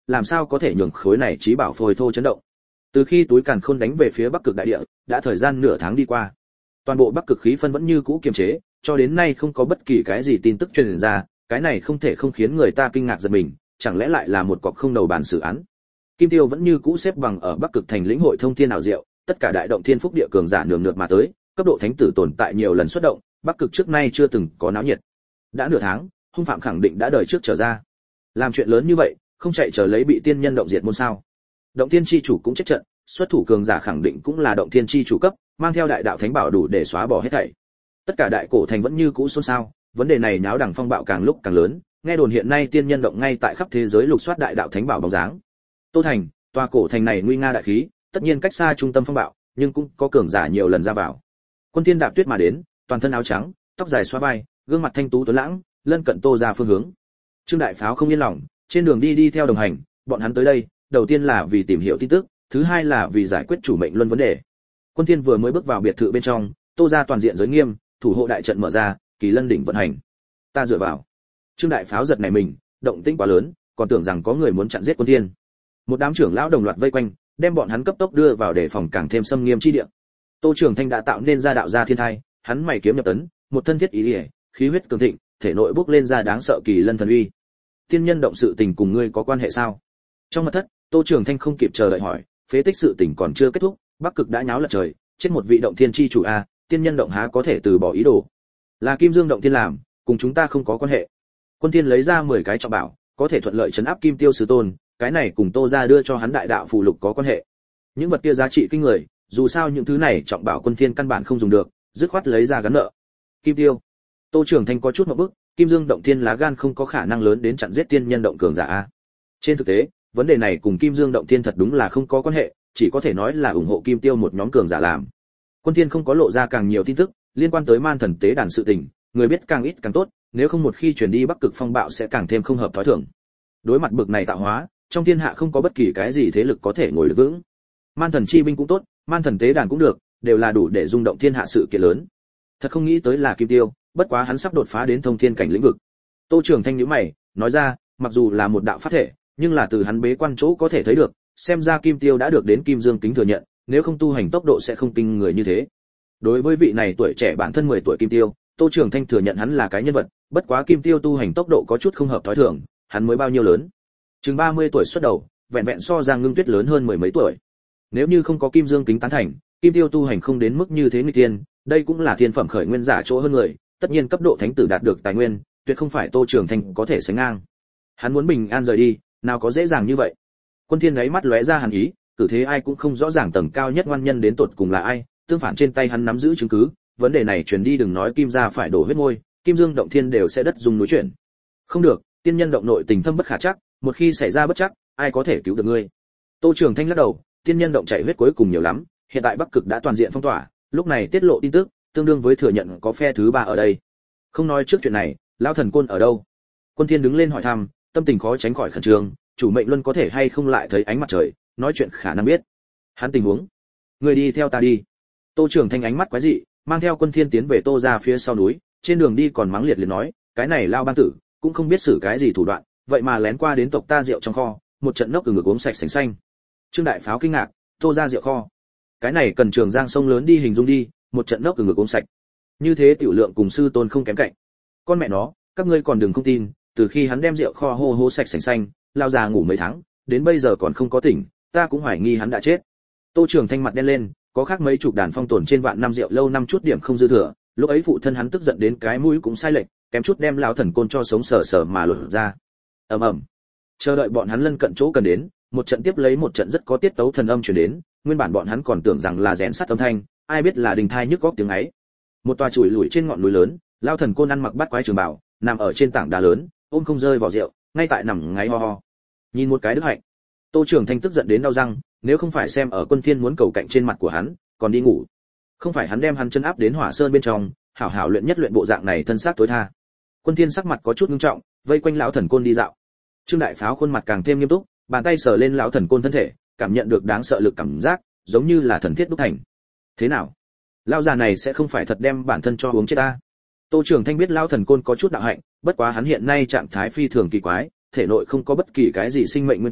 làm sao có thể nhường khối này trí bảo phôi thô chấn động. Từ khi túi càn khôn đánh về phía Bắc Cực đại địa, đã thời gian nửa tháng đi qua. Toàn bộ Bắc Cực khí phân vẫn như cũ kiềm chế, cho đến nay không có bất kỳ cái gì tin tức truyền ra, cái này không thể không khiến người ta kinh ngạc giật mình, chẳng lẽ lại là một cọc không đầu bàn xử án. Kim Tiêu vẫn như cũ xếp bằng ở Bắc Cực thành lĩnh hội thông thiên ảo diệu, tất cả đại động thiên phúc địa cường giả nườm nượp mà tới, cấp độ thánh tử tồn tại nhiều lần xuất động, Bắc Cực trước nay chưa từng có náo nhiệt. Đã nửa tháng, hung phạm khẳng định đã đời trước trở ra. Làm chuyện lớn như vậy, không chạy chờ lấy bị tiên nhân động diệt môn sao? Động thiên chi chủ cũng chết trận, xuất thủ cường giả khẳng định cũng là động thiên chi chủ cấp, mang theo đại đạo thánh bảo đủ để xóa bỏ hết thảy. Tất cả đại cổ thành vẫn như cũ xôn xao, vấn đề này nháo đằng phong bạo càng lúc càng lớn, nghe đồn hiện nay tiên nhân động ngay tại khắp thế giới lục soát đại đạo thánh bảo bóng dáng. Tô thành, tòa cổ thành này nguy nga đại khí, tất nhiên cách xa trung tâm phong bạo, nhưng cũng có cường giả nhiều lần ra vào. Quân Thiên đạp tuyết mà đến, toàn thân áo trắng, tóc dài xóa vai, gương mặt thanh tú tuấn lãng, lân cận Tô ra phương hướng. Trương Đại Pháo không yên lòng, trên đường đi đi theo đồng hành, bọn hắn tới đây, đầu tiên là vì tìm hiểu tin tức, thứ hai là vì giải quyết chủ mệnh luân vấn đề. Quân Thiên vừa mới bước vào biệt thự bên trong, Tô ra toàn diện giới nghiêm, thủ hộ đại trận mở ra, Kỳ Lân đỉnh vận hành. Ta dựa vào. Trương Đại Pháo giật này mình, động tĩnh quá lớn, còn tưởng rằng có người muốn chặn giết Quân Thiên. Một đám trưởng lão đồng loạt vây quanh, đem bọn hắn cấp tốc đưa vào để phòng càng thêm xâm nghiêm chi địa. Tô Trường Thanh đã tạo nên ra đạo gia thiên thai, hắn mày kiếm nhập tấn, một thân thiết ý liễu, khí huyết cường thịnh, thể nội bốc lên ra đáng sợ Kỳ Lân thần uy. Tiên nhân động sự tình cùng ngươi có quan hệ sao? Trong mật thất, Tô Trường Thanh không kịp chờ đợi hỏi, phế tích sự tình còn chưa kết thúc, Bắc Cực đã nháo lật trời, chết một vị động thiên chi chủ a, tiên nhân động há có thể từ bỏ ý đồ. Là Kim Dương động thiên làm, cùng chúng ta không có quan hệ. Quân Thiên lấy ra mười cái trọng bảo, có thể thuận lợi trấn áp Kim Tiêu Sứ Tôn, cái này cùng Tô gia đưa cho hắn đại đạo phù lục có quan hệ. Những vật kia giá trị kinh người, dù sao những thứ này trọng bảo Quân Thiên căn bản không dùng được, dứt khoát lấy ra gắn nợ. Kim Tiêu. Tô Trường Thanh có chút ngượng bức, Kim Dương động thiên lá gan không có khả năng lớn đến chặn giết tiên nhân động cường giả a. Trên thực tế, vấn đề này cùng Kim Dương động thiên thật đúng là không có quan hệ, chỉ có thể nói là ủng hộ Kim Tiêu một nhóm cường giả làm. Quân Thiên không có lộ ra càng nhiều tin tức liên quan tới Man Thần tế đàn sự tình, người biết càng ít càng tốt, nếu không một khi truyền đi Bắc Cực phong bạo sẽ càng thêm không hợp thói thường. Đối mặt bực này tạo hóa, trong thiên hạ không có bất kỳ cái gì thế lực có thể ngồi được vững. Man Thần chi binh cũng tốt, Man Thần tế đàn cũng được, đều là đủ để rung động thiên hạ sự kiện lớn. Thật không nghĩ tới là Kim Tiêu, bất quá hắn sắp đột phá đến thông thiên cảnh lĩnh vực. Tô Trường Thanh nhíu mày, nói ra, mặc dù là một đạo pháp thể, nhưng là từ hắn bế quan chỗ có thể thấy được, xem ra Kim Tiêu đã được đến Kim Dương kính thừa nhận, nếu không tu hành tốc độ sẽ không kinh người như thế. Đối với vị này tuổi trẻ bản thân mười tuổi Kim Tiêu, Tô Trường Thanh thừa nhận hắn là cái nhân vật, bất quá Kim Tiêu tu hành tốc độ có chút không hợp thói thường, hắn mới bao nhiêu lớn? Chừng ba mươi tuổi xuất đầu, vẹn vẹn so Giang Ngưng Tuyết lớn hơn mười mấy tuổi. Nếu như không có Kim Dương kính tán thành, Kim Tiêu tu hành không đến mức như thế nguy tiên, đây cũng là thiên phẩm khởi nguyên giả chỗ hơn người, tất nhiên cấp độ thánh tử đạt được tài nguyên, tuyệt không phải Tô Trường Thanh có thể sánh ngang. Hắn muốn bình an rời đi, nào có dễ dàng như vậy. Quân Thiên gáy mắt lóe ra hàn ý, cử thế ai cũng không rõ ràng tầng cao nhất ngoan nhân đến tột cùng là ai, tương phản trên tay hắn nắm giữ chứng cứ, vấn đề này truyền đi đừng nói Kim gia phải đổ huyết môi, Kim Dương động thiên đều sẽ đất rung núi chuyển. Không được, tiên nhân động nội tình thâm bất khả chắc, một khi xảy ra bất chắc, ai có thể cứu được ngươi? Tô Trường Thanh lắc đầu, tiên nhân động chảy huyết cuối cùng nhiều lắm, hiện tại Bắc Cực đã toàn diện phong tỏa, lúc này tiết lộ tin tức, tương đương với thừa nhận có phe thứ ba ở đây. Không nói trước chuyện này, lão thần côn ở đâu? Quân Thiên đứng lên hỏi thăm, tâm tình khó tránh khỏi khẩn trương, chủ mệnh luân có thể hay không lại thấy ánh mặt trời, nói chuyện khả năng biết. Hắn tình huống, người đi theo ta đi. Tô Trường Thanh ánh mắt quái dị, mang theo Quân Thiên tiến về Tô gia phía sau núi, trên đường đi còn mắng liệt liệt nói, cái này lao ban tử, cũng không biết xử cái gì thủ đoạn, vậy mà lén qua đến tộc ta rượu trong kho, một trận nốc từ ngực uống sạch sành xanh. Trương Đại Pháo kinh ngạc, Tô gia rượu kho, cái này cần Trường Giang sông lớn đi hình dung đi, một trận nốc từ ngực uống sạch. Như thế tiểu lượng cùng sư tôn không kém cạnh. Con mẹ nó, các ngươi còn đừng không tin, từ khi hắn đem rượu kho hô hô sạch sành xanh, lao già ngủ mấy tháng, đến bây giờ còn không có tỉnh, ta cũng hoài nghi hắn đã chết. Tô Trường Thanh mặt đen lên, có khác mấy chục đàn phong tồn trên vạn năm rượu lâu năm chút điểm không dư thừa, lúc ấy phụ thân hắn tức giận đến cái mũi cũng sai lệch, kém chút đem lão thần côn cho sống sờ sờ mà lột ra. Ầm ầm. Chờ đợi bọn hắn lân cận chỗ cần đến, một trận tiếp lấy một trận rất có tiết tấu thần âm truyền đến, nguyên bản bọn hắn còn tưởng rằng là rèn sắt âm thanh, ai biết là đình thai nhức góc tiếng ấy. Một tòa chùi lủi trên ngọn núi lớn, lão thần côn ăn mặc bát quái trường bào, nằm ở trên tảng đá lớn, ôm không rơi vỏ rượu, ngay tại nằm ngáy ho ho. Nhìn một cái đức hạnh. Tô Trường Thanh tức giận đến đau răng, nếu không phải xem ở Quân Thiên muốn cầu cạnh trên mặt của hắn, còn đi ngủ. Không phải hắn đem hắn chân áp đến hỏa sơn bên trong, hảo hảo luyện nhất luyện bộ dạng này thân xác tối tha. Quân Thiên sắc mặt có chút nghiêm trọng, vây quanh lão thần côn đi dạo. Trương Đại Pháo khuôn mặt càng thêm nghiêm túc, bàn tay sờ lên lão thần côn thân thể, cảm nhận được đáng sợ lực cảm giác, giống như là thần thiết đúc thành. Thế nào? Lão già này sẽ không phải thật đem bản thân cho uống chết ta? Tô Trường Thanh biết lão thần côn có chút đạo hạnh, bất quá hắn hiện nay trạng thái phi thường kỳ quái, thể nội không có bất kỳ cái gì sinh mệnh nguyên tuyển,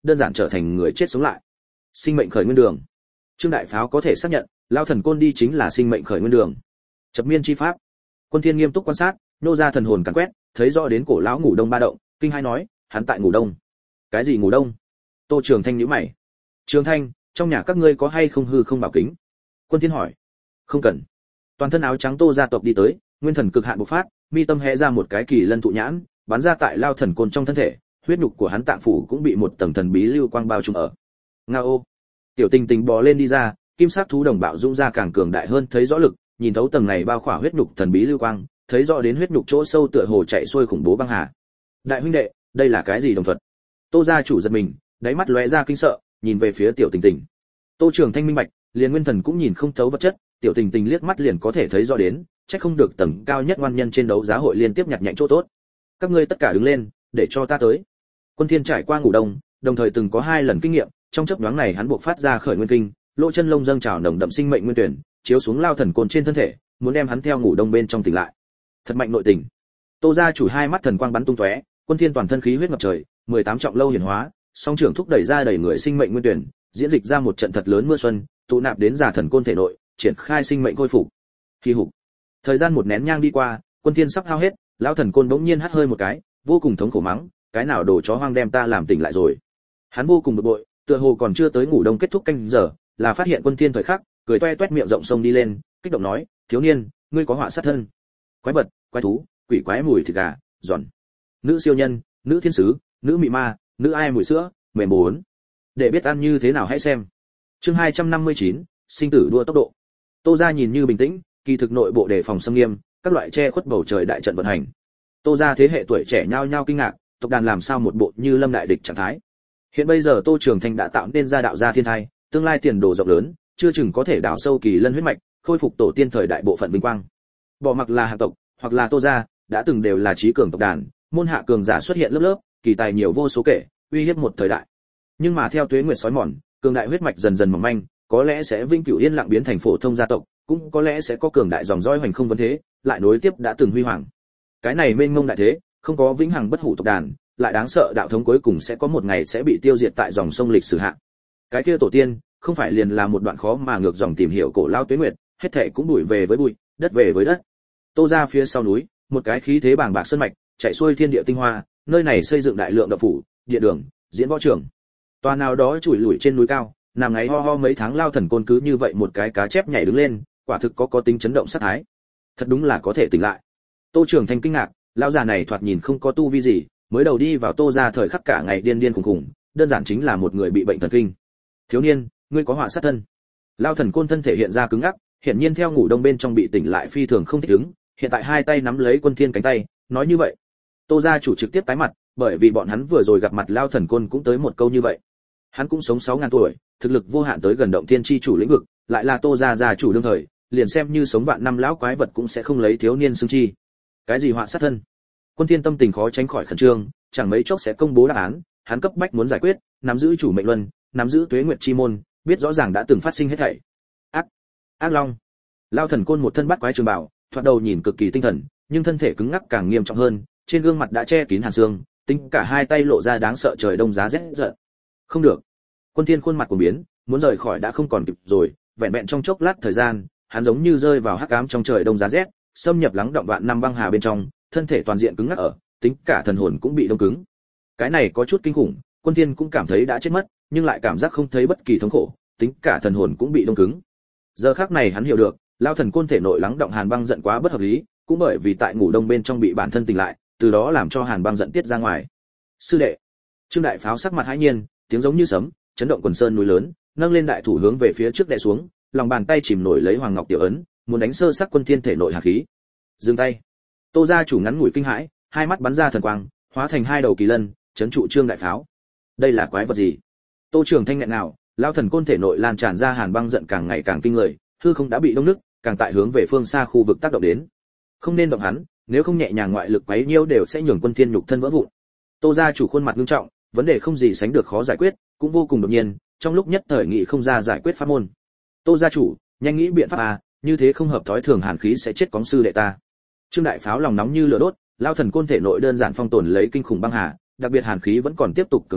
đơn giản trở thành người chết sống lại. Sinh mệnh khởi nguyên đường. Trương đại pháo có thể xác nhận, lao thần côn đi chính là sinh mệnh khởi nguyên đường. Chập miên chi pháp. Quân Thiên nghiêm túc quan sát, nô ra thần hồn càn quét, thấy rõ đến cổ lão ngủ đông ba động, kinh hai nói, hắn tại ngủ đông. Cái gì ngủ đông? Tô Trường Thanh nhíu mày. Trường Thanh, trong nhà các ngươi có hay không hư không bảo kính? Quân Thiên hỏi. Không cần. Toàn thân áo trắng Tô gia tộc đi tới, nguyên thần cực hạn bộc phát, mi tâm hé ra một cái kỳ lân thụ nhãn, bắn ra tại lao thần côn trong thân thể, huyết nhục của hắn tạng phủ cũng bị một tầng thần bí lưu quang bao trùm ở. Ngao. Tiểu Tình Tình bò lên đi ra, kim sắc thú đồng bạo dũng ra càng cường đại hơn, thấy rõ lực, nhìn thấu tầng này bao khỏa huyết nhục thần bí lưu quang, thấy rõ đến huyết nhục chỗ sâu tựa hồ chạy xuôi khủng bố băng hà. Đại huynh đệ, đây là cái gì đồng thuật? Tô gia chủ giật mình, đáy mắt lóe ra kinh sợ, nhìn về phía Tiểu Tình Tình. Tô Trường Thanh minh bạch, liền nguyên thần cũng nhìn không thấu vật chất, Tiểu Tình Tình liếc mắt liền có thể thấy rõ đến, chắc không được tầng cao nhất ngoan nhân trên đấu giá hội liên tiếp nhặt nhạnh chỗ tốt. Các ngươi tất cả đứng lên, để cho ta tới. Quân Thiên trải qua ngủ đông, đồng thời từng có hai lần kinh nghiệm, trong chớp nhoáng này hắn buộc phát ra khởi nguyên kinh, lỗ chân lông dâng trào nồng đậm sinh mệnh nguyên tuyển, chiếu xuống lao thần côn trên thân thể, muốn đem hắn theo ngủ đông bên trong tỉnh lại. Thật mạnh nội tình. Tô gia chủ hai mắt thần quang bắn tung tóe, Quân Thiên toàn thân khí huyết ngập trời, mười tám trọng lâu hiển hóa, song trưởng thúc đẩy ra đầy người sinh mệnh nguyên tuyển, diễn dịch ra một trận thật lớn mưa xuân, tụ nạp đến giả thần côn thể nội, triển khai sinh mệnh khôi phục. Khi hục. Thời gian một nén nhang đi qua, Quân Thiên sắp hao hết, lão thần côn bỗng nhiên hắt hơi một cái, vô cùng thống khổ mắng, cái nào đồ chó hoang đem ta làm tỉnh lại rồi. Hắn vô cùng bực bội, tựa hồ còn chưa tới ngủ đông kết thúc canh giờ, là phát hiện Quân Thiên thời khắc, cười toe toét miệng rộng sông đi lên, kích động nói, thiếu niên, ngươi có họa sát thân. Quái vật, quái thú, quỷ quái mùi thịt gà, giòn. Nữ siêu nhân, nữ thiên sứ, nữ mị ma, nữ ai mùi sữa, mềm bốn. Để biết ăn như thế nào hãy xem. Chương hai trăm năm mươi chín, sinh tử đua tốc độ. Tô gia nhìn như bình tĩnh, kỳ thực nội bộ đề phòng xâm nghiêm, các loại che khuất bầu trời đại trận vận hành. Tô gia thế hệ tuổi trẻ nhao nhao kinh ngạc, tộc đàn làm sao một bộ như lâm đại địch trạng thái. Hiện bây giờ Tô Trường Thanh đã tạo nên ra đạo gia thiên thai, tương lai tiền đồ rộng lớn, chưa chừng có thể đào sâu kỳ lân huyết mạch, khôi phục tổ tiên thời đại bộ phận vinh quang. Bỏ mặc là hạ tộc, hoặc là Tô gia, đã từng đều là trí cường tộc đàn, môn hạ cường giả xuất hiện lớp lớp, kỳ tài nhiều vô số kể, uy hiếp một thời đại. Nhưng mà theo tuế nguyệt sói mòn, cường đại huyết mạch dần dần mỏng manh, có lẽ sẽ vinh cửu yên lặng biến thành phổ thông gia tộc, cũng có lẽ sẽ có cường đại dòng dõi hoành không vấn thế, lại nối tiếp đã từng huy hoàng. Cái này mênh mông đại thế, không có vĩnh hằng bất hủ tộc đàn, lại đáng sợ đạo thống cuối cùng sẽ có một ngày sẽ bị tiêu diệt tại dòng sông lịch sử hạ. Cái kia tổ tiên, không phải liền là một đoạn khó mà ngược dòng tìm hiểu cổ lao tuế nguyệt, hết thảy cũng bụi về với bụi, đất về với đất. Tô ra phía sau núi, một cái khí thế bàng bạc sơn mạch, chạy xuôi thiên địa tinh hoa, nơi này xây dựng đại lượng động phủ, địa đường, diễn võ trường. Toàn nào đó chủi lủi trên núi cao, nằm ngáy ho ho mấy tháng lao thần côn cứ như vậy một cái cá chép nhảy đứng lên, quả thực có có tính chấn động sát thái. Thật đúng là có thể tỉnh lại. Tô Trường Thanh kinh ngạc, lão già này thoạt nhìn không có tu vi gì, mới đầu đi vào Tô gia thời khắc cả ngày điên điên khùng khùng, đơn giản chính là một người bị bệnh thần kinh. Thiếu niên, ngươi có họa sát thân. Lao thần côn thân thể hiện ra cứng ngắc, hiển nhiên theo ngủ đông bên trong bị tỉnh lại phi thường không thích ứng, hiện tại hai tay nắm lấy Quân Thiên cánh tay, nói như vậy. Tô gia chủ trực tiếp tái mặt, bởi vì bọn hắn vừa rồi gặp mặt Lao thần côn cũng tới một câu như vậy. Hắn cũng sống sáu ngàn tuổi, thực lực vô hạn tới gần động thiên chi chủ lĩnh vực, lại là Tô gia gia chủ đương thời, liền xem như sống vạn năm lão quái vật cũng sẽ không lấy thiếu niên xưng chi. Cái gì họa sát thân? Quân Thiên tâm tình khó tránh khỏi khẩn trương, chẳng mấy chốc sẽ công bố đáp án, hắn cấp bách muốn giải quyết, nắm giữ chủ mệnh luân, nắm giữ tuế nguyệt chi môn, biết rõ ràng đã từng phát sinh hết thảy. Ác, ác long. Lao thần côn một thân bát quái trường bào, thoạt đầu nhìn cực kỳ tinh thần, nhưng thân thể cứng ngắc càng nghiêm trọng hơn, trên gương mặt đã che kín hàn xương, tính cả hai tay lộ ra đáng sợ trời đông giá rét giận. Không được. Quân Thiên khuôn mặt của biến, muốn rời khỏi đã không còn kịp rồi, vẹn vẹn trong chốc lát thời gian, hắn giống như rơi vào hắc ám trong trời đông giá rét, xâm nhập lắng động vạn năm băng hà bên trong, thân thể toàn diện cứng ngắc ở, tính cả thần hồn cũng bị đông cứng. Cái này có chút kinh khủng, Quân Thiên cũng cảm thấy đã chết mất, nhưng lại cảm giác không thấy bất kỳ thống khổ, tính cả thần hồn cũng bị đông cứng. Giờ khắc này hắn hiểu được, lao thần côn thể nội lắng động hàn băng giận quá bất hợp lý, cũng bởi vì tại ngủ đông bên trong bị bản thân tỉnh lại, từ đó làm cho hàn băng giận tiết ra ngoài. Sư đệ. Trương đại pháo sắc mặt hãi nhiên, tiếng giống như sấm, chấn động quần sơn núi lớn, nâng lên đại thủ hướng về phía trước đè xuống, lòng bàn tay chìm nổi lấy hoàng ngọc tiểu ấn, muốn đánh sơ sắc Quân Thiên thể nội hàn khí. Dừng tay. Tô gia chủ ngắn ngủi kinh hãi, hai mắt bắn ra thần quang, hóa thành hai đầu kỳ lân, chấn trụ Trương đại pháo. Đây là quái vật gì? Tô Trường Thanh nghẹn nào, lao thần côn thể nội lan tràn ra hàn băng giận càng ngày càng kinh người, hư không đã bị đông nứt, càng tại hướng về phương xa khu vực tác động đến. Không nên động hắn, nếu không nhẹ nhàng ngoại lực quấy nhiễu đều sẽ nhường Quân Thiên nhục thân vỡ vụn. Tô gia chủ khuôn mặt nghiêm trọng, vấn đề không gì sánh được khó giải quyết, cũng vô cùng đột nhiên, trong lúc nhất thời nghị không ra giải quyết pháp môn. Tô gia chủ, nhanh nghĩ biện pháp à, như thế không hợp thói thường hàn khí sẽ chết cóng sư đệ ta. Trương đại pháo lòng nóng như lửa đốt, lao thần côn thể nội đơn giản phong tồn lấy kinh khủng băng hà, đặc biệt hàn khí vẫn còn tiếp tục cường đại,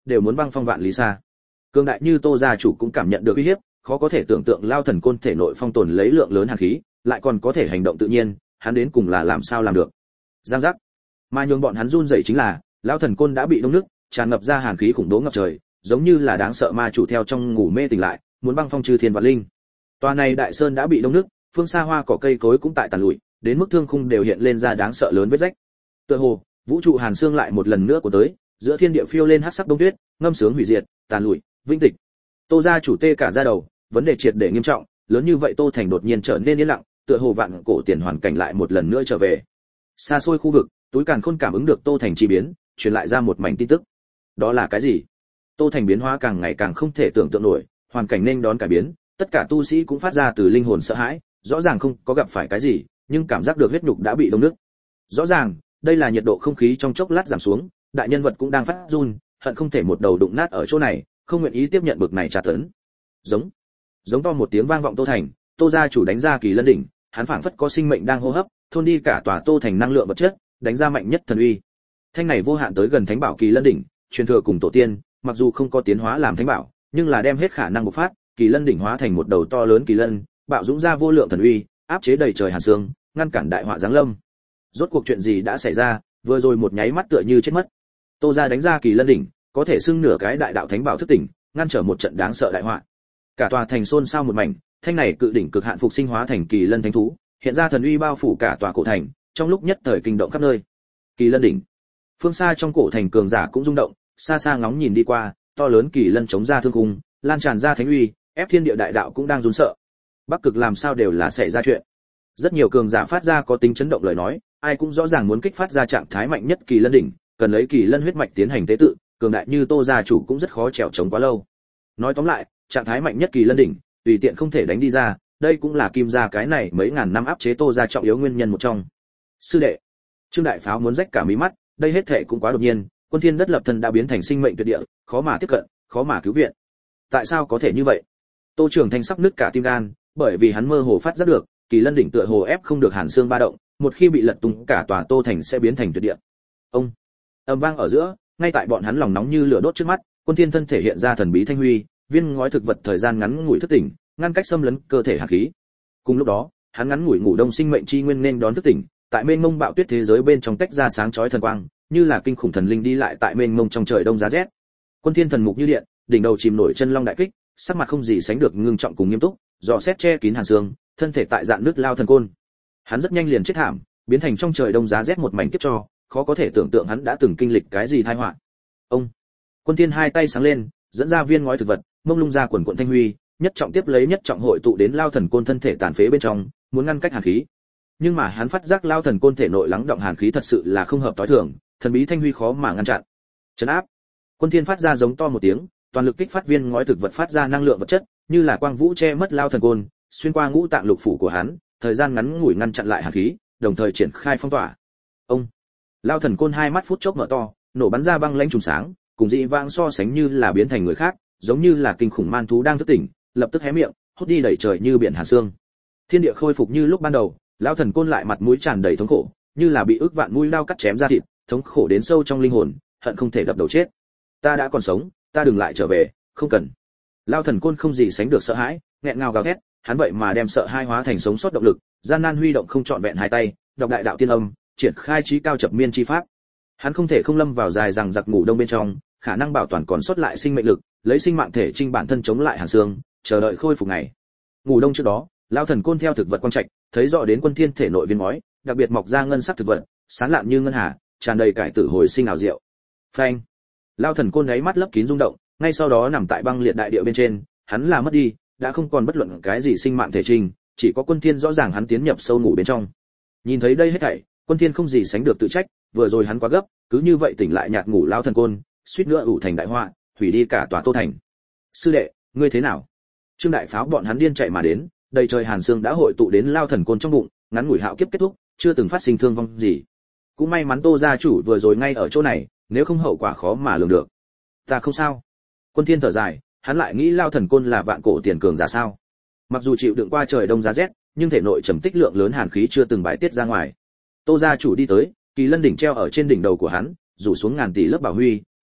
đều muốn băng phong vạn lý xa. Cường đại như Tô gia chủ cũng cảm nhận được uy hiếp, khó có thể tưởng tượng Lao Thần Côn thể nội phong tồn lấy lượng lớn hàn khí, lại còn có thể hành động tự nhiên, hắn đến cùng là làm sao làm được. Giang giác. Mà nhường bọn hắn run rẩy chính là, Lao Thần Côn đã bị đông nước, tràn ngập ra hàn khí khủng bố ngập trời, giống như là đáng sợ ma chủ theo trong ngủ mê tỉnh lại, muốn băng phong chư thiên vạn linh. Tòa này đại sơn đã bị đông nước, phương xa hoa cỏ cây cối cũng tại tàn lụi, đến mức thương khung đều hiện lên ra đáng sợ lớn vết rách. Tựa hồ, vũ trụ hàn xương lại một lần nữa của tới, giữa thiên địa phiêu lên hắc sắc đông tuyết, ngâm sướng hủy diệt, tàn lụi, vĩnh tịch. Tô gia chủ tê cả da đầu, vấn đề triệt để nghiêm trọng, lớn như vậy Tô Thành đột nhiên trở nên yên lặng, tựa hồ vạn cổ tiền hoàn cảnh lại một lần nữa trở về. Xa xôi khu vực, túi càn khôn cảm ứng được Tô Thành chi biến, truyền lại ra một mảnh tin tức. Đó là cái gì? Tô Thành biến hóa càng ngày càng không thể tưởng tượng nổi, hoàn cảnh nên đón cải biến, tất cả tu sĩ cũng phát ra từ linh hồn sợ hãi, rõ ràng không có gặp phải cái gì, nhưng cảm giác được huyết nhục đã bị đông nước. Rõ ràng, đây là nhiệt độ không khí trong chốc lát giảm xuống, đại nhân vật cũng đang phát run, hận không thể một đầu đụng nát ở chỗ này, không nguyện ý tiếp nhận bực này tra tấn. Giống, giống to một tiếng vang vọng Tô Thành, Tô gia chủ đánh ra Kỳ Lân đỉnh, hắn phảng phất có sinh mệnh đang hô hấp, thôn đi cả tòa Tô Thành năng lượng vật chất, đánh ra mạnh nhất thần uy. Thanh này vô hạn tới gần thánh bảo Kỳ Lân đỉnh, truyền thừa cùng tổ tiên, mặc dù không có tiến hóa làm thánh bảo, nhưng là đem hết khả năng bộc phát, Kỳ Lân đỉnh hóa thành một đầu to lớn kỳ lân, bạo dũng ra vô lượng thần uy, áp chế đầy trời hàn sương, ngăn cản đại họa giáng lâm. Rốt cuộc chuyện gì đã xảy ra, vừa rồi một nháy mắt tựa như chết mất. Tô gia đánh ra Kỳ Lân đỉnh, có thể xưng nửa cái đại đạo thánh bảo thức tỉnh, ngăn trở một trận đáng sợ đại họa. Cả tòa thành xôn xao một mảnh, thanh này cự đỉnh cực hạn phục sinh hóa thành Kỳ Lân thánh thú, hiện ra thần uy bao phủ cả tòa cổ thành, trong lúc nhất thời kinh động khắp nơi. Kỳ Lân đỉnh. Phương xa trong cổ thành cường giả cũng rung động, xa xa ngóng nhìn đi qua, to lớn Kỳ Lân chống ra thương cung, lan tràn ra thánh uy, ép thiên địa đại đạo cũng đang run sợ. Bắc cực làm sao đều là xảy ra chuyện. Rất nhiều cường giả phát ra có tính chấn động lời nói, ai cũng rõ ràng muốn kích phát ra trạng thái mạnh nhất Kỳ Lân đỉnh, cần lấy Kỳ Lân huyết mạch tiến hành tế tự, cường đại như Tô gia chủ cũng rất khó trèo chống quá lâu. Nói tóm lại, trạng thái mạnh nhất Kỳ Lân đỉnh, tùy tiện không thể đánh đi ra, đây cũng là Kim gia cái này mấy ngàn năm áp chế Tô gia trọng yếu nguyên nhân một trong. Sư đệ, Trương đại pháo muốn rách cả mí mắt, đây hết thảy cũng quá đột nhiên, Quân Thiên Đất lập thân đã biến thành sinh mệnh tuyệt địa, khó mà tiếp cận, khó mà cứu viện. Tại sao có thể như vậy? Tô Trường Thanh sắp nứt cả tim gan, bởi vì hắn mơ hồ phát giác được, Kỳ Lân đỉnh tựa hồ ép không được hàn xương ba động, một khi bị lật tung cả tòa Tô Thành sẽ biến thành tuyệt địa. Ông, âm vang ở giữa, ngay tại bọn hắn lòng nóng như lửa đốt trước mắt, Quân Thiên thân thể hiện ra thần bí thanh huy, viên ngói thực vật thời gian ngắn ngủi thức tỉnh, ngăn cách xâm lấn cơ thể hàn khí. Cùng lúc đó, hắn ngắn ngủi ngủ đông sinh mệnh chi nguyên nên đón thức tỉnh, tại mênh mông bạo tuyết thế giới bên trong tách ra sáng chói thần quang, như là kinh khủng thần linh đi lại tại mênh mông trong trời đông giá rét. Quân Thiên thần mục như điện, đỉnh đầu chìm nổi chân long đại kích, sắc mặt không gì sánh được ngưng trọng cùng nghiêm túc, dò xét che kín hàn xương, thân thể tại dạng nước lao thần côn. Hắn rất nhanh liền chết thảm, biến thành trong trời đông giá rét một mảnh kiếp cho, khó có thể tưởng tượng hắn đã từng kinh lịch cái gì tai họa. Ông, Quân Thiên hai tay sáng lên, dẫn ra viên ngói thực vật, mông lung ra quần quần thanh huy, nhất trọng tiếp lấy nhất trọng hội tụ đến lao thần côn thân thể tàn phế bên trong, muốn ngăn cách hàn khí. Nhưng mà hắn phát giác lao thần côn thể nội lắng động hàn khí thật sự là không hợp tối thường, thần bí thanh huy khó mà ngăn chặn. Trấn áp. Quân Thiên phát ra giống to một tiếng, toàn lực kích phát viên ngói thực vật phát ra năng lượng vật chất, như là quang vũ che mất lao thần côn, xuyên qua ngũ tạng lục phủ của hắn, thời gian ngắn ngủi ngăn chặn lại hàn khí, đồng thời triển khai phong tỏa. Ông, lao thần côn hai mắt phút chốc mở to, nổ bắn ra băng lãnh trùng sáng, cùng dị vãng so sánh như là biến thành người khác, giống như là kinh khủng man thú đang thức tỉnh, lập tức hé miệng, hút đi đầy trời như biển hàn xương. Thiên địa khôi phục như lúc ban đầu, lao thần côn lại mặt mũi tràn đầy thống khổ, như là bị ức vạn mũi dao cắt chém ra thịt, thống khổ đến sâu trong linh hồn, hận không thể đập đầu chết. Ta đã còn sống, ta đừng lại trở về, không cần. Lao thần côn không gì sánh được sợ hãi, nghẹn ngào gào thét, hắn vậy mà đem sợ hai hóa thành sống sót động lực, gian nan huy động không trọn vẹn hai tay, đọc đại đạo tiên âm, triển khai trí cao chập miên chi pháp. Hắn không thể không lâm vào dài rằng giặc ngủ đông bên trong, khả năng bảo toàn còn sót lại sinh mệnh lực, lấy sinh mạng thể trinh bản thân chống lại hàn xương, chờ đợi khôi phục ngày. Ngủ đông trước đó, Lao thần côn theo thực vật quang trạch, thấy rõ đến Quân Thiên thể nội viên ngói, đặc biệt mọc ra ngân sắc thực vật, sáng lạn như ngân hà, tràn đầy cải tử hồi sinh ảo diệu. Phanh! Lao thần côn đáy mắt lấp kín rung động, ngay sau đó nằm tại băng liệt đại địa bên trên, hắn là mất đi, đã không còn bất luận cái gì sinh mạng thể trình, chỉ có Quân Thiên rõ ràng hắn tiến nhập sâu ngủ bên trong. Nhìn thấy đây hết thảy, Quân Thiên không gì sánh được tự trách, vừa rồi hắn quá gấp, cứ như vậy tỉnh lại nhạt ngủ Lao thần côn, suýt nữa ủ thành đại họa, hủy đi cả tòa Tô Thành. Sư đệ, ngươi thế nào? Trương đại pháo bọn hắn điên chạy mà đến, đầy trời hàn xương đã hội tụ đến Lao thần côn trong bụng, ngắn ngủi hạo kiếp kết thúc, chưa từng phát sinh thương vong gì. Cũng may mắn Tô gia chủ vừa rồi ngay ở chỗ này, nếu không hậu quả khó mà lường được. Ta không sao. Quân Thiên thở dài, hắn lại nghĩ Lao thần côn là vạn cổ tiền cường giả sao? Mặc dù chịu đựng qua trời đông giá rét, nhưng thể nội trầm tích lượng lớn hàn khí chưa từng bài tiết ra ngoài. Tô gia chủ đi tới, Kỳ Lân đỉnh treo ở trên đỉnh đầu của hắn, rủ xuống ngàn tỷ lớp bảo huy,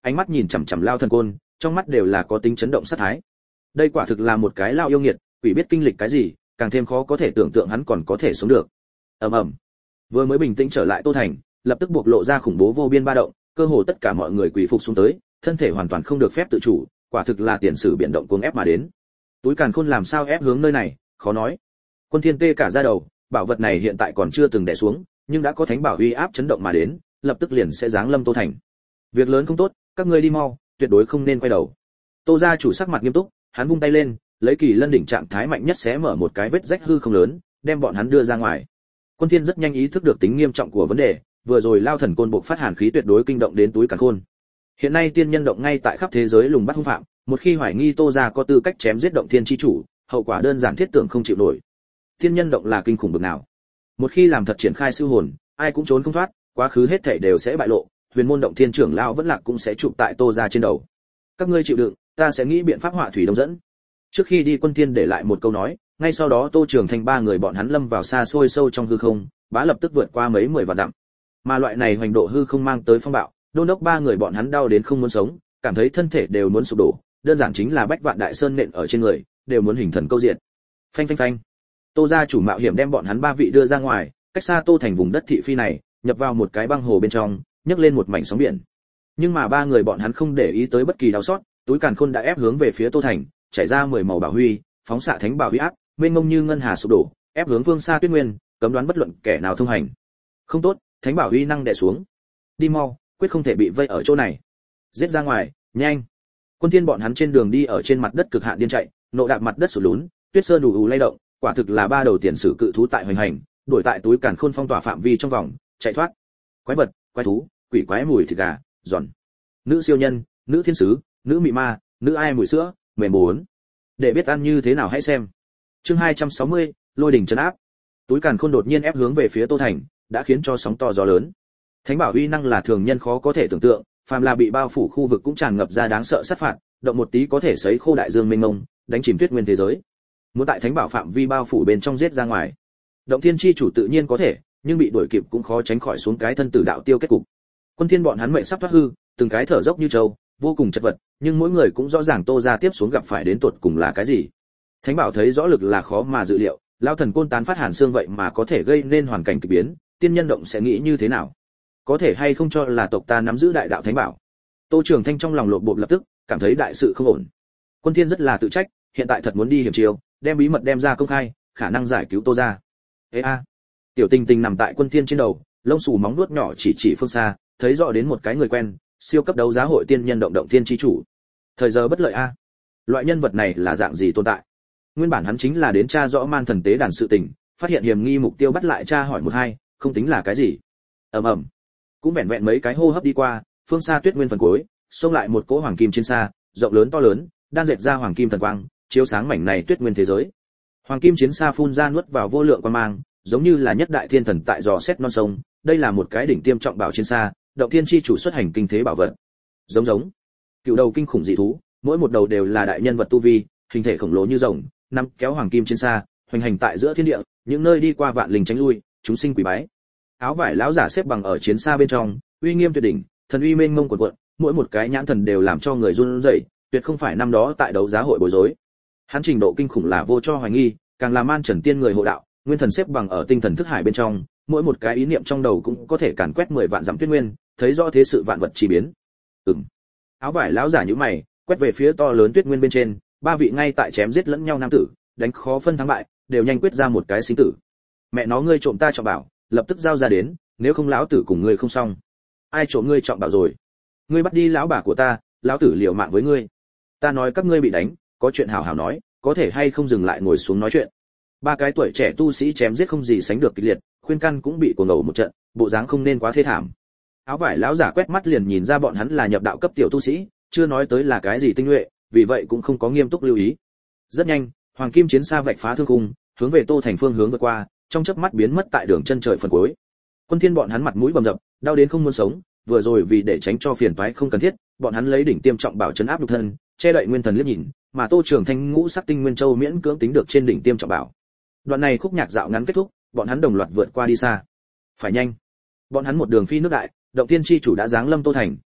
ánh mắt nhìn chằm chằm Lao Thần Côn, trong mắt đều là có tính chấn động sát thái. Đây quả thực là một cái lao yêu nghiệt, quỷ biết kinh lịch cái gì, càng thêm khó có thể tưởng tượng hắn còn có thể sống được. Ầm ầm. Vừa mới bình tĩnh trở lại Tô Thành, lập tức buộc lộ ra khủng bố vô biên ba động, cơ hồ tất cả mọi người quỳ phục xuống tới, thân thể hoàn toàn không được phép tự chủ, quả thực là tiền sử biến động cuồng ép mà đến. Túi càn khôn làm sao ép hướng nơi này, khó nói. Quân Thiên tê cả da đầu, bảo vật này hiện tại còn chưa từng đè xuống, nhưng đã có thánh bảo uy áp chấn động mà đến, lập tức liền sẽ giáng lâm Tô Thành. Việc lớn không tốt, các ngươi đi mau, tuyệt đối không nên quay đầu. Tô gia chủ sắc mặt nghiêm túc, hắn vung tay lên, lấy kỳ lân đỉnh trạng thái mạnh nhất xé mở một cái vết rách hư không lớn, đem bọn hắn đưa ra ngoài. Quân Thiên rất nhanh ý thức được tính nghiêm trọng của vấn đề, vừa rồi Lao Thần Côn buộc phát hàn khí tuyệt đối kinh động đến túi càn khôn. Hiện nay tiên nhân động ngay tại khắp thế giới lùng bắt hung phạm, một khi hoài nghi Tô gia có tư cách chém giết động thiên chi chủ, hậu quả đơn giản thiết tưởng không chịu nổi. Tiên nhân động là kinh khủng bực nào? Một khi làm thật triển khai siêu hồn, ai cũng trốn không thoát, quá khứ hết thảy đều sẽ bại lộ, huyền môn động thiên trưởng lão vẫn lạc cũng sẽ chụp tại Tô gia trên đầu. Các ngươi chịu đựng, ta sẽ nghĩ biện pháp họa thủy đông dẫn. Trước khi đi Quân Thiên để lại một câu nói, ngay sau đó Tô Trường Thanh ba người bọn hắn lâm vào xa xôi sâu trong hư không, bá lập tức vượt qua mấy mười vạn dặm. Mà loại này hoành độ hư không mang tới phong bạo, đôn đốc ba người bọn hắn đau đến không muốn sống, cảm thấy thân thể đều muốn sụp đổ, đơn giản chính là bách vạn đại sơn nện ở trên người, đều muốn hình thần câu diện. Phanh phanh phanh. Tô gia chủ mạo hiểm đem bọn hắn ba vị đưa ra ngoài, cách xa Tô Thành vùng đất thị phi này, nhập vào một cái băng hồ bên trong, nhấc lên một mảnh sóng biển. Nhưng mà ba người bọn hắn không để ý tới bất kỳ đau sót, túi càn khôn đã ép hướng về phía Tô Thành, chảy ra mười màu bảo huy, phóng xạ thánh bảo huy áp, mênh mông như ngân hà sụp đổ, ép hướng phương xa Tuyết Nguyên, cấm đoán bất luận kẻ nào thông hành. Không tốt, thánh bảo huy năng đè xuống. Đi mau, quyết không thể bị vây ở chỗ này. Giết ra ngoài, nhanh. Quân Thiên bọn hắn trên đường đi ở trên mặt đất cực hạn điên chạy, nộ đạp mặt đất sụt lún, tuyết sơn ù ù lay động, quả thực là ba đầu tiền sử cự thú tại hoành hành, đuổi tại túi càn khôn phong tỏa phạm vi trong vòng, chạy thoát. Quái vật, quái thú, quỷ quái mùi thịt gà, giòn. Nữ siêu nhân, nữ thiên sứ, nữ mị ma, nữ ai mùi sữa, mềm bốn. Để biết ăn như thế nào hãy xem. Chương hai trăm sáu mươi, lôi đỉnh trấn áp. Túi càn khôn đột nhiên ép hướng về phía Tô Thành, đã khiến cho sóng to gió lớn. Thánh bảo uy năng là thường nhân khó có thể tưởng tượng, phàm là bị bao phủ khu vực cũng tràn ngập ra đáng sợ sát phạt, động một tí có thể sấy khô đại dương mênh mông, đánh chìm tuyết nguyên thế giới. Muốn tại thánh bảo phạm vi bao phủ bên trong giết ra ngoài, động thiên chi chủ tự nhiên có thể, nhưng bị đuổi kịp cũng khó tránh khỏi xuống cái thân tử đạo tiêu kết cục. Quân Thiên bọn hắn mệnh sắp thoát hư, từng cái thở dốc như trâu, vô cùng chật vật, nhưng mỗi người cũng rõ ràng Tô gia tiếp xuống gặp phải đến tuột cùng là cái gì. Thánh bảo thấy rõ lực là khó mà dự liệu, Lão Thần Côn tán phát hàn xương vậy mà có thể gây nên hoàn cảnh kỳ biến, tiên nhân động sẽ nghĩ như thế nào? Có thể hay không cho là tộc ta nắm giữ đại đạo thánh bảo? Tô Trường Thanh trong lòng lộp bộp lập tức, cảm thấy đại sự không ổn. Quân Thiên rất là tự trách, hiện tại thật muốn đi hiểm chiêu, đem bí mật đem ra công khai, khả năng giải cứu Tô gia. Ê a. Tiểu Tình Tình nằm tại Quân Thiên trên đầu, lông xù móng vuốt nhỏ chỉ chỉ phương xa, thấy rõ đến một cái người quen, siêu cấp đấu giá hội tiên nhân động động thiên chi chủ. Thời giờ bất lợi a. Loại nhân vật này là dạng gì tồn tại? Nguyên bản hắn chính là đến tra rõ man thần tế đàn sự tình, phát hiện hiểm nghi mục tiêu bắt lại tra hỏi một hai, không tính là cái gì. Ầm ầm. Cũng vẹn vẹn mấy cái hô hấp đi qua, phương xa Tuyết Nguyên phần cuối, xông lại một cỗ hoàng kim chiến xa, rộng lớn to lớn, đan dệt ra hoàng kim thần quang, chiếu sáng mảnh này Tuyết Nguyên thế giới. Hoàng kim chiến xa phun ra nuốt vào vô lượng quang mang, giống như là nhất đại thiên thần tại dò xét non sông, đây là một cái đỉnh tiêm trọng bảo chiến xa, động thiên chi chủ xuất hành kinh thế bảo vật. Giống giống, cựu đầu kinh khủng dị thú, mỗi một đầu đều là đại nhân vật tu vi, hình thể khổng lồ như rồng, nắm kéo hoàng kim chiến xa, hoành hành tại giữa thiên địa, những nơi đi qua vạn linh tránh lui, chúng sinh quỳ bái. Áo vải lão giả xếp bằng ở chiến xa bên trong, uy nghiêm tuyệt đỉnh, thần uy mênh mông cuồn cuộn, mỗi một cái nhãn thần đều làm cho người run rẩy, tuyệt không phải năm đó tại đấu giá hội bối rối. Hắn trình độ kinh khủng là vô cho hoài nghi, càng là man trần tiên người hộ đạo, nguyên thần xếp bằng ở tinh thần thức hải bên trong, mỗi một cái ý niệm trong đầu cũng có thể càn quét mười vạn dặm tuyết nguyên, thấy rõ thế sự vạn vật chi biến. Ừm. Áo vải lão giả nhíu mày, quét về phía to lớn tuyết nguyên bên trên, ba vị ngay tại chém giết lẫn nhau nam tử, đánh khó phân thắng bại, đều nhanh quyết ra một cái sinh tử. Mẹ nó ngươi trộm ta trọng bảo, lập tức giao ra đến, nếu không lão tử cùng ngươi không xong. Ai trộm ngươi trọng bảo rồi? Ngươi bắt đi lão bà của ta, lão tử liều mạng với ngươi. Ta nói các ngươi bị đánh, có chuyện hảo hảo nói, có thể hay không dừng lại ngồi xuống nói chuyện. Ba cái tuổi trẻ tu sĩ chém giết không gì sánh được kịch liệt, khuyên can cũng bị cuồng ngầu một trận, bộ dáng không nên quá thê thảm. Áo vải lão giả quét mắt liền nhìn ra bọn hắn là nhập đạo cấp tiểu tu sĩ, chưa nói tới là cái gì tinh nhuệ, vì vậy cũng không có nghiêm túc lưu ý. Rất nhanh, hoàng kim chiến xa vạch phá thương khung, hướng về Tô Thành phương hướng vượt qua, trong chớp mắt biến mất tại đường chân trời phần cuối. Quân Thiên bọn hắn mặt mũi bầm dập, đau đến không muốn sống, vừa rồi vì để tránh cho phiền toái không cần thiết, bọn hắn lấy đỉnh tiêm trọng bảo trấn áp nhục thân, che đậy nguyên thần liếc nhìn, mà Tô Trường Thanh ngũ sắc tinh nguyên châu miễn cưỡng tính được trên đỉnh tiêm trọng bảo. Đoạn này khúc nhạc dạo ngắn kết thúc, bọn hắn đồng loạt vượt qua đi xa. Phải nhanh. Bọn hắn một đường phi nước đại, động tiên chi chủ đã giáng lâm Tô Thành,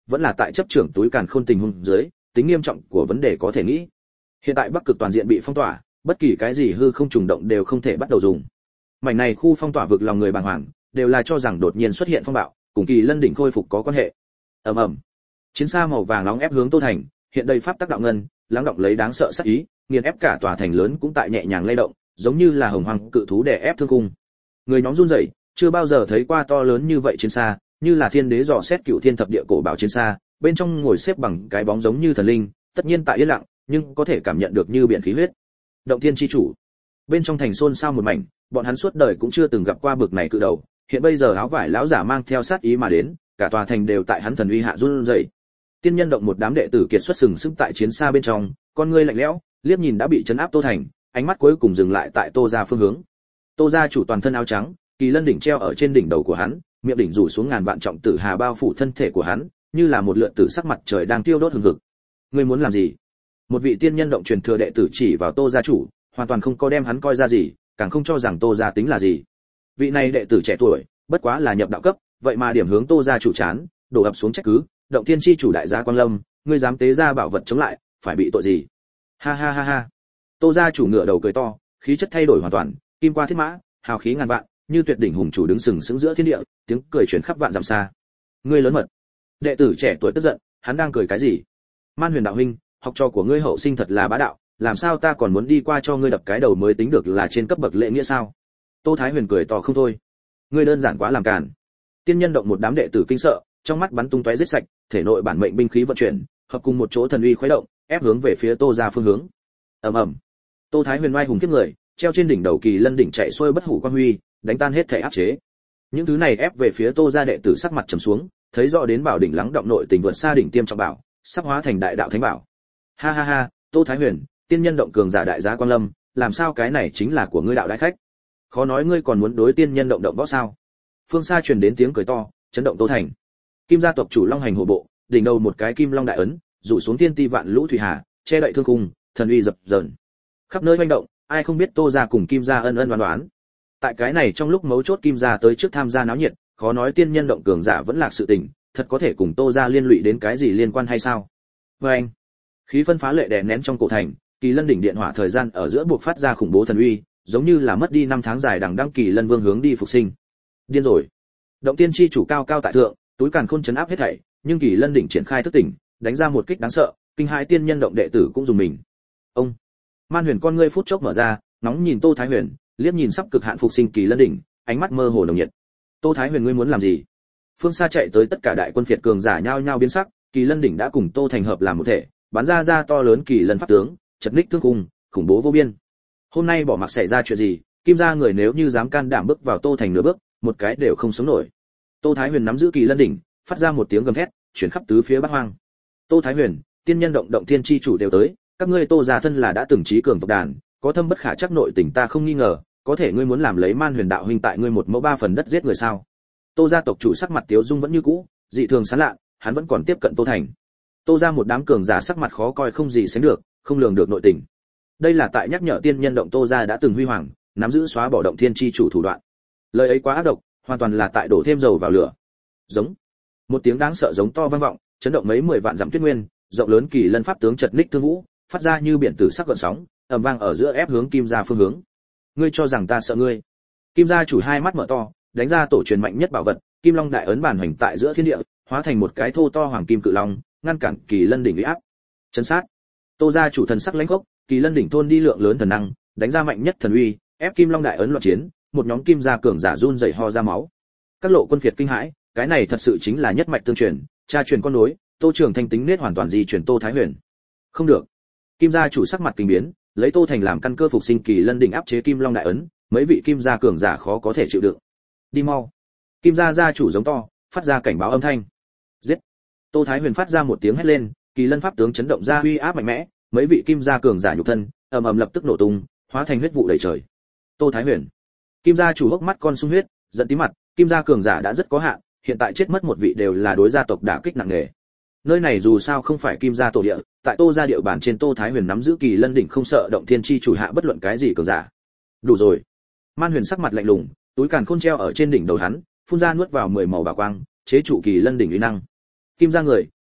vẫn là tại chấp trưởng túi càn khôn tình huống dưới, tính nghiêm trọng của vấn đề có thể nghĩ. Hiện tại Bắc Cực toàn diện bị phong tỏa, bất kỳ cái gì hư không trùng động đều không thể bắt đầu dùng. Mảnh này khu phong tỏa vực lòng người bàng hoàng, đều là cho rằng đột nhiên xuất hiện phong bạo, cùng Kỳ Lân đỉnh khôi phục có quan hệ. Ầm ầm. Chiến xa màu vàng nóng ép hướng Tô Thành, hiện đây pháp tắc đạo ngân, lắng động lấy đáng sợ sát ý, nghiền ép cả tòa thành lớn cũng tại nhẹ nhàng lay động, giống như là hồng hoàng cự thú đè ép thương cung. Người nhóm run rẩy, chưa bao giờ thấy qua to lớn như vậy chiến xa, như là thiên đế dò xét cựu thiên thập địa cổ bảo chiến xa, bên trong ngồi xếp bằng cái bóng giống như thần linh, tất nhiên tại yên lặng, nhưng có thể cảm nhận được như biển khí huyết. Động thiên chi chủ. Bên trong thành xôn xao một mảnh, bọn hắn suốt đời cũng chưa từng gặp qua bực này cự đầu, hiện bây giờ áo vải lão giả mang theo sát ý mà đến, cả tòa thành đều tại hắn thần uy hạ run rẩy. Tiên nhân động một đám đệ tử kiệt xuất sừng sững tại chiến xa bên trong, con ngươi lạnh lẽo, liếc nhìn đã bị chấn áp Tô Thành, ánh mắt cuối cùng dừng lại tại Tô gia phương hướng. Tô gia chủ toàn thân áo trắng, Kỳ Lân đỉnh treo ở trên đỉnh đầu của hắn, miệng đỉnh rủ xuống ngàn vạn trọng tử hà bao phủ thân thể của hắn, như là một lượn tử sắc mặt trời đang tiêu đốt hừng hực. Ngươi muốn làm gì? Một vị tiên nhân động truyền thừa đệ tử chỉ vào Tô gia chủ, hoàn toàn không có đem hắn coi ra gì, càng không cho rằng Tô gia tính là gì. Vị này đệ tử trẻ tuổi, bất quá là nhập đạo cấp, vậy mà điểm hướng Tô gia chủ chán, đổ ập xuống trách cứ, động thiên chi chủ đại gia Quan Lâm, ngươi dám tế ra bảo vật chống lại, phải bị tội gì? Ha ha ha ha. Tô gia chủ ngửa đầu cười to, khí chất thay đổi hoàn toàn, kim qua thiết mã, hào khí ngàn vạn, như tuyệt đỉnh hùng chủ đứng sừng sững giữa thiên địa, tiếng cười truyền khắp vạn dặm xa. Ngươi lớn mật. Đệ tử trẻ tuổi tức giận, hắn đang cười cái gì? Man Huyền đạo huynh, học trò của ngươi hậu sinh thật là bá đạo, làm sao ta còn muốn đi qua cho ngươi đập cái đầu mới tính được là trên cấp bậc lễ nghĩa sao? Tô Thái Huyền cười to không thôi. Ngươi đơn giản quá làm càn. Tiên nhân động một đám đệ tử kinh sợ, trong mắt bắn tung tóe giết sạch, thể nội bản mệnh binh khí vận chuyển, hợp cùng một chỗ thần uy khuấy động, ép hướng về phía Tô gia phương hướng. Ầm ầm. Tô Thái Huyền oai hùng kiếp người, treo trên đỉnh đầu Kỳ Lân đỉnh chạy xuôi bất hủ quang huy, đánh tan hết thể áp chế. Những thứ này ép về phía Tô gia đệ tử sắc mặt trầm xuống, thấy rõ đến bảo đỉnh lắng động nội tình vượt xa đỉnh tiêm trọng bảo, sắp hóa thành đại đạo thánh bảo. Ha ha ha, Tô Thái Huyền, tiên nhân động cường giả đại giá Quan Lâm, làm sao cái này chính là của ngươi đạo đại khách? Khó nói ngươi còn muốn đối tiên nhân động động võ sao? Phương xa truyền đến tiếng cười to, chấn động Tô Thành. Kim gia tộc chủ Long Hành hộ bộ, đỉnh đầu một cái kim long đại ấn, rủ xuống tiên ti vạn lũ thủy hà, che đậy thương cung, thần uy dập dờn. Khắp nơi hoành động, ai không biết Tô gia cùng Kim gia ân ân đoán đoán. Tại cái này trong lúc mấu chốt Kim gia tới trước tham gia náo nhiệt, khó nói tiên nhân động cường giả vẫn lạc sự tình, thật có thể cùng Tô gia liên lụy đến cái gì liên quan hay sao? Và anh, khí phân phá lệ đè nén trong cổ thành, Kỳ Lân đỉnh điện hỏa thời gian ở giữa buộc phát ra khủng bố thần uy, giống như là mất đi năm tháng dài đằng đẵng Kỳ Lân vương hướng đi phục sinh. Điên rồi. Động tiên chi chủ cao cao tại thượng, túi càn khôn chấn áp hết thảy, nhưng Kỳ Lân đỉnh triển khai thức tỉnh, đánh ra một kích đáng sợ, kinh hãi tiên nhân động đệ tử cũng dùng mình. Ông. Man Huyền con ngươi phút chốc mở ra, nóng nhìn Tô Thái Huyền, liếc nhìn sắp cực hạn phục sinh Kỳ Lân đỉnh, ánh mắt mơ hồ nồng nhiệt. Tô Thái Huyền ngươi muốn làm gì? Phương xa chạy tới tất cả đại quân phiệt cường giả nhao nhao biến sắc, Kỳ Lân đỉnh đã cùng Tô thành hợp làm một thể, bắn ra ra to lớn Kỳ Lân pháp tướng, chật ních thương khung, khủng bố vô biên. Hôm nay bỏ mặc xảy ra chuyện gì, Kim gia người nếu như dám can đảm bước vào Tô thành nửa bước, một cái đều không sống nổi. Tô Thái Huyền nắm giữ Kỳ Lân đỉnh, phát ra một tiếng gầm thét, chuyển khắp tứ phía Bắc Hoang. Tô Thái Huyền, tiên nhân động động thiên chi chủ đều tới, các ngươi Tô gia thân là đã từng trí cường tộc đàn, có thâm bất khả chắc nội tình ta không nghi ngờ, có thể ngươi muốn làm lấy Man Huyền đạo huynh tại ngươi một mẫu ba phần đất giết người sao? Tô gia tộc chủ sắc mặt tiếu dung vẫn như cũ, dị thường sán lạ, hắn vẫn còn tiếp cận Tô thành. Tô gia một đám cường giả sắc mặt khó coi không gì sánh được, không lường được nội tình. Đây là tại nhắc nhở tiên nhân động Tô gia đã từng huy hoàng, nắm giữ xóa bỏ động thiên chi chủ thủ đoạn. Lời ấy quá ác độc, hoàn toàn là tại đổ thêm dầu vào lửa. Giống. Một tiếng đáng sợ giống to vang vọng, chấn động mấy mười vạn dặm tuyết nguyên, rộng lớn Kỳ Lân pháp tướng chật ních thương vũ, phát ra như biển tử sắc gợn sóng, ầm vang ở giữa ép hướng Kim gia phương hướng. Ngươi cho rằng ta sợ ngươi? Kim gia chủ hai mắt mở to, đánh ra tổ truyền mạnh nhất bảo vật, Kim Long đại ấn bản hành tại giữa thiên địa, hóa thành một cái thô to hoàng kim cự long, ngăn cản Kỳ Lân đỉnh uy áp. Chấn sát. Tô gia chủ thần sắc lãnh khốc, Kỳ Lân đỉnh thôn đi lượng lớn thần năng, đánh ra mạnh nhất thần uy, ép Kim Long đại ấn loạn chiến, một nhóm Kim gia cường giả run rẩy ho ra máu. Các lộ quân phiệt kinh hãi, cái này thật sự chính là nhất mạch tương truyền, cha truyền con nối, Tô Trường Thanh tính nết hoàn toàn di truyền Tô Thái Huyền. Không được. Kim gia chủ sắc mặt kinh biến, lấy Tô thành làm căn cơ phục sinh Kỳ Lân đỉnh áp chế Kim Long đại ấn, mấy vị Kim gia cường giả khó có thể chịu đựng. Đi mau. Kim gia gia chủ giống to, phát ra cảnh báo âm thanh. Giết. Tô Thái Huyền phát ra một tiếng hét lên, Kỳ Lân pháp tướng chấn động ra uy áp mạnh mẽ, mấy vị Kim gia cường giả nhục thân, ầm ầm lập tức nổ tung, hóa thành huyết vụ đầy trời. Tô Thái Huyền. Kim gia chủ hốc mắt con sung huyết, giận tím mặt, Kim gia cường giả đã rất có hạn, hiện tại chết mất một vị đều là đối gia tộc đả kích nặng nề. Nơi này dù sao không phải Kim gia tổ địa, tại Tô gia địa bàn trên Tô Thái Huyền nắm giữ Kỳ Lân đỉnh không sợ động thiên chi chủ hạ bất luận cái gì cường giả. Đủ rồi. Man Huyền sắc mặt lạnh lùng, túi càn khôn treo ở trên đỉnh đầu hắn, phun ra nuốt vào mười màu bảo quang, chế trụ Kỳ Lân đỉnh uy năng. Kim gia người,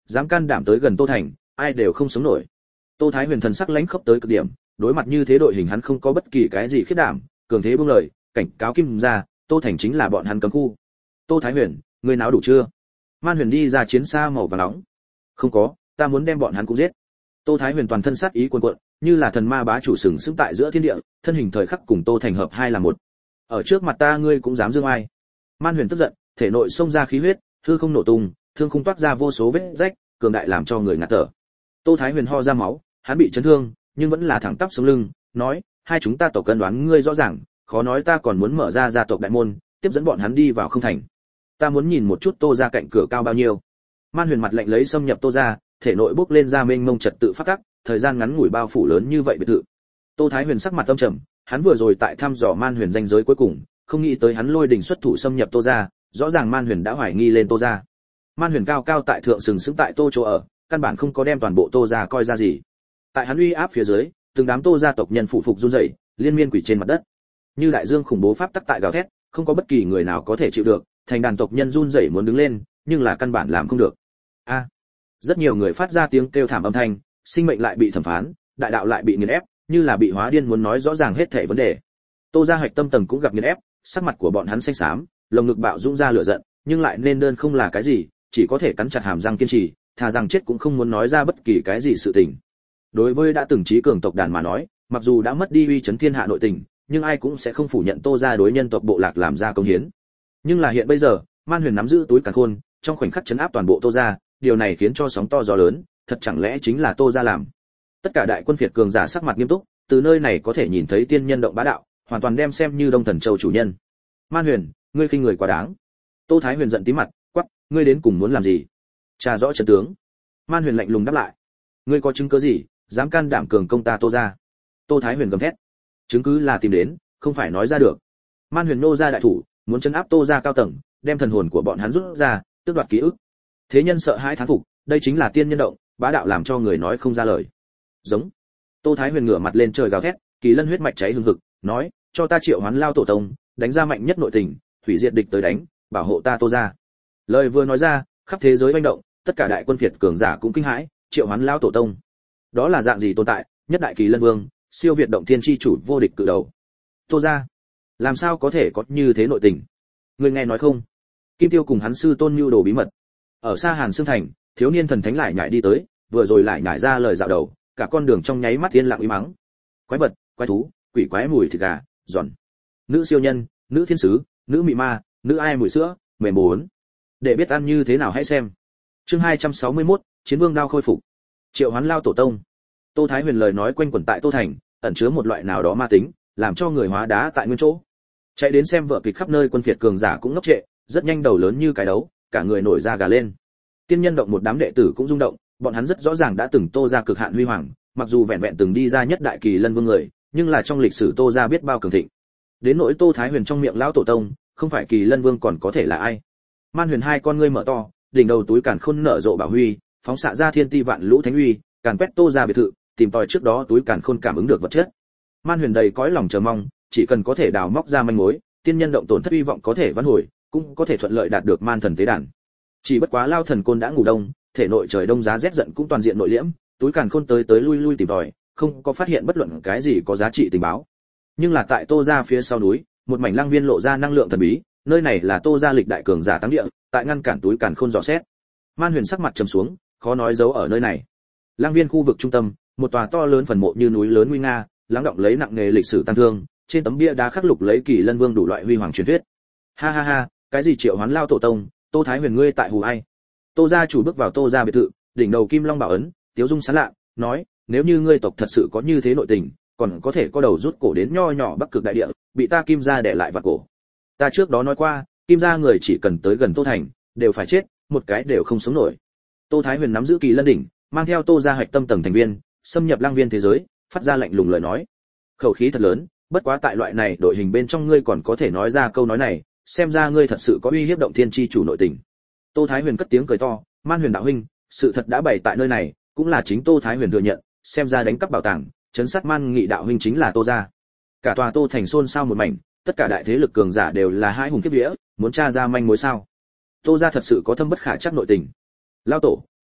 dám can đảm tới gần Tô Thành, ai đều không sống nổi. Tô Thái Huyền thần sắc lãnh khốc tới cực điểm, đối mặt như thế đội hình hắn không có bất kỳ cái gì khiết đảm, cường thế buông lời, cảnh cáo Kim gia, Tô Thành chính là bọn hắn cấm khu. Tô Thái Huyền, ngươi náo đủ chưa? Man Huyền đi ra chiến xa màu vàng nóng. Không có, ta muốn đem bọn hắn cũng giết. Tô Thái Huyền toàn thân sát ý cuồn cuộn, như là thần ma bá chủ sừng sững tại giữa thiên địa, thân hình thời khắc cùng Tô Thành hợp hai là một. Ở trước mặt ta ngươi cũng dám dương ai? Man Huyền tức giận, thể nội xông ra khí huyết, hư không nổ tung, thương khung toát ra vô số vết rách, cường đại làm cho người ngạt thở. Tô Thái Huyền ho ra máu, hắn bị chấn thương, nhưng vẫn là thẳng tắp sống lưng, nói, hai chúng ta tộc cân đoán ngươi rõ ràng, khó nói ta còn muốn mở ra gia tộc đại môn, tiếp dẫn bọn hắn đi vào không thành. Ta muốn nhìn một chút Tô gia cạnh cửa cao bao nhiêu. Man Huyền mặt lạnh lấy xâm nhập Tô gia, thể nội bốc lên ra mênh mông trật tự phát tắc, thời gian ngắn ngủi bao phủ lớn như vậy biệt thự. Tô Thái Huyền sắc mặt âm trầm, hắn vừa rồi tại thăm dò Man Huyền danh giới cuối cùng, không nghĩ tới hắn lôi đình xuất thủ xâm nhập Tô gia, rõ ràng Man Huyền đã hoài nghi lên Tô gia. Man Huyền cao cao tại thượng sừng sững tại Tô chỗ ở, căn bản không có đem toàn bộ Tô gia coi ra gì. Tại hắn uy áp phía dưới, từng đám Tô gia tộc nhân phụ phục run rẩy, liên miên quỳ trên mặt đất. Như đại dương khủng bố pháp tắc tại gào thét, không có bất kỳ người nào có thể chịu được, thành đàn tộc nhân run rẩy muốn đứng lên, nhưng là căn bản làm không được. A, rất nhiều người phát ra tiếng kêu thảm âm thanh, sinh mệnh lại bị thẩm phán, đại đạo lại bị nghiền ép, như là bị hóa điên muốn nói rõ ràng hết thảy vấn đề. Tô gia hạch tâm tầng cũng gặp nghiền ép, sắc mặt của bọn hắn xanh xám, lồng ngực bạo dũng ra lửa giận, nhưng lại nên đơn không là cái gì, chỉ có thể cắn chặt hàm răng kiên trì, thà rằng chết cũng không muốn nói ra bất kỳ cái gì sự tình. Đối với đã từng trí cường tộc đàn mà nói, mặc dù đã mất đi uy chấn thiên hạ nội tình, nhưng ai cũng sẽ không phủ nhận Tô gia đối nhân tộc bộ lạc làm ra công hiến. Nhưng là hiện bây giờ, Man Huyền nắm giữ túi càn khôn, trong khoảnh khắc chấn áp toàn bộ Tô gia, điều này khiến cho sóng to gió lớn, thật chẳng lẽ chính là Tô gia làm? Tất cả đại quân phiệt cường giả sắc mặt nghiêm túc, từ nơi này có thể nhìn thấy tiên nhân động bá đạo, hoàn toàn đem xem như Đông Thần Châu chủ nhân. Man Huyền, ngươi khinh người quá đáng. Tô Thái Huyền giận tím mặt, quắc, ngươi đến cùng muốn làm gì? Tra rõ trận tướng. Man Huyền lạnh lùng đáp lại. Ngươi có chứng cứ gì, dám can đảm cường công ta Tô gia? Tô Thái Huyền gầm thét. Chứng cứ là tìm đến, không phải nói ra được. Man Huyền nô ra đại thủ, muốn chấn áp Tô gia cao tầng, đem thần hồn của bọn hắn rút ra, tước đoạt ký ức. Thế nhân sợ hãi thán phục, đây chính là tiên nhân động, bá đạo làm cho người nói không ra lời. Giống. Tô Thái Huyền ngửa mặt lên trời gào thét, kỳ lân huyết mạch cháy hừng hực, nói, cho ta triệu hoán lao tổ tông, đánh ra mạnh nhất nội tình, hủy diệt địch tới đánh, bảo hộ ta Tô gia. Lời vừa nói ra, khắp thế giới manh động, tất cả đại quân phiệt cường giả cũng kinh hãi, triệu hoán lao tổ tông. Đó là dạng gì tồn tại, nhất đại kỳ lân vương, siêu việt động thiên chi chủ vô địch cự đầu. Tô gia, làm sao có thể có như thế nội tình? Người nghe nói không? Kim Tiêu cùng hắn sư tôn nhu đồ bí mật. Ở xa Hàn Xương Thành, thiếu niên thần thánh lại nhảy đi tới, vừa rồi lại nhảy ra lời dạo đầu, cả con đường trong nháy mắt yên lặng uy mắng. Quái vật, quái thú, quỷ quái mùi thịt gà, giòn. Nữ siêu nhân, nữ thiên sứ, nữ mị ma, nữ ai mùi sữa, mềm bốn. Để biết ăn như thế nào hãy xem. Chương hai trăm sáu mươi mốt, Chiến Vương đao khôi phục. Triệu Hoán lao tổ tông. Tô Thái Huyền lời nói quanh quẩn tại Tô Thành, ẩn chứa một loại nào đó ma tính, làm cho người hóa đá tại nguyên chỗ. Chạy đến xem vở kịch khắp nơi quân phiệt cường giả cũng ngốc trệ, rất nhanh đầu lớn như cái đấu, cả người nổi da gà lên. Tiên nhân động một đám đệ tử cũng rung động, bọn hắn rất rõ ràng đã từng Tô gia cực hạn huy hoàng, mặc dù vẹn vẹn từng đi ra nhất đại kỳ lân vương người, nhưng là trong lịch sử Tô gia biết bao cường thịnh. Đến nỗi Tô Thái Huyền trong miệng lão tổ tông, không phải kỳ lân vương còn có thể là ai? Man Huyền hai con ngươi mở to, đỉnh đầu túi càn khôn nở rộ bảo huy, phóng xạ ra thiên ti vạn lũ thánh uy, càn quét Tô gia biệt thự, tìm tòi trước đó túi càn khôn cảm ứng được vật chất. Man Huyền đầy cõi lòng chờ mong, chỉ cần có thể đào móc ra manh mối, tiên nhân động tổn thất hy vọng có thể vãn hồi, cũng có thể thuận lợi đạt được man thần tế đàn. Chỉ bất quá lao thần côn đã ngủ đông, thể nội trời đông giá rét giận cũng toàn diện nội liễm, túi càn khôn tới tới lui lui tìm tòi, không có phát hiện bất luận cái gì có giá trị tình báo. Nhưng là tại Tô gia phía sau núi, một mảnh lăng viên lộ ra năng lượng thần bí, nơi này là Tô gia lịch đại cường giả táng địa, tại ngăn cản túi càn khôn dò xét. Man Huyền sắc mặt trầm xuống, khó nói giấu ở nơi này. Lăng viên khu vực trung tâm, một tòa to lớn phần mộ như núi lớn nguy nga, lắng động lấy nặng nghề lịch sử tăng thương, trên tấm bia đá khắc lục lấy kỳ lân vương đủ loại huy hoàng truyền thuyết. Ha ha ha, cái gì triệu hoán lao tổ tông, Tô Thái Huyền ngươi tại hù ai? Tô gia chủ bước vào Tô gia biệt thự, đỉnh đầu kim long bảo ấn, tiếu dung sán lạ, nói, nếu như ngươi tộc thật sự có như thế nội tình, còn có thể có đầu rút cổ đến nho nhỏ Bắc Cực đại địa, bị ta Kim gia để lại vặt cổ. Ta trước đó nói qua, Kim gia người chỉ cần tới gần Tô thành, đều phải chết, một cái đều không sống nổi. Tô Thái Huyền nắm giữ kỳ lân đỉnh, mang theo Tô gia hạch tâm tầng thành viên, xâm nhập lang viên thế giới, phát ra lạnh lùng lời nói. Khẩu khí thật lớn, bất quá tại loại này đội hình bên trong ngươi còn có thể nói ra câu nói này, xem ra ngươi thật sự có uy hiếp động thiên chi chủ nội tình. Tô Thái Huyền cất tiếng cười to, Man Huyền đạo huynh, sự thật đã bày tại nơi này, cũng là chính Tô Thái Huyền thừa nhận, xem ra đánh cắp bảo tàng, trấn sát Man Nghị đạo huynh chính là Tô gia. Cả tòa Tô thành xôn xao một mảnh, tất cả đại thế lực cường giả đều là hai hùng kiếp vía, muốn tra ra manh mối sao? Tô gia thật sự có thâm bất khả trắc nội tình. Lao tổ,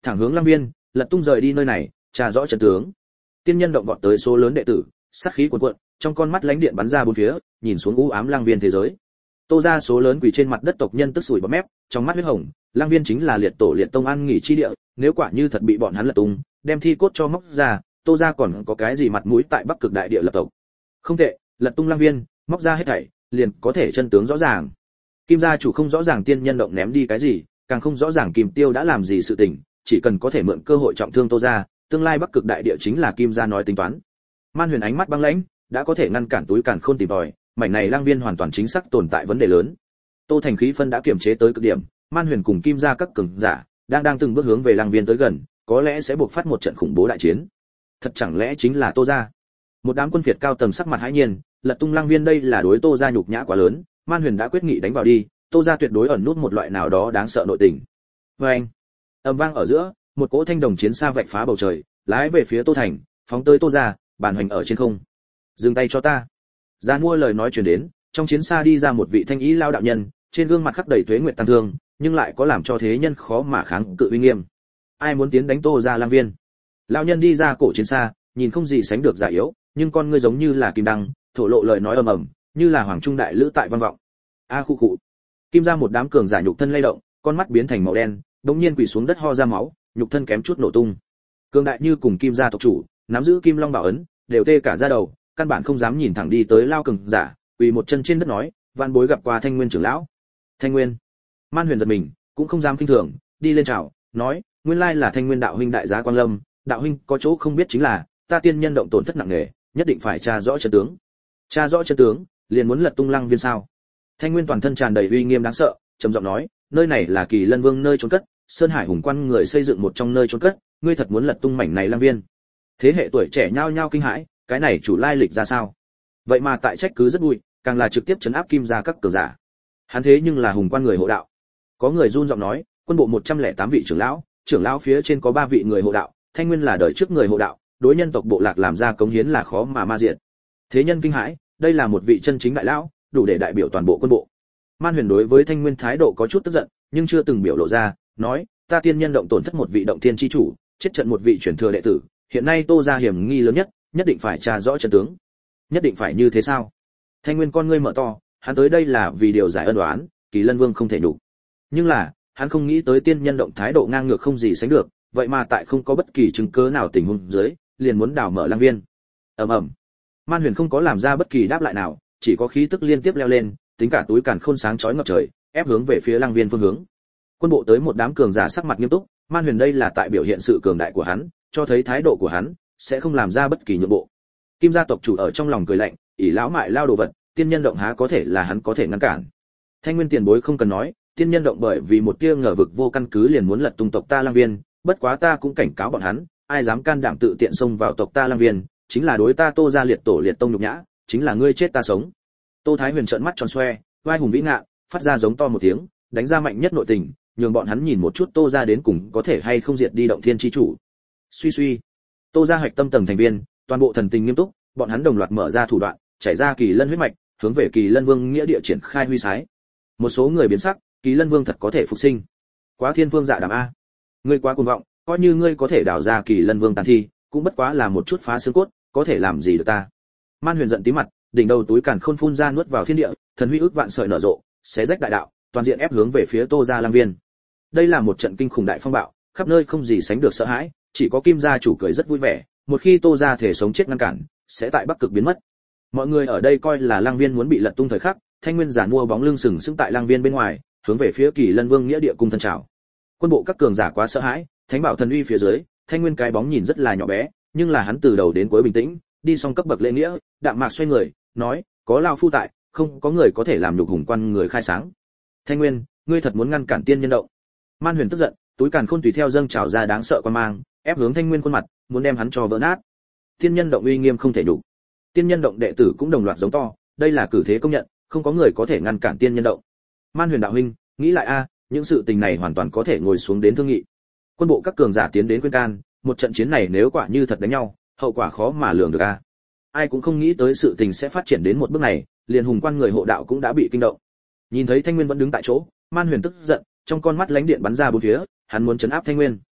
thẳng hướng Lăng Viên, lật tung rời đi nơi này, tra rõ trận tướng. Tiên nhân động vọt tới số lớn đệ tử, sát khí cuồn cuộn, trong con mắt lánh điện bắn ra bốn phía, nhìn xuống u ám Lăng Viên thế giới. Tô ra số lớn quỳ trên mặt đất tộc nhân tức sủi bọt mép, trong mắt huyết hồng, Lăng Viên chính là liệt tổ liệt tông an nghỉ chi địa, nếu quả như thật bị bọn hắn lật tung, đem thi cốt cho móc ra, Tô ra còn có cái gì mặt mũi tại Bắc Cực đại địa lập tộc. Không tệ, lật tung Lăng Viên, móc ra hết thảy, liền có thể chân tướng rõ ràng. Kim gia chủ không rõ ràng tiên nhân động ném đi cái gì, càng không rõ ràng Kim Tiêu đã làm gì sự tình, chỉ cần có thể mượn cơ hội trọng thương Tô gia, tương lai Bắc Cực đại địa chính là Kim gia nói tính toán. Man Huyền ánh mắt băng lãnh, đã có thể ngăn cản túi càn khôn tìm tòi, mảnh này Lăng Viên hoàn toàn chính xác tồn tại vấn đề lớn. Tô Thành khí phân đã kiểm chế tới cực điểm, Man Huyền cùng Kim gia các cường giả đang đang từng bước hướng về Lăng Viên tới gần, có lẽ sẽ buộc phát một trận khủng bố đại chiến. Thật chẳng lẽ chính là Tô gia? Một đám quân phiệt cao tầng sắc mặt hãi nhiên, lật tung Lăng Viên đây là đối Tô gia nhục nhã quá lớn, Man Huyền đã quyết nghị đánh vào đi, Tô gia tuyệt đối ẩn nút một loại nào đó đáng sợ nội tình. Và anh, ầm vang ở giữa, một cỗ thanh đồng chiến xa vạch phá bầu trời, lái về phía Tô Thành, phóng tới Tô gia, bàn hoành ở trên không. Dừng tay cho ta. Giàn mua lời nói truyền đến, trong chiến xa đi ra một vị thanh ý lao đạo nhân, trên gương mặt khắc đầy tuế nguyệt tăng thương, nhưng lại có làm cho thế nhân khó mà kháng cự uy nghiêm. Ai muốn tiến đánh Tô gia Lăng Viên? Lão nhân đi ra cổ chiến xa, nhìn không gì sánh được già yếu, nhưng con ngươi giống như là kim đăng, thổ lộ lời nói ầm ầm, như là hoàng trung đại lữ tại văn vọng. A khu cụ. Kim gia một đám cường giả nhục thân lay động, con mắt biến thành màu đen, đống nhiên quỳ xuống đất ho ra máu, nhục thân kém chút nổ tung. Cường đại như cùng Kim gia tộc chủ, nắm giữ Kim Long bảo ấn, đều tê cả da đầu, căn bản không dám nhìn thẳng đi tới lao cường giả, quỳ một chân trên đất nói, vạn bối gặp qua Thanh Nguyên trưởng lão. Thanh Nguyên. Man Huyền giật mình, cũng không dám kinh thường, đi lên chào, nói, nguyên lai là Thanh Nguyên đạo huynh đại giá Quang Lâm, đạo huynh có chỗ không biết chính là, ta tiên nhân động tổn thất nặng nề, nhất định phải tra rõ chân tướng. Tra rõ chân tướng, liền muốn lật tung Lăng Viên sao? Thanh Nguyên toàn thân tràn đầy uy nghiêm đáng sợ, trầm giọng nói, nơi này là Kỳ Lân Vương nơi chôn cất, Sơn Hải Hùng Quan người xây dựng một trong nơi chôn cất, ngươi thật muốn lật tung mảnh này Lăng Viên? Thế hệ tuổi trẻ nhao nhao kinh hãi, cái này chủ lai lịch ra sao? Vậy mà tại trách cứ rất vui, càng là trực tiếp trấn áp Kim gia các cường giả. Hắn thế nhưng là Hùng Quan người hộ đạo. Có người run giọng nói, quân bộ một trăm lẻ tám vị trưởng lão, trưởng lão phía trên có ba vị người hộ đạo, Thanh Nguyên là đời trước người hộ đạo, đối nhân tộc bộ lạc làm ra cống hiến là khó mà ma diệt. Thế nhân kinh hãi, đây là một vị chân chính đại lão, đủ để đại biểu toàn bộ quân bộ. Man Huyền đối với Thanh Nguyên thái độ có chút tức giận, nhưng chưa từng biểu lộ ra, nói, ta tiên nhân động tổn thất một vị động thiên chi chủ, chết trận một vị truyền thừa đệ tử, hiện nay Tô gia hiểm nghi lớn nhất, nhất định phải tra rõ trận tướng. Nhất định phải như thế sao? Thanh Nguyên con ngươi mở to, hắn tới đây là vì điều giải ân oán, Kỳ Lân Vương không thể đủ. Nhưng là, hắn không nghĩ tới tiên nhân động thái độ ngang ngược không gì sánh được, vậy mà tại không có bất kỳ chứng cứ nào tình huống dưới, liền muốn đào mở Lăng Viên. Ầm ầm. Man Huyền không có làm ra bất kỳ đáp lại nào, chỉ có khí tức liên tiếp leo lên, tính cả túi càn khôn sáng chói ngập trời, ép hướng về phía Lăng Viên phương hướng. Quân bộ tới một đám cường giả sắc mặt nghiêm túc, Man Huyền đây là tại biểu hiện sự cường đại của hắn, cho thấy thái độ của hắn sẽ không làm ra bất kỳ nhượng bộ. Kim gia tộc chủ ở trong lòng cười lạnh, ỷ lão mại lao đồ vật, tiên nhân động há có thể là hắn có thể ngăn cản. Thanh Nguyên tiền bối không cần nói, tiên nhân động bởi vì một tia ngờ vực vô căn cứ liền muốn lật tung tộc ta Lăng Viên, bất quá ta cũng cảnh cáo bọn hắn, ai dám can đảm tự tiện xông vào tộc ta Lăng Viên, chính là đối ta Tô gia liệt tổ liệt tông nhục nhã, chính là ngươi chết ta sống. Tô Thái Huyền trợn mắt tròn xoe, vai hùng vĩ ngạn, phát ra giống to một tiếng, đánh ra mạnh nhất nội tình, nhường bọn hắn nhìn một chút Tô gia đến cùng có thể hay không diệt đi động thiên chi chủ. Suy suy, Tô gia hạch tâm tầng thành viên, toàn bộ thần tình nghiêm túc, bọn hắn đồng loạt mở ra thủ đoạn, chảy ra Kỳ Lân huyết mạch, hướng về Kỳ Lân Vương nghĩa địa triển khai huy sái. Một số người biến sắc, Kỳ Lân Vương thật có thể phục sinh. Quá thiên phương dạ đàm a. Ngươi quá cuồng vọng, coi như ngươi có thể đào ra Kỳ Lân Vương tàn thi, cũng bất quá là một chút phá xương cốt, có thể làm gì được ta? Man Huyền giận tí mặt, đỉnh đầu túi càn khôn phun ra nuốt vào thiên địa, thần huy ước vạn sợi nở rộ, xé rách đại đạo, toàn diện ép hướng về phía Tô gia Lăng Viên. Đây là một trận kinh khủng đại phong bạo, khắp nơi không gì sánh được sợ hãi, chỉ có Kim gia chủ cười rất vui vẻ, một khi Tô gia thể sống chết ngăn cản, sẽ tại Bắc Cực biến mất. Mọi người ở đây coi là Lăng Viên muốn bị lật tung thời khắc, Thanh Nguyên giản mua bóng lưng sừng sững tại Lăng Viên bên ngoài, hướng về phía Kỳ Lân Vương nghĩa địa cung thân chào. Quân bộ các cường giả quá sợ hãi, thánh bảo thần uy phía dưới, Thanh Nguyên cái bóng nhìn rất là nhỏ bé, nhưng là hắn từ đầu đến cuối bình tĩnh, đi xong cấp bậc lễ nghĩa, đạm mạc xoay người, nói, có lão phu tại, không có người có thể làm nhục Hùng Quan người khai sáng. Thanh Nguyên, ngươi thật muốn ngăn cản tiên nhân động? Man Huyền tức giận, túi càn khôn tùy theo dâng trào ra đáng sợ quan mang, ép hướng Thanh Nguyên khuôn mặt, muốn đem hắn cho vỡ nát. Tiên nhân động uy nghiêm không thể nhục. Tiên nhân động đệ tử cũng đồng loạt giống to, đây là cử thế công nhận, không có người có thể ngăn cản tiên nhân động. Man Huyền đạo huynh, nghĩ lại a, những sự tình này hoàn toàn có thể ngồi xuống đến thương nghị. Quân bộ các cường giả tiến đến khuyên can, một trận chiến này nếu quả như thật đánh nhau, hậu quả khó mà lường được a. Ai cũng không nghĩ tới sự tình sẽ phát triển đến một bước này, liền Hùng Quan người hộ đạo cũng đã bị kinh động. Nhìn thấy Thanh Nguyên vẫn đứng tại chỗ, Man Huyền tức giận, trong con mắt lánh điện bắn ra bốn phía, hắn muốn trấn áp Thanh Nguyên.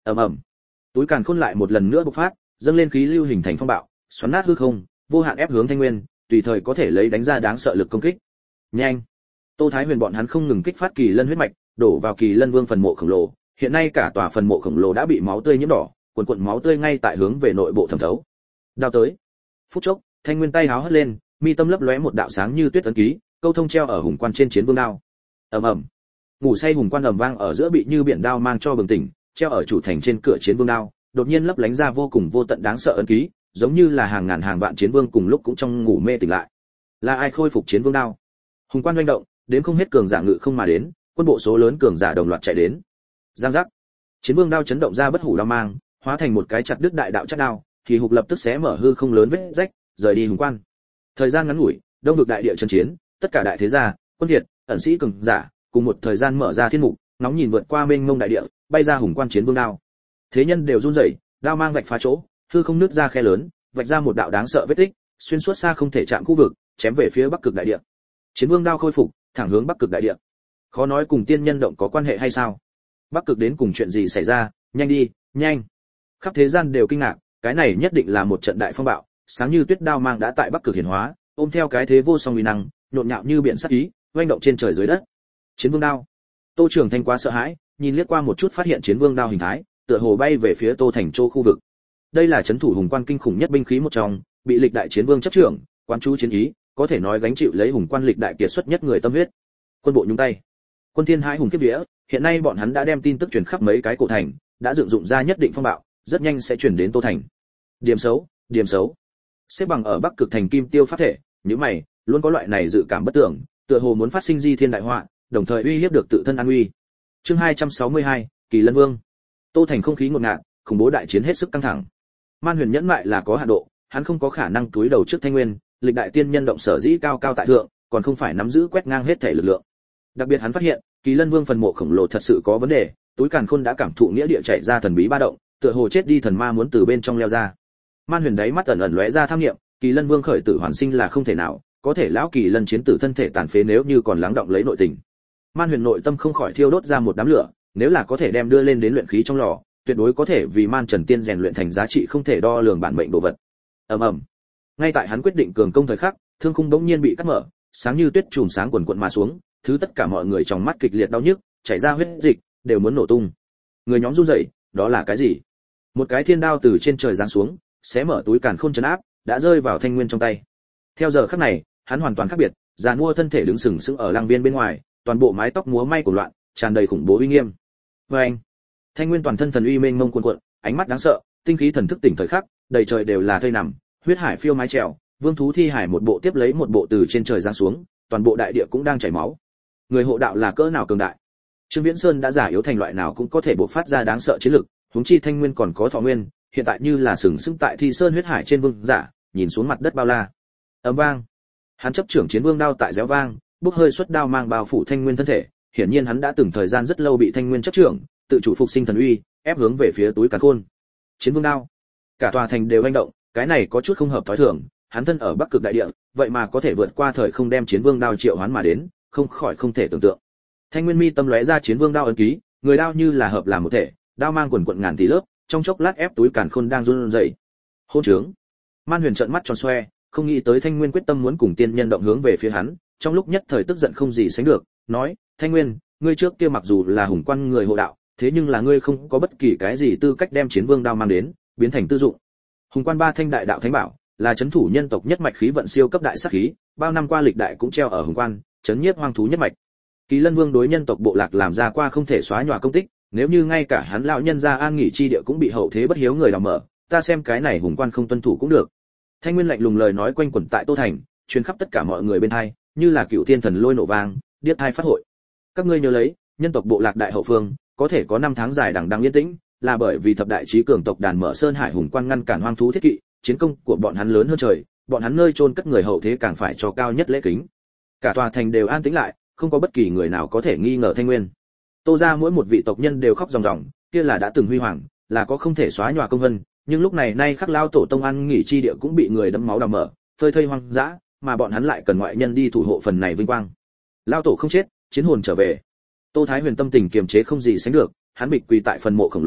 ầm ầm, túi càn khôn lại một lần nữa bộc phát, dâng lên khí lưu hình thành phong bạo, xoắn nát hư không, vô hạn ép hướng Thanh Nguyên, tùy thời có thể lấy đánh ra đáng sợ lực công kích. Nhanh! Tô Thái Huyền bọn hắn không ngừng kích phát kỳ lân huyết mạch, đổ vào kỳ lân vương phần mộ khổng lồ, hiện nay cả tòa phần mộ khổng lồ đã bị máu tươi nhiễm đỏ, cuồn cuộn máu tươi ngay tại hướng về nội bộ thẩm thấu. Đao tới. Phút chốc, Thanh Nguyên tay háo hất lên, mi tâm lấp lóe một đạo sáng như tuyết ấn ký, câu thông treo ở hùng quan trên chiến vương đao. Ầm ầm. Ngủ say hùng quan ầm vang ở giữa bị như biển đao mang cho bừng tỉnh, treo ở chủ thành trên cửa chiến vương đao, đột nhiên lấp lánh ra vô cùng vô tận đáng sợ ấn ký, giống như là hàng ngàn hàng vạn chiến vương cùng lúc cũng trong ngủ mê tỉnh lại. Là ai khôi phục chiến vương đao? Hùng quan hoành động, đến không hết cường giả ngự không mà đến, quân bộ số lớn cường giả đồng loạt chạy đến. Giang giác. Chiến vương đao chấn động ra bất hủ đao mang, hóa thành một cái chặt đứt đại đạo chất đao, thì hục lập tức xé mở hư không lớn vết rách, rời đi hùng quan. Thời gian ngắn ngủi, đông vực đại địa chân chiến, tất cả đại thế gia, quân việt, ẩn sĩ cường giả, cùng một thời gian mở ra thiên mục, nóng nhìn vượt qua mênh mông đại địa, bay ra hùng quan chiến vương đao. Thế nhân đều run rẩy, đao mang vạch phá chỗ, hư không nứt ra khe lớn, vạch ra một đạo đáng sợ vết tích, xuyên suốt xa không thể chạm khu vực, chém về phía bắc cực đại địa. Chiến vương đao khôi phục, thẳng hướng bắc cực đại địa. Khó nói cùng tiên nhân động có quan hệ hay sao? Bắc cực đến cùng chuyện gì xảy ra? Nhanh đi, nhanh! Khắp thế gian đều kinh ngạc, cái này nhất định là một trận đại phong bạo, sáng như tuyết đao mang đã tại bắc cực hiển hóa, ôm theo cái thế vô song uy năng, nhộn nhạo như biển sắc ý, oanh động trên trời dưới đất. Chiến vương đao. Tô Trường Thanh quá sợ hãi, nhìn liếc qua một chút phát hiện chiến vương đao hình thái, tựa hồ bay về phía Tô Thành Châu khu vực. Đây là trấn thủ hùng quan kinh khủng nhất binh khí một trong, bị lịch đại chiến vương chấp trưởng, quán chú chiến ý, có thể nói gánh chịu lấy hùng quan lịch đại kiệt xuất nhất người tâm huyết. Quân bộ nhúng tay. Quân Thiên Hải hùng kiếp vía, hiện nay bọn hắn đã đem tin tức truyền khắp mấy cái cổ thành, đã dựng dụng ra nhất định phong bạo, rất nhanh sẽ truyền đến Tô Thành. Điểm xấu, điểm xấu. Xếp bằng ở Bắc Cực thành Kim Tiêu pháp thể, những mày luôn có loại này dự cảm bất tưởng, tựa hồ muốn phát sinh di thiên đại họa, đồng thời uy hiếp được tự thân an nguy. Chương hai trăm sáu mươi hai, Kỳ Lân Vương. Tô Thành không khí ngột ngạt, khủng bố đại chiến hết sức căng thẳng. Man Huyền nhẫn mại là có hạn độ, hắn không có khả năng túi đầu trước Thanh Nguyên, lịch đại tiên nhân động sở dĩ cao cao tại thượng, còn không phải nắm giữ quét ngang hết thể lực lượng. Đặc biệt hắn phát hiện, Kỳ Lân Vương phần mộ khổng lồ thật sự có vấn đề, túi càn khôn đã cảm thụ nghĩa địa chạy ra thần bí ba động, tựa hồ chết đi thần ma muốn từ bên trong leo ra. Man Huyền đáy mắt ẩn ẩn lóe ra tham nghiệm, Kỳ Lân Vương khởi tử hoàn sinh là không thể nào, có thể lão Kỳ Lân chiến tử thân thể tàn phế nếu như còn lắng động lấy nội tình. Man Huyền nội tâm không khỏi thiêu đốt ra một đám lửa, nếu là có thể đem đưa lên đến luyện khí trong lò, tuyệt đối có thể vì Man Trần Tiên rèn luyện thành giá trị không thể đo lường bản mệnh đồ vật. Ầm ầm. Ngay tại hắn quyết định cường công thời khắc, thương khung bỗng nhiên bị cắt mở, sáng như tuyết chùm sáng quần quần mà xuống, thứ tất cả mọi người trong mắt kịch liệt đau nhức, chảy ra huyết dịch, đều muốn nổ tung. Người nhóm run rẩy, đó là cái gì? Một cái thiên đao từ trên trời giáng xuống, xé mở túi càn khôn trấn áp, đã rơi vào Thanh Nguyên trong tay. Theo giờ khắc này, hắn hoàn toàn khác biệt, già mua thân thể đứng sừng sững ở lang viên bên ngoài, toàn bộ mái tóc múa may của loạn, tràn đầy khủng bố uy nghiêm. Và anh, Thanh Nguyên toàn thân thần uy mênh mông cuồn cuộn, ánh mắt đáng sợ, tinh khí thần thức tỉnh thời khắc, đầy trời đều là thây nằm, huyết hải phiêu mái trèo, vương thú thi hải một bộ tiếp lấy một bộ từ trên trời giáng xuống, toàn bộ đại địa cũng đang chảy máu. Người hộ đạo là cỡ nào cường đại? Trương Viễn Sơn đã giả yếu thành loại nào cũng có thể bộc phát ra đáng sợ chiến lực, huống chi Thanh Nguyên còn có thọ nguyên, hiện tại như là sừng sững tại Thi Sơn huyết hải trên vương giả, nhìn xuống mặt đất bao la. Ầm vang. Hắn chấp trưởng chiến vương đao tại réo vang, bốc hơi xuất đao mang bao phủ Thanh Nguyên thân thể, hiển nhiên hắn đã từng thời gian rất lâu bị Thanh Nguyên chấp trưởng, tự chủ phục sinh thần uy, ép hướng về phía túi càn khôn. Chiến vương đao. Cả tòa thành đều hành động, cái này có chút không hợp thói thường, hắn thân ở Bắc Cực đại địa, vậy mà có thể vượt qua thời không đem chiến vương đao triệu hoán mà đến, không khỏi không thể tưởng tượng. Thanh Nguyên mi tâm lóe ra chiến vương đao ấn ký, người đao như là hợp làm một thể, đao mang quần quần ngàn tỷ lớp, trong chốc lát ép túi càn khôn đang run rẩy. Hôn trướng. Man Huyền trợn mắt tròn xoe, không nghĩ tới Thanh Nguyên quyết tâm muốn cùng tiên nhân động hướng về phía hắn, trong lúc nhất thời tức giận không gì sánh được, nói: "Thanh Nguyên, ngươi trước kia mặc dù là hùng quan người hộ đạo, thế nhưng là ngươi không có bất kỳ cái gì tư cách đem chiến vương đao mang đến, biến thành tư dụng. Hùng quan ba thanh đại đạo thánh bảo, là chấn thủ nhân tộc nhất mạch khí vận siêu cấp đại sát khí, bao năm qua lịch đại cũng treo ở hùng quan, chấn nhiếp hoang thú nhất mạch. Kỳ Lân Vương đối nhân tộc bộ lạc làm ra qua không thể xóa nhòa công tích, nếu như ngay cả hắn lão nhân gia an nghỉ chi địa cũng bị hậu thế bất hiếu người đào mở, ta xem cái này hùng quan không tuân thủ cũng được." Thanh Nguyên lạnh lùng lời nói quanh quẩn tại Tô Thành, truyền khắp tất cả mọi người bên tai, như là cựu thiên thần lôi nổ vang, điếc tai phát hội. Các ngươi nhớ lấy, nhân tộc bộ lạc đại hậu phương, có thể có năm tháng dài đằng đẵng yên tĩnh, là bởi vì thập đại chí cường tộc đàn mở sơn hải hùng quan ngăn cản hoang thú thiết kỵ, chiến công của bọn hắn lớn hơn trời, bọn hắn nơi chôn cất người hậu thế càng phải cho cao nhất lễ kính. Cả tòa thành đều an tĩnh lại, không có bất kỳ người nào có thể nghi ngờ Thanh Nguyên. Tô gia mỗi một vị tộc nhân đều khóc ròng ròng, kia là đã từng huy hoàng, là có không thể xóa nhòa công vân, nhưng lúc này nay khắc lao tổ tông ăn nghỉ chi địa cũng bị người đẫm máu đào mở, phơi thây hoang dã, mà bọn hắn lại cần ngoại nhân đi thủ hộ phần này vinh quang. Lao tổ không chết, chiến hồn trở về. Tô Thái Huyền tâm tình kiềm chế không gì sánh được, hắn bịch quỳ tại phần mộ khổng lồ trước,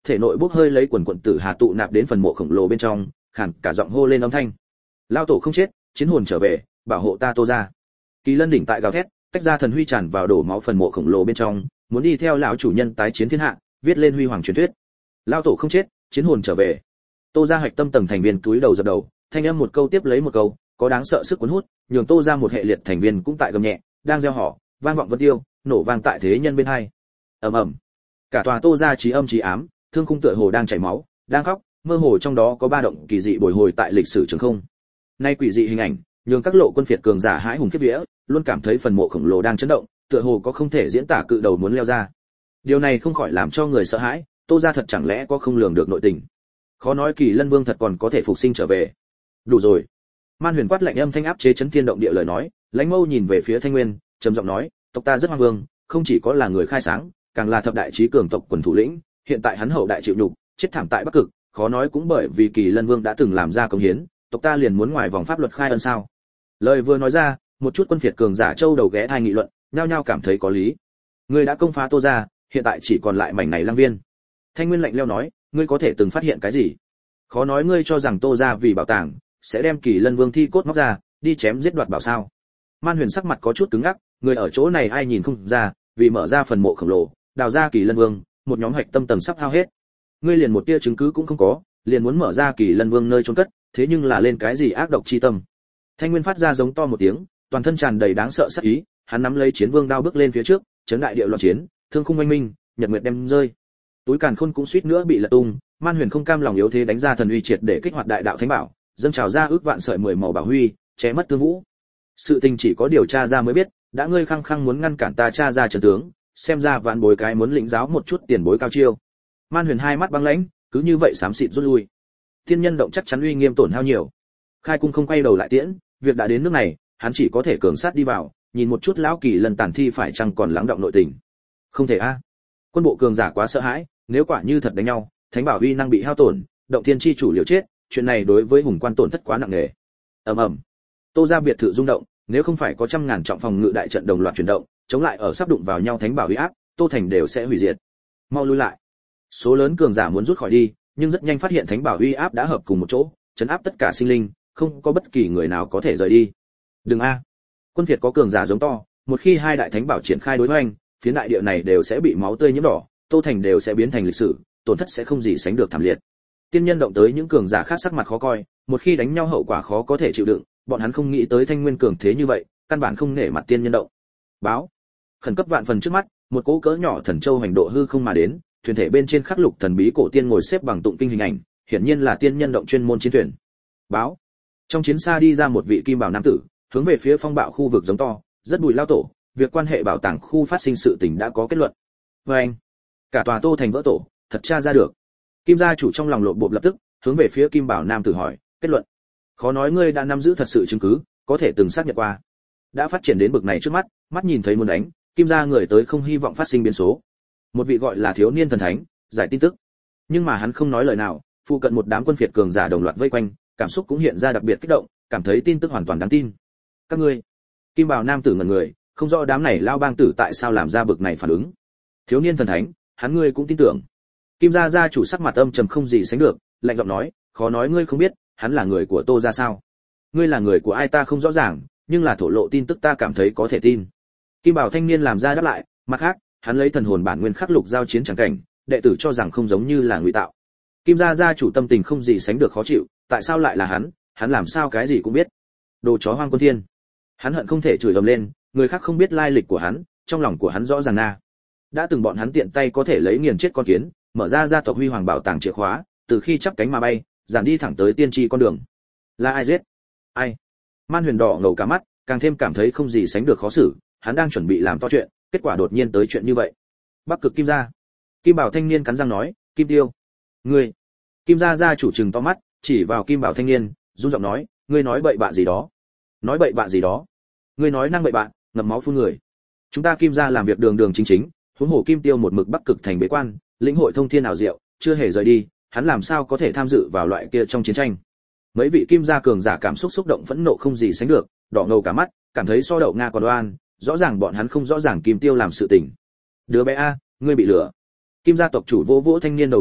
thể nội bốc hơi lấy quần quần tử hà tụ nạp đến phần mộ khổng lồ bên trong, khàn cả giọng hô lên âm thanh. Lao tổ không chết, chiến hồn trở về, bảo hộ ta Tô gia. Kỳ Lân đỉnh tại gào thét, tách ra thần huy tràn vào đổ máu phần mộ khổng lồ bên trong, muốn đi theo lão chủ nhân tái chiến thiên hạ, viết lên huy hoàng truyền thuyết. Lao tổ không chết, chiến hồn trở về. Tô gia hạch tâm tầng thành viên túi đầu dập đầu, thanh âm một câu tiếp lấy một câu, có đáng sợ sức cuốn hút, nhường Tô gia một hệ liệt thành viên cũng tại gầm nhẹ, đang gieo họ, vang vọng vân tiêu, nổ vang tại thế nhân bên hai. Ầm ầm. Cả tòa Tô gia trí âm trí ám, thương khung tựa hồ đang chảy máu, đang khóc, mơ hồ trong đó có ba động kỳ dị bồi hồi tại lịch sử trường không. Nay quỷ dị hình ảnh, nhường các lộ quân phiệt cường giả hãi hùng khiếp vía, luôn cảm thấy phần mộ khổng lồ đang chấn động, tựa hồ có không thể diễn tả cự đầu muốn leo ra. Điều này không khỏi làm cho người sợ hãi, Tô gia thật chẳng lẽ có không lường được nội tình. Khó nói Kỳ Lân Vương thật còn có thể phục sinh trở về. Đủ rồi. Man Huyền quát lạnh âm thanh áp chế chấn thiên động địa lời nói, lãnh mâu nhìn về phía Thanh Nguyên, trầm giọng nói, tộc ta rất hoang vương, không chỉ có là người khai sáng, càng là thập đại chí cường tộc quần thủ lĩnh, hiện tại hắn hậu đại chịu nhục, chết thảm tại Bắc Cực, khó nói cũng bởi vì Kỳ Lân Vương đã từng làm ra công hiến, tộc ta liền muốn ngoài vòng pháp luật khai ân sao? Lời vừa nói ra, một chút quân phiệt cường giả châu đầu ghé thai nghị luận, nhao nhao cảm thấy có lý. Ngươi đã công phá Tô gia, hiện tại chỉ còn lại mảnh này lang viên. Thanh Nguyên lạnh lẽo nói, ngươi có thể từng phát hiện cái gì? Khó nói ngươi cho rằng Tô gia vì bảo tàng sẽ đem Kỳ Lân Vương thi cốt móc ra, đi chém giết đoạt bảo sao? Man Huyền sắc mặt có chút cứng ngắc, người ở chỗ này ai nhìn không ra, vì mở ra phần mộ khổng lồ, đào ra Kỳ Lân Vương, một nhóm hạch tâm tầng sắp hao hết. Ngươi liền một tia chứng cứ cũng không có, liền muốn mở ra Kỳ Lân Vương nơi chôn cất, thế nhưng là lên cái gì ác độc chi tâm? Thanh Nguyên phát ra giống to một tiếng, toàn thân tràn đầy đáng sợ sát ý, hắn nắm lấy chiến vương đao bước lên phía trước, chấn đại địa loạn chiến, thương khung oanh minh, nhật nguyệt đem rơi. Túi càn khôn cũng suýt nữa bị lật tung, Man Huyền không cam lòng yếu thế đánh ra thần uy triệt để kích hoạt đại đạo thánh bảo, dâng trào ra ước vạn sợi mười màu bảo huy, che mất tương vũ. Sự tình chỉ có điều tra ra mới biết, đã ngươi khăng khăng muốn ngăn cản ta tra ra trận tướng, xem ra vạn bối cái muốn lĩnh giáo một chút tiền bối cao chiêu. Man Huyền hai mắt băng lãnh, cứ như vậy xám xịt rút lui. Thiên nhân động chắc chắn uy nghiêm tổn hao nhiều. Khai cung không quay đầu lại tiễn, việc đã đến nước này, hắn chỉ có thể cường sát đi vào, nhìn một chút lão Kỳ Lân tàn thi phải chăng còn lắng động nội tình. Không thể a. Quân bộ cường giả quá sợ hãi, nếu quả như thật đánh nhau, thánh bảo uy năng bị hao tổn, động thiên chi chủ liều chết, chuyện này đối với hùng quan tổn thất quá nặng nề. Ầm ầm. Tô gia biệt thự rung động, nếu không phải có trăm ngàn trọng phòng ngự đại trận đồng loạt chuyển động, chống lại ở sắp đụng vào nhau thánh bảo uy áp, Tô thành đều sẽ hủy diệt. Mau lui lại. Số lớn cường giả muốn rút khỏi đi, nhưng rất nhanh phát hiện thánh bảo uy áp đã hợp cùng một chỗ, chấn áp tất cả sinh linh, không có bất kỳ người nào có thể rời đi. Đừng a. Quân Việt có cường giả giống to, một khi hai đại thánh bảo triển khai đối hoành, phía đại địa này đều sẽ bị máu tươi nhiễm đỏ, Tô thành đều sẽ biến thành lịch sử, tổn thất sẽ không gì sánh được thảm liệt. Tiên nhân động tới những cường giả khác sắc mặt khó coi, một khi đánh nhau hậu quả khó có thể chịu đựng, bọn hắn không nghĩ tới Thanh Nguyên cường thế như vậy, căn bản không nể mặt tiên nhân động. Báo, khẩn cấp vạn phần trước mắt, một cỗ cỡ nhỏ thần châu hành độ hư không mà đến, thuyền thể bên trên khắc lục thần bí cổ tiên ngồi xếp bằng tụng kinh hình ảnh, hiển nhiên là tiên nhân động chuyên môn chiến thuyền. Báo, trong chiến xa đi ra một vị kim bảo nam tử, hướng về phía phong bạo khu vực giống to, rất bùi lao tổ, việc quan hệ bảo tàng khu phát sinh sự tình đã có kết luận. Và anh, cả tòa Tô thành vỡ tổ, thật tra ra được. Kim gia chủ trong lòng lộn bộp lập tức, hướng về phía kim bảo nam tử hỏi, kết luận. Khó nói ngươi đã nắm giữ thật sự chứng cứ, có thể từng xác nhận qua. Đã phát triển đến bực này trước mắt, mắt nhìn thấy muốn đánh, kim gia người tới không hy vọng phát sinh biến số. Một vị gọi là thiếu niên thần thánh, giải tin tức. Nhưng mà hắn không nói lời nào, phụ cận một đám quân phiệt cường giả đồng loạt vây quanh, cảm xúc cũng hiện ra đặc biệt kích động, cảm thấy tin tức hoàn toàn đáng tin. Các ngươi, kim bảo nam tử ngẩn người, không rõ đám này lao bang tử tại sao làm ra bực này phản ứng. Thiếu niên thần thánh, hắn ngươi cũng tin tưởng. Kim gia gia chủ sắc mặt âm trầm không gì sánh được, lạnh giọng nói, khó nói ngươi không biết, hắn là người của Tô gia sao? Ngươi là người của ai ta không rõ ràng, nhưng là thổ lộ tin tức ta cảm thấy có thể tin. Kim bảo thanh niên làm ra đáp lại, mặt khác, hắn lấy thần hồn bản nguyên khắc lục giao chiến chẳng cảnh, đệ tử cho rằng không giống như là ngụy tạo. Kim gia gia chủ tâm tình không gì sánh được khó chịu, tại sao lại là hắn, hắn làm sao cái gì cũng biết. Đồ chó hoang quân thiên. Hắn hận không thể chửi ầm lên, người khác không biết lai lịch của hắn, trong lòng của hắn rõ ràng na. Đã từng bọn hắn tiện tay có thể lấy nghiền chết con kiến, mở ra gia tộc huy hoàng bảo tàng chìa khóa, từ khi chắp cánh mà bay, dàn đi thẳng tới tiên tri con đường. Là ai giết? Ai? Man Huyền đỏ ngầu cả mắt, càng thêm cảm thấy không gì sánh được khó xử, hắn đang chuẩn bị làm to chuyện, kết quả đột nhiên tới chuyện như vậy. Bắc Cực Kim gia. Kim Bảo thanh niên cắn răng nói, Kim Tiêu, ngươi. Kim gia gia chủ trừng to mắt, chỉ vào Kim Bảo thanh niên, run giọng nói, ngươi nói bậy bạ gì đó? Nói bậy bạ gì đó? Ngươi nói năng bậy bạ, ngậm máu phun người. Chúng ta Kim gia làm việc đường đường chính chính, huống hồ Kim Tiêu một mực Bắc Cực thành bế quan, lĩnh hội thông thiên ảo diệu, chưa hề rời đi, hắn làm sao có thể tham dự vào loại kia trong chiến tranh. Mấy vị Kim gia cường giả cảm xúc xúc động phẫn nộ không gì sánh được, đỏ ngầu cả mắt, cảm thấy so đậu nga còn oan, rõ ràng bọn hắn không rõ ràng Kim Tiêu làm sự tình. Đứa bé a, ngươi bị lừa. Kim gia tộc chủ vỗ vỗ thanh niên đầu vai,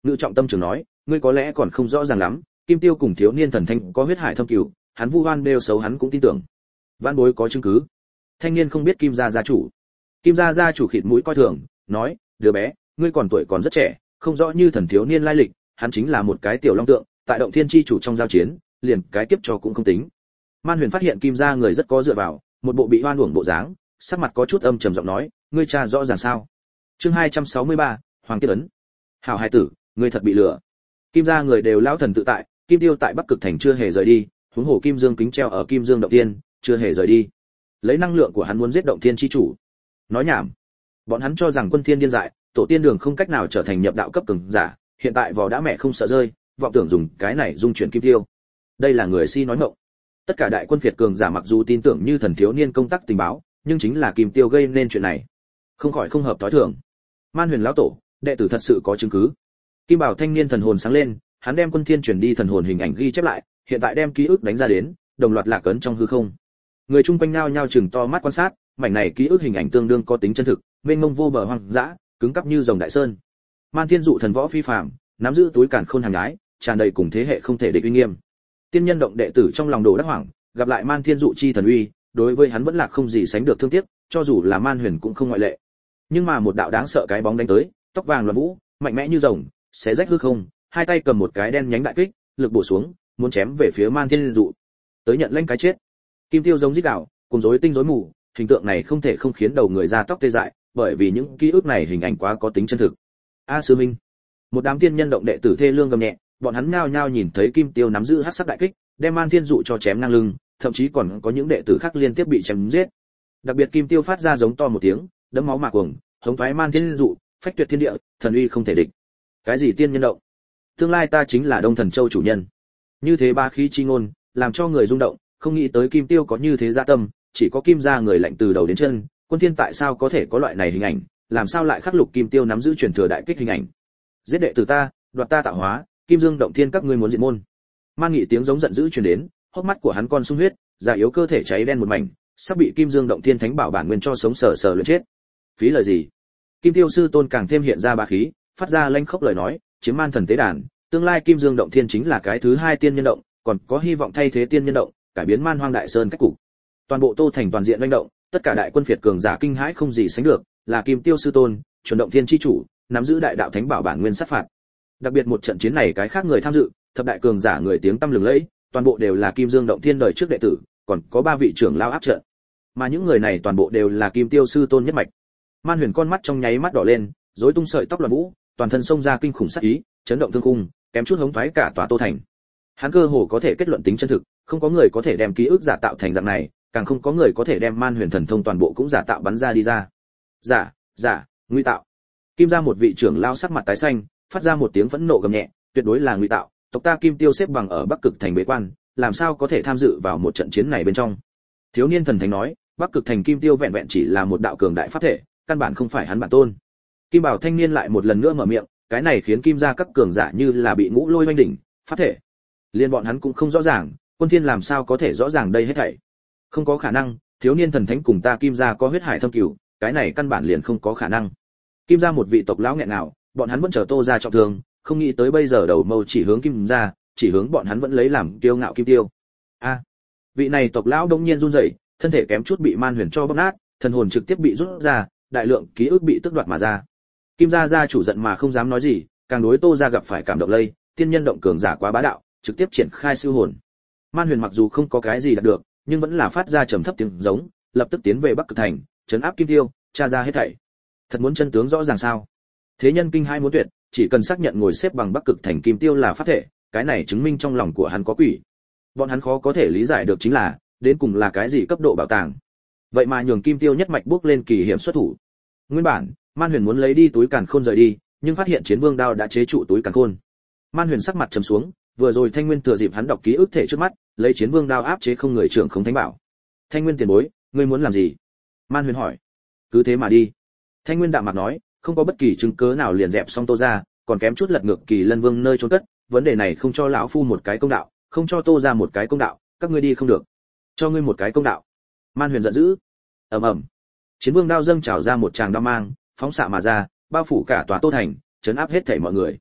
Ngự trọng tâm trường nói, ngươi có lẽ còn không rõ ràng lắm, Kim Tiêu cùng thiếu niên thần thanh có huyết hải thâm cừu, hắn vu oan đều xấu hắn cũng tin tưởng. Vãn bối có chứng cứ. Thanh niên không biết Kim gia gia chủ. Kim gia gia chủ khịt mũi coi thường, nói, đứa bé, ngươi còn tuổi còn rất trẻ, không rõ như thần thiếu niên lai lịch, hắn chính là một cái tiểu long tượng, tại động thiên chi chủ trong giao chiến, liền cái kiếp cho cũng không tính. Man Huyền phát hiện Kim gia người rất có dựa vào, một bộ bị oan uổng bộ dáng, sắc mặt có chút âm trầm giọng nói, ngươi cha rõ ràng sao? Chương hai trăm sáu mươi ba, Hoàng Kiếp ấn. Hảo hải tử, ngươi thật bị lừa. Kim gia người đều lão thần tự tại, Kim Tiêu tại Bắc Cực thành chưa hề rời đi, huống hồ Kim Dương kính treo ở Kim Dương động thiên, chưa hề rời đi. Lấy năng lượng của hắn muốn giết động thiên chi chủ. Nói nhảm. Bọn hắn cho rằng Quân Thiên điên dại, tổ tiên đường không cách nào trở thành nhập đạo cấp cường giả, hiện tại vò đã mẹ không sợ rơi, vọng tưởng dùng cái này dung chuyển Kim Tiêu. Đây là người si nói ngọng. Tất cả đại quân phiệt cường giả mặc dù tin tưởng như thần thiếu niên công tác tình báo, nhưng chính là Kim Tiêu gây nên chuyện này, không khỏi không hợp thói thường. Man Huyền lão tổ, đệ tử thật sự có chứng cứ. Kim Bảo thanh niên thần hồn sáng lên, hắn đem Quân Thiên truyền đi thần hồn hình ảnh ghi chép lại, hiện tại đem ký ức đánh ra đến, đồng loạt lạc ấn trong hư không. Người chung quanh nhao nhao chừng to mắt quan sát, mảnh này ký ức hình ảnh tương đương có tính chân thực, mênh mông vô bờ hoang dã, cứng cáp như rồng đại sơn. Man Thiên dụ thần võ phi phàm, nắm giữ túi càn khôn hàng ái, tràn đầy cùng thế hệ không thể địch uy nghiêm. Tiên nhân động đệ tử trong lòng đồ đắc hoảng, gặp lại Man Thiên dụ chi thần uy, đối với hắn vẫn là không gì sánh được thương tiếc, cho dù là Man Huyền cũng không ngoại lệ. Nhưng mà một đạo đáng sợ cái bóng đánh tới, tóc vàng loạn vũ, mạnh mẽ như rồng, xé rách hư không, hai tay cầm một cái đen nhánh đại kích, lực bổ xuống, muốn chém về phía Man Thiên dụ. Tới nhận lãnh cái chết. Kim Tiêu giống rít gào, cùng rối tinh rối mù, hình tượng này không thể không khiến đầu người ra tóc tê dại, bởi vì những ký ức này hình ảnh quá có tính chân thực. A sư minh, một đám tiên nhân động đệ tử thê lương gầm nhẹ, bọn hắn nhao nhao nhìn thấy Kim Tiêu nắm giữ hắc sắc đại kích, đem Man Thiên dụ cho chém ngang lưng, thậm chí còn có những đệ tử khác liên tiếp bị chém giết. Đặc biệt Kim Tiêu phát ra giống to một tiếng, đẫm máu mà cuồng, hống thoái Man Thiên dụ, phách tuyệt thiên địa, thần uy không thể địch. Cái gì tiên nhân động? Tương lai ta chính là Đông Thần Châu chủ nhân. Như thế ba khí chi ngôn, làm cho người rung động, không nghĩ tới Kim Tiêu có như thế dạ tâm, chỉ có Kim gia người lạnh từ đầu đến chân, Quân Thiên tại sao có thể có loại này hình ảnh, làm sao lại khắc lục Kim Tiêu nắm giữ truyền thừa đại kích hình ảnh. Giết đệ tử ta, đoạt ta tạo hóa, Kim Dương động thiên các ngươi muốn diệt môn. Man Nghị tiếng giống giận dữ truyền đến, hốc mắt của hắn con sung huyết, già yếu cơ thể cháy đen một mảnh, sắp bị Kim Dương động thiên thánh bảo bản nguyên cho sống sờ sờ luyện chết. Phí lời gì? Kim Tiêu sư tôn càng thêm hiện ra bá khí, phát ra lanh khốc lời nói, chiếm Man thần tế đàn, tương lai Kim Dương động thiên chính là cái thứ hai tiên nhân động, còn có hy vọng thay thế tiên nhân động, cải biến Man Hoang Đại Sơn cách cục. Toàn bộ Tô thành toàn diện manh động, tất cả đại quân phiệt cường giả kinh hãi không gì sánh được, là Kim Tiêu sư tôn, chuẩn động thiên chi chủ, nắm giữ đại đạo thánh bảo bản nguyên sát phạt. Đặc biệt một trận chiến này cái khác người tham dự, thập đại cường giả người tiếng tăm lừng lẫy, toàn bộ đều là Kim Dương động thiên đời trước đệ tử, còn có ba vị trưởng lao áp trận. Mà những người này toàn bộ đều là Kim Tiêu sư tôn nhất mạch. Man Huyền con mắt trong nháy mắt đỏ lên, rối tung sợi tóc loạn vũ, toàn thân xông ra kinh khủng sát ý, chấn động thương khung, kém chút hống thoái cả tòa Tô thành. Hắn cơ hồ có thể kết luận tính chân thực, không có người có thể đem ký ức giả tạo thành dạng này, càng không có người có thể đem Man Huyền thần thông toàn bộ cũng giả tạo bắn ra đi ra. Giả, giả, ngụy tạo. Kim gia một vị trưởng lao sắc mặt tái xanh, phát ra một tiếng phẫn nộ gầm nhẹ, tuyệt đối là ngụy tạo, tộc ta Kim Tiêu xếp bằng ở Bắc Cực thành bế quan, làm sao có thể tham dự vào một trận chiến này bên trong. Thiếu niên thần thánh nói, Bắc Cực thành Kim Tiêu vẹn vẹn chỉ là một đạo cường đại pháp thể, căn bản không phải hắn bản tôn. Kim Bảo thanh niên lại một lần nữa mở miệng, cái này khiến Kim gia các cường giả như là bị ngũ lôi oanh đỉnh, pháp thể. Liên bọn hắn cũng không rõ ràng, Quân Thiên làm sao có thể rõ ràng đây hết thảy. Không có khả năng, thiếu niên thần thánh cùng ta Kim gia có huyết hải thâm cửu, cái này căn bản liền không có khả năng. Kim gia một vị tộc lão nghẹn nào, bọn hắn vẫn chờ Tô gia trọng thương, không nghĩ tới bây giờ đầu mâu chỉ hướng Kim gia, chỉ hướng bọn hắn vẫn lấy làm kiêu ngạo Kim Tiêu. A, vị này tộc lão đống nhiên run rẩy, thân thể kém chút bị Man Huyền cho bóp nát, thần hồn trực tiếp bị rút ra, đại lượng ký ức bị tước đoạt mà ra. Kim gia gia chủ giận mà không dám nói gì, càng đối Tô gia gặp phải cảm động lây, tiên nhân động cường giả quá bá đạo, trực tiếp triển khai siêu hồn. Man Huyền mặc dù không có cái gì đạt được, nhưng vẫn là phát ra trầm thấp tiếng giống, lập tức tiến về Bắc Cực thành, trấn áp Kim Tiêu, tra ra hết thảy. Thật muốn chân tướng rõ ràng sao? Thế nhân kinh hai muốn tuyệt, chỉ cần xác nhận ngồi xếp bằng Bắc Cực thành Kim Tiêu là pháp thể, cái này chứng minh trong lòng của hắn có quỷ. Bọn hắn khó có thể lý giải được chính là, đến cùng là cái gì cấp độ bảo tàng. Vậy mà nhường Kim Tiêu nhất mạch bước lên kỳ hiểm xuất thủ. Nguyên bản, Man Huyền muốn lấy đi túi càn khôn rời đi, nhưng phát hiện Chiến Vương đao đã chế trụ túi càn khôn. Man Huyền sắc mặt trầm xuống, vừa rồi Thanh Nguyên thừa dịp hắn đọc ký ức thể trước mắt, lấy Chiến Vương đao áp chế không người trưởng không thánh bảo. Thanh Nguyên tiền bối, ngươi muốn làm gì? Man Huyền hỏi. Cứ thế mà đi. Thanh Nguyên đạm mạc nói, không có bất kỳ chứng cứ nào liền dẹp xong Tô gia, còn kém chút lật ngược Kỳ Lân Vương nơi chôn cất, vấn đề này không cho lão phu một cái công đạo, không cho Tô gia một cái công đạo, các ngươi đi không được. Cho ngươi một cái công đạo. Man Huyền giận dữ. Ầm ầm. Chiến Vương đao dâng trào ra một tràng đao mang, phóng xạ mà ra, bao phủ cả tòa Tô thành, chấn áp hết thảy mọi người.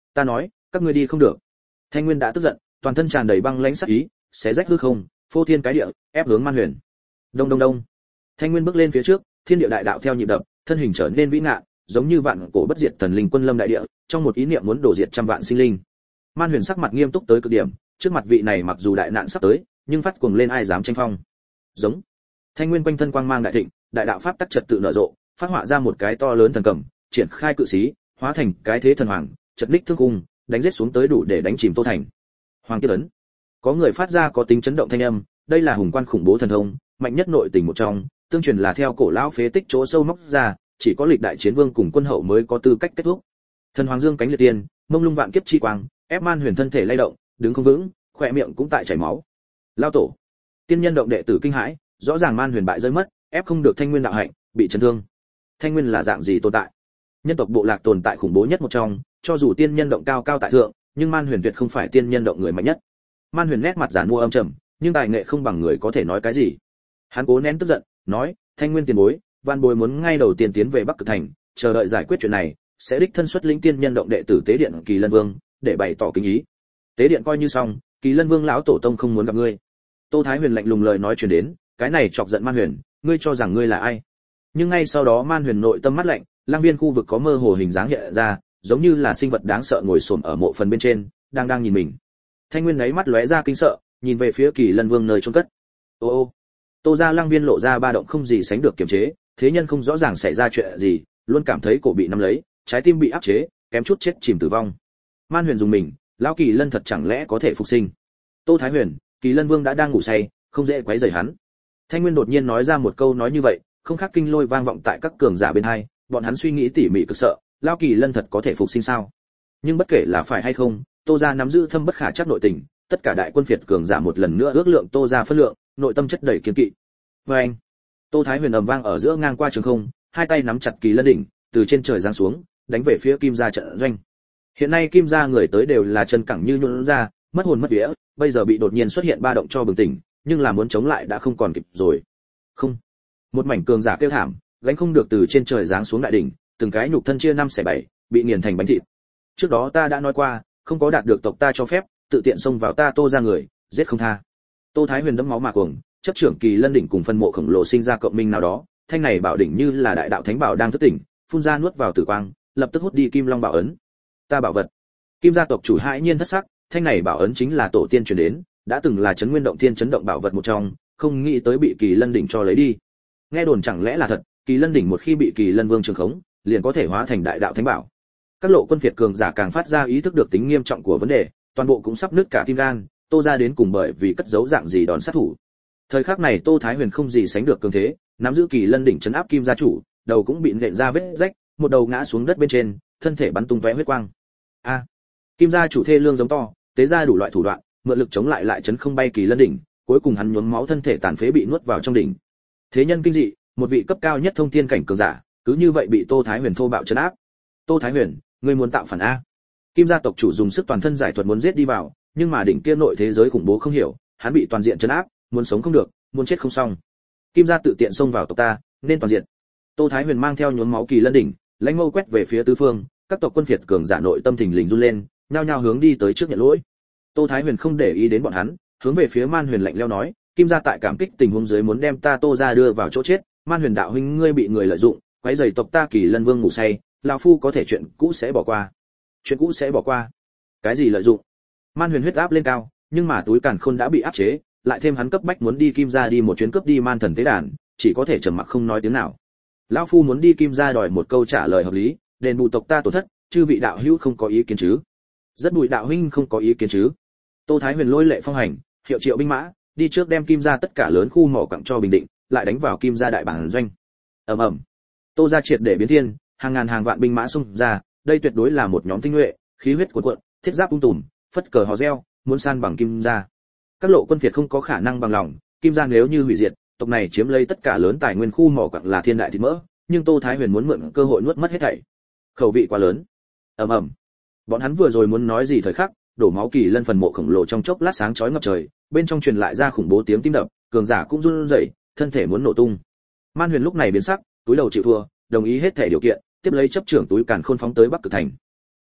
Ta nói, các ngươi đi không được. Thanh Nguyên đã tức giận, toàn thân tràn đầy băng lãnh sát ý, xé rách hư không, phô thiên cái địa, ép hướng Man Huyền. Đông đông đông. Thanh Nguyên bước lên phía trước, thiên địa đại đạo theo nhịp đập, thân hình trở nên vĩ ngạn, giống như vạn cổ bất diệt thần linh quân lâm đại địa, trong một ý niệm muốn đổ diệt trăm vạn sinh linh. Man Huyền sắc mặt nghiêm túc tới cực điểm, trước mặt vị này mặc dù đại nạn sắp tới, nhưng phát cuồng lên ai dám tranh phong. Giống. Thanh Nguyên quanh thân quang mang đại thịnh, đại đạo pháp tắc trật tự nở rộ, phát họa ra một cái to lớn thần cầm, triển khai cự sĩ, hóa thành cái thế thần hoàng, chật ních thương cung, đánh giết xuống tới đủ để đánh chìm Tô Thành. Hoàng Kiếp ấn. Có người phát ra có tính chấn động thanh âm, đây là hùng quan khủng bố thần thông, mạnh nhất nội tình một trong, tương truyền là theo cổ lão phế tích chỗ sâu móc ra, chỉ có lịch đại chiến vương cùng quân hậu mới có tư cách kết thúc. Thần hoàng dương cánh liệt tiên, mông lung vạn kiếp chi quang, ép Man Huyền thân thể lay động, đứng không vững, khỏe miệng cũng tại chảy máu. Lao tổ. Tiên nhân động đệ tử kinh hãi, rõ ràng Man Huyền bại rơi mất, ép không được Thanh Nguyên đạo hạnh, bị chấn thương. Thanh Nguyên là dạng gì tồn tại? Nhân tộc bộ lạc tồn tại khủng bố nhất một trong, cho dù tiên nhân động cao cao tại thượng, nhưng Man Huyền tuyệt không phải tiên nhân động người mạnh nhất. Man Huyền nét mặt giản mua âm trầm, nhưng tài nghệ không bằng người có thể nói cái gì. Hắn cố nén tức giận, nói, Thanh Nguyên tiền bối, Van bối muốn ngay đầu tiên tiến về Bắc Cực Thành, chờ đợi giải quyết chuyện này, sẽ đích thân xuất lĩnh tiên nhân động đệ tử tế điện Kỳ Lân Vương, để bày tỏ kính ý. Tế điện coi như xong, Kỳ Lân Vương lão tổ tông không muốn gặp ngươi. Tô Thái Huyền lạnh lùng lời nói truyền đến, cái này chọc giận Man Huyền, ngươi cho rằng ngươi là ai? Nhưng ngay sau đó Man Huyền nội tâm mắt lạnh, lang viên khu vực có mơ hồ hình dáng hiện ra, giống như là sinh vật đáng sợ ngồi xổm ở mộ phần bên trên, đang đang nhìn mình. Thanh Nguyên lấy mắt lóe ra kinh sợ, nhìn về phía Kỳ Lân Vương nơi chôn cất. Ô ô. Tô gia lang viên lộ ra ba động không gì sánh được kiềm chế, thế nhân không rõ ràng xảy ra chuyện gì, luôn cảm thấy cổ bị nắm lấy, trái tim bị áp chế, kém chút chết chìm tử vong. Man Huyền dùng mình, lão Kỳ Lân thật chẳng lẽ có thể phục sinh? Tô Thái Huyền, Kỳ Lân Vương đã đang ngủ say, không dễ quấy rầy hắn. Thanh Nguyên đột nhiên nói ra một câu nói như vậy, không khác kinh lôi vang vọng tại các cường giả bên hai, bọn hắn suy nghĩ tỉ mỉ cực sợ, lão Kỳ Lân thật có thể phục sinh sao? Nhưng bất kể là phải hay không, Tô gia nắm giữ thâm bất khả trắc nội tình, tất cả đại quân phiệt cường giả một lần nữa ước lượng Tô gia phân lượng, nội tâm chất đầy kiên kỵ. Và anh, Tô Thái Huyền ầm vang ở giữa ngang qua trường không, hai tay nắm chặt Kỳ Lân đỉnh, từ trên trời giáng xuống, đánh về phía Kim gia trận doanh. Hiện nay Kim gia người tới đều là chân cẳng như nhũn ra, mất hồn mất vía, bây giờ bị đột nhiên xuất hiện ba động cho bừng tỉnh, nhưng là muốn chống lại đã không còn kịp rồi. Không. Một mảnh cường giả kêu thảm, gánh không được từ trên trời giáng xuống đại đỉnh, từng cái nhục thân chia năm xẻ bảy, bị nghiền thành bánh thịt. Trước đó ta đã nói qua, không có đạt được tộc ta cho phép, tự tiện xông vào ta Tô gia người, giết không tha. Tô Thái Huyền đẫm máu mà cuồng, chấp trưởng Kỳ Lân đỉnh cùng phân mộ khổng lồ sinh ra cộng minh nào đó, thanh này bảo đỉnh như là đại đạo thánh bảo đang thức tỉnh, phun ra nuốt vào tử quang, lập tức hút đi Kim Long bảo ấn. Ta bảo vật. Kim gia tộc chủ hãi nhiên thất sắc, thanh này bảo ấn chính là tổ tiên truyền đến, đã từng là chấn nguyên động thiên chấn động bảo vật một trong, không nghĩ tới bị Kỳ Lân đỉnh cho lấy đi. Nghe đồn chẳng lẽ là thật, Kỳ Lân đỉnh một khi bị Kỳ Lân Vương trường khống, liền có thể hóa thành đại đạo thánh bảo. Các lộ quân phiệt cường giả càng phát ra ý thức được tính nghiêm trọng của vấn đề, toàn bộ cũng sắp nứt cả tim gan, Tô gia đến cùng bởi vì cất giấu dạng gì đòn sát thủ. Thời khắc này Tô Thái Huyền không gì sánh được cường thế, nắm giữ Kỳ Lân đỉnh trấn áp Kim gia chủ, đầu cũng bị nện ra vết rách, một đầu ngã xuống đất bên trên, thân thể bắn tung tóe huyết quang. A! Kim gia chủ thê lương giống to, tế ra đủ loại thủ đoạn, mượn lực chống lại lại chấn không bay Kỳ Lân đỉnh, cuối cùng hắn nhuốm máu thân thể tàn phế bị nuốt vào trong đỉnh. Thế nhân kinh dị, một vị cấp cao nhất thông thiên cảnh cường giả, cứ như vậy bị Tô Thái Huyền thô bạo trấn áp. Tô Thái Huyền, ngươi muốn tạo phản a? Kim gia tộc chủ dùng sức toàn thân giải thuật muốn giết đi vào, nhưng mà đỉnh kia nội thế giới khủng bố không hiểu, hắn bị toàn diện trấn áp, muốn sống không được, muốn chết không xong. Kim gia tự tiện xông vào tộc ta, nên toàn diện. Tô Thái Huyền mang theo nhuốm máu Kỳ Lân đỉnh, lãnh mâu quét về phía tứ phương, các tộc quân phiệt cường giả nội tâm thình lình run lên, nhao nhao hướng đi tới trước nhận lỗi. Tô Thái Huyền không để ý đến bọn hắn, hướng về phía Man Huyền lạnh lẽo nói, Kim gia tại cảm kích tình huống dưới muốn đem ta Tô gia đưa vào chỗ chết, Man Huyền đạo huynh ngươi bị người lợi dụng, quấy rầy tộc ta Kỳ Lân Vương ngủ say, lão phu có thể chuyện cũ sẽ bỏ qua. Chuyện cũ sẽ bỏ qua? Cái gì lợi dụng? Man Huyền huyết áp lên cao, nhưng mà túi càn khôn đã bị áp chế, lại thêm hắn cấp bách muốn đi Kim gia đi một chuyến cướp đi Man thần tế đàn, chỉ có thể trầm mặc không nói tiếng nào. Lão phu muốn đi Kim gia đòi một câu trả lời hợp lý, đền bù tộc ta tổn thất, chư vị đạo hữu không có ý kiến chứ? Rất bùi đạo huynh không có ý kiến chứ? Tô Thái Huyền lôi lệ phong hành, hiệu triệu binh mã, đi trước đem Kim gia tất cả lớn khu mỏ quặng cho bình định, lại đánh vào Kim gia đại bản doanh. Ầm ầm. Tô gia triệt để biến thiên, hàng ngàn hàng vạn binh mã xung ra, đây tuyệt đối là một nhóm tinh nhuệ, khí huyết cuồn cuộn, thiết giáp ung tùm, phất cờ hò reo, muốn san bằng Kim gia. Các lộ quân phiệt không có khả năng bằng lòng, Kim gia nếu như hủy diệt, tộc này chiếm lấy tất cả lớn tài nguyên khu mỏ quặng là thiên đại thịt mỡ, nhưng Tô Thái Huyền muốn mượn cơ hội nuốt mất hết thảy. Khẩu vị quá lớn. Ầm ầm. Bọn hắn vừa rồi muốn nói gì thời khắc, đổ máu Kỳ Lân phần mộ khổng lồ trong chốc lát sáng chói ngập trời, bên trong truyền lại ra khủng bố tiếng tim đập, cường giả cũng run rẩy, thân thể muốn nổ tung. Man Huyền lúc này biến sắc, túi đầu chịu thua, đồng ý hết thể điều kiện, tiếp lấy chấp trưởng túi càn khôn phóng tới Bắc Cực Thành.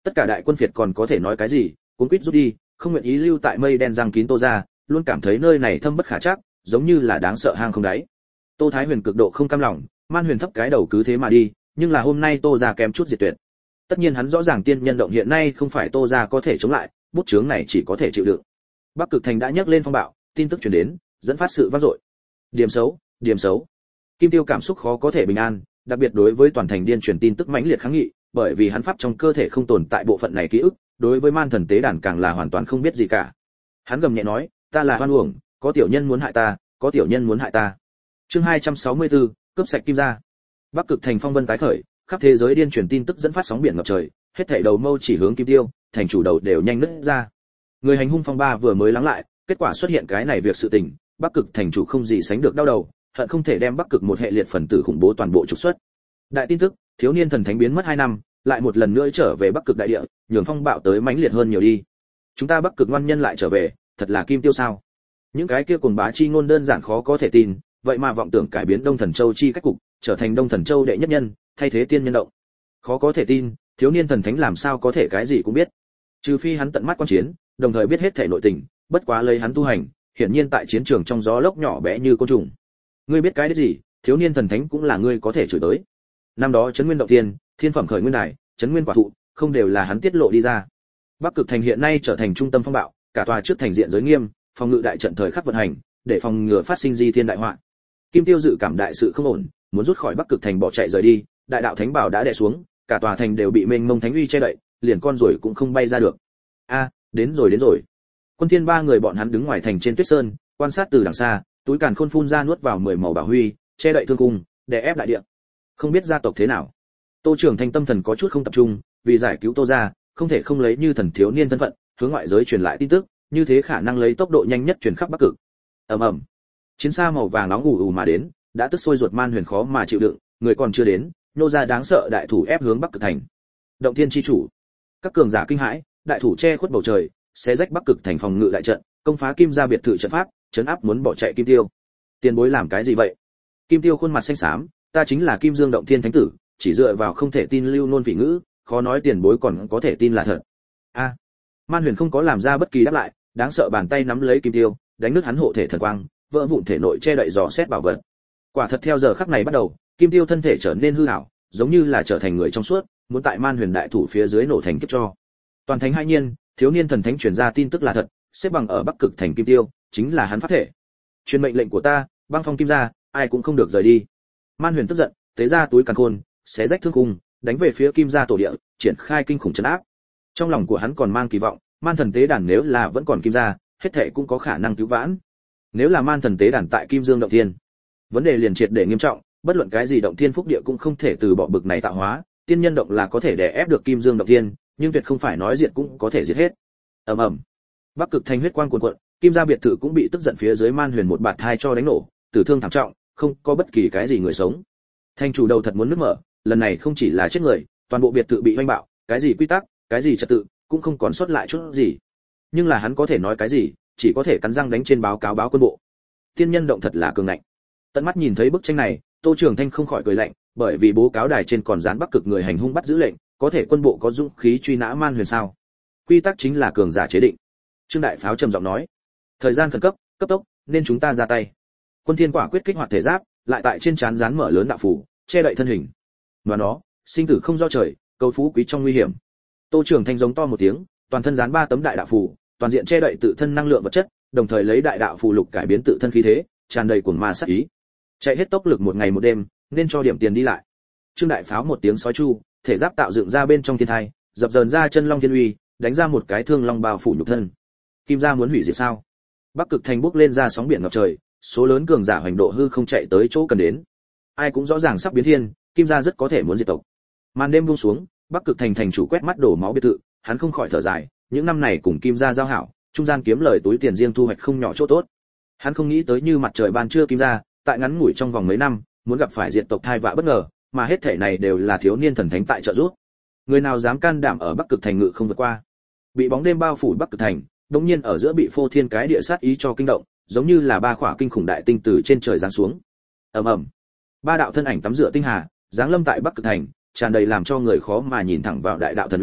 Tất cả đại quân Việt còn có thể nói cái gì, cuống quýt rút đi, không nguyện ý lưu tại mây đen răng kín Tô gia, luôn cảm thấy nơi này thâm bất khả trắc, giống như là đáng sợ hang không đáy. Tô Thái Huyền cực độ không cam lòng, Man Huyền thấp cái đầu cứ thế mà đi, nhưng là hôm nay Tô gia kém chút diệt tuyệt. Tất nhiên hắn rõ ràng tiên nhân động hiện nay không phải Tô gia có thể chống lại, bút chướng này chỉ có thể chịu đựng. Bắc Cực Thành đã nhấc lên phong bạo, tin tức truyền đến, dẫn phát sự vang dội. Điểm xấu, điểm xấu. Kim Tiêu cảm xúc khó có thể bình an, đặc biệt đối với toàn thành điên truyền tin tức mãnh liệt kháng nghị, bởi vì hắn pháp trong cơ thể không tồn tại bộ phận này ký ức, đối với man thần tế đàn càng là hoàn toàn không biết gì cả. Hắn gầm nhẹ nói, ta là hoan uổng, có tiểu nhân muốn hại ta, có tiểu nhân muốn hại ta. Chương hai trăm sáu mươi tư, cướp sạch Kim gia. Bắc Cực Thành phong vân tái khởi, khắp thế giới điên truyền tin tức dẫn phát sóng biển ngập trời, hết thảy đầu mâu chỉ hướng Kim Tiêu, thành chủ đầu đều nhanh nứt ra. Người hành hung phong ba vừa mới lắng lại, kết quả xuất hiện cái này việc sự tình, Bắc Cực thành chủ không gì sánh được đau đầu, hận không thể đem Bắc Cực một hệ liệt phần tử khủng bố toàn bộ trục xuất. Đại tin tức, thiếu niên thần thánh biến mất hai năm, lại một lần nữa trở về Bắc Cực đại địa, nhường phong bạo tới mãnh liệt hơn nhiều đi. Chúng ta Bắc Cực ngoan nhân lại trở về, thật là Kim Tiêu sao? Những cái kia cuồng bá chi ngôn đơn giản khó có thể tin, vậy mà vọng tưởng cải biến Đông Thần Châu chi cách cục, trở thành Đông Thần Châu đệ nhất nhân, thay thế tiên nhân động. Khó có thể tin, thiếu niên thần thánh làm sao có thể cái gì cũng biết? Trừ phi hắn tận mắt quan chiến, đồng thời biết hết thể nội tình, bất quá lấy hắn tu hành, hiển nhiên tại chiến trường trong gió lốc nhỏ bé như côn trùng. Ngươi biết cái đấy gì, thiếu niên thần thánh cũng là ngươi có thể chửi tới. Năm đó Trấn Nguyên động thiên, Thiên phẩm khởi nguyên đài, Trấn Nguyên quả thụ, không đều là hắn tiết lộ đi ra. Bắc Cực thành hiện nay trở thành trung tâm phong bạo, cả tòa trước thành diện giới nghiêm, phòng ngự đại trận thời khắc vận hành, để phòng ngừa phát sinh di thiên đại họa. Kim Tiêu dự cảm đại sự không ổn, muốn rút khỏi Bắc Cực thành bỏ chạy rời đi, đại đạo thánh bảo đã đè xuống, cả tòa thành đều bị mênh mông thánh uy che đậy, liền con rồi cũng không bay ra được. A, đến rồi đến rồi. Quân Thiên ba người bọn hắn đứng ngoài thành trên tuyết sơn, quan sát từ đằng xa, túi càn khôn phun ra nuốt vào mười màu bảo huy, che đậy thương cung, để ép đại địa. Không biết gia tộc thế nào. Tô Trường Thanh tâm thần có chút không tập trung, vì giải cứu Tô gia, không thể không lấy như thần thiếu niên thân phận, hướng ngoại giới truyền lại tin tức, như thế khả năng lấy tốc độ nhanh nhất truyền khắp Bắc Cực. Ầm ầm. Chiến xa màu vàng nóng ù ù mà đến, đã tức sôi ruột Man Huyền khó mà chịu đựng, người còn chưa đến, nô gia đáng sợ đại thủ ép hướng Bắc Cực thành. Động Thiên chi chủ. Các cường giả kinh hãi, đại thủ che khuất bầu trời, xé rách Bắc Cực thành phòng ngự đại trận, công phá Kim gia biệt thự trận pháp, chấn áp muốn bỏ chạy Kim Tiêu. Tiền bối làm cái gì vậy? Kim Tiêu khuôn mặt xanh xám, ta chính là Kim Dương Động Thiên thánh tử, chỉ dựa vào không thể tin lưu nôn vị ngữ, khó nói tiền bối còn có thể tin là thật. A. Man Huyền không có làm ra bất kỳ đáp lại, đáng sợ bàn tay nắm lấy Kim Tiêu, đánh nứt hắn hộ thể thần quang, vỡ vụn thể nội che đậy dò xét bảo vật. Quả thật theo giờ khắc này bắt đầu, Kim Tiêu thân thể trở nên hư ảo, giống như là trở thành người trong suốt, muốn tại Man Huyền đại thủ phía dưới nổ thành kiếp cho. Toàn thành hai nhiên, thiếu niên thần thánh truyền ra tin tức là thật, xếp bằng ở Bắc Cực thành Kim Tiêu, chính là hắn pháp thể. Truyền mệnh lệnh của ta, băng phong Kim gia, ai cũng không được rời đi. Man Huyền tức giận, tế ra túi càn khôn, xé rách thương cung, đánh về phía Kim gia tổ địa, triển khai kinh khủng trấn áp. Trong lòng của hắn còn mang kỳ vọng, Man thần tế đàn nếu là vẫn còn Kim gia, hết thảy cũng có khả năng cứu vãn. Nếu là Man thần tế đàn tại Kim Dương động thiên, vấn đề liền triệt để nghiêm trọng, bất luận cái gì động thiên phúc địa cũng không thể từ bỏ bực này tạo hóa, tiên nhân động là có thể đè ép được Kim Dương động thiên, nhưng tuyệt không phải nói diệt cũng có thể diệt hết. Ầm ầm. Bắc Cực thành huyết quang cuồn cuộn, Kim gia biệt thự cũng bị tức giận phía dưới Man Huyền một bạt hai cho đánh nổ, tử thương thảm trọng, không có bất kỳ cái gì người sống. Thành chủ đầu thật muốn nứt mở, lần này không chỉ là chết người, toàn bộ biệt thự bị hoành bạo, cái gì quy tắc, cái gì trật tự, cũng không còn sót lại chút gì. Nhưng là hắn có thể nói cái gì, chỉ có thể cắn răng đánh trên báo cáo báo quân bộ. Tiên nhân động thật là cường ngạnh. Tận mắt nhìn thấy bức tranh này, Tô Trường Thanh không khỏi cười lạnh, bởi vì bố cáo đài trên còn dán Bắc Cực người hành hung bắt giữ lệnh, có thể quân bộ có dũng khí truy nã Man Huyền sao? Quy tắc chính là cường giả chế định. Trương Đại Pháo trầm giọng nói, thời gian khẩn cấp, cấp tốc, nên chúng ta ra tay. Quân Thiên quả quyết kích hoạt thể giáp, lại tại trên trán dán mở lớn đạo phủ, che đậy thân hình. Và nó, sinh tử không do trời, cầu phú quý trong nguy hiểm. Tô Trường Thanh giống to một tiếng, toàn thân dán ba tấm đại đạo phủ, toàn diện che đậy tự thân năng lượng vật chất, đồng thời lấy đại đạo phù lục cải biến tự thân khí thế, tràn đầy cuồng ma sát ý. Chạy hết tốc lực một ngày một đêm, nên cho điểm tiền đi lại. Trương Đại Pháo một tiếng sói chu, thể giáp tạo dựng ra bên trong thiên thai, dập dờn ra chân long thiên uy, đánh ra một cái thương long bao phủ nhục thân. Kim gia muốn hủy diệt sao? Bắc Cực thành bốc lên ra sóng biển ngập trời, số lớn cường giả hoành độ hư không chạy tới chỗ cần đến. Ai cũng rõ ràng sắp biến thiên, Kim gia rất có thể muốn diệt tộc. Màn đêm buông xuống, Bắc Cực thành thành chủ quét mắt đổ máu biệt thự, hắn không khỏi thở dài, những năm này cùng Kim gia giao hảo, trung gian kiếm lời túi tiền riêng thu hoạch không nhỏ chỗ tốt. Hắn không nghĩ tới như mặt trời ban trưa Kim gia, tại ngắn ngủi trong vòng mấy năm, muốn gặp phải diệt tộc thai vạ bất ngờ, mà hết thể này đều là thiếu niên thần thánh tại trợ giúp. Người nào dám can đảm ở Bắc Cực thành ngự không vượt qua? Bị bóng đêm bao phủ Bắc Cực thành, đống nhiên ở giữa bị phô thiên cái địa sát ý cho kinh động, giống như là ba khỏa kinh khủng đại tinh từ trên trời giáng xuống. Ầm ầm. Ba đạo thân ảnh tắm rửa tinh hà, giáng lâm tại Bắc Cực thành, tràn đầy làm cho người khó mà nhìn thẳng vào đại đạo thần uy,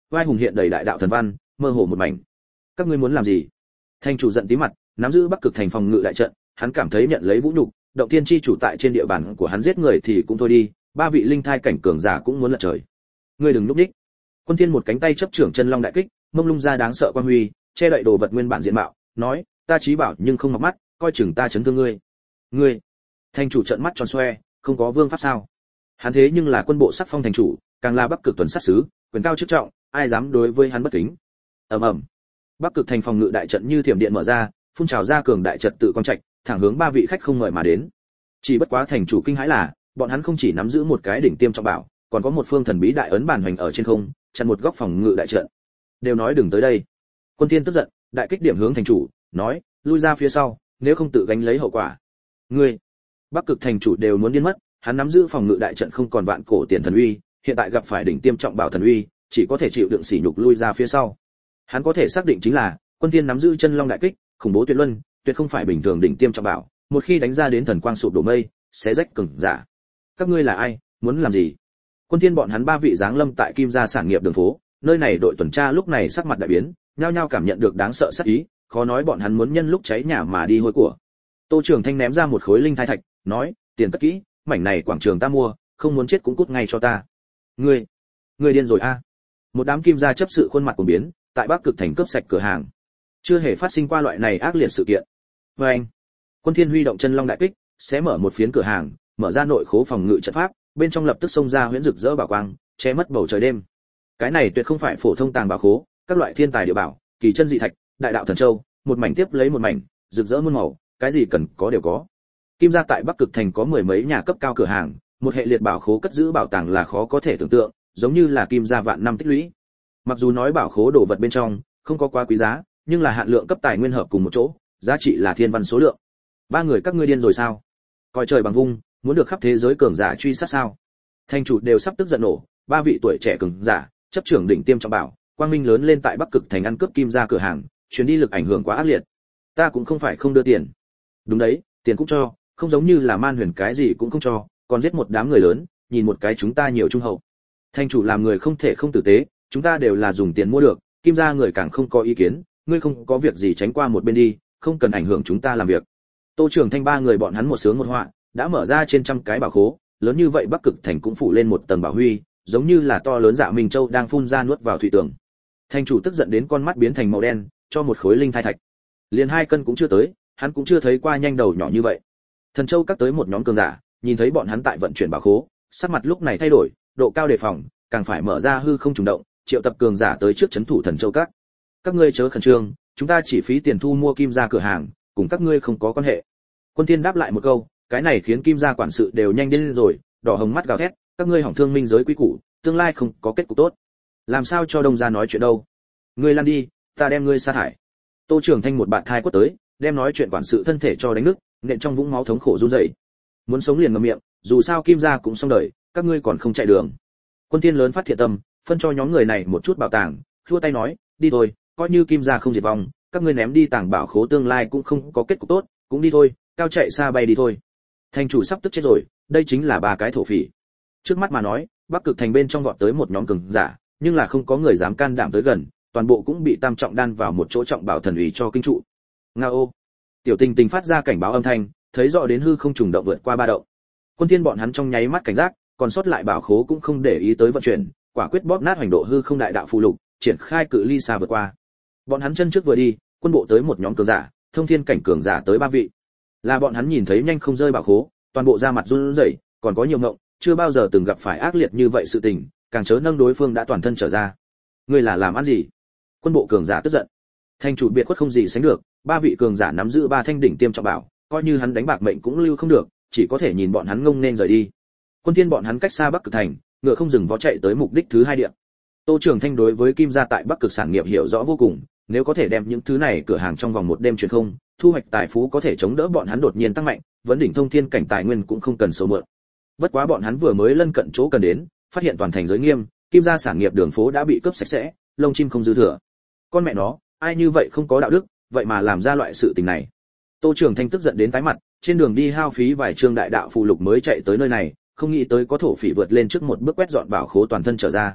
vai hùng hiện đầy đại đạo thần văn, mơ hồ một mảnh. Các ngươi muốn làm gì? Thành chủ giận tí mặt, nắm giữ Bắc Cực thành phòng ngự đại trận, hắn cảm thấy nhận lấy vũ nhục, động thiên chi chủ tại trên địa bàn của hắn giết người thì cũng thôi đi, ba vị linh thai cảnh cường giả cũng muốn lật trời. Ngươi đừng núp đích. Quân Thiên một cánh tay chấp trưởng chân long đại kích, mông lung ra đáng sợ quan huy, che đậy đồ vật nguyên bản diện mạo, nói, ta chí bảo nhưng không ngọc mắt, coi chừng ta chấn thương ngươi. Ngươi? Thành chủ trợn mắt tròn xoe, không có vương pháp sao? Hắn thế nhưng là quân bộ sắc phong thành chủ, càng là Bắc Cực tuần sát sứ, quyền cao chức trọng, ai dám đối với hắn bất kính? Ầm ầm. Bắc Cực thành phòng ngự đại trận như thiểm điện mở ra, phun trào ra cường đại trật tự quang trạch, thẳng hướng ba vị khách không mời mà đến. Chỉ bất quá thành chủ kinh hãi là, bọn hắn không chỉ nắm giữ một cái đỉnh tiêm trọng bảo, còn có một phương thần bí đại ấn bàn hoành ở trên không, chặn một góc phòng ngự đại trận. Đều nói đừng tới đây. Quân Thiên tức giận, đại kích điểm hướng thành chủ, nói, lui ra phía sau, nếu không tự gánh lấy hậu quả. Ngươi, Bắc Cực thành chủ đều muốn điên mất, hắn nắm giữ phòng ngự đại trận không còn vạn cổ tiền thần uy, hiện tại gặp phải đỉnh tiêm trọng bảo thần uy, chỉ có thể chịu đựng sỉ nhục lui ra phía sau. Hắn có thể xác định chính là, Quân Thiên nắm giữ chân long đại kích, khủng bố tuyệt luân, tuyệt không phải bình thường đỉnh tiêm trọng bảo, một khi đánh ra đến thần quang sụp đổ mây, sẽ rách cường giả. Các ngươi là ai, muốn làm gì? Quân Thiên bọn hắn ba vị giáng lâm tại Kim gia sản nghiệp đường phố, nơi này đội tuần tra lúc này sắc mặt đại biến, nhao nhao cảm nhận được đáng sợ sát ý, khó nói bọn hắn muốn nhân lúc cháy nhà mà đi hôi của. Tô Trường Thanh ném ra một khối linh thai thạch, nói, tiền cất kỹ, mảnh này quảng trường ta mua, không muốn chết cũng cút ngay cho ta. Ngươi, ngươi điên rồi a? Một đám Kim gia chấp sự khuôn mặt cuồng biến, tại Bắc Cực thành cướp sạch cửa hàng. Chưa hề phát sinh qua loại này ác liệt sự kiện. Và anh, Quân Thiên huy động chân long đại kích, sẽ mở một phiến cửa hàng, mở ra nội khố phòng ngự trận pháp, bên trong lập tức xông ra huyễn rực rỡ bảo quang, che mất bầu trời đêm. Cái này tuyệt không phải phổ thông tàng bảo khố, các loại thiên tài địa bảo, kỳ chân dị thạch, đại đạo thần châu, một mảnh tiếp lấy một mảnh, rực rỡ muôn màu, cái gì cần có đều có. Kim gia tại Bắc Cực thành có mười mấy nhà cấp cao cửa hàng, một hệ liệt bảo khố cất giữ bảo tàng là khó có thể tưởng tượng, giống như là Kim gia vạn năm tích lũy. Mặc dù nói bảo khố đồ vật bên trong không có quá quý giá, nhưng là hạn lượng cấp tài nguyên hợp cùng một chỗ, giá trị là thiên văn số lượng. Ba người các ngươi điên rồi sao? Coi trời bằng vung, muốn được khắp thế giới cường giả truy sát sao? Thành chủ đều sắp tức giận nổ, ba vị tuổi trẻ cường giả, chấp trưởng đỉnh tiêm trọng bảo, quang minh lớn lên tại Bắc Cực thành ăn cướp Kim gia cửa hàng, chuyến đi lực ảnh hưởng quá ác liệt. Ta cũng không phải không đưa tiền. Đúng đấy, tiền cũng cho, không giống như là Man Huyền cái gì cũng không cho, còn giết một đám người lớn, nhìn một cái chúng ta nhiều trung hậu. Thành chủ làm người không thể không tử tế, chúng ta đều là dùng tiền mua được, Kim gia người càng không có ý kiến, ngươi không có việc gì tránh qua một bên đi, không cần ảnh hưởng chúng ta làm việc. Tô Trường Thanh ba người bọn hắn một sướng một họa, đã mở ra trên trăm cái bảo khố, lớn như vậy Bắc Cực thành cũng phủ lên một tầng bảo huy, giống như là to lớn Dạ Minh Châu đang phun ra nuốt vào thủy tường. Thành chủ tức giận đến con mắt biến thành màu đen, cho một khối linh thai thạch. Liền hai cân cũng chưa tới, hắn cũng chưa thấy qua nhanh đầu nhỏ như vậy. Thần Châu các tới một nhóm cường giả, nhìn thấy bọn hắn tại vận chuyển bảo khố, sắc mặt lúc này thay đổi, độ cao đề phòng, càng phải mở ra hư không trùng động, triệu tập cường giả tới trước trấn thủ Thần Châu các. Các ngươi chớ khẩn trương, chúng ta chỉ phí tiền thu mua Kim gia cửa hàng, cùng các ngươi không có quan hệ. Quân Thiên đáp lại một câu, cái này khiến Kim gia quản sự đều nhanh đến rồi, đỏ hồng mắt gào thét, các ngươi hỏng thương minh giới quý củ, tương lai không có kết cục tốt. Làm sao cho Đông gia nói chuyện đâu? Ngươi lăn đi, ta đem ngươi sa thải. Tô Trường Thanh một bạt thai quất tới, đem nói chuyện quản sự thân thể cho đánh nứt, nện trong vũng máu thống khổ run rẩy. Muốn sống liền ngậm miệng, dù sao Kim gia cũng xong đời, các ngươi còn không chạy đường. Quân Thiên lớn phát thiện tâm, phân cho nhóm người này một chút bảo tàng, khua tay nói, đi thôi, coi như Kim gia không diệt vong, các ngươi ném đi tàng bảo khố tương lai cũng không có kết cục tốt, cũng đi thôi, cao chạy xa bay đi thôi. Thành chủ sắp tức chết rồi, đây chính là ba cái thổ phỉ. Trước mắt mà nói, Bắc Cực thành bên trong vọt tới một nhóm cường giả, nhưng là không có người dám can đảm tới gần, toàn bộ cũng bị tam trọng đan vào một chỗ trọng bảo thần ủy cho kinh trụ. Ngao. Tiểu Tình Tình phát ra cảnh báo âm thanh, thấy rõ đến hư không trùng động vượt qua ba động. Quân Thiên bọn hắn trong nháy mắt cảnh giác, còn sót lại bảo khố cũng không để ý tới vận chuyển, quả quyết bóp nát hoành độ hư không đại đạo phù lục, triển khai cự ly xa vượt qua. Bọn hắn chân trước vừa đi, quân bộ tới một nhóm cường giả, thông thiên cảnh cường giả tới ba vị. Là bọn hắn nhìn thấy nhanh không rơi bảo khố, toàn bộ ra mặt run rẩy, còn có nhiều ngộng, chưa bao giờ từng gặp phải ác liệt như vậy sự tình, càng chớ nâng đối phương đã toàn thân trở ra. Ngươi là làm ăn gì? Quân bộ cường giả tức giận. Thành chủ biệt khuất không gì sánh được, ba vị cường giả nắm giữ ba thanh đỉnh tiêm trọng bảo, coi như hắn đánh bạc mệnh cũng lưu không được, chỉ có thể nhìn bọn hắn ngông nên rời đi. Quân Thiên bọn hắn cách xa Bắc Cực thành, ngựa không dừng vó chạy tới mục đích thứ hai địa. Tô Trường Thanh đối với Kim gia tại Bắc Cực sản nghiệp hiểu rõ vô cùng, nếu có thể đem những thứ này cửa hàng trong vòng một đêm truyền không, thu hoạch tài phú có thể chống đỡ bọn hắn đột nhiên tăng mạnh, vấn đỉnh thông thiên cảnh tài nguyên cũng không cần sâu mượn. Bất quá bọn hắn vừa mới lân cận chỗ cần đến, phát hiện toàn thành giới nghiêm, Kim gia sản nghiệp đường phố đã bị cướp sạch sẽ, lông chim không dư thừa. Con mẹ nó, ai như vậy không có đạo đức, vậy mà làm ra loại sự tình này. Tô Trường Thanh tức giận đến tái mặt, trên đường đi hao phí vài chương đại đạo phù lục mới chạy tới nơi này, không nghĩ tới có thổ phỉ vượt lên trước một bước quét dọn bảo khố toàn thân trở ra.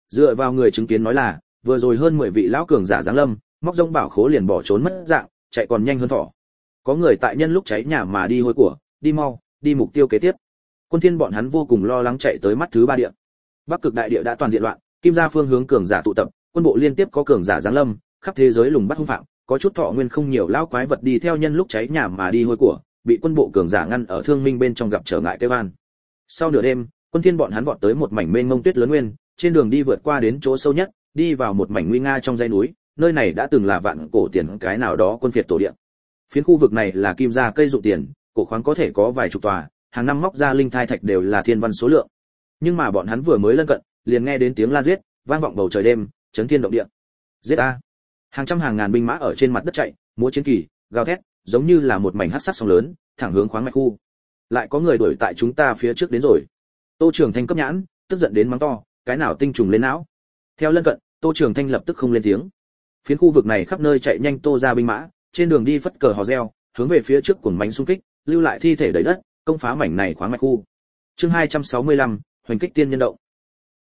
dựa vào người chứng kiến nói là vừa rồi hơn mười vị lão cường giả giáng lâm, móc rông bảo khố liền bỏ trốn mất dạng, chạy còn nhanh hơn thỏ. Có người tại nhân lúc cháy nhà mà đi hôi của, đi mau, đi mục tiêu kế tiếp. Quân Thiên bọn hắn vô cùng lo lắng chạy tới mắt thứ ba địa. Bắc Cực đại địa đã toàn diện loạn, Kim gia phương hướng cường giả tụ tập, quân bộ liên tiếp có cường giả giáng lâm, khắp thế giới lùng bắt hung phạm, có chút thọ nguyên không nhiều lão quái vật đi theo nhân lúc cháy nhà mà đi hôi của, bị quân bộ cường giả ngăn ở thương minh bên trong gặp trở ngại kêu van. Sau nửa đêm, Quân Thiên bọn hắn vọt tới một mảnh mênh mông tuyết lớn nguyên, trên đường đi vượt qua đến chỗ sâu nhất, đi vào một mảnh nguy nga trong dãy núi, nơi này đã từng là vạn cổ tiền cái nào đó quân phiệt tổ địa. Phiến khu vực này là Kim gia cây dụng tiền, cổ khoáng có thể có vài chục tòa, hàng năm móc ra linh thai thạch đều là thiên văn số lượng. Nhưng mà bọn hắn vừa mới lân cận, liền nghe đến tiếng la giết, vang vọng bầu trời đêm, chấn thiên động địa. Giết a! Hàng trăm hàng ngàn binh mã ở trên mặt đất chạy, múa chiến kỳ, gào thét, giống như là một mảnh hắc sắc sóng lớn, thẳng hướng khoáng mạch khu. Lại có người đuổi tại chúng ta phía trước đến rồi. Tô Trường Thanh cấp nhãn, tức giận đến mắng to, cái nào tinh trùng lên não. Theo lân cận, Tô Trường Thanh lập tức không lên tiếng. Phiến khu vực này khắp nơi chạy nhanh Tô gia binh mã, trên đường đi phất cờ hò reo, hướng về phía trước cuồng bánh xung kích, lưu lại thi thể đầy đất, công phá mảnh này khoáng mạch khu. Chương hai trăm sáu mươi lăm, hoành kích tiên nhân động.